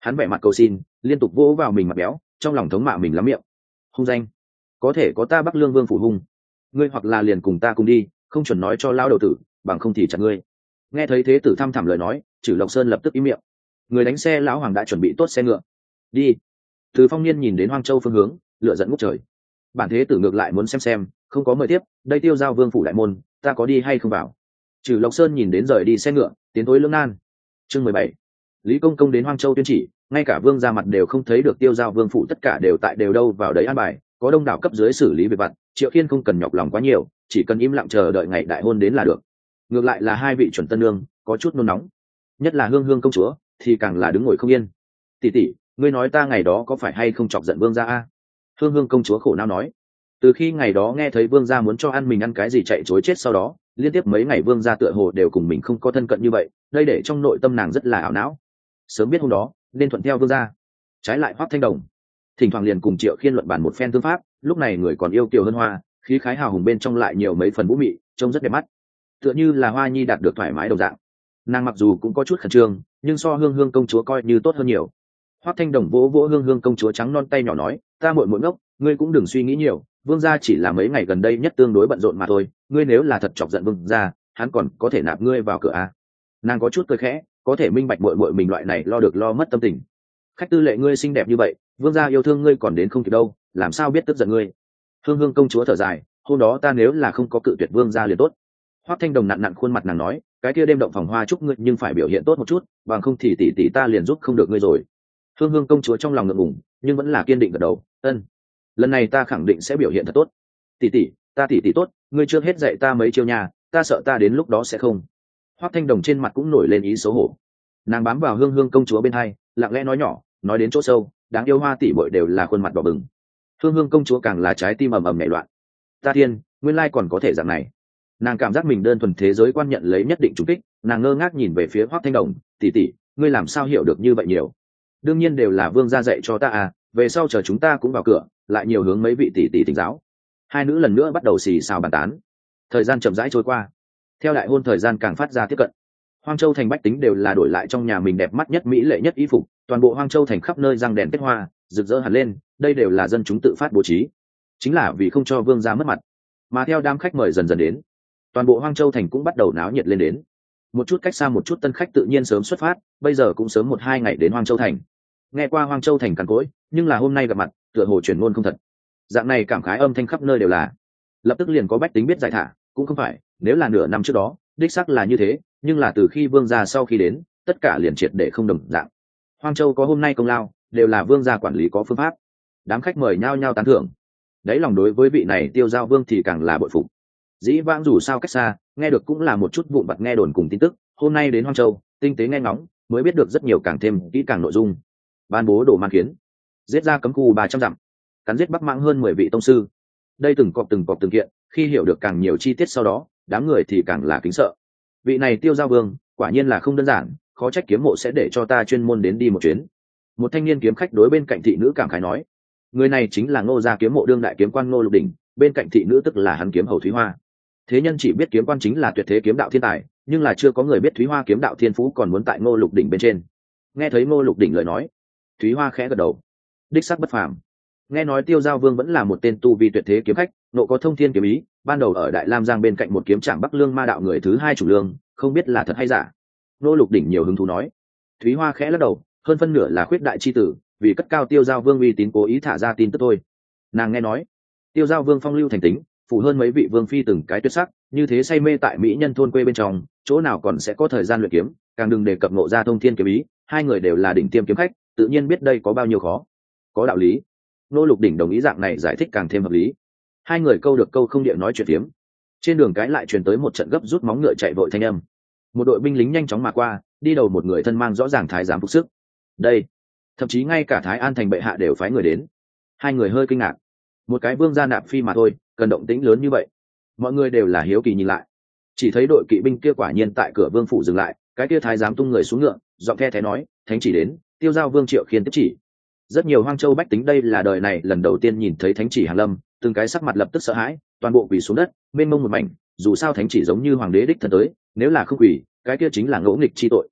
Hắn vẻ mặt cầu xin, liên tục vỗ vào mình mặt béo, trong lòng thống mạ mình lắm miệng. Hung danh, có thể có ta Bắc Lương Vương phủ hung, ngươi hoặc là liền cùng ta cùng đi, không chuẩn nói cho lao đầu tử, bằng không thì chặt ngươi. Nghe thấy thế tử thăm thẳm lời nói, Trử Lộc Sơn lập tức im miệng. Người đánh xe lão hoàng đã chuẩn bị tốt xe ngựa, đi. Từ Phong Niên nhìn đến Hoang Châu phương hướng, lửa giận ngút trời. Bản thế tử ngược lại muốn xem xem, không có mời tiếp, đây Tiêu Giao Vương phủ đại môn, ta có đi hay không vào. Trử Lộc Sơn nhìn đến rời đi xe ngựa, tiến thối lưỡng nan. Chương mười bảy, Lý Công Công đến Hoang Châu tuyên chỉ, ngay cả vương ra mặt đều không thấy được Tiêu Giao Vương phủ, tất cả đều tại đều đâu vào đấy an bài, có đông đảo cấp dưới xử lý việc vặt, Triệu Khiên không cần nhọc lòng quá nhiều, chỉ cần im lặng chờ đợi ngày đại hôn đến là được. Ngược lại là hai vị chuẩn tân nương có chút nôn nóng, nhất là Hương Hương công chúa thì càng là đứng ngồi không yên. Tỷ tỷ, ngươi nói ta ngày đó có phải hay không chọc giận vương gia a? Hương Hương công chúa khổ não nói. Từ khi ngày đó nghe thấy vương gia muốn cho ăn mình ăn cái gì chạy chối chết, sau đó liên tiếp mấy ngày vương gia tựa hồ đều cùng mình không có thân cận như vậy, đây để trong nội tâm nàng rất là ảo não. Sớm biết hôm đó nên thuận theo vương gia, trái lại Hoắc Thanh Đồng thỉnh thoảng liền cùng Triệu Khiên luận bàn một phen tương pháp, lúc này người còn yêu kiều hơn hoa, khí khái hào hùng bên trong lại nhiều mấy phần vũ mị, trông rất đẹp mắt, tựa như là hoa nhi đạt được thoải mái đồng dạng. Nàng mặc dù cũng có chút khẩn trương, nhưng so Hương Hương công chúa coi như tốt hơn nhiều. Hoắc Thanh Đồng vỗ vỗ Hương Hương công chúa trắng non tay nhỏ nói, ta muội muội ngốc, ngươi cũng đừng suy nghĩ nhiều, vương gia chỉ là mấy ngày gần đây nhất tương đối bận rộn mà thôi, ngươi nếu là thật chọc giận vương gia, hắn còn có thể nạp ngươi vào cửa à? Nàng có chút cười khẽ, có thể minh bạch muội muội mình loại này lo được lo mất tâm tình. Khách tư lệ ngươi xinh đẹp như vậy, vương gia yêu thương ngươi còn đến không kịp đâu, làm sao biết tức giận ngươi. Hương Hương công chúa thở dài, hôm đó ta nếu là không có cự tuyệt vương gia liền tốt. Hoắc Thanh Đồng nặn nặn khuôn mặt nàng nói, cái kia đêm động phòng hoa chúc ngươi nhưng phải biểu hiện tốt một chút, bằng không thì tỷ tỷ ta liền giúp không được ngươi rồi. Hương Hương công chúa trong lòng ngượng ngùng, nhưng vẫn là kiên định gật đầu, ân, lần này ta khẳng định sẽ biểu hiện thật tốt. Tỷ tỷ, ta tỷ tỷ tốt, ngươi chưa hết dạy ta mấy chiêu nhà, ta sợ ta đến lúc đó sẽ không. Hoắc Thanh Đồng trên mặt cũng nổi lên ý xấu hổ, nàng bám vào Hương Hương công chúa bên hai, lặng lẽ nói nhỏ, nói đến chỗ sâu, đáng yêu hoa tỷ bội đều là khuôn mặt đỏ bừng. Hương Hương công chúa càng là trái tim ầm ầm nhảy loạn. Ta thiên, nguyên lai còn có thể dạng này. Nàng cảm giác mình đơn thuần thế giới quan nhận lấy nhất định trùng kích, nàng ngơ ngác nhìn về phía Hoắc Thanh Đồng, tỷ tỷ, ngươi làm sao hiểu được như vậy nhiều? Đương nhiên đều là vương gia dạy cho ta à, về sau chờ chúng ta cũng vào cửa, lại nhiều hướng mấy vị tỷ tỷ thỉnh giáo. Hai nữ lần nữa bắt đầu xì xào bàn tán. Thời gian chậm rãi trôi qua, theo đại hôn thời gian càng phát ra tiếp cận. Hoang Châu thành bách tính đều là đổi lại trong nhà mình đẹp mắt nhất mỹ lệ nhất y phục, toàn bộ Hoang Châu thành khắp nơi răng đèn kết hoa, rực rỡ hẳn lên, đây đều là dân chúng tự phát bố trí, chính là vì không cho vương gia mất mặt. Mà theo đám khách mời dần dần đến, toàn bộ Hoang Châu thành cũng bắt đầu náo nhiệt lên đến. Một chút cách xa một chút tân khách tự nhiên sớm xuất phát, bây giờ cũng sớm một hai ngày đến Hoang Châu thành. Nghe qua Hoang Châu thành cằn cỗi, nhưng là hôm nay gặp mặt, tựa hồ truyền ngôn không thật. Dạng này cảm khái âm thanh khắp nơi đều là. Lập tức liền có bách tính biết giải thả, cũng không phải, nếu là nửa năm trước đó, đích xác là như thế, nhưng là từ khi vương gia sau khi đến, tất cả liền triệt để không đồng dạng. Hoang Châu có hôm nay công lao, đều là vương gia quản lý có phương pháp. Đám khách mời nhao nhao tán thưởng. Đấy lòng đối với vị này Tiêu Giao Vương thì càng là bội phục. Dĩ vãng dù sao cách xa, nghe được cũng là một chút vụn vặt nghe đồn cùng tin tức, hôm nay đến Hoang Châu, tinh tế nghe ngóng, mới biết được rất nhiều càng thêm kỹ càng nội dung. Ban bố đồ man kiến, giết ra cấm khu ba trăm dặm, cắn giết bắc mãng hơn mười vị tông sư. Đây từng cọp từng cọp từng kiện, khi hiểu được càng nhiều chi tiết sau đó, đám người thì càng là kính sợ. Vị này Tiêu Giao Vương, quả nhiên là không đơn giản, khó trách kiếm mộ sẽ để cho ta chuyên môn đến đi một chuyến. Một thanh niên kiếm khách đối bên cạnh thị nữ cảm khái nói, người này chính là Ngô gia kiếm mộ đương đại kiếm quan Ngô Lục Đỉnh, bên cạnh thị nữ tức là hắn kiếm hầu Thúy Hoa. Thế nhân chỉ biết kiếm quan chính là tuyệt thế kiếm đạo thiên tài, nhưng là chưa có người biết Thúy Hoa kiếm đạo thiên phú còn muốn tại Ngô Lục Đỉnh bên trên. Nghe thấy Ngô Lục Đỉnh lời nói, Thúy Hoa khẽ gật đầu, đích xác bất phàm. Nghe nói Tiêu Giao Vương vẫn là một tên tu vi tuyệt thế kiếm khách, nộ có thông thiên kiếm ý, ban đầu ở Đại Lam Giang bên cạnh một kiếm trảm Bắc Lương ma đạo người thứ hai chủ lương, không biết là thật hay giả. Ngô Lục Đỉnh nhiều hứng thú nói. Thúy Hoa khẽ lắc đầu, hơn phân nửa là khuyết đại chi tử, vì cất cao Tiêu Giao Vương uy tín cố ý thả ra tin tức thôi. Nàng nghe nói, Tiêu Giao Vương phong lưu thành tính, phụ hơn mấy vị vương phi từng cái tuyệt sắc, như thế say mê tại mỹ nhân thôn quê bên trong, chỗ nào còn sẽ có thời gian luyện kiếm, càng đừng đề cập ngộ ra thông thiên kiếm ý, hai người đều là đỉnh tiêm kiếm khách, tự nhiên biết đây có bao nhiêu khó. Có đạo lý. Nô Lục Đỉnh đồng ý, dạng này giải thích càng thêm hợp lý. Hai người câu được câu không địa nói chuyện phiếm. Trên đường cái lại truyền tới một trận gấp rút móng ngựa chạy vội thanh âm. Một đội binh lính nhanh chóng mà qua, đi đầu một người thân mang rõ ràng thái giám phục sức. Đây, thậm chí ngay cả Thái An thành bệ hạ đều phái người đến. Hai người hơi kinh ngạc. Một cái vương gia nạp phi mà thôi, cần động tĩnh lớn như vậy. Mọi người đều là hiếu kỳ nhìn lại. Chỉ thấy đội kỵ binh kia quả nhiên tại cửa vương phủ dừng lại, cái kia thái giám tung người xuống ngựa, giọng the thé nói, thánh chỉ đến, Tiêu Giao Vương Triệu Khiên tiếp chỉ. Rất nhiều Hoang Châu bách tính đây là đời này lần đầu tiên nhìn thấy thánh chỉ hàng lâm, từng cái sắc mặt lập tức sợ hãi, toàn bộ quỳ xuống đất, mênh mông một mảnh, dù sao thánh chỉ giống như hoàng đế đích thân tới, nếu là không quỳ, cái kia chính là ngỗ nghịch chi tội.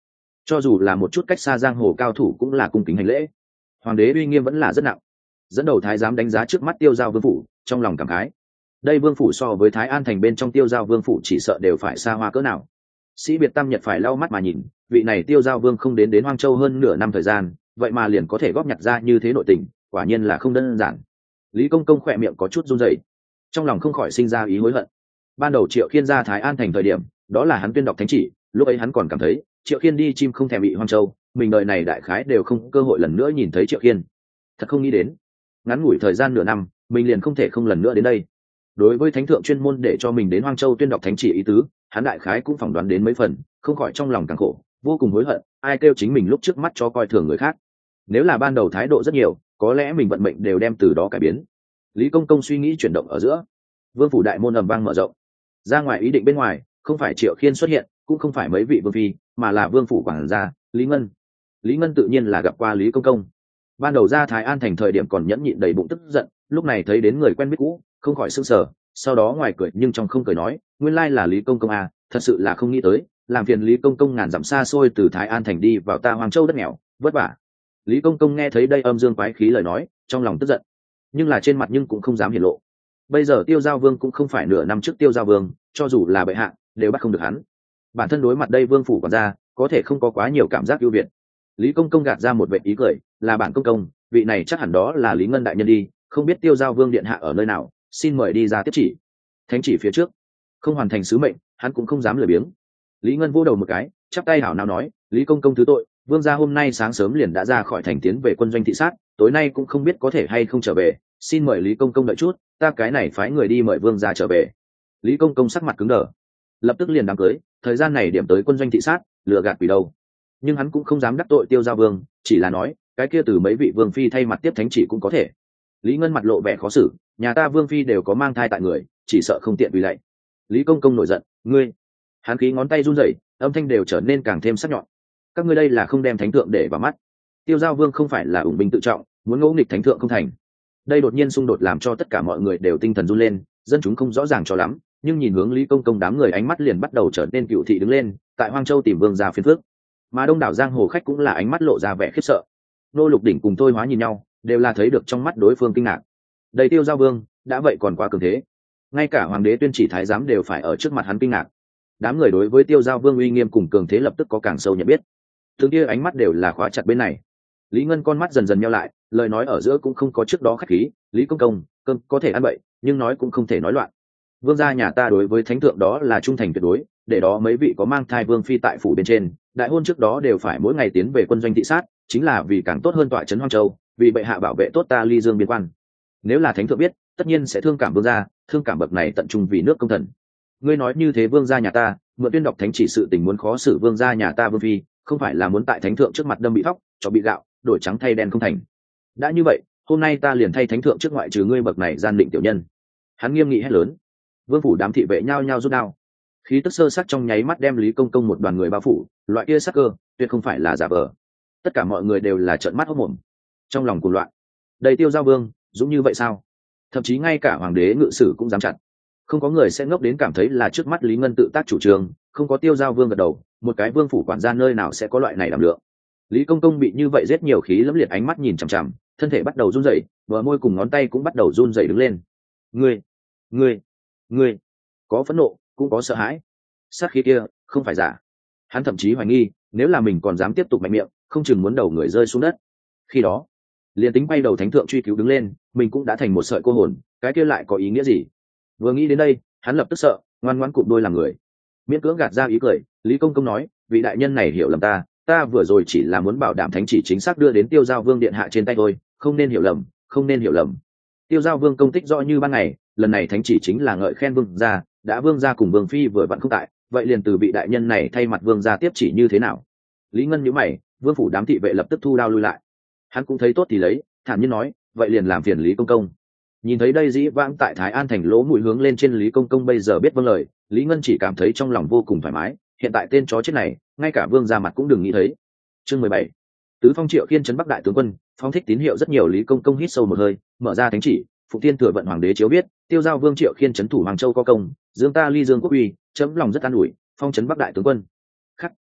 cho dù là một chút cách xa giang hồ cao thủ cũng là cung kính hành lễ. Hoàng đế uy nghiêm vẫn là rất nặng. Dẫn đầu thái giám đánh giá trước mắt Tiêu Giao vương phủ, trong lòng cảm khái. Đây vương phủ so với Thái An thành bên trong Tiêu Giao vương phủ chỉ sợ đều phải xa hoa cỡ nào. Sĩ biệt tam nhật phải lau mắt mà nhìn, vị này Tiêu Giao vương không đến đến Hoang Châu hơn nửa năm thời gian, vậy mà liền có thể góp nhặt ra như thế nội tình, quả nhiên là không đơn giản. Lý Công Công khỏe miệng có chút run rẩy, trong lòng không khỏi sinh ra ý hối hận. Ban đầu Triệu Khiên ra Thái An thành thời điểm, đó là hắn tuyên đọc thánh chỉ, lúc ấy hắn còn cảm thấy Triệu Khiên đi chim không thèm bị Hoang Châu, mình đời này đại khái đều không cơ hội lần nữa nhìn thấy Triệu Khiên. Thật không nghĩ đến, ngắn ngủi thời gian nửa năm, mình liền không thể không lần nữa đến đây. Đối với thánh thượng chuyên môn để cho mình đến Hoang Châu tuyên đọc thánh chỉ ý tứ, hắn đại khái cũng phỏng đoán đến mấy phần, không khỏi trong lòng càng khổ, vô cùng hối hận, ai kêu chính mình lúc trước mắt cho coi thường người khác. Nếu là ban đầu thái độ rất nhiều, có lẽ mình vận mệnh đều đem từ đó cải biến. Lý Công Công suy nghĩ chuyển động ở giữa, vương phủ đại môn ầm vang mở rộng. Ra ngoài ý định bên ngoài, không phải Triệu Khiên xuất hiện, cũng không phải mấy vị vương phi, mà là vương phủ quản gia Lý Ngân. Lý Ngân tự nhiên là gặp qua Lý Công Công. Ban đầu ra Thái An thành thời điểm còn nhẫn nhịn đầy bụng tức giận, lúc này thấy đến người quen biết cũ, không khỏi sững sờ, sau đó ngoài cười nhưng trong không cười nói, nguyên lai là Lý Công Công à, thật sự là không nghĩ tới, làm phiền Lý Công Công ngàn dặm xa xôi từ Thái An thành đi vào ta Hoàng Châu đất nghèo, vất vả. Lý Công Công nghe thấy đây âm dương quái khí lời nói, trong lòng tức giận, nhưng là trên mặt nhưng cũng không dám hiển lộ. Bây giờ Tiêu Giao Vương cũng không phải nửa năm trước Tiêu Giao Vương, cho dù là bệ hạ, đều bắt không được hắn. Bản thân đối mặt đây vương phủ quản gia, có thể không có quá nhiều cảm giác ưu việt. Lý Công Công gạt ra một vệt ý cười, là bản công công, vị này chắc hẳn đó là Lý Ngân đại nhân đi, không biết Tiêu Giao Vương điện hạ ở nơi nào, xin mời đi ra tiếp chỉ. Thánh chỉ phía trước, không hoàn thành sứ mệnh, hắn cũng không dám lười biếng. Lý Ngân vỗ đầu một cái, chắp tay hảo nào nói, Lý Công Công thứ tội, vương gia hôm nay sáng sớm liền đã ra khỏi thành tiến về quân doanh thị sát, tối nay cũng không biết có thể hay không trở về, xin mời Lý Công Công đợi chút, ta cái này phái người đi mời vương gia trở về. Lý Công Công sắc mặt cứng đờ, lập tức liền đám cưới, thời gian này điểm tới quân doanh thị sát, lừa gạt quỷ đâu. Nhưng hắn cũng không dám đắc tội Tiêu Giao Vương, chỉ là nói, cái kia từ mấy vị vương phi thay mặt tiếp thánh chỉ cũng có thể. Lý Ngân mặt lộ vẻ khó xử, nhà ta vương phi đều có mang thai tại người, chỉ sợ không tiện vì lạy. Lý Công Công nổi giận, ngươi. Hắn khí ngón tay run rẩy, âm thanh đều trở nên càng thêm sắc nhọn. Các ngươi đây là không đem thánh thượng để vào mắt. Tiêu Giao Vương không phải là ủng binh tự trọng, muốn ngỗ nghịch thánh thượng không thành. Đây đột nhiên xung đột làm cho tất cả mọi người đều tinh thần run lên, dân chúng không rõ ràng cho lắm, nhưng nhìn hướng Lý Công Công đám người ánh mắt liền bắt đầu trở nên cựu thị đứng lên, tại Hoang Châu tìm vương gia phiền phức. Mà đông đảo giang hồ khách cũng là ánh mắt lộ ra vẻ khiếp sợ. Nô Lục Đỉnh cùng Thôi Hóa nhìn nhau, đều là thấy được trong mắt đối phương kinh ngạc. Đây Tiêu Giao Vương đã vậy còn quá cường thế, ngay cả hoàng đế tuyên chỉ thái giám đều phải ở trước mặt hắn kinh ngạc. Đám người đối với Tiêu Giao Vương uy nghiêm cùng cường thế lập tức có càng sâu nhận biết, từng kia ánh mắt đều là khóa chặt bên này. Lý Ngân con mắt dần dần nheo lại, lời nói ở giữa cũng không có trước đó khách khí, Lý Công Công, cơm có thể ăn bậy, nhưng nói cũng không thể nói loạn. Vương gia nhà ta đối với thánh thượng đó là trung thành tuyệt đối, để đó mấy vị có mang thai vương phi tại phủ bên trên, đại hôn trước đó đều phải mỗi ngày tiến về quân doanh thị sát, chính là vì càng tốt hơn tọa trấn Hoang Châu, vì bệ hạ bảo vệ tốt ta Ly Dương biên quan. Nếu là thánh thượng biết, tất nhiên sẽ thương cảm vương gia, thương cảm bậc này tận trung vì nước công thần. Ngươi nói như thế vương gia nhà ta, mượn tuyên đọc thánh chỉ sự tình muốn khó xử vương gia nhà ta vương phi, không phải là muốn tại thánh thượng trước mặt đâm bị thóc, cho bị gạo, đổi trắng thay đen không thành. Đã như vậy, hôm nay ta liền thay thánh thượng trước ngoại trừ ngươi bậc này gian định tiểu nhân. Hắn nghiêm nghị hét lớn. Vương phủ đám thị vệ nhao nhao rút đao, khí tức sơ sắc trong nháy mắt đem Lý Công Công một đoàn người bao phủ, loại kia sắc cơ tuyệt không phải là giả vờ. Tất cả mọi người đều là trợn mắt hốt mồm, trong lòng cuồng loạn. Đây Tiêu Giao Vương dũng như vậy sao? Thậm chí ngay cả hoàng đế ngự sử cũng dám chặn. Không có người sẽ ngốc đến cảm thấy là trước mắt Lý Ngân tự tác chủ trương, không có Tiêu Giao Vương gật đầu, một cái vương phủ quản gia nơi nào sẽ có loại này đảm lượng. Lý Công Công bị như vậy rất nhiều khí lẫm liệt ánh mắt nhìn chằm chằm, thân thể bắt đầu run rẩy, bờ môi cùng ngón tay cũng bắt đầu run rẩy đứng lên. Ngươi, ngươi, ngươi, có phẫn nộ, cũng có sợ hãi. Sát khí kia không phải giả. Hắn thậm chí hoài nghi, nếu là mình còn dám tiếp tục mạnh miệng, không chừng muốn đầu người rơi xuống đất. Khi đó, liền tính bay đầu thánh thượng truy cứu đứng lên, mình cũng đã thành một sợi cô hồn, cái kia lại có ý nghĩa gì? Vừa nghĩ đến đây, hắn lập tức sợ, ngoan ngoãn cụp đôi làm người. Miễn cưỡng gạt ra ý cười, Lý Công Công nói, vị đại nhân này hiểu lầm ta, ta vừa rồi chỉ là muốn bảo đảm thánh chỉ chính xác đưa đến Tiêu Giao Vương điện hạ trên tay thôi, không nên hiểu lầm, không nên hiểu lầm. Tiêu Giao Vương công tích rõ như ban ngày, lần này thánh chỉ chính là ngợi khen vương gia, đã vương gia cùng vương phi vừa vặn không tại, vậy liền từ vị đại nhân này thay mặt vương gia tiếp chỉ như thế nào? Lý Ngân nhíu mày, vương phủ đám thị vệ lập tức thu đao lui lại. Hắn cũng thấy tốt thì lấy, thản nhiên nói, vậy liền làm phiền Lý Công Công. Nhìn thấy đây dĩ vãng tại Thái An thành lỗ mũi hướng lên trên Lý Công Công bây giờ biết vâng lời, Lý Ngân chỉ cảm thấy trong lòng vô cùng thoải mái, hiện tại tên chó chết này, ngay cả vương gia mặt cũng đừng nghĩ thấy. Chương mười bảy, Tứ Phong Triệu Khiên trấn Bắc đại tướng quân, phong thích tín hiệu rất nhiều. Lý Công Công hít sâu một hơi, mở ra thánh chỉ, phụ tiên thừa vận hoàng đế chiếu biết, Tiêu Giao Vương Triệu Khiên trấn thủ Hoàng Châu có công, dương ta Ly Dương quốc uy, chấm lòng rất an ủi, phong trấn Bắc đại tướng quân. Khắc,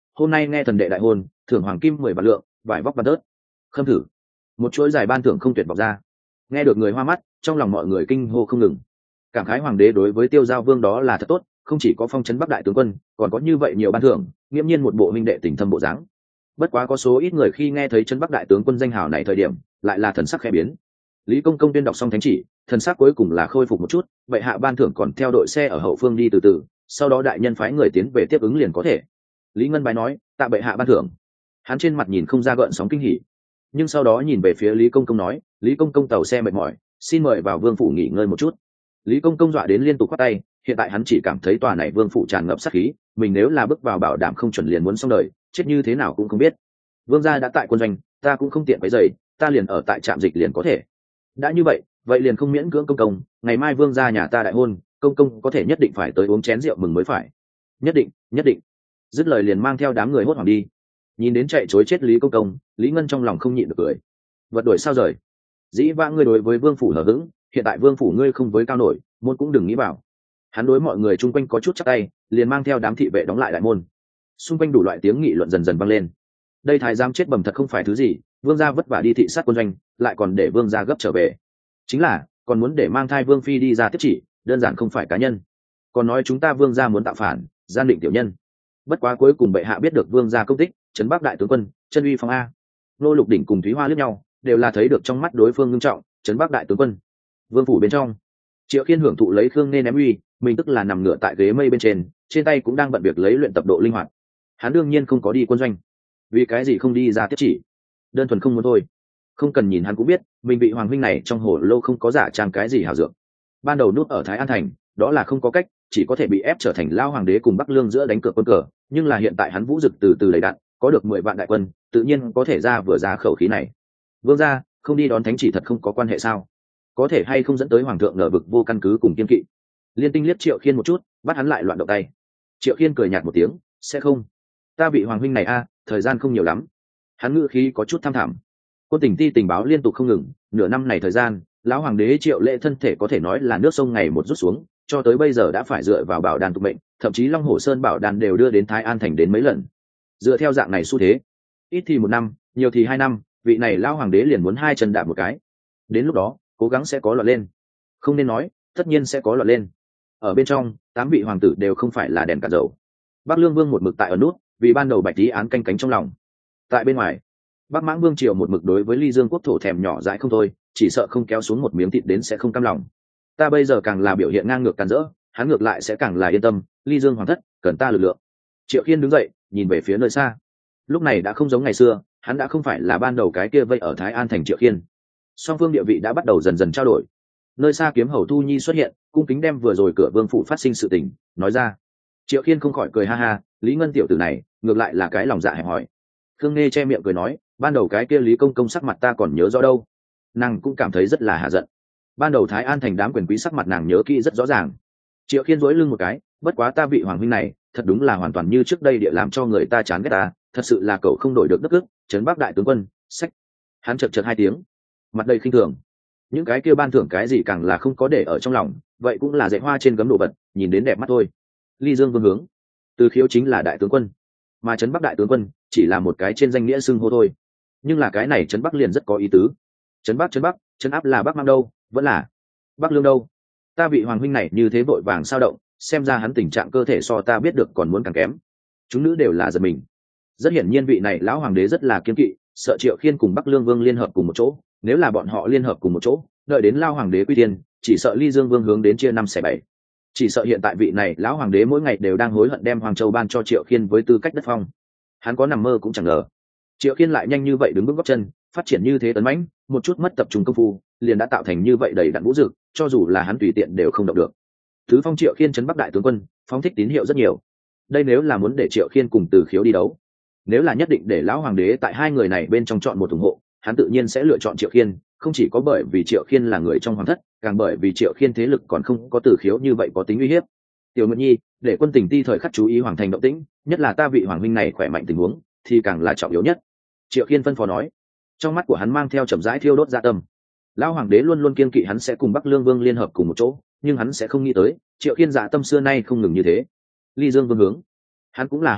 hôm nay nghe thần đệ đại hôn thưởng hoàng kim mười vạn lượng, vải vóc văn tớt. Khâm thử. Một chuỗi dài ban thưởng không tuyệt vọng ra. Nghe được người hoa mắt, trong lòng mọi người kinh hô không ngừng. Cảm khái hoàng đế đối với Tiêu Giao Vương đó là thật tốt, không chỉ có phong trấn Bắc đại tướng quân, còn có như vậy nhiều ban thưởng, nghiêm nhiên một bộ huynh đệ tình thâm bộ dáng. Bất quá có số ít người khi nghe thấy trấn Bắc đại tướng quân danh hào này thời điểm, lại là thần sắc khẽ biến. Lý Công Công tuyên đọc xong thánh chỉ, thần sắc cuối cùng là khôi phục một chút, vậy hạ ban thưởng còn theo đội xe ở hậu phương đi từ từ, sau đó đại nhân phái người tiến về tiếp ứng liền có thể. Lý Ngân Bái nói, tạ bệ hạ ban thưởng. Hắn trên mặt nhìn không ra gợn sóng kinh hỉ, nhưng sau đó nhìn về phía Lý Công Công nói, Lý Công Công tàu xe mệt mỏi, xin mời vào vương phủ nghỉ ngơi một chút. Lý Công Công dọa đến liên tục khoát tay, hiện tại hắn chỉ cảm thấy tòa này vương phủ tràn ngập sát khí, mình nếu là bước vào bảo đảm không chuẩn liền muốn xong đời, chết như thế nào cũng không biết. Vương gia đã tại quân doanh, ta cũng không tiện cái giày, ta liền ở tại trạm dịch liền có thể. Đã như vậy, vậy liền không miễn cưỡng công công, ngày mai vương gia nhà ta đại hôn, công công có thể nhất định phải tới uống chén rượu mừng mới phải. Nhất định, nhất định. Dứt lời liền mang theo đám người hốt hoảng đi. Nhìn đến chạy chối chết Lý Công Công, Lý Ngân trong lòng không nhịn được cười. Vật đuổi sao rời. Dĩ vãng ngươi đối với vương phủ hờ hững, hiện tại vương phủ ngươi không với cao nổi, môn cũng đừng nghĩ vào. Hắn đối mọi người chung quanh có chút chắc tay, liền mang theo đám thị vệ đóng lại đại môn. Xung quanh đủ loại tiếng nghị luận dần dần vang lên. Đây thái giám chết bầm thật không phải thứ gì, vương gia vất vả đi thị sát quân doanh, lại còn để vương gia gấp trở về. Chính là, còn muốn để mang thai vương phi đi ra tiếp chỉ, đơn giản không phải cá nhân. Còn nói chúng ta vương gia muốn tạo phản, gian định tiểu nhân. Bất quá cuối cùng bệ hạ biết được vương gia công tích, trấn Bắc đại tướng quân, chân uy phong a. Nô Lục Đỉnh cùng Thúy Hoa liếc nhau, đều là thấy được trong mắt đối phương nghiêm trọng, trấn Bắc đại tướng quân. Vương phủ bên trong, Triệu Khiên hưởng thụ lấy Khương Nên ném uy, mình tức là nằm ngửa tại ghế mây bên trên, trên tay cũng đang bận việc lấy luyện tập độ linh hoạt. Hắn đương nhiên không có đi quân doanh. Vì cái gì không đi ra tiếp chỉ? Đơn thuần không muốn thôi. Không cần nhìn hắn cũng biết, mình bị hoàng huynh này trong hồ lô không có giả trang cái gì hảo dược. Ban đầu nút ở Thái An thành, đó là không có cách, chỉ có thể bị ép trở thành lao hoàng đế cùng Bắc Lương giữa đánh cược quân cờ, nhưng là hiện tại hắn vũ dực từ từ đầy đạn, có được mười vạn đại quân, tự nhiên có thể ra vừa ra khẩu khí này. Vương gia, không đi đón thánh chỉ thật không có quan hệ sao? Có thể hay không dẫn tới hoàng thượng ngờ vực vô căn cứ cùng kiên kỵ? Liên Tinh liếc Triệu Khiên một chút, bắt hắn lại loạn động tay. Triệu Khiên cười nhạt một tiếng, sẽ không. Ta bị hoàng huynh này a, thời gian không nhiều lắm. Hắn ngữ khí có chút tham thảm. Quân tình ti tình báo liên tục không ngừng, nửa năm này thời gian, lão hoàng đế Triệu Lệ thân thể có thể nói là nước sông ngày một rút xuống, cho tới bây giờ đã phải dựa vào bảo đan tục mệnh, thậm chí Long Hổ Sơn bảo đan đều đưa đến Thái An thành đến mấy lần. Dựa theo dạng này xu thế, ít thì một năm, nhiều thì hai năm, vị này lão hoàng đế liền muốn hai chân đạp một cái. Đến lúc đó, cố gắng sẽ có loạn lên. Không nên nói, tất nhiên sẽ có loạn lên. Ở bên trong, tám vị hoàng tử đều không phải là đèn cả dầu. Bắc Lương Vương một mực tại ở nút, vì ban đầu Bạch Tý án canh cánh trong lòng. Tại bên ngoài, Bắc Mãng Vương triều một mực đối với Ly Dương quốc thổ thèm nhỏ dãi không thôi, chỉ sợ không kéo xuống một miếng thịt đến sẽ không cam lòng. Ta bây giờ càng là biểu hiện ngang ngược càn rỡ, hắn ngược lại sẽ càng là yên tâm. Ly Dương hoàng thất cần ta lực lượng. Triệu Khiên đứng dậy, nhìn về phía nơi xa. Lúc này đã không giống ngày xưa, hắn đã không phải là ban đầu cái kia vây ở Thái An thành Triệu Khiên. Song phương địa vị đã bắt đầu dần dần trao đổi. Nơi xa kiếm hầu Thu Nhi xuất hiện, cung kính đem vừa rồi cửa vương phủ phát sinh sự tình nói ra. Triệu Khiên không khỏi cười ha ha, Lý Ngân tiểu tử này ngược lại là cái lòng dạ hẹp hòi. Khương Nghe che miệng cười nói, ban đầu cái kia Lý công công sắc mặt ta còn nhớ rõ đâu. Nàng cũng cảm thấy rất là hạ giận. Ban đầu Thái An thành đám quyền quý sắc mặt nàng nhớ kỹ rất rõ ràng. Triệu Khiên dối lưng một cái, bất quá ta vị hoàng huynh này thật đúng là hoàn toàn như trước đây địa làm cho người ta chán ghét ta, thật sự là cậu không đổi được đất ức, trấn Bắc đại tướng quân, sách. Hắn chật chật hai tiếng, mặt đầy khinh thường. Những cái kia ban thưởng cái gì càng là không có để ở trong lòng, vậy cũng là dạy hoa trên gấm đồ vật, nhìn đến đẹp mắt thôi. Ly Dương Vương hướng, Từ Khiếu chính là đại tướng quân, mà trấn Bắc đại tướng quân chỉ là một cái trên danh nghĩa xưng hô thôi. Nhưng là cái này trấn Bắc liền rất có ý tứ. Trấn Bắc trấn Bắc, trấn áp là Bắc Mang đâu, vẫn là Bắc Lương đâu? Ta vị hoàng huynh này như thế vội vàng sao động, xem ra hắn tình trạng cơ thể so ta biết được còn muốn càng kém. Chúng nữ đều là giật mình. Rất hiển nhiên vị này lão hoàng đế rất là kiên kỵ, sợ Triệu Khiên cùng Bắc Lương Vương liên hợp cùng một chỗ, nếu là bọn họ liên hợp cùng một chỗ, đợi đến lao hoàng đế quy tiên, chỉ sợ Ly Dương Vương hướng đến chia năm xẻ bảy. Chỉ sợ hiện tại vị này lão hoàng đế mỗi ngày đều đang hối hận đem Hoàng Châu ban cho Triệu Khiên với tư cách đất phong. Hắn có nằm mơ cũng chẳng ngờ, Triệu Khiên lại nhanh như vậy đứng bước gót chân, phát triển như thế tấn mãnh, một chút mất tập trung công phu, liền đã tạo thành như vậy đầy đặn vũ dực, cho dù là hắn tùy tiện đều không động được. Thứ phong Triệu Khiên trấn Bắc đại tướng quân, phóng thích tín hiệu rất nhiều. Đây nếu là muốn để Triệu Khiên cùng Từ Khiếu đi đấu, nếu là nhất định để lão hoàng đế tại hai người này bên trong chọn một ủng hộ, hắn tự nhiên sẽ lựa chọn Triệu Khiên, không chỉ có bởi vì Triệu Khiên là người trong hoàng thất, càng bởi vì Triệu Khiên thế lực còn không có Từ Khiếu như vậy có tính uy hiếp. Tiểu Nguyệt Nhi, để quân tình ti thời khắc chú ý hoàng thành động tĩnh, nhất là ta vị hoàng huynh này khỏe mạnh tình huống, thì càng là trọng yếu nhất. Triệu Khiên phân phó nói, trong mắt của hắn mang theo chậm rãi thiêu đốt dạ tâm. Lão hoàng đế luôn luôn kiên kỵ hắn sẽ cùng Bắc Lương Vương liên hợp cùng một chỗ, nhưng hắn sẽ không nghĩ tới, Triệu Khiên dạ tâm xưa nay không ngừng như thế. Ly Dương Vương hướng, hắn cũng là họ Triệu,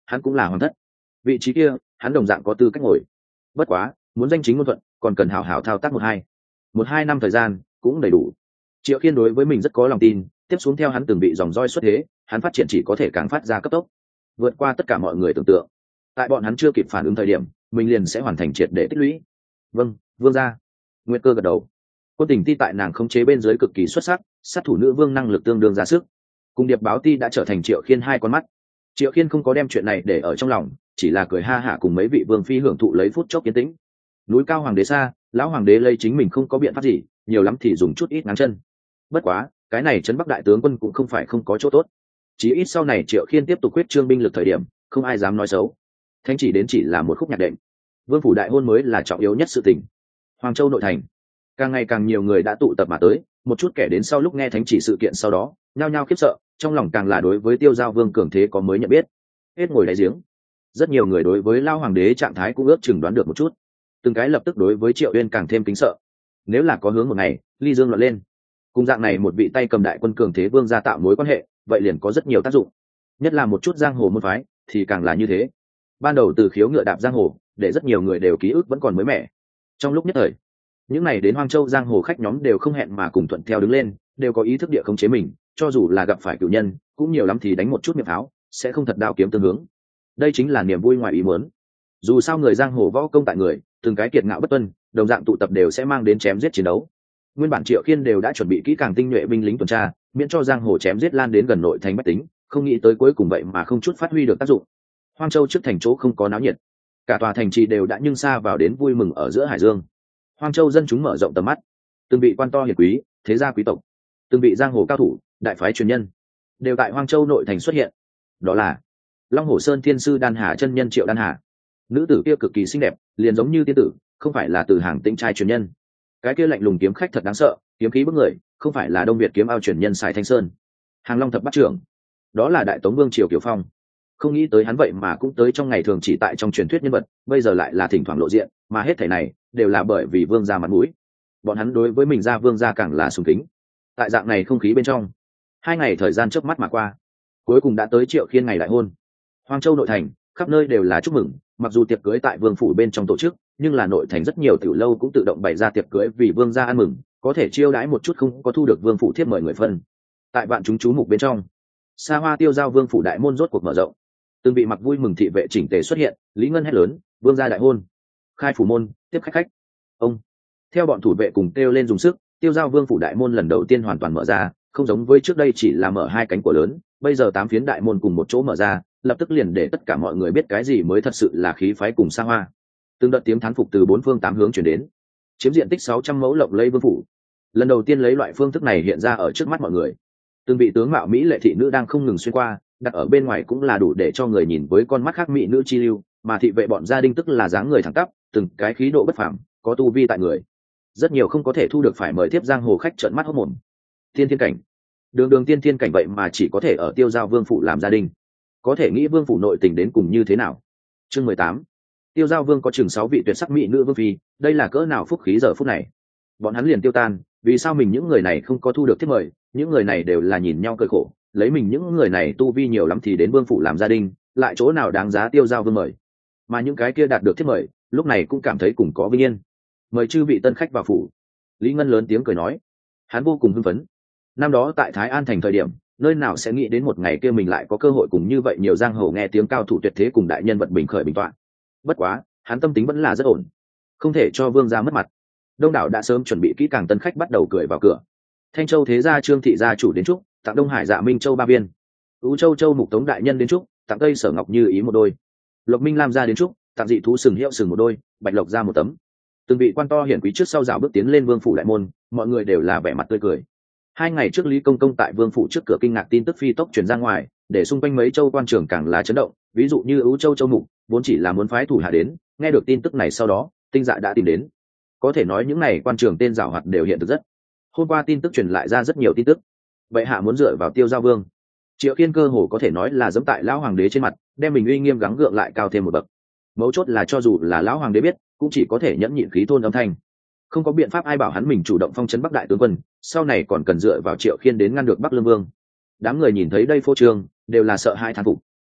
hắn cũng là hoàng thất, vị trí kia hắn đồng dạng có tư cách ngồi. Bất quá muốn danh chính ngôn thuận còn cần hảo hảo thao tác một hai một hai năm thời gian cũng đầy đủ. Triệu Khiên đối với mình rất có lòng tin, tiếp xuống theo hắn từng bị dòng roi xuất thế, hắn phát triển chỉ có thể càng phát ra cấp tốc, vượt qua tất cả mọi người tưởng tượng. Tại bọn hắn chưa kịp phản ứng thời điểm, mình liền sẽ hoàn thành triệt để tích lũy. Vâng, vương gia. Nguyệt Cơ gật đầu. Quân tình ti tại nàng khống chế bên dưới cực kỳ xuất sắc, sát thủ nữ vương năng lực tương đương ra sức. Cùng Điệp Báo ti đã trở thành Triệu Khiên hai con mắt. Triệu Khiên không có đem chuyện này để ở trong lòng, chỉ là cười ha hả cùng mấy vị vương phi hưởng thụ lấy phút chốc yên tĩnh. Núi cao hoàng đế xa, lão hoàng đế lây chính mình không có biện pháp gì, nhiều lắm thì dùng chút ít ngáng chân. Bất quá, cái này trấn Bắc đại tướng quân cũng không phải không có chỗ tốt. Chí ít sau này Triệu Khiên tiếp tục quyết trương binh lực thời điểm, không ai dám nói xấu. Thánh chỉ đến chỉ là một khúc nhạc đệm, vương phủ đại hôn mới là trọng yếu nhất sự tình. Hoàng Châu nội thành, càng ngày càng nhiều người đã tụ tập mà tới, một chút kẻ đến sau lúc nghe thánh chỉ sự kiện sau đó, nhao nhao khiếp sợ, trong lòng càng là đối với Tiêu Giao Vương cường thế có mới nhận biết. Hết ngồi đáy giếng, rất nhiều người đối với Lao hoàng đế trạng thái cũng ước chừng đoán được một chút, từng cái lập tức đối với Triệu Uyên càng thêm kính sợ. Nếu là có hướng một ngày, ly dương luận lên, cùng dạng này một vị tay cầm đại quân cường thế vương gia tạo mối quan hệ, vậy liền có rất nhiều tác dụng. Nhất là một chút giang hồ môn phái thì càng là như thế. Ban đầu từ khiếu ngựa đạp giang hồ, để rất nhiều người đều ký ức vẫn còn mới mẻ. Trong lúc nhất thời, những này đến Hoang Châu giang hồ khách nhóm đều không hẹn mà cùng thuận theo đứng lên, đều có ý thức địa khống chế mình, cho dù là gặp phải cửu nhân, cũng nhiều lắm thì đánh một chút miệng pháo, sẽ không thật đao kiếm tương hướng. Đây chính là niềm vui ngoài ý muốn. Dù sao người giang hồ võ công tại người, từng cái kiệt ngạo bất tuân, đồng dạng tụ tập đều sẽ mang đến chém giết chiến đấu. Nguyên bản Triệu Khiên đều đã chuẩn bị kỹ càng tinh nhuệ binh lính tuần tra, miễn cho giang hồ chém giết lan đến gần nội thành bách tính, không nghĩ tới cuối cùng vậy mà không chút phát huy được tác dụng. Hoang Châu trước thành chỗ không có náo nhiệt, cả tòa thành trì đều đã nhưng xa vào đến vui mừng ở giữa hải dương. Hoang Châu dân chúng mở rộng tầm mắt, từng vị quan to hiển quý, thế gia quý tộc, từng vị giang hồ cao thủ, đại phái truyền nhân, đều tại Hoang Châu nội thành xuất hiện. Đó là Long Hồ Sơn Thiên sư Đan Hà chân nhân Triệu Đan Hà. Nữ tử kia cực kỳ xinh đẹp, liền giống như tiên tử, không phải là từ hàng tĩnh trai truyền nhân. Cái kia lạnh lùng kiếm khách thật đáng sợ, kiếm khí bức người, không phải là Đông Việt kiếm ao truyền nhân Sài Thanh Sơn. Hàng Long thập bát trưởng, đó là Đại Tống Vương Triều Kiều Phong. Không nghĩ tới hắn vậy mà cũng tới trong ngày thường chỉ tại trong truyền thuyết nhân vật, bây giờ lại là thỉnh thoảng lộ diện, mà hết thảy này đều là bởi vì vương gia mặt mũi. Bọn hắn đối với mình gia vương gia càng là sùng kính. Tại dạng này không khí bên trong, hai ngày thời gian chớp mắt mà qua, cuối cùng đã tới Triệu Khiên ngày đại hôn. Hoang Châu nội thành, khắp nơi đều là chúc mừng, mặc dù tiệc cưới tại vương phủ bên trong tổ chức, nhưng là nội thành rất nhiều tiểu lâu cũng tự động bày ra tiệc cưới vì vương gia ăn mừng, có thể chiêu đãi một chút không có thu được vương phủ thiếp mời người phân. Tại vạn chúng chú mục bên trong, xa hoa Tiêu Giao Vương phủ đại môn rốt cuộc mở rộng, từng bị mặc vui mừng thị vệ chỉnh tề xuất hiện, Lý Ngân hét lớn, vương gia đại hôn, khai phủ môn, tiếp khách khách. Ông theo bọn thủ vệ cùng kêu lên dùng sức, Tiêu Giao Vương phủ đại môn lần đầu tiên hoàn toàn mở ra, không giống với trước đây chỉ là mở hai cánh cửa lớn, bây giờ tám phiến đại môn cùng một chỗ mở ra, lập tức liền để tất cả mọi người biết cái gì mới thật sự là khí phái cùng xa hoa. Từng đợt tiếng thán phục từ bốn phương tám hướng truyền đến. Chiếm diện tích sáu trăm mẫu lộng lẫy vương phủ, lần đầu tiên lấy loại phương thức này hiện ra ở trước mắt mọi người. Từng vị tướng mạo mỹ lệ thị nữ đang không ngừng xuyên qua, đặt ở bên ngoài cũng là đủ để cho người nhìn với con mắt khác mỹ nữ chi lưu, mà thị vệ bọn gia đình tức là dáng người thẳng tắp, từng cái khí độ bất phàm, có tu vi tại người. Rất nhiều không có thể thu được phải mời tiếp giang hồ khách trợn mắt hốt mồm. Tiên thiên cảnh, đường đường tiên thiên cảnh vậy mà chỉ có thể ở Tiêu Giao Vương phủ làm gia đình, có thể nghĩ vương phủ nội tình đến cùng như thế nào. Chương mười tám, Tiêu Giao Vương có chừng sáu vị tuyệt sắc mỹ nữ vương phi, đây là cỡ nào phúc khí giờ phút này. Bọn hắn liền tiêu tan, vì sao mình những người này không có thu được thiết mời, những người này đều là nhìn nhau cười khổ, lấy mình những người này tu vi nhiều lắm thì đến vương phủ làm gia đình, lại chỗ nào đáng giá Tiêu Giao Vương mời. Mà những cái kia đạt được thiết mời, lúc này cũng cảm thấy cùng có vinh yên. Mời chư vị tân khách vào phủ. Lý Ngân lớn tiếng cười nói, hắn vô cùng hưng phấn. Năm đó tại Thái An thành thời điểm, nơi nào sẽ nghĩ đến một ngày kia mình lại có cơ hội cùng như vậy nhiều giang hồ nghe tiếng cao thủ tuyệt thế cùng đại nhân vật bình khởi bình toạn. Bất quá, hắn tâm tính vẫn là rất ổn, không thể cho vương gia mất mặt. Đông đảo đã sớm chuẩn bị kỹ càng tân khách bắt đầu cười vào cửa. Thanh Châu thế gia Trương thị gia chủ đến chúc, tặng Đông Hải Dạ Minh Châu ba viên. Ú Châu Châu Mục Tống đại nhân đến chúc, tặng Tây Sở Ngọc Như ý một đôi. Lộc Minh Lam gia đến chúc, tặng Dị Thú Sừng Hiệu Sừng một đôi, Bạch Lộc ra một tấm. Từng vị quan to hiển quý trước sau rào bước tiến lên vương phủ đại môn, mọi người đều là vẻ mặt tươi cười. Hai ngày trước Lý Công Công tại vương phủ trước cửa kinh ngạc tin tức phi tốc truyền ra ngoài, để xung quanh mấy châu quan trường càng là chấn động. Ví dụ như Ú Châu Châu Mục, vốn chỉ là muốn phái thủ hạ đến, nghe được tin tức này sau đó, tinh dạ đã tìm đến. Có thể nói những này quan trường tên giảo hoạt đều hiện thực rất. Hôm qua tin tức truyền lại ra rất nhiều tin tức. Vậy hạ muốn dựa vào Tiêu Giao Vương. Triệu Khiên cơ hồ có thể nói là giẫm tại lão hoàng đế trên mặt, đem mình uy nghiêm gắng gượng lại cao thêm một bậc. Mấu chốt là cho dù là lão hoàng đế biết, cũng chỉ có thể nhẫn nhịn khí thôn âm thanh. Không có biện pháp ai bảo hắn mình chủ động phong trấn Bắc đại tướng quân, sau này còn cần dựa vào Triệu Khiên đến ngăn được Bắc Lương Vương. Đám người nhìn thấy đây phô trương, đều là sợ hai thán phục.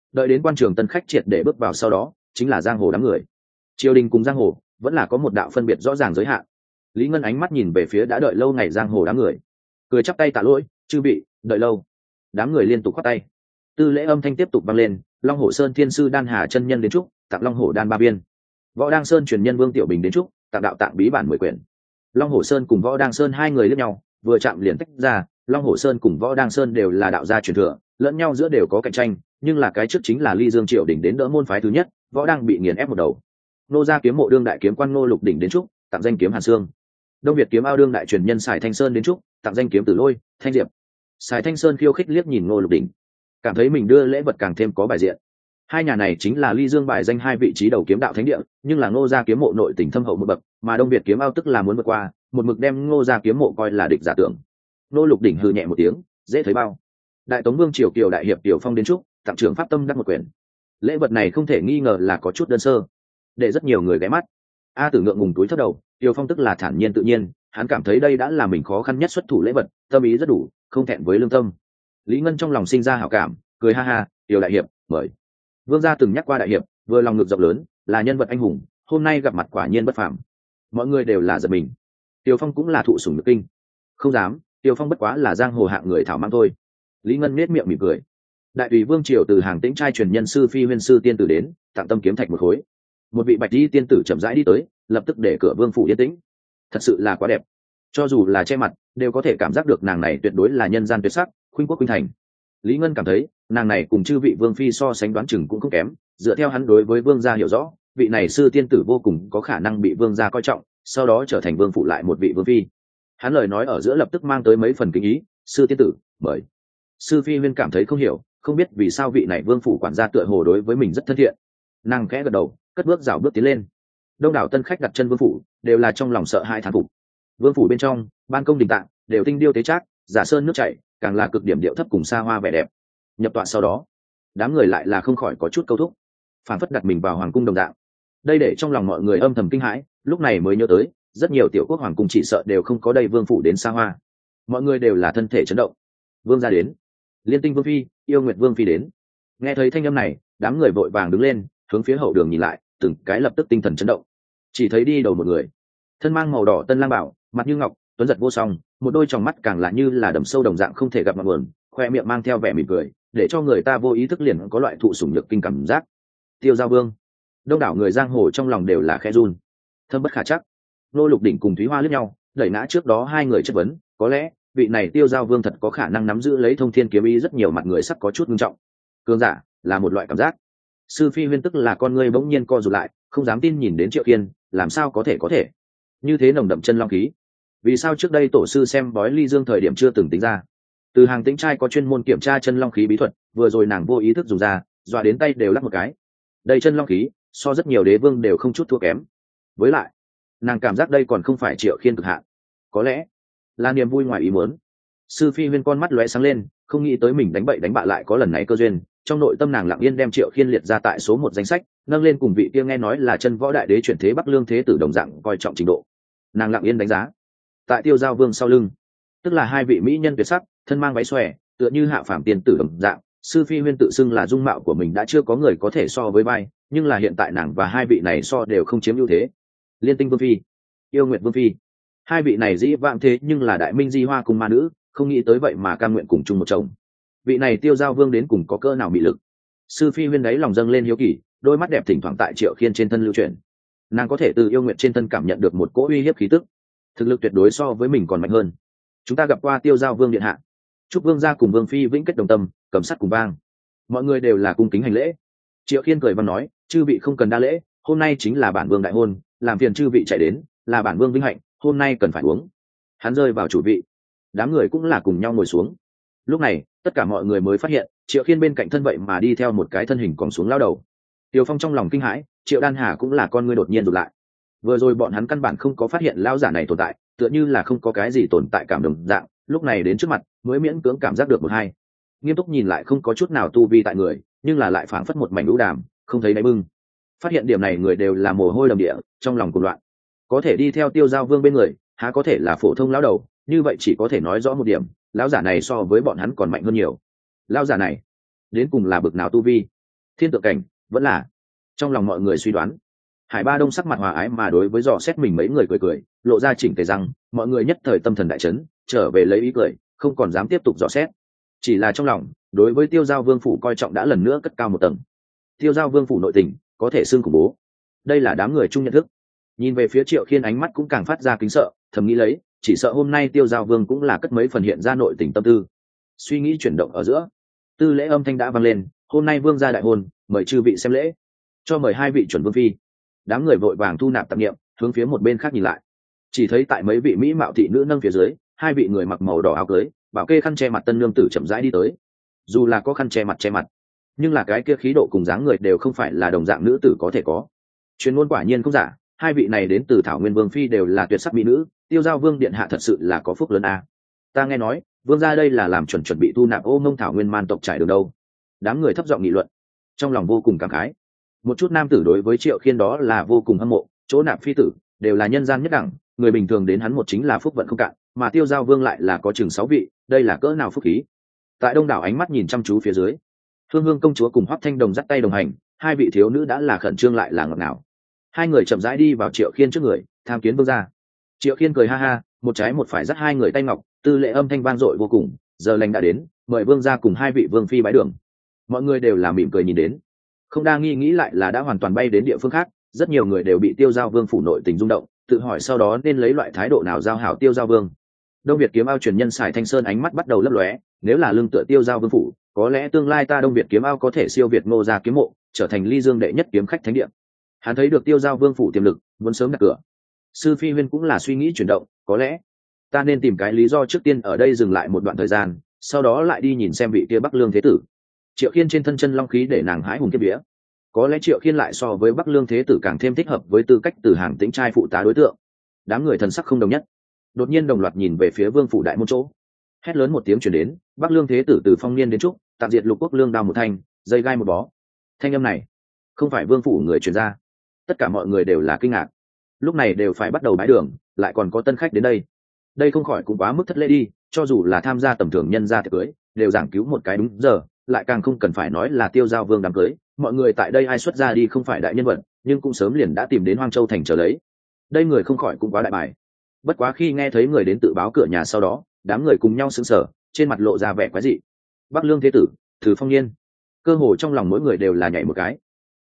đợi đến quan trường tân khách triệt để bước vào sau đó chính là giang hồ đám người. Triều đình cùng giang hồ vẫn là có một đạo phân biệt rõ ràng giới hạn. Lý Ngân ánh mắt nhìn về phía đã đợi lâu ngày giang hồ đám người, cười chắp tay tạ lỗi, chư vị đợi lâu. Đám người liên tục khoát tay. Tư lễ âm thanh tiếp tục vang lên, Long Hổ Sơn thiên sư đan hà chân nhân đến chúc, tặng Long Hổ đan ba viên. Võ Đăng Sơn truyền nhân Vương Tiểu Bình đến chúc, tặng đạo tạng bí bản mười quyển. Long Hổ Sơn cùng Võ Đăng Sơn hai người liếc nhau, vừa chạm liền tách ra. Long Hổ Sơn cùng Võ Đăng Sơn đều là đạo gia truyền thừa, lẫn nhau giữa đều có cạnh tranh, nhưng là cái trước chính là Ly Dương Triệu đỉnh đến đỡ môn phái thứ nhất, Võ Đăng bị nghiền ép một đầu. Nô gia kiếm mộ đương đại kiếm quan Ngô Lục đỉnh đến chúc, tặng danh kiếm Hàn Sương. Đông Việt kiếm ao đương đại truyền nhân Sài Thanh Sơn đến chúc, tặng danh kiếm Tử Lôi, Thanh Diệp. Sài Thanh Sơn khiêu khích liếc nhìn Ngô Lục đỉnh, cảm thấy mình đưa lễ vật càng thêm có bài diện. Hai nhà này chính là Ly Dương bài danh hai vị trí đầu kiếm đạo thánh địa, nhưng là Ngô gia kiếm mộ nội tình thâm hậu một bậc, mà Đông Việt kiếm ao tức là muốn vượt qua, một mực đem Ngô gia kiếm mộ coi là địch giả tưởng. Ngô Lục đỉnh hừ nhẹ một tiếng, dễ thấy bao. Đại Tống Vương triều Kiều đại hiệp Tiểu Phong đến chúc, tặng trưởng pháp tâm đắc một quyển. Lễ vật này không thể nghi ngờ là có chút đơn sơ, để rất nhiều người ghé mắt. A Tử ngượng ngùng túi thấp đầu, Tiểu Phong tức là thản nhiên tự nhiên, hắn cảm thấy đây đã là mình khó khăn nhất xuất thủ lễ vật, tâm ý rất đủ, không thẹn với lương tâm. Lý Ngân trong lòng sinh ra hảo cảm, cười ha ha, Tiểu đại hiệp, mời. Vương gia từng nhắc qua đại hiệp, vừa lòng ngực rộng lớn, là nhân vật anh hùng, hôm nay gặp mặt quả nhiên bất phàm. Mọi người đều là giật mình. Tiểu Phong cũng là thụ sủng nhược kinh. Không dám, Tiểu Phong bất quá là giang hồ hạng người thảo mang thôi. Lý Ngân nét miệng mỉm cười. Đại tùy Vương triều từ hàng Tĩnh trai truyền nhân sư Phi Huyên sư tiên tử đến, tặng tâm kiếm thạch một khối. Một vị bạch y tiên tử chậm rãi đi tới, lập tức để cửa vương phủ yên tĩnh. Thật sự là quá đẹp, cho dù là che mặt đều có thể cảm giác được nàng này tuyệt đối là nhân gian tuyệt sắc, khuynh quốc khuynh thành. Lý Ngân cảm thấy nàng này cùng chư vị vương phi so sánh đoán chừng cũng không kém, dựa theo hắn đối với vương gia hiểu rõ, vị này sư tiên tử vô cùng có khả năng bị vương gia coi trọng, sau đó trở thành vương phụ lại một vị vương phi. Hắn lời nói ở giữa lập tức mang tới mấy phần kính ý, sư tiên tử mời. Sư Phi Huyên cảm thấy không hiểu, không biết vì sao vị này vương phủ quản gia tựa hồ đối với mình rất thân thiện. Nàng khẽ gật đầu, cất bước rảo bước tiến lên. Đông đảo tân khách đặt chân vương phủ đều là trong lòng sợ hãi thán phục. Vương phủ bên trong ban công đình tạng đều tinh điêu tế trác, giả sơn nước chảy, càng là cực điểm điệu thấp cùng xa hoa vẻ đẹp. Nhập tọa sau đó, đám người lại là không khỏi có chút câu thúc, phản phất đặt mình vào hoàng cung đồng dạng. Đây để trong lòng mọi người âm thầm kinh hãi, lúc này mới nhớ tới rất nhiều tiểu quốc hoàng cung chỉ sợ đều không có đây vương phủ đến xa hoa. Mọi người đều là thân thể chấn động. Vương gia đến, Liên Tinh Vương phi, Yêu Nguyệt Vương phi đến. Nghe thấy thanh âm này, đám người vội vàng đứng lên, hướng phía hậu đường nhìn lại, từng cái lập tức tinh thần chấn động. Chỉ thấy đi đầu một người, thân mang màu đỏ tân lang bảo, mặt như ngọc, tuấn giật vô song, một đôi tròng mắt càng là như là đầm sâu đồng dạng không thể gặp mặt nguồn, khoe miệng mang theo vẻ mỉm cười, để cho người ta vô ý thức liền có loại thụ sủng nhược kinh cảm giác. Tiêu Giao Vương. Đông đảo người giang hồ trong lòng đều là khẽ run. Thâm bất khả chắc. Nô Lục đỉnh cùng Thúy Hoa liếc nhau, đẩy ngã trước đó hai người chất vấn, có lẽ vị này Tiêu Giao Vương thật có khả năng nắm giữ lấy thông thiên kiếm ý, rất nhiều mặt người sắc có chút nghiêm trọng. Cường giả là một loại cảm giác. Sư Phi Huyên tức là con ngươi bỗng nhiên co rụt lại, không dám tin nhìn đến Triệu Kiên, làm sao có thể có thể như thế nồng đậm chân long khí? Vì sao trước đây tổ sư xem bói Ly Dương thời điểm chưa từng tính ra? Từ hàng Tĩnh trai có chuyên môn kiểm tra chân long khí bí thuật, vừa rồi nàng vô ý thức dùng ra, dọa đến tay đều lắc một cái. Đây chân long khí so rất nhiều đế vương đều không chút thua kém. Với lại nàng cảm giác đây còn không phải Triệu Khiên cực hạn, có lẽ là niềm vui ngoài ý muốn. Sư Phi Huyên con mắt lóe sáng lên, không nghĩ tới mình đánh bậy đánh bạ lại có lần này cơ duyên. Trong nội tâm nàng lặng yên đem Triệu Khiên liệt ra tại số một danh sách, nâng lên cùng vị kia nghe nói là chân võ đại đế chuyển thế Bắc Lương thế tử đồng dạng coi trọng trình độ. Nàng lặng yên đánh giá tại Tiêu Giao Vương sau lưng, tức là hai vị mỹ nhân tuyệt sắc, thân mang váy xòe, tựa như hạ phàm tiền tử đồng dạng. Sư Phi Huyên tự xưng là dung mạo của mình đã chưa có người có thể so với vai, nhưng là hiện tại nàng và hai vị này so đều không chiếm ưu thế. Liên Tinh Vương phi, Yêu Nguyệt Vương phi, hai vị này dĩ vãng thế nhưng là đại minh di hoa cùng ma nữ, không nghĩ tới vậy mà cam nguyện cùng chung một chồng. Vị này Tiêu Giao Vương đến cùng có cỡ nào mị lực? Sư Phi Huyên đấy lòng dâng lên hiếu kỳ, đôi mắt đẹp thỉnh thoảng tại Triệu Khiên trên thân lưu chuyển. Nàng có thể từ Yêu Nguyệt trên thân cảm nhận được một cỗ uy hiếp khí tức, thực lực tuyệt đối so với mình còn mạnh hơn. Chúng ta gặp qua Tiêu Giao Vương điện hạ. Chúc vương gia cùng vương phi vĩnh kết đồng tâm, cầm sắt cùng vang. Mọi người đều là cung kính hành lễ. Triệu Khiên cười và nói, chư vị không cần đa lễ, hôm nay chính là bản vương đại hôn, làm phiền chư vị chạy đến, là bản vương vinh hạnh, hôm nay cần phải uống. Hắn rơi vào chủ vị, đám người cũng là cùng nhau ngồi xuống. Lúc này tất cả mọi người mới phát hiện Triệu Khiên bên cạnh thân vậy mà đi theo một cái thân hình còn xuống lao đầu. Tiêu Phong trong lòng kinh hãi, Triệu Đan Hà cũng là con ngươi đột nhiên rụt lại. Vừa rồi bọn hắn căn bản không có phát hiện lão giả này tồn tại, tựa như là không có cái gì tồn tại cảm đồng dạng, lúc này đến trước mặt mới miễn cưỡng cảm giác được một hai. Nghiêm túc nhìn lại không có chút nào tu vi tại người, nhưng là lại phảng phất một mảnh lũ đàm, không thấy đáy bưng. Phát hiện điểm này người đều là mồ hôi đầm địa, trong lòng cuồng loạn. Có thể đi theo Tiêu Giao Vương bên người, há có thể là phổ thông lão đầu, như vậy chỉ có thể nói rõ một điểm, lão giả này so với bọn hắn còn mạnh hơn nhiều. Lão giả này đến cùng là bậc nào tu vi? thiên tượng cảnh vẫn là trong lòng mọi người suy đoán. Hải Ba Đông sắc mặt hòa ái mà đối với dò xét mình mấy người cười cười, lộ ra chỉnh tề răng, mọi người nhất thời tâm thần đại chấn, trở về lấy ý cười, không còn dám tiếp tục dò xét. Chỉ là trong lòng, đối với Tiêu Giao Vương phủ coi trọng đã lần nữa cất cao một tầng. Tiêu Giao Vương phủ nội tình, có thể xưng khủng bố. Đây là đám người chung nhận thức. Nhìn về phía Triệu Khiên ánh mắt cũng càng phát ra kính sợ, thầm nghĩ lấy, chỉ sợ hôm nay Tiêu Giao Vương cũng là cất mấy phần hiện ra nội tình tâm tư. Suy nghĩ chuyển động ở giữa, tư lễ âm thanh đã vang lên, hôm nay vương gia đại hôn, mời chư vị xem lễ, cho mời hai vị chuẩn vương phi. Đám người vội vàng thu nạp tạp niệm, hướng phía một bên khác nhìn lại, chỉ thấy tại mấy vị mỹ mạo thị nữ nâng phía dưới, hai vị người mặc màu đỏ áo cưới, bảo kê khăn che mặt tân nương tử chậm rãi đi tới. Dù là có khăn che mặt che mặt, nhưng là cái kia khí độ cùng dáng người đều không phải là đồng dạng nữ tử có thể có. Truyền ngôn quả nhiên không giả, hai vị này đến từ Thảo Nguyên Vương phi đều là tuyệt sắc mỹ nữ, Tiêu Giao Vương điện hạ thật sự là có phúc lớn a. Ta nghe nói, vương gia đây là làm chuẩn chuẩn bị tu nạp ô mông Thảo Nguyên man tộc trải đường đâu. Đám người thấp giọng nghị luận, trong lòng vô cùng cảm khái. Một chút nam tử đối với Triệu Khiên đó là vô cùng hâm mộ, chỗ nạp phi tử đều là nhân gian nhất đẳng, người bình thường đến hắn một chính là phúc vận không cạn, mà Tiêu Giao Vương lại là có chừng sáu vị, đây là cỡ nào phúc khí. Tại đông đảo ánh mắt nhìn chăm chú phía dưới, Hương Hương công chúa cùng Hoắc Thanh Đồng dắt tay đồng hành, hai vị thiếu nữ đã là khẩn trương lại là ngọt ngào. Hai người chậm rãi đi vào Triệu Khiên trước người, tham kiến vương gia. Triệu Khiên cười ha ha, một trái một phải dắt hai người tay ngọc, tư lễ âm thanh vang dội vô cùng, giờ lành đã đến, mời vương gia cùng hai vị vương phi bái đường. Mọi người đều là mỉm cười nhìn đến, không đa nghi nghĩ lại là đã hoàn toàn bay đến địa phương khác. Rất nhiều người đều bị Tiêu Giao Vương phủ nội tình rung động, tự hỏi sau đó nên lấy loại thái độ nào giao hảo Tiêu Giao Vương. Đông Việt kiếm ao truyền nhân Sải Thanh Sơn ánh mắt bắt đầu lấp lóe, nếu là lương tựa Tiêu Giao Vương phủ, có lẽ tương lai ta Đông Việt kiếm ao có thể siêu việt Ngô gia kiếm mộ, trở thành ly dương đệ nhất kiếm khách thánh địa. Hắn thấy được Tiêu Giao Vương phủ tiềm lực, muốn sớm đặt cửa. Sư Phi Huyên cũng là suy nghĩ chuyển động, có lẽ ta nên tìm cái lý do trước tiên ở đây dừng lại một đoạn thời gian, sau đó lại đi nhìn xem vị kia Bắc Lương thế tử. Triệu Khiên trên thân chân long khí để nàng hái hùng kiếp vía, có lẽ Triệu Khiên lại so với Bắc Lương thế tử càng thêm thích hợp với tư cách từ hàng tĩnh trai phụ tá đối tượng. Đám người thần sắc không đồng nhất, đột nhiên đồng loạt nhìn về phía vương phủ đại môn chỗ, hét lớn một tiếng truyền đến, Bắc Lương thế tử từ phong niên đến trúc, tạm diệt lục quốc lương đao một thanh, dây gai một bó. Thanh âm này không phải vương phủ người truyền ra, tất cả mọi người đều là kinh ngạc. Lúc này đều phải bắt đầu bái đường, lại còn có tân khách đến đây, đây không khỏi cũng quá mức thất lễ đi. Cho dù là tham gia tầm thường nhân gia tiệc cưới, đều giảng cứu một cái đúng giờ, lại càng không cần phải nói là Tiêu Giao Vương đám cưới. Mọi người tại đây ai xuất ra đi không phải đại nhân vật, nhưng cũng sớm liền đã tìm đến Hoang Châu thành chờ lấy. Đây người không khỏi cũng quá đại bài. Bất quá khi nghe thấy người đến tự báo cửa nhà sau đó, đám người cùng nhau sững sờ, trên mặt lộ ra vẻ quái dị. Bắc Lương thế tử, Từ Phong Niên, cơ hồ trong lòng mỗi người đều là nhảy một cái.